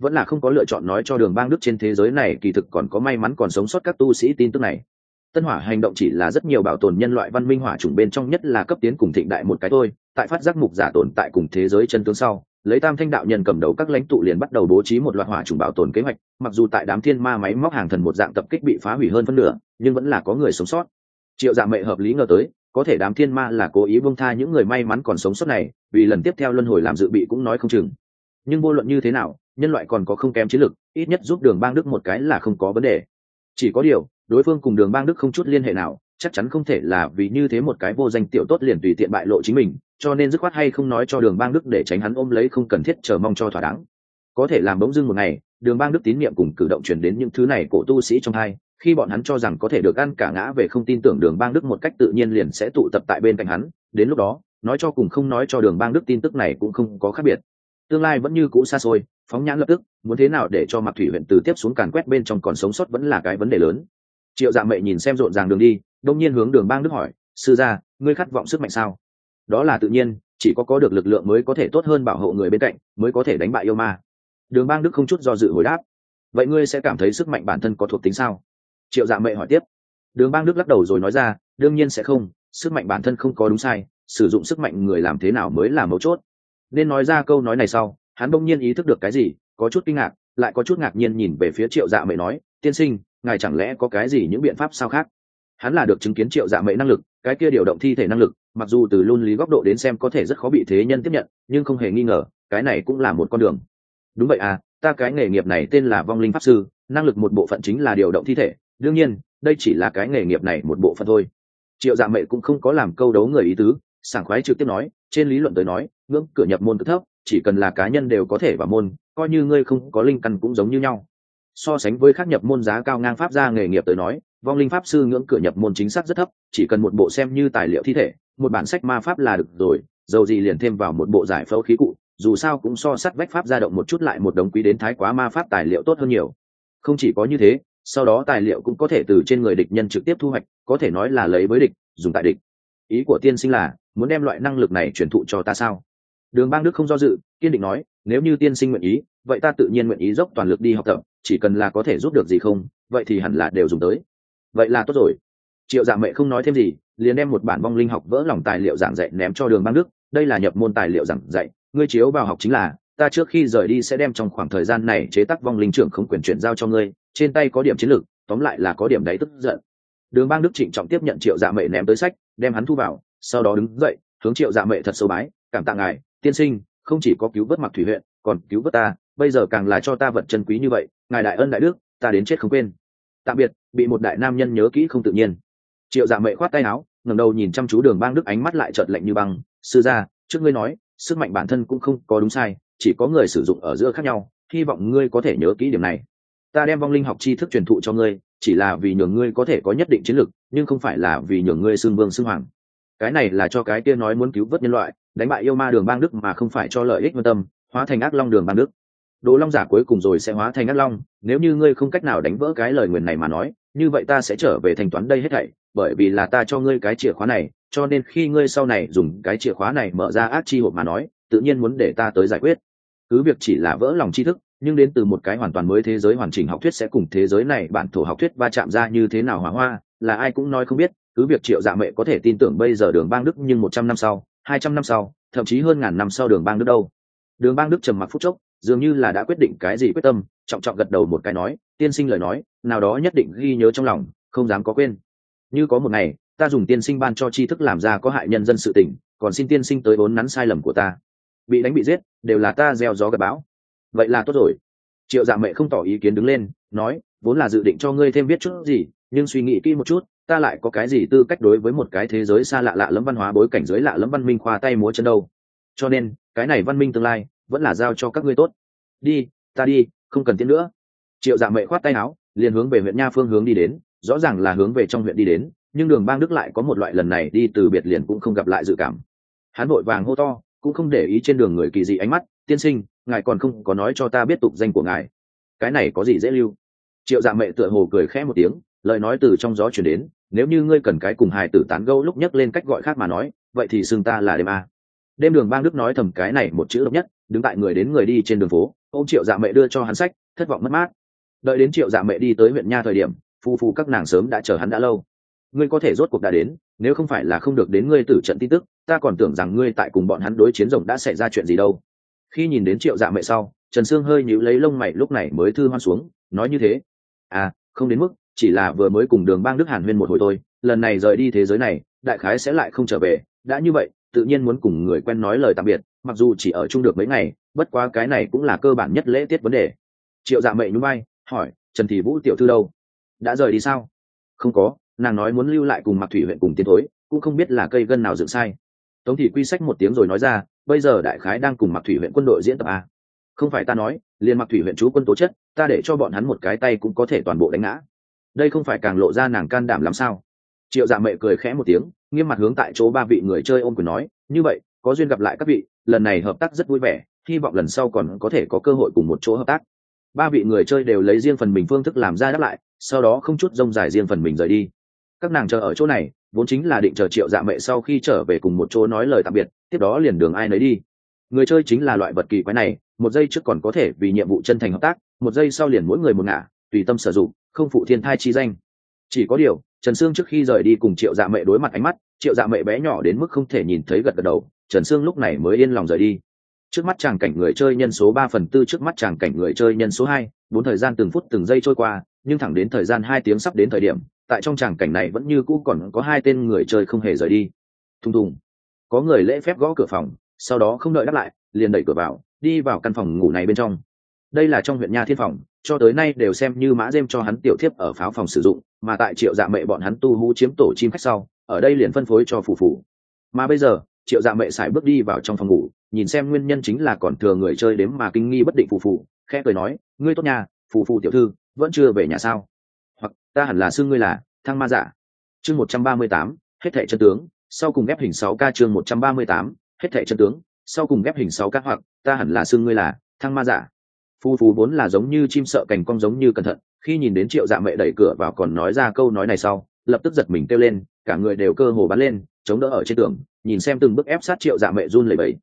vẫn là không có lựa chọn nói cho Đường Bang Đức trên thế giới này kỳ thực còn có may mắn còn sống sót các tu sĩ tin tức này. Tân hỏa hành động chỉ là rất nhiều bảo tồn nhân loại văn minh hỏa chủng bên trong nhất là cấp tiến cùng thịnh đại một cái thôi. Tại phát giác mục giả tồn tại cùng thế giới chân tướng sau, lấy Tam Thanh đạo nhân cầm đầu các lãnh tụ liền bắt đầu bố trí một loạt hỏa chủng bảo tồn kế hoạch. Mặc dù tại đám thiên ma máy móc hàng thần một dạng tập kích bị phá hủy hơn phân nửa, nhưng vẫn là có người sống sót. Triệu Dạ Mệ hợp lý ngờ tới, có thể đám thiên ma là cố ý buông tha những người may mắn còn sống sót này, vì lần tiếp theo luân hồi làm dự bị cũng nói không chừng. Nhưng vô luận như thế nào, nhân loại còn có không kém chiến lực, ít nhất giúp Đường Bang Đức một cái là không có vấn đề. Chỉ có điều, đối phương cùng Đường Bang Đức không chút liên hệ nào, chắc chắn không thể là vì như thế một cái vô danh tiểu tốt liền tùy tiện bại lộ chính mình, cho nên dứt khoát hay không nói cho Đường Bang Đức để tránh hắn ôm lấy không cần thiết chờ mong cho thỏa đáng. Có thể làm bỗng dưng một ngày, Đường Bang Đức tín niệm cùng cử động truyền đến những thứ này cổ tu sĩ trong hai, khi bọn hắn cho rằng có thể được ăn cả ngã về không tin tưởng Đường Bang Đức một cách tự nhiên liền sẽ tụ tập tại bên cạnh hắn, đến lúc đó, nói cho cùng không nói cho Đường Bang Đức tin tức này cũng không có khác biệt. Tương lai vẫn như cũ xa xôi, phóng nhãn lập tức, muốn thế nào để cho Mạc Thủy huyện từ tiếp xuống càn quét bên trong còn sống sót vẫn là cái vấn đề lớn. Triệu Dạ Mệ nhìn xem rộn ràng đường đi, đông nhiên hướng Đường Bang Đức hỏi, sư gia, ngươi khát vọng sức mạnh sao? Đó là tự nhiên, chỉ có được lực lượng mới có thể tốt hơn bảo hộ người bên cạnh, mới có thể đánh bại yêu ma. Đường Bang Đức không chút do dự hồi đáp. Vậy ngươi sẽ cảm thấy sức mạnh bản thân có thuộc tính sao? Triệu Dạ Mệ hỏi tiếp. Đường Bang Đức lắc đầu rồi nói ra, đương nhiên sẽ không, sức mạnh bản thân không có đúng sai, sử dụng sức mạnh người làm thế nào mới là mấu chốt. Nên nói ra câu nói này sau, hắn bỗng nhiên ý thức được cái gì, có chút kinh ngạc, lại có chút ngạc nhiên nhìn về phía Triệu Dạ Mệ nói, tiên sinh, ngài chẳng lẽ có cái gì những biện pháp sao khác? Hắn là được chứng kiến Triệu Dạ Mệ năng lực, cái kia điều động thi thể năng lực, mặc dù từ luân lý góc độ đến xem có thể rất khó bị thế nhân tiếp nhận, nhưng không hề nghi ngờ, cái này cũng là một con đường. Đúng vậy à, ta cái nghề nghiệp này tên là vong linh pháp sư, năng lực một bộ phận chính là điều động thi thể, đương nhiên, đây chỉ là cái nghề nghiệp này một bộ phận thôi. Triệu Dạ Mệ cũng không có làm câu đấu người ý tứ, sảng khoái trực tiếp nói, trên lý luận tới nói, ngưỡng cửa nhập môn cực thấp, chỉ cần là cá nhân đều có thể vào môn, coi như ngươi không có linh căn cũng giống như nhau. So sánh với khác nhập môn giá cao ngang pháp gia nghề nghiệp tới nói, vong linh pháp sư ngưỡng cửa nhập môn chính xác rất thấp, chỉ cần một bộ xem như tài liệu thi thể, một bản sách ma pháp là được rồi, dầu gì liền thêm vào một bộ giải phẫu khí cụ, dù sao cũng so sắt vách pháp gia động một chút lại một đống quý đến thái quá ma pháp tài liệu tốt hơn nhiều. Không chỉ có như thế, sau đó tài liệu cũng có thể từ trên người địch nhân trực tiếp thu hoạch, có thể nói là lấy với địch, dùng tại địch. Ý của tiên sinh là muốn đem loại năng lực này truyền thụ cho ta sao? Đường Bang Đức không do dự, kiên định nói, nếu như tiên sinh nguyện ý, vậy ta tự nhiên nguyện ý dốc toàn lực đi học tập, chỉ cần là có thể giúp được gì không, vậy thì hẳn là đều dùng tới. Vậy là tốt rồi. Triệu Dạ Mệ không nói thêm gì, liền đem một bản vong linh học vỡ lòng tài liệu giảng dạy ném cho Đường Bang Đức, đây là nhập môn tài liệu giảng dạy, ngươi chiếu vào học chính là, ta trước khi rời đi sẽ đem trong khoảng thời gian này chế tác vong linh trưởng không quyền chuyển giao cho ngươi, trên tay có điểm chiến lược, tóm lại là có điểm đấy tức giận. Đường Bang Đức trịnh trọng tiếp nhận Triệu Dạ Mệ ném tới sách, đem hắn thu vào, sau đó đứng dậy, hướng Triệu Dạ Mệ thật sâu bái, cảm tạ ngài, tiên sinh, không chỉ có cứu vớt Mạc Thủy huyện, còn cứu vớt ta, bây giờ càng là cho ta vật chân quý như vậy, ngài đại ân đại đức, ta đến chết không quên. Tạm biệt, bị một đại nam nhân nhớ kỹ không tự nhiên. Triệu Dạ Mệ khoát tay áo, ngẩng đầu nhìn chăm chú Đường Bang Đức, ánh mắt lại chợt lạnh như băng, sư gia, trước ngươi nói, sức mạnh bản thân cũng không có đúng sai, chỉ có người sử dụng ở giữa khác nhau, hy vọng ngươi có thể nhớ kỹ điểm này. Ta đem vong linh học tri thức truyền thụ cho ngươi, chỉ là vì nhường ngươi có thể có nhất định chiến lược, nhưng không phải là vì nhường ngươi xưng vương xưng hoàng. Cái này là cho cái kia nói muốn cứu vớt nhân loại, đánh bại yêu ma Đường Bang Đức mà không phải cho lợi ích vân tâm, hóa thành ác long Đường Bang Đức. Đồ long giả cuối cùng rồi sẽ hóa thành ác long, nếu như ngươi không cách nào đánh vỡ cái lời nguyền này mà nói, như vậy ta sẽ trở về thanh toán đây hết thảy, bởi vì là ta cho ngươi cái chìa khóa này, cho nên khi ngươi sau này dùng cái chìa khóa này mở ra ác chi hộp mà nói, tự nhiên muốn để ta tới giải quyết. Cứ việc chỉ là vỡ lòng tri thức, nhưng đến từ một cái hoàn toàn mới thế giới hoàn chỉnh học thuyết sẽ cùng thế giới này bản thổ học thuyết va chạm ra như thế nào hỏa hoa, là ai cũng nói không biết. Cứ việc Triệu Dạ Mệ có thể tin tưởng bây giờ Đường Bang Đức, nhưng 100 năm sau, 200 năm sau, thậm chí hơn ngàn năm sau Đường Bang Đức đâu? Đường Bang Đức trầm mặc phút chốc, dường như là đã quyết định cái gì quyết tâm, trọng trọng gật đầu một cái nói, tiên sinh lời nói, nào đó nhất định ghi nhớ trong lòng, không dám có quên. Như có một ngày, ta dùng tiên sinh ban cho tri thức làm ra có hại nhân dân sự tình, còn xin tiên sinh tới vốn nắn sai lầm của ta. Bị đánh bị giết, đều là ta gieo gió gặt bão. Vậy là tốt rồi. Triệu Dạ Mệ không tỏ ý kiến đứng lên, nói, vốn là dự định cho ngươi thêm viết chút gì, nhưng suy nghĩ kỹ một chút, ta lại có cái gì tư cách đối với một cái thế giới xa lạ lạ lẫm văn hóa bối cảnh giới lạ lẫm văn minh khoa tay múa chân đâu. Cho nên, cái này văn minh tương lai, vẫn là giao cho các ngươi tốt. Đi, ta đi, không cần tiến nữa. Triệu Dạ Mệ khoát tay áo, liền hướng về huyện Nha phương hướng đi đến, rõ ràng là hướng về trong huyện đi đến, nhưng Đường Bang Đức lại có một loại lần này đi từ biệt liền cũng không gặp lại dự cảm. Hắn vội vàng hô to, cũng không để ý trên đường người kỳ dị ánh mắt, tiên sinh, ngài còn không có nói cho ta biết tục danh của ngài. Cái này có gì dễ lưu. Triệu Dạ Mệ tựa hồ cười khẽ một tiếng, lời nói từ trong gió truyền đến, nếu như ngươi cần cái cùng hài tử tán gẫu lúc nhắc lên cách gọi khác mà nói, vậy thì xưng ta là đêm a. đêm đường bang đức nói thầm cái này một chữ độc nhất, đứng tại người đến người đi trên đường phố, ôm Triệu Dạ Mẹ đưa cho hắn sách, thất vọng mất mát. Đợi đến Triệu Dạ Mẹ đi tới huyện nha thời điểm, phù phù các nàng sớm đã chờ hắn đã lâu. Ngươi có thể rốt cuộc đã đến, nếu không phải là không được đến ngươi tử trận tin tức, ta còn tưởng rằng ngươi tại cùng bọn hắn đối chiến rồng đã xảy ra chuyện gì đâu. Khi nhìn đến Triệu Dạ Mẹ sau, Trần Sương hơi nhíu lấy lông mày, lúc này mới thư hoan xuống, nói như thế. À, không đến mức, chỉ là vừa mới cùng Đường Bang Đức hàn huyên một hồi thôi, lần này rời đi thế giới này, đại khái sẽ lại không trở về, đã như vậy, tự nhiên muốn cùng người quen nói lời tạm biệt, mặc dù chỉ ở chung được mấy ngày, bất quá cái này cũng là cơ bản nhất lễ tiết vấn đề. Triệu Dạ Mẹ nhún vai, hỏi, Trần Thị Vũ tiểu thư đâu? Đã rời đi sao? Không có, nàng nói muốn lưu lại cùng Mạc Thủy huyện cùng tiến thối, cũng không biết là cây gân nào dựng sai. Tống Thị Quy sách một tiếng rồi nói ra, bây giờ đại khái đang cùng Mạc Thủy huyện quân đội diễn tập a. Không phải ta nói, liền Mạc Thủy huyện chú quân tố chất, ta để cho bọn hắn một cái tay cũng có thể toàn bộ đánh ngã. Đây không phải càng lộ ra nàng can đảm lắm sao? Triệu Dạ Mẹ cười khẽ một tiếng, nghiêm mặt hướng tại chỗ ba vị người chơi ôm quyền nói, như vậy, có duyên gặp lại các vị, lần này hợp tác rất vui vẻ, hy vọng lần sau còn có thể có cơ hội cùng một chỗ hợp tác. Ba vị người chơi đều lấy riêng phần mình phương thức làm ra đáp lại, sau đó không chút rông dài riêng phần mình rời đi. Các nàng chờ ở chỗ này vốn chính là định chờ Triệu Dạ Mẹ sau khi trở về cùng một chỗ nói lời tạm biệt, tiếp đó liền đường ai nấy đi. Người chơi chính là loại vật kỳ quái này, một giây trước còn có thể vì nhiệm vụ chân thành hợp tác, một giây sau liền mỗi người một ngả, tùy tâm sử dụng, không phụ thiên thai chi danh. Chỉ có điều, Trần Sương trước khi rời đi cùng Triệu Dạ Mẹ đối mặt ánh mắt, Triệu Dạ Mẹ bé nhỏ đến mức không thể nhìn thấy gật gật đầu, Trần Sương lúc này mới yên lòng rời đi. Trước mắt tràng cảnh người chơi nhân số 3/4, trước mắt tràng cảnh người chơi nhân số 2, 4 thời gian từng phút từng giây trôi qua, nhưng thẳng đến thời gian 2 tiếng sắp đến thời điểm, tại trong tràng cảnh này vẫn như cũ còn có 2 tên người chơi không hề rời đi. Thùng thùng. Có người lễ phép gõ cửa phòng, sau đó không đợi đáp lại, liền đẩy cửa vào, đi vào căn phòng ngủ này bên trong. Đây là trong huyện nha Thiên phòng, cho tới nay đều xem như mã dêm cho hắn tiểu thiếp ở pháo phòng sử dụng, mà tại Triệu Dạ Mẹ bọn hắn tu hú chiếm tổ chim khách sau, ở đây liền phân phối cho phù phù. Mà bây giờ, Triệu Dạ Mẹ sải bước đi vào trong phòng ngủ, nhìn xem nguyên nhân chính là còn thừa người chơi đếm mà kinh nghi bất định phù phù, khẽ cười nói, ngươi tốt nhà, phù phù tiểu thư, vẫn chưa về nhà sao? Hoặc ta hẳn là xưng ngươi là Thăng Ma Giả. Chương 138, hết thảy chân tướng, sau cùng ghép hình 6K. Chương 138, hết thảy chân tướng, sau cùng ghép hình 6K. Hoặc ta hẳn là xưng ngươi là Thăng Ma Giả. Phù phù vốn là giống như chim sợ cành cong, giống như cẩn thận, khi nhìn đến Triệu Dạ Mẹ đẩy cửa vào còn nói ra câu nói này sau, lập tức giật mình kêu lên, cả người đều cơ hồ bắn lên, chống đỡ ở trên tường, nhìn xem từng bước ép sát Triệu Dạ Mẹ run lẩy bẩy.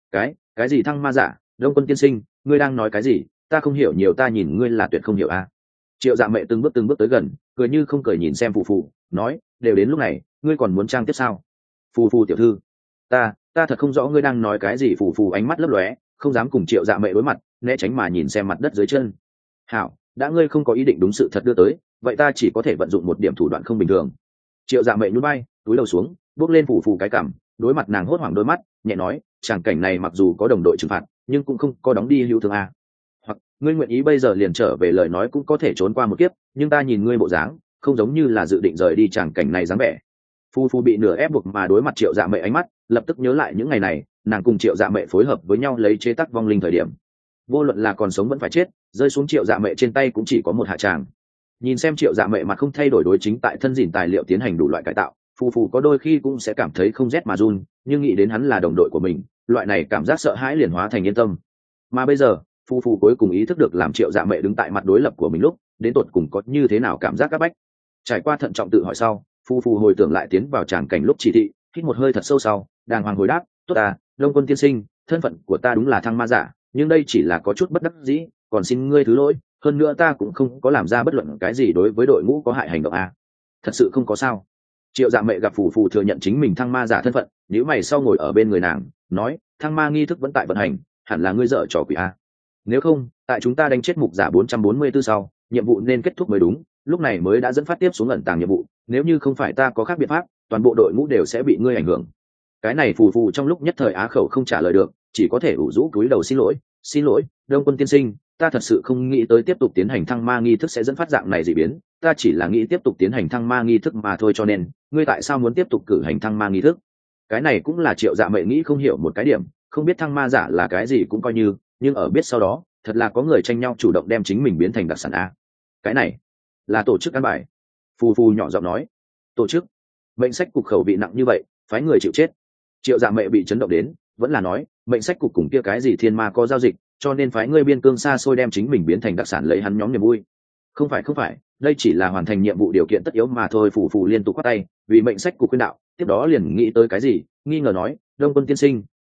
Cái gì Thăng Ma Giả? Đông Quân tiên sinh, ngươi đang nói cái gì? Ta không hiểu nhiều, ta nhìn ngươi là tuyệt không hiểu a. Triệu Dạ Mẹ từng bước tới gần, cười như không cười nhìn xem phù phù, nói, đều đến lúc này, ngươi còn muốn trang tiếp sao? Phù phù tiểu thư, ta thật không rõ ngươi đang nói cái gì. Phù phù ánh mắt lấp lóe, không dám cùng Triệu Dạ Mẹ đối mặt, né tránh mà nhìn xem mặt đất dưới chân. Hảo, đã ngươi không có ý định đúng sự thật đưa tới, vậy ta chỉ có thể vận dụng một điểm thủ đoạn không bình thường. Triệu Dạ Mẹ nhún vai, túi đầu xuống, bước lên phù phù cái cằm, đối mặt nàng hốt hoảng đôi mắt, nhẹ nói, tràng cảnh này mặc dù có đồng đội trừng phạt, nhưng cũng không có đóng đi hữu thương a. Hoặc ngươi nguyện ý bây giờ liền trở về, lời nói cũng có thể trốn qua một kiếp, nhưng ta nhìn ngươi bộ dáng, không giống như là dự định rời đi tràng cảnh này dáng vẻ. Phù phù bị nửa ép buộc mà đối mặt Triệu Dạ Mẹ ánh mắt, lập tức nhớ lại những ngày này, nàng cùng Triệu Dạ Mẹ phối hợp với nhau lấy chế tác vong linh thời điểm, vô luận là còn sống vẫn phải chết, rơi xuống Triệu Dạ Mẹ trên tay cũng chỉ có một hạ tràng. Nhìn xem Triệu Dạ Mẹ mặt không thay đổi đối chính tại thân dìn tài liệu tiến hành đủ loại cải tạo, phù phù có đôi khi cũng sẽ cảm thấy không rét mà run, nhưng nghĩ đến hắn là đồng đội của mình, loại này cảm giác sợ hãi liền hóa thành yên tâm. Mà bây giờ, phù phù cuối cùng ý thức được làm Triệu Dạ Mẹ đứng tại mặt đối lập của mình lúc, đến tột cùng có như thế nào cảm giác các bách. Trải qua thận trọng tự hỏi sau, phù phù hồi tưởng lại tiến vào tràng cảnh lúc chỉ thị, hít một hơi thật sâu sau, đàng hoàng hồi đáp, tốt à, Đông Quân tiên sinh, thân phận của ta đúng là Thăng Ma Giả, nhưng đây chỉ là có chút bất đắc dĩ, còn xin ngươi thứ lỗi, hơn nữa ta cũng không có làm ra bất luận cái gì đối với đội ngũ có hại hành động à. Thật sự không có sao. Triệu Dạ Mẹ gặp phù phù thừa nhận chính mình Thăng Ma Giả thân phận, nếu mày sau ngồi ở bên người nàng, nói, thăng ma nghi thức vẫn tại vận hành, hẳn là ngươi dở trò quỷ a. Nếu không, tại chúng ta đánh chết mục giả 444 sau, nhiệm vụ nên kết thúc mới đúng, lúc này mới đã dẫn phát tiếp xuống ẩn tàng nhiệm vụ, nếu như không phải ta có khác biện pháp, toàn bộ đội ngũ đều sẽ bị ngươi ảnh hưởng. Cái này phù phù trong lúc nhất thời á khẩu không trả lời được, chỉ có thể ủ rũ cúi đầu xin lỗi, Đông Quân tiên sinh, ta thật sự không nghĩ tới tiếp tục tiến hành thăng ma nghi thức sẽ dẫn phát dạng này dị biến, ta chỉ là nghĩ tiếp tục tiến hành thăng ma nghi thức mà thôi, cho nên ngươi tại sao muốn tiếp tục cử hành thăng ma nghi thức? Cái này cũng là Triệu Dạ Mẹ nghĩ không hiểu một cái điểm, không biết thăng ma giả là cái gì cũng coi như, nhưng ở biết sau đó, thật là có người tranh nhau chủ động đem chính mình biến thành đặc sản a. Cái này là tổ chức ăn bài. Phù phù nhỏ giọng nói, tổ chức? Mệnh sách cục khẩu vị nặng như vậy, phái người chịu chết. Triệu Dạ Mẹ bị chấn động đến, vẫn là nói, mệnh sách cục cùng kia cái gì thiên ma có giao dịch, cho nên phái ngươi biên cương xa xôi đem chính mình biến thành đặc sản lấy hắn nhóm niềm vui. Không phải, đây chỉ là hoàn thành nhiệm vụ điều kiện tất yếu mà thôi. Phù phù liên tục quát tay, vì mệnh sách cục khuyên đạo, tiếp đó liền nghĩ tới cái gì, nghi ngờ nói, Đông Quân tiên sinh,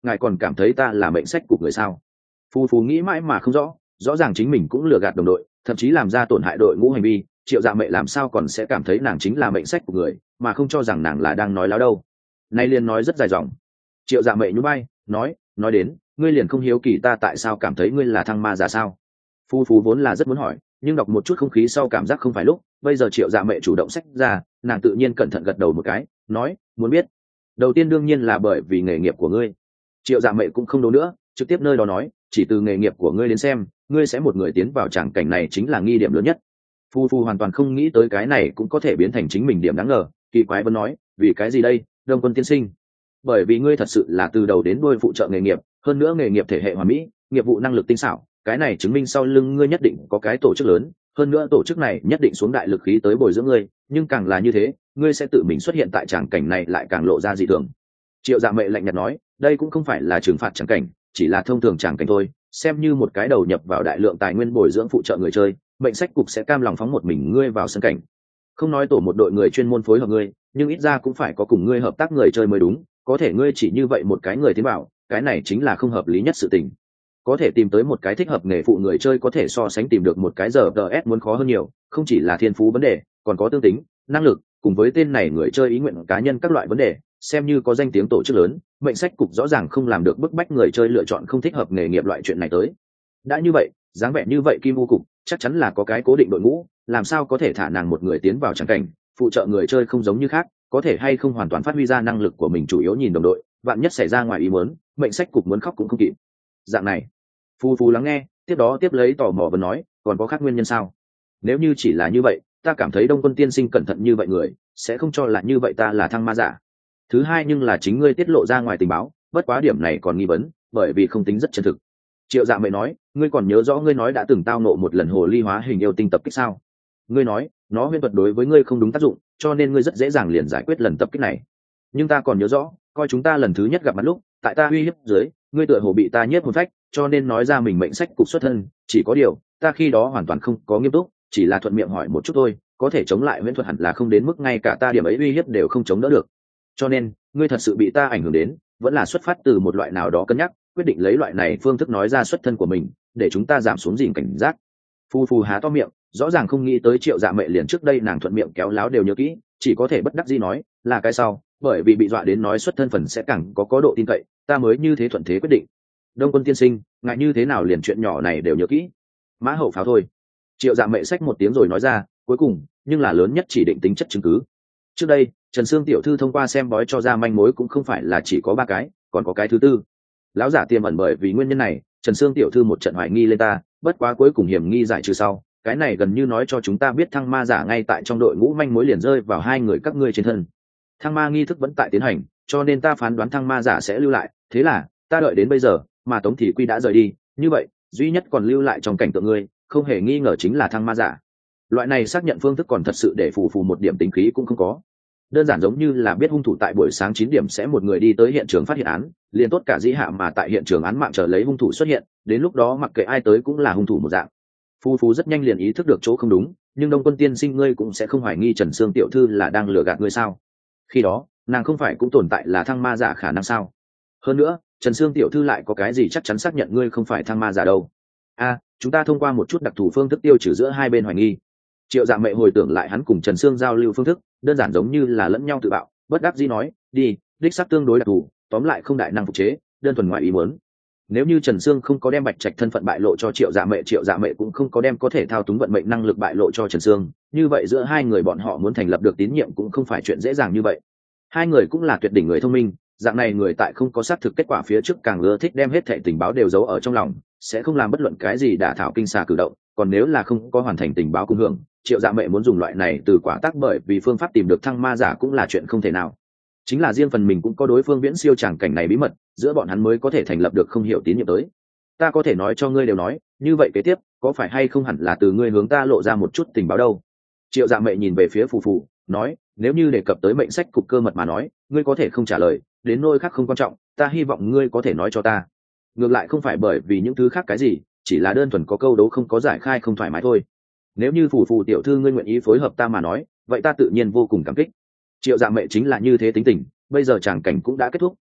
ngài còn cảm thấy ta là mệnh sách của người sao? Phù phù nghĩ mãi mà không rõ, rõ ràng chính mình cũng lừa gạt đồng đội, thậm chí làm ra tổn hại đội ngũ hành vi, Triệu Dạ Mệ làm sao còn sẽ cảm thấy nàng chính là mệnh sách của người, mà không cho rằng nàng là đang nói láo đâu. Nay liền nói rất dài dòng. Triệu Dạ Mệ nhún vai, nói đến, ngươi liền không hiếu kỳ ta tại sao cảm thấy ngươi là thăng ma giả sao? Phù phù vốn là rất muốn hỏi, nhưng đọc một chút không khí sau cảm giác không phải lúc, bây giờ Triệu Dạ Mệ chủ động xách ra, nàng tự nhiên cẩn thận gật đầu một cái, nói, muốn biết. Đầu tiên đương nhiên là bởi vì nghề nghiệp của ngươi. Triệu Dạ Mệ cũng không đố nữa, trực tiếp nơi đó nói, chỉ từ nghề nghiệp của ngươi đến xem, ngươi sẽ một người tiến vào tràng cảnh này chính là nghi điểm lớn nhất. Phu Phu hoàn toàn không nghĩ tới cái này cũng có thể biến thành chính mình điểm đáng ngờ, kỳ quái vẫn nói, vì cái gì đây, Đông Quân tiên sinh? Bởi vì ngươi thật sự là từ đầu đến đuôi phụ trợ nghề nghiệp, hơn nữa nghề nghiệp thể hệ hoàn mỹ, nghiệp vụ năng lực tinh xảo, cái này chứng minh sau lưng ngươi nhất định có cái tổ chức lớn, hơn nữa tổ chức này nhất định xuống đại lực khí tới bồi dưỡng ngươi, nhưng càng là như thế, ngươi sẽ tự mình xuất hiện tại tràng cảnh này lại càng lộ ra dị thường. Triệu Dạ Mệ lạnh nhạt nói, đây cũng không phải là trừng phạt tràng cảnh, chỉ là thông thường tràng cảnh thôi, xem như một cái đầu nhập vào đại lượng tài nguyên bồi dưỡng phụ trợ người chơi, mệnh sách cục sẽ cam lòng phóng một mình ngươi vào sân cảnh. Không nói tổ một đội người chuyên môn phối hợp ngươi, nhưng ít ra cũng phải có cùng ngươi hợp tác người chơi mới đúng, có thể ngươi chỉ như vậy một cái người tiến vào, cái này chính là không hợp lý nhất sự tình. Có thể tìm tới một cái thích hợp nghề phụ người chơi có thể so sánh tìm được một cái giờ DS muốn khó hơn nhiều, không chỉ là thiên phú vấn đề, còn có tương tính, năng lực, cùng với tên này người chơi ý nguyện cá nhân các loại vấn đề, xem như có danh tiếng tổ chức lớn, mệnh sách cục rõ ràng không làm được bức bách người chơi lựa chọn không thích hợp nghề nghiệp loại chuyện này tới. Đã như vậy, dáng vẻ như vậy Kim Vu cục chắc chắn là có cái cố định đội ngũ, làm sao có thể thả nàng một người tiến vào trắng cảnh, phụ trợ người chơi không giống như khác, có thể hay không hoàn toàn phát huy ra năng lực của mình chủ yếu nhìn đồng đội, vạn nhất xảy ra ngoài ý muốn, mệnh sách cục muốn khóc cũng không kịp. Dạng này, Phu Phu lắng nghe, tiếp đó tiếp lấy tò mò và nói, còn có khác nguyên nhân sao? Nếu như chỉ là như vậy, ta cảm thấy Đông Quân tiên sinh cẩn thận như vậy người, sẽ không cho là như vậy ta là thăng ma giả. Thứ hai nhưng là chính ngươi tiết lộ ra ngoài tình báo, bất quá điểm này còn nghi vấn, bởi vì không tính rất chân thực. Triệu Dạ Mệ nói, ngươi còn nhớ rõ ngươi nói đã từng tao nộ một lần hồ ly hóa hình yêu tinh tập kích sao? Ngươi nói, nó huyễn thuật đối với ngươi không đúng tác dụng, cho nên ngươi rất dễ dàng liền giải quyết lần tập kích này. Nhưng ta còn nhớ rõ, coi chúng ta lần thứ nhất gặp mặt lúc, tại ta uy hiếp dưới, ngươi tựa hồ bị ta nhiếp hồn phách, cho nên nói ra mình mệnh sách cục xuất thân, chỉ có điều, ta khi đó hoàn toàn không có nghiêm túc, chỉ là thuận miệng hỏi một chút thôi, có thể chống lại huyễn thuật hẳn là không đến mức ngay cả ta điểm ấy uy hiếp đều không chống đỡ được. Cho nên, ngươi thật sự bị ta ảnh hưởng đến, vẫn là xuất phát từ một loại nào đó cân nhắc, quyết định lấy loại này phương thức nói ra xuất thân của mình, để chúng ta giảm xuống gìn cảnh giác. Phu Phu há to miệng, rõ ràng không nghĩ tới Triệu Dạ Mệ liền trước đây nàng thuận miệng kéo láo đều nhớ kỹ, chỉ có thể bất đắc dĩ nói, là cái sau, bởi vì bị dọa đến nói xuất thân phần sẽ càng có độ tin cậy, ta mới như thế thuận thế quyết định. Đông Quân tiên sinh, ngại như thế nào liền chuyện nhỏ này đều nhớ kỹ? Mã hậu pháo thôi. Triệu Dạ Mệ xách một tiếng rồi nói ra, cuối cùng, nhưng là lớn nhất chỉ định tính chất chứng cứ. Trước đây, Trần Sương tiểu thư thông qua xem bói cho ra manh mối cũng không phải là chỉ có 3 cái, còn có cái thứ tư. Lão giả tiềm ẩn bởi vì nguyên nhân này, Trần Sương tiểu thư một trận hoài nghi lên ta, bất quá cuối cùng hiểm nghi giải trừ sau, cái này gần như nói cho chúng ta biết thăng ma giả ngay tại trong đội ngũ manh mối liền rơi vào hai người các ngươi trên thân. Thăng ma nghi thức vẫn tại tiến hành, cho nên ta phán đoán thăng ma giả sẽ lưu lại, thế là ta đợi đến bây giờ, mà Tống Thị Quy đã rời đi, như vậy, duy nhất còn lưu lại trong cảnh tượng ngươi, không hề nghi ngờ chính là thăng ma giả. Loại này xác nhận phương thức còn thật sự để phù một điểm tính khí cũng không có. Đơn giản giống như là biết hung thủ tại buổi sáng 9 điểm sẽ một người đi tới hiện trường phát hiện án, liền tốt cả dĩ hạ mà tại hiện trường án mạng chờ lấy hung thủ xuất hiện, đến lúc đó mặc kệ ai tới cũng là hung thủ một dạng. Phù rất nhanh liền ý thức được chỗ không đúng, nhưng Đông Quân tiên sinh ngươi cũng sẽ không hoài nghi Trần Sương tiểu thư là đang lừa gạt ngươi sao? Khi đó, nàng không phải cũng tồn tại là thăng ma giả khả năng sao? Hơn nữa, Trần Sương tiểu thư lại có cái gì chắc chắn xác nhận ngươi không phải thăng ma giả đâu? Chúng ta thông qua một chút đặc thù phương thức tiêu trừ giữa hai bên hoài nghi. Triệu Dạ Mệ hồi tưởng lại hắn cùng Trần Sương giao lưu phương thức, đơn giản giống như là lẫn nhau tự bạo, bất đắc dĩ nói, đi, đích xác tương đối đặc thù, tóm lại không đại năng phục chế, đơn thuần ngoại ý muốn. Nếu như Trần Sương không có đem Bạch Trạch thân phận bại lộ cho Triệu Dạ Mệ cũng không có đem có thể thao túng vận mệnh năng lực bại lộ cho Trần Sương, như vậy giữa hai người bọn họ muốn thành lập được tín nhiệm cũng không phải chuyện dễ dàng như vậy. Hai người cũng là tuyệt đỉnh người thông minh, dạng này người tại không có xác thực kết quả phía trước càng ưa thích đem hết thảy tình báo đều giấu ở trong lòng, sẽ không làm bất luận cái gì đả thảo kinh xà cử động, còn nếu là không có hoàn thành tình báo cùng hưởng, Triệu Dạ Mệ muốn dùng loại này từ quả tác bởi vì phương pháp tìm được thăng ma giả cũng là chuyện không thể nào. Chính là riêng phần mình cũng có đối phương viễn siêu tràng cảnh này bí mật, giữa bọn hắn mới có thể thành lập được không hiểu tín nhiệm tới. Ta có thể nói cho ngươi đều nói, như vậy kế tiếp, có phải hay không hẳn là từ ngươi hướng ta lộ ra một chút tình báo đâu? Triệu Dạ Mệ nhìn về phía Phù, nói, nếu như đề cập tới mệnh sách cục cơ mật mà nói, ngươi có thể không trả lời, đến nơi khác không quan trọng, ta hy vọng ngươi có thể nói cho ta. Ngược lại không phải bởi vì những thứ khác cái gì, chỉ là đơn thuần có câu đố không có giải khai không thoải mái thôi. Nếu như Phù tiểu thư ngươi nguyện ý phối hợp ta mà nói, vậy ta tự nhiên vô cùng cảm kích. Triệu Dạ Mệ chính là như thế tính tình, bây giờ tràng cảnh cũng đã kết thúc,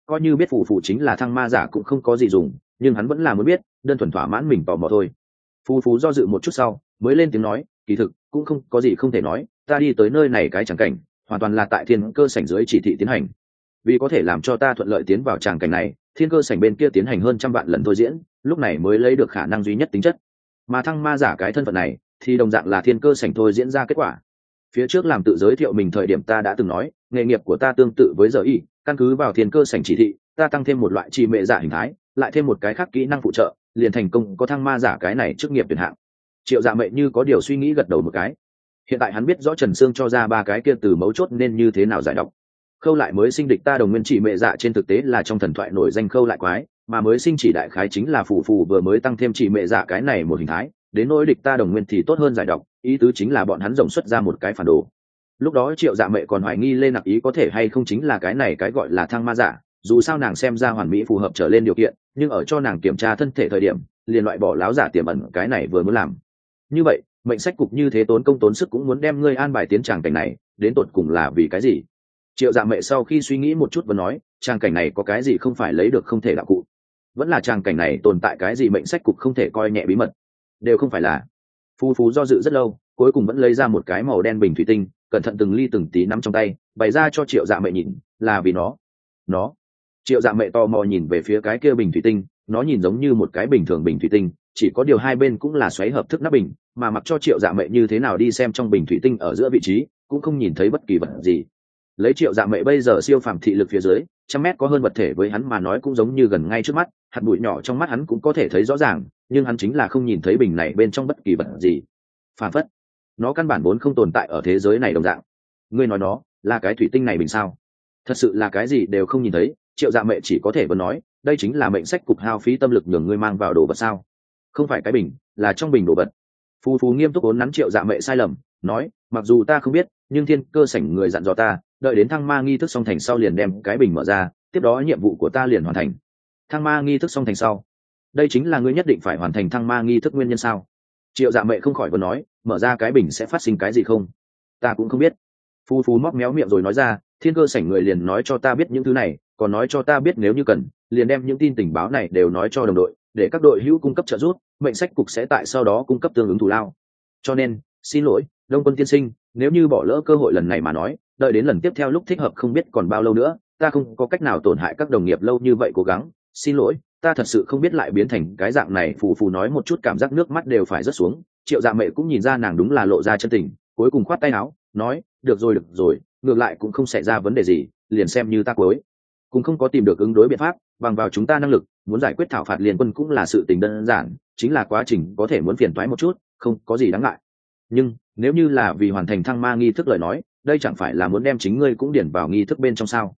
coi như biết phù phù chính là thăng ma giả cũng không có gì dùng, nhưng hắn vẫn là muốn biết, đơn thuần thỏa mãn mình tò mò thôi. Phù phù do dự một chút sau mới lên tiếng nói, kỳ thực cũng không có gì không thể nói, ta đi tới nơi này cái tràng cảnh hoàn toàn là tại thiên cơ sảnh dưới chỉ thị tiến hành. Vì có thể làm cho ta thuận lợi tiến vào tràng cảnh này, thiên cơ sảnh bên kia tiến hành hơn 100 vạn lần thôi diễn, lúc này mới lấy được khả năng duy nhất tính chất. Mà thăng ma giả cái thân phận này thì đồng dạng là thiên cơ sảnh thôi diễn ra kết quả. Phía trước làm tự giới thiệu mình thời điểm ta đã từng nói, nghề nghiệp của ta tương tự với giờ y, căn cứ vào thiên cơ sảnh chỉ thị, ta tăng thêm một loại trì mệ giả hình thái, lại thêm một cái khác kỹ năng phụ trợ, liền thành công có thăng ma giả cái này chức nghiệp tuyển hạng. Triệu Dạ Mệnh như có điều suy nghĩ gật đầu một cái. Hiện tại hắn biết rõ Trần Sương cho ra ba cái kia từ mấu chốt nên như thế nào giải đọc. Khâu lại mới sinh địch ta đồng nguyên chỉ mệ dạ trên thực tế là trong thần thoại nổi danh khâu lại quái, mà mới sinh chỉ đại khái chính là phù phù vừa mới tăng thêm chỉ mệ dạ cái này một hình thái, đến nỗi địch ta đồng nguyên thì tốt hơn giải đọc, ý tứ chính là bọn hắn rồng xuất ra một cái phản đồ. Lúc đó Triệu Dạ Mệ còn hoài nghi Lê Nặc ý có thể hay không chính là cái này cái gọi là thăng ma giả, dù sao nàng xem ra hoàn mỹ phù hợp trở lên điều kiện, nhưng ở cho nàng kiểm tra thân thể thời điểm liền loại bỏ láo giả tiềm ẩn cái này vừa muốn làm. Như vậy mệnh sách cục như thế tốn công tốn sức cũng muốn đem ngươi an bài tiến tràng cảnh này, đến tột cùng là vì cái gì? Triệu Dạ Mệ sau khi suy nghĩ một chút và nói, tràng cảnh này có cái gì không phải lấy được không thể đạo cụ, vẫn là tràng cảnh này tồn tại cái gì mệnh sách cục không thể coi nhẹ bí mật, đều không phải là. Phù phù do dự rất lâu, cuối cùng vẫn lấy ra một cái màu đen bình thủy tinh, cẩn thận từng ly từng tí nắm trong tay, bày ra cho Triệu Dạ Mệ nhìn, là vì nó. Triệu Dạ Mệ tò mò nhìn về phía cái kia bình thủy tinh, nó nhìn giống như một cái bình thường bình thủy tinh, chỉ có điều hai bên cũng là xoáy hợp thức nắp bình, mà mặc cho Triệu Dạ Mệ như thế nào đi xem trong bình thủy tinh ở giữa vị trí cũng không nhìn thấy bất kỳ vật gì. Lấy Triệu Dạ Mệ bây giờ siêu phàm thị lực phía dưới, 100 mét có hơn vật thể với hắn mà nói cũng giống như gần ngay trước mắt, hạt bụi nhỏ trong mắt hắn cũng có thể thấy rõ ràng, nhưng hắn chính là không nhìn thấy bình này bên trong bất kỳ vật gì. Phản phất, nó căn bản vốn không tồn tại ở thế giới này đồng dạng. Ngươi nói nó là cái thủy tinh này bình sao? Thật sự là cái gì đều không nhìn thấy, Triệu Dạ Mệ chỉ có thể vẫn nói, đây chính là mệnh sách cục hao phí tâm lực nhường ngươi mang vào đồ vật sao? Không phải cái bình, là trong bình đồ vật. Phù phù nghiêm túc uốn nắn Triệu Dạ Mệ sai lầm, nói, mặc dù ta không biết, nhưng thiên cơ sảnh người dặn dò ta, đợi đến thăng ma nghi thức xong thành sau liền đem cái bình mở ra, tiếp đó nhiệm vụ của ta liền hoàn thành. Thăng ma nghi thức xong thành sau, đây chính là ngươi nhất định phải hoàn thành thăng ma nghi thức nguyên nhân sao? Triệu Dạ Mệ không khỏi vừa nói, mở ra cái bình sẽ phát sinh cái gì không? Ta cũng không biết. Phù phù móc méo miệng rồi nói ra, thiên cơ sảnh người liền nói cho ta biết những thứ này, còn nói cho ta biết nếu như cần, liền đem những tin tình báo này đều nói cho đồng đội, để các đội hữu cung cấp trợ giúp, mệnh sách cục sẽ tại sau đó cung cấp tương ứng thù lao. Cho nên, xin lỗi, Đông Quân tiên sinh, nếu như bỏ lỡ cơ hội lần này mà nói, đợi đến lần tiếp theo lúc thích hợp không biết còn bao lâu nữa, ta không có cách nào tổn hại các đồng nghiệp lâu như vậy cố gắng, xin lỗi, ta thật sự không biết lại biến thành cái dạng này. Phù phù nói một chút cảm giác nước mắt đều phải rớt xuống. Triệu Dạ Mệ cũng nhìn ra nàng đúng là lộ ra chân tình, cuối cùng khoát tay áo, nói, được rồi, ngược lại cũng không xảy ra vấn đề gì, liền xem như ta cuối cũng không có tìm được ứng đối biện pháp, bằng vào chúng ta năng lực muốn giải quyết thảo phạt liên quân cũng là sự tình đơn giản, chính là quá trình có thể muốn phiền toái một chút, không có gì đáng ngại. Nhưng nếu như là vì hoàn thành thăng ma nghi thức lời nói, đây chẳng phải là muốn đem chính ngươi cũng điển vào nghi thức bên trong sao?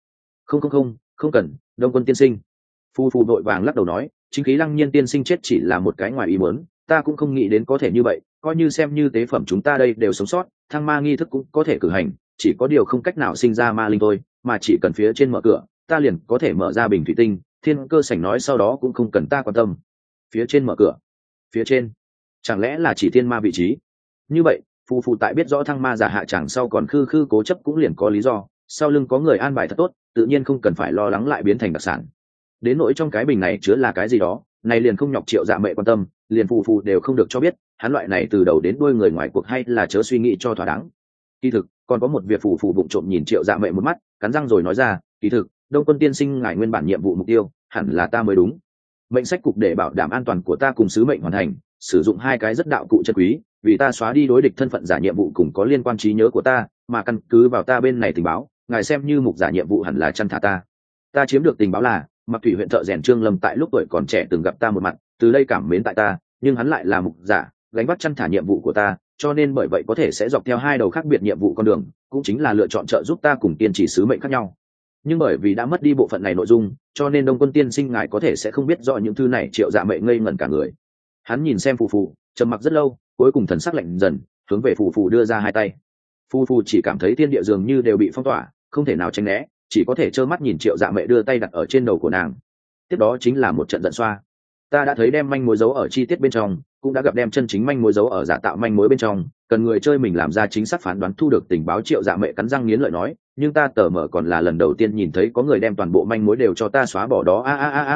Không cần, Đông Quân tiên sinh. Phu phu đội vàng lắc đầu nói, chính khí Lăng Nhiên tiên sinh chết chỉ là một cái ngoài ý muốn, ta cũng không nghĩ đến có thể như vậy, coi như xem như tế phẩm chúng ta đây đều sống sót, thăng ma nghi thức cũng có thể cử hành, chỉ có điều không cách nào sinh ra ma linh thôi, mà chỉ cần phía trên mở cửa, ta liền có thể mở ra bình thủy tinh. Thiên cơ sảnh nói sau đó cũng không cần ta quan tâm. Phía trên mở cửa, phía trên chẳng lẽ là chỉ thiên ma vị trí? Như vậy phù phù tại biết rõ thăng ma giả hạ chẳng sau còn khư khư cố chấp cũng liền có lý do, sau lưng có người an bài thật tốt, tự nhiên không cần phải lo lắng lại biến thành đặc sản. Đến nỗi trong cái bình này chứa là cái gì đó, này liền không nhọc Triệu Dạ Mệ quan tâm, liền phù phù đều không được cho biết, hắn loại này từ đầu đến đuôi người ngoài cuộc hay là chớ suy nghĩ cho thỏa đáng. Kỳ thực còn có một việc. Phù phù vụng trộm nhìn Triệu Dạ Mệ một mắt, cắn răng rồi nói ra, kỳ thực Đông Quân tiên sinh ngài nguyên bản nhiệm vụ mục tiêu hẳn là ta mới đúng. Mệnh sách cục để bảo đảm an toàn của ta cùng sứ mệnh hoàn thành, sử dụng hai cái rất đạo cụ chân quý, vì ta xóa đi đối địch thân phận giả nhiệm vụ cùng có liên quan trí nhớ của ta, mà căn cứ vào ta bên này tình báo, ngài xem như mục giả nhiệm vụ hẳn là chăn thả ta. Ta chiếm được tình báo là Mặc Thủy huyện thợ rèn Trương Lâm tại lúc tuổi còn trẻ từng gặp ta một mặt, từ đây cảm mến tại ta, nhưng hắn lại là mục giả, gánh vác chăn thả nhiệm vụ của ta, cho nên bởi vậy có thể sẽ dọc theo hai đầu khác biệt nhiệm vụ con đường, cũng chính là lựa chọn trợ giúp ta cùng kiên trì sứ mệnh khác nhau. Nhưng bởi vì đã mất đi bộ phận này nội dung, cho nên Đông Quân tiên sinh ngài có thể sẽ không biết rõ những thứ này. Triệu Dạ Mệ ngây ngẩn cả người. Hắn nhìn xem phù phù, trầm mặc rất lâu, cuối cùng thần sắc lạnh dần, hướng về phù phù đưa ra hai tay. Phù phù chỉ cảm thấy thiên địa dường như đều bị phong tỏa, không thể nào tránh né, chỉ có thể trơ mắt nhìn Triệu Dạ Mệ đưa tay đặt ở trên đầu của nàng. Tiếp đó chính là một trận giận xoa. Ta đã thấy đem manh mối giấu ở chi tiết bên trong, cũng đã gặp đem chân chính manh mối giấu ở giả tạo manh mối bên trong, cần người chơi mình làm ra chính xác phán đoán thu được tình báo. Triệu Dạ Mệ cắn răng nghiến lợi nói, nhưng ta tờ mở còn là lần đầu tiên nhìn thấy có người đem toàn bộ manh mối đều cho ta xóa bỏ đó.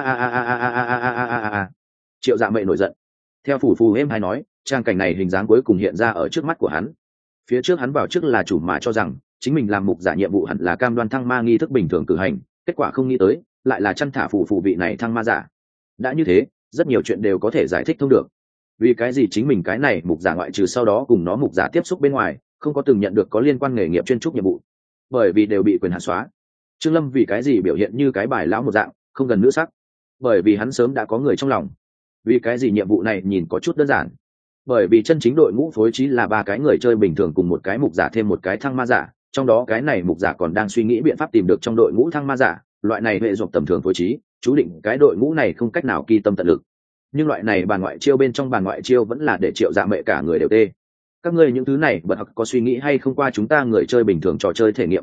Triệu Dạ Mệ nổi giận. Theo phù phù êm hay nói, trang cảnh này hình dáng cuối cùng hiện ra ở trước mắt của hắn. Phía trước hắn vào trước là chủ mà cho rằng chính mình làm mục giả nhiệm vụ hẳn là cam đoan thăng ma nghi thức bình thường cử hành, kết quả không nghĩ tới lại là chăn thả phù phù vị này thăng ma giả. Đã như thế, rất nhiều chuyện đều có thể giải thích thông được. Vì cái gì chính mình cái này mục giả ngoại trừ sau đó cùng nó mục giả tiếp xúc bên ngoài, không có từng nhận được có liên quan nghề nghiệp chuyên trúc nhiệm vụ, bởi vì đều bị quyền hạn xóa. Trương Lâm vì cái gì biểu hiện như cái bài lão một dạng, không gần nữ sắc, bởi vì hắn sớm đã có người trong lòng. Vì cái gì nhiệm vụ này nhìn có chút đơn giản, bởi vì chân chính đội ngũ phối trí là 3 cái người chơi bình thường cùng một cái mục giả thêm một cái thăng ma giả, trong đó cái này mục giả còn đang suy nghĩ biện pháp tìm được trong đội ngũ thăng ma giả. Loại này hệ dụng tầm thường phối trí, chú định cái đội ngũ này không cách nào kỳ tâm tận lực. Nhưng loại này bàn ngoại chiêu bên trong bàn ngoại chiêu vẫn là để Triệu Dạ Mệ cả người đều tê. Các ngươi những thứ này bật học có suy nghĩ hay không qua chúng ta người chơi bình thường trò chơi thể nghiệm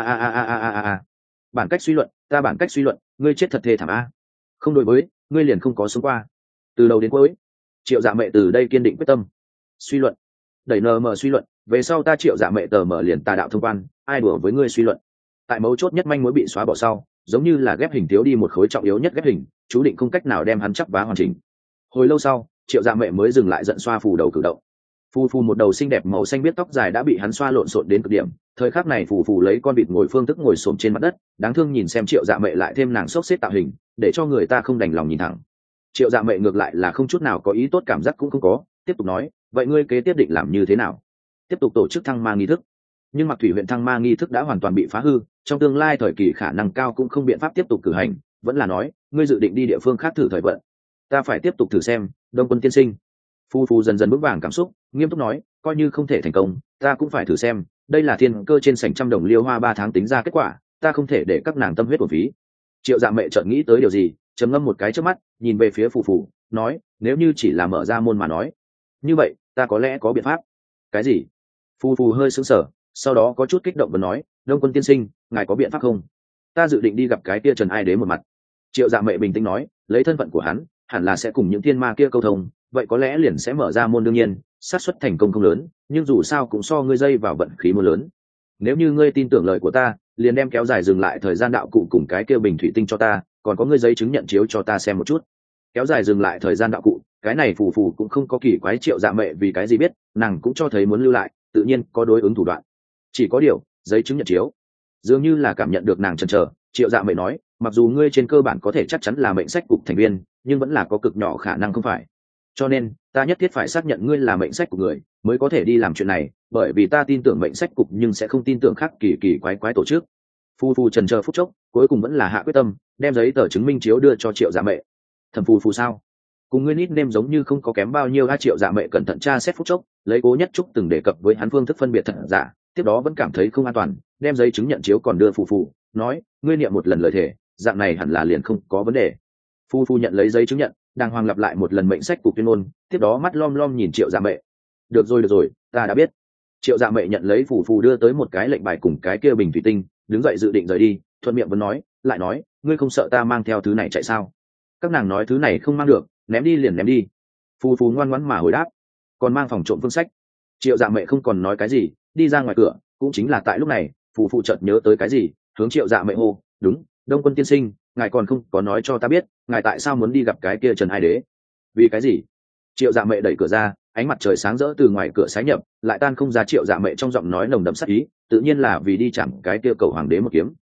bản cách suy luận, ta bản cách suy luận, ngươi chết thật thê thảm a. Không đối với, ngươi liền không có sống qua. Từ đầu đến cuối, Triệu Dạ Mệ từ đây kiên định quyết tâm. Suy luận, đẩy nm suy luận, về sau ta Triệu Dạ Mệ tờ mở liền tà đạo thông quan, ai đùa với ngươi suy luận. Tại mấu chốt nhất manh mối bị xóa bỏ sau, giống như là ghép hình thiếu đi một khối trọng yếu nhất ghép hình, chú định không cách nào đem hắn chắp vá hoàn chỉnh. Hồi lâu sau, Triệu Dạ Mệ mới dừng lại giận xoa phù đầu cử động. Phù phù một đầu xinh đẹp màu xanh biết tóc dài đã bị hắn xoa lộn xộn đến cực điểm. Thời khắc này phù phù lấy con vịt ngồi phương thức ngồi xổm trên mặt đất, đáng thương nhìn xem Triệu Dạ Mệ lại thêm nàng xốc xếp tạo hình, để cho người ta không đành lòng nhìn thẳng. Triệu Dạ Mệ ngược lại là không chút nào có ý tốt cảm giác cũng không có, tiếp tục nói, vậy ngươi kế tiếp định làm như thế nào? Tiếp tục tổ chức thăng ma nghi thức. Nhưng Mặc Thủy huyện thăng ma nghi thức đã hoàn toàn bị phá hư, trong tương lai thời kỳ khả năng cao cũng không biện pháp tiếp tục cử hành, vẫn là nói, ngươi dự định đi địa phương khác thử thời vận. Ta phải tiếp tục thử xem, Đông Quân tiên sinh. Phu phu dần dần vững vàng cảm xúc, nghiêm túc nói, coi như không thể thành công, ta cũng phải thử xem, đây là thiên cơ trên sảnh trăm đồng liêu hoa 3 tháng tính ra kết quả, ta không thể để các nàng tâm huyết uổng phí. Triệu Dạ Mệ chợt nghĩ tới điều gì, trầm ngâm một cái trước mắt, nhìn về phía phù phù, nói, nếu như chỉ là mở ra môn mà nói, như vậy ta có lẽ có biện pháp. Cái gì? Phù phù hơi sững sờ, sau đó có chút kích động và nói, Đông Quân tiên sinh, ngài có biện pháp không? Ta dự định đi gặp cái kia Trần Ai Đế một mặt. Triệu Dạ Mệ bình tĩnh nói, lấy thân phận của hắn, hẳn là sẽ cùng những thiên ma kia câu thông, vậy có lẽ liền sẽ mở ra môn. Đương nhiên, xác suất thành công không lớn, nhưng dù sao cũng so ngươi dây vào vận khí mưa lớn. Nếu như ngươi tin tưởng lời của ta, liền đem kéo dài dừng lại thời gian đạo cụ cùng cái kia bình thủy tinh cho ta, còn có ngươi giấy chứng nhận chiếu cho ta xem một chút. Kéo dài dừng lại thời gian đạo cụ, cái này phù phù cũng không có kỳ quái Triệu Dạ Mệ vì cái gì biết, nàng cũng cho thấy muốn lưu lại, tự nhiên có đối ứng thủ đoạn. Chỉ có điều, giấy chứng nhận chiếu, dường như là cảm nhận được nàng chần chờ, Triệu Dạ Mệ nói, mặc dù ngươi trên cơ bản có thể chắc chắn là mệnh sách cục thành viên, nhưng vẫn là có cực nhỏ khả năng không phải. Cho nên, ta nhất thiết phải xác nhận ngươi là mệnh sách của người, mới có thể đi làm chuyện này, bởi vì ta tin tưởng mệnh sách cục nhưng sẽ không tin tưởng khác kỳ kỳ quái quái tổ chức. Phu phu chần chờ phút chốc, cuối cùng vẫn là hạ quyết tâm, đem giấy tờ chứng minh chiếu đưa cho Triệu Dạ Mệ. Thẩm phù phù sao? Cùng ngươi nít nêm giống như không có kém bao nhiêu. Triệu Dạ Mệ cẩn thận tra xét phút chốc, lấy Cố Nhất Trúc từng đề cập với hắn phương thức phân biệt thật giả, tiếp đó vẫn cảm thấy không an toàn, đem giấy chứng nhận chiếu còn đưa phù phù, nói, ngươi niệm một lần lời thề, dạng này hẳn là liền không có vấn đề. Phu phu nhận lấy giấy chứng nhận, đàng hoàng lặp lại một lần mệnh sách cục tuyên ngôn, tiếp đó mắt lom lom nhìn Triệu Dạ Mệ. Được rồi, ta đã biết. Triệu Dạ Mệ nhận lấy phù phù đưa tới một cái lệnh bài cùng cái kia bình thủy tinh, đứng dậy dự định rời đi, thuận miệng vẫn nói, lại nói, ngươi không sợ ta mang theo thứ này chạy sao? Các nàng nói thứ này không mang được, ném đi liền ném đi. Phù phù ngoan ngoãn mà hồi đáp, còn mang phòng trộm phương sách. Triệu Dạ Mệ không còn nói cái gì, đi ra ngoài cửa. Cũng chính là tại lúc này, phù phù chợt nhớ tới cái gì, hướng Triệu Dạ Mệ hô, đúng, Đông Quân tiên sinh, ngài còn không có nói cho ta biết, ngài tại sao muốn đi gặp cái kia Trần Ai Đế? Vì cái gì? Triệu Dạ Mệ đẩy cửa ra, ánh mặt trời sáng rỡ từ ngoài cửa sái nhập, lại tan không ra. Triệu Dạ Mệ trong giọng nói nồng đậm sát ý, tự nhiên là vì đi chạm cái kia cầu hoàng đế một kiếm.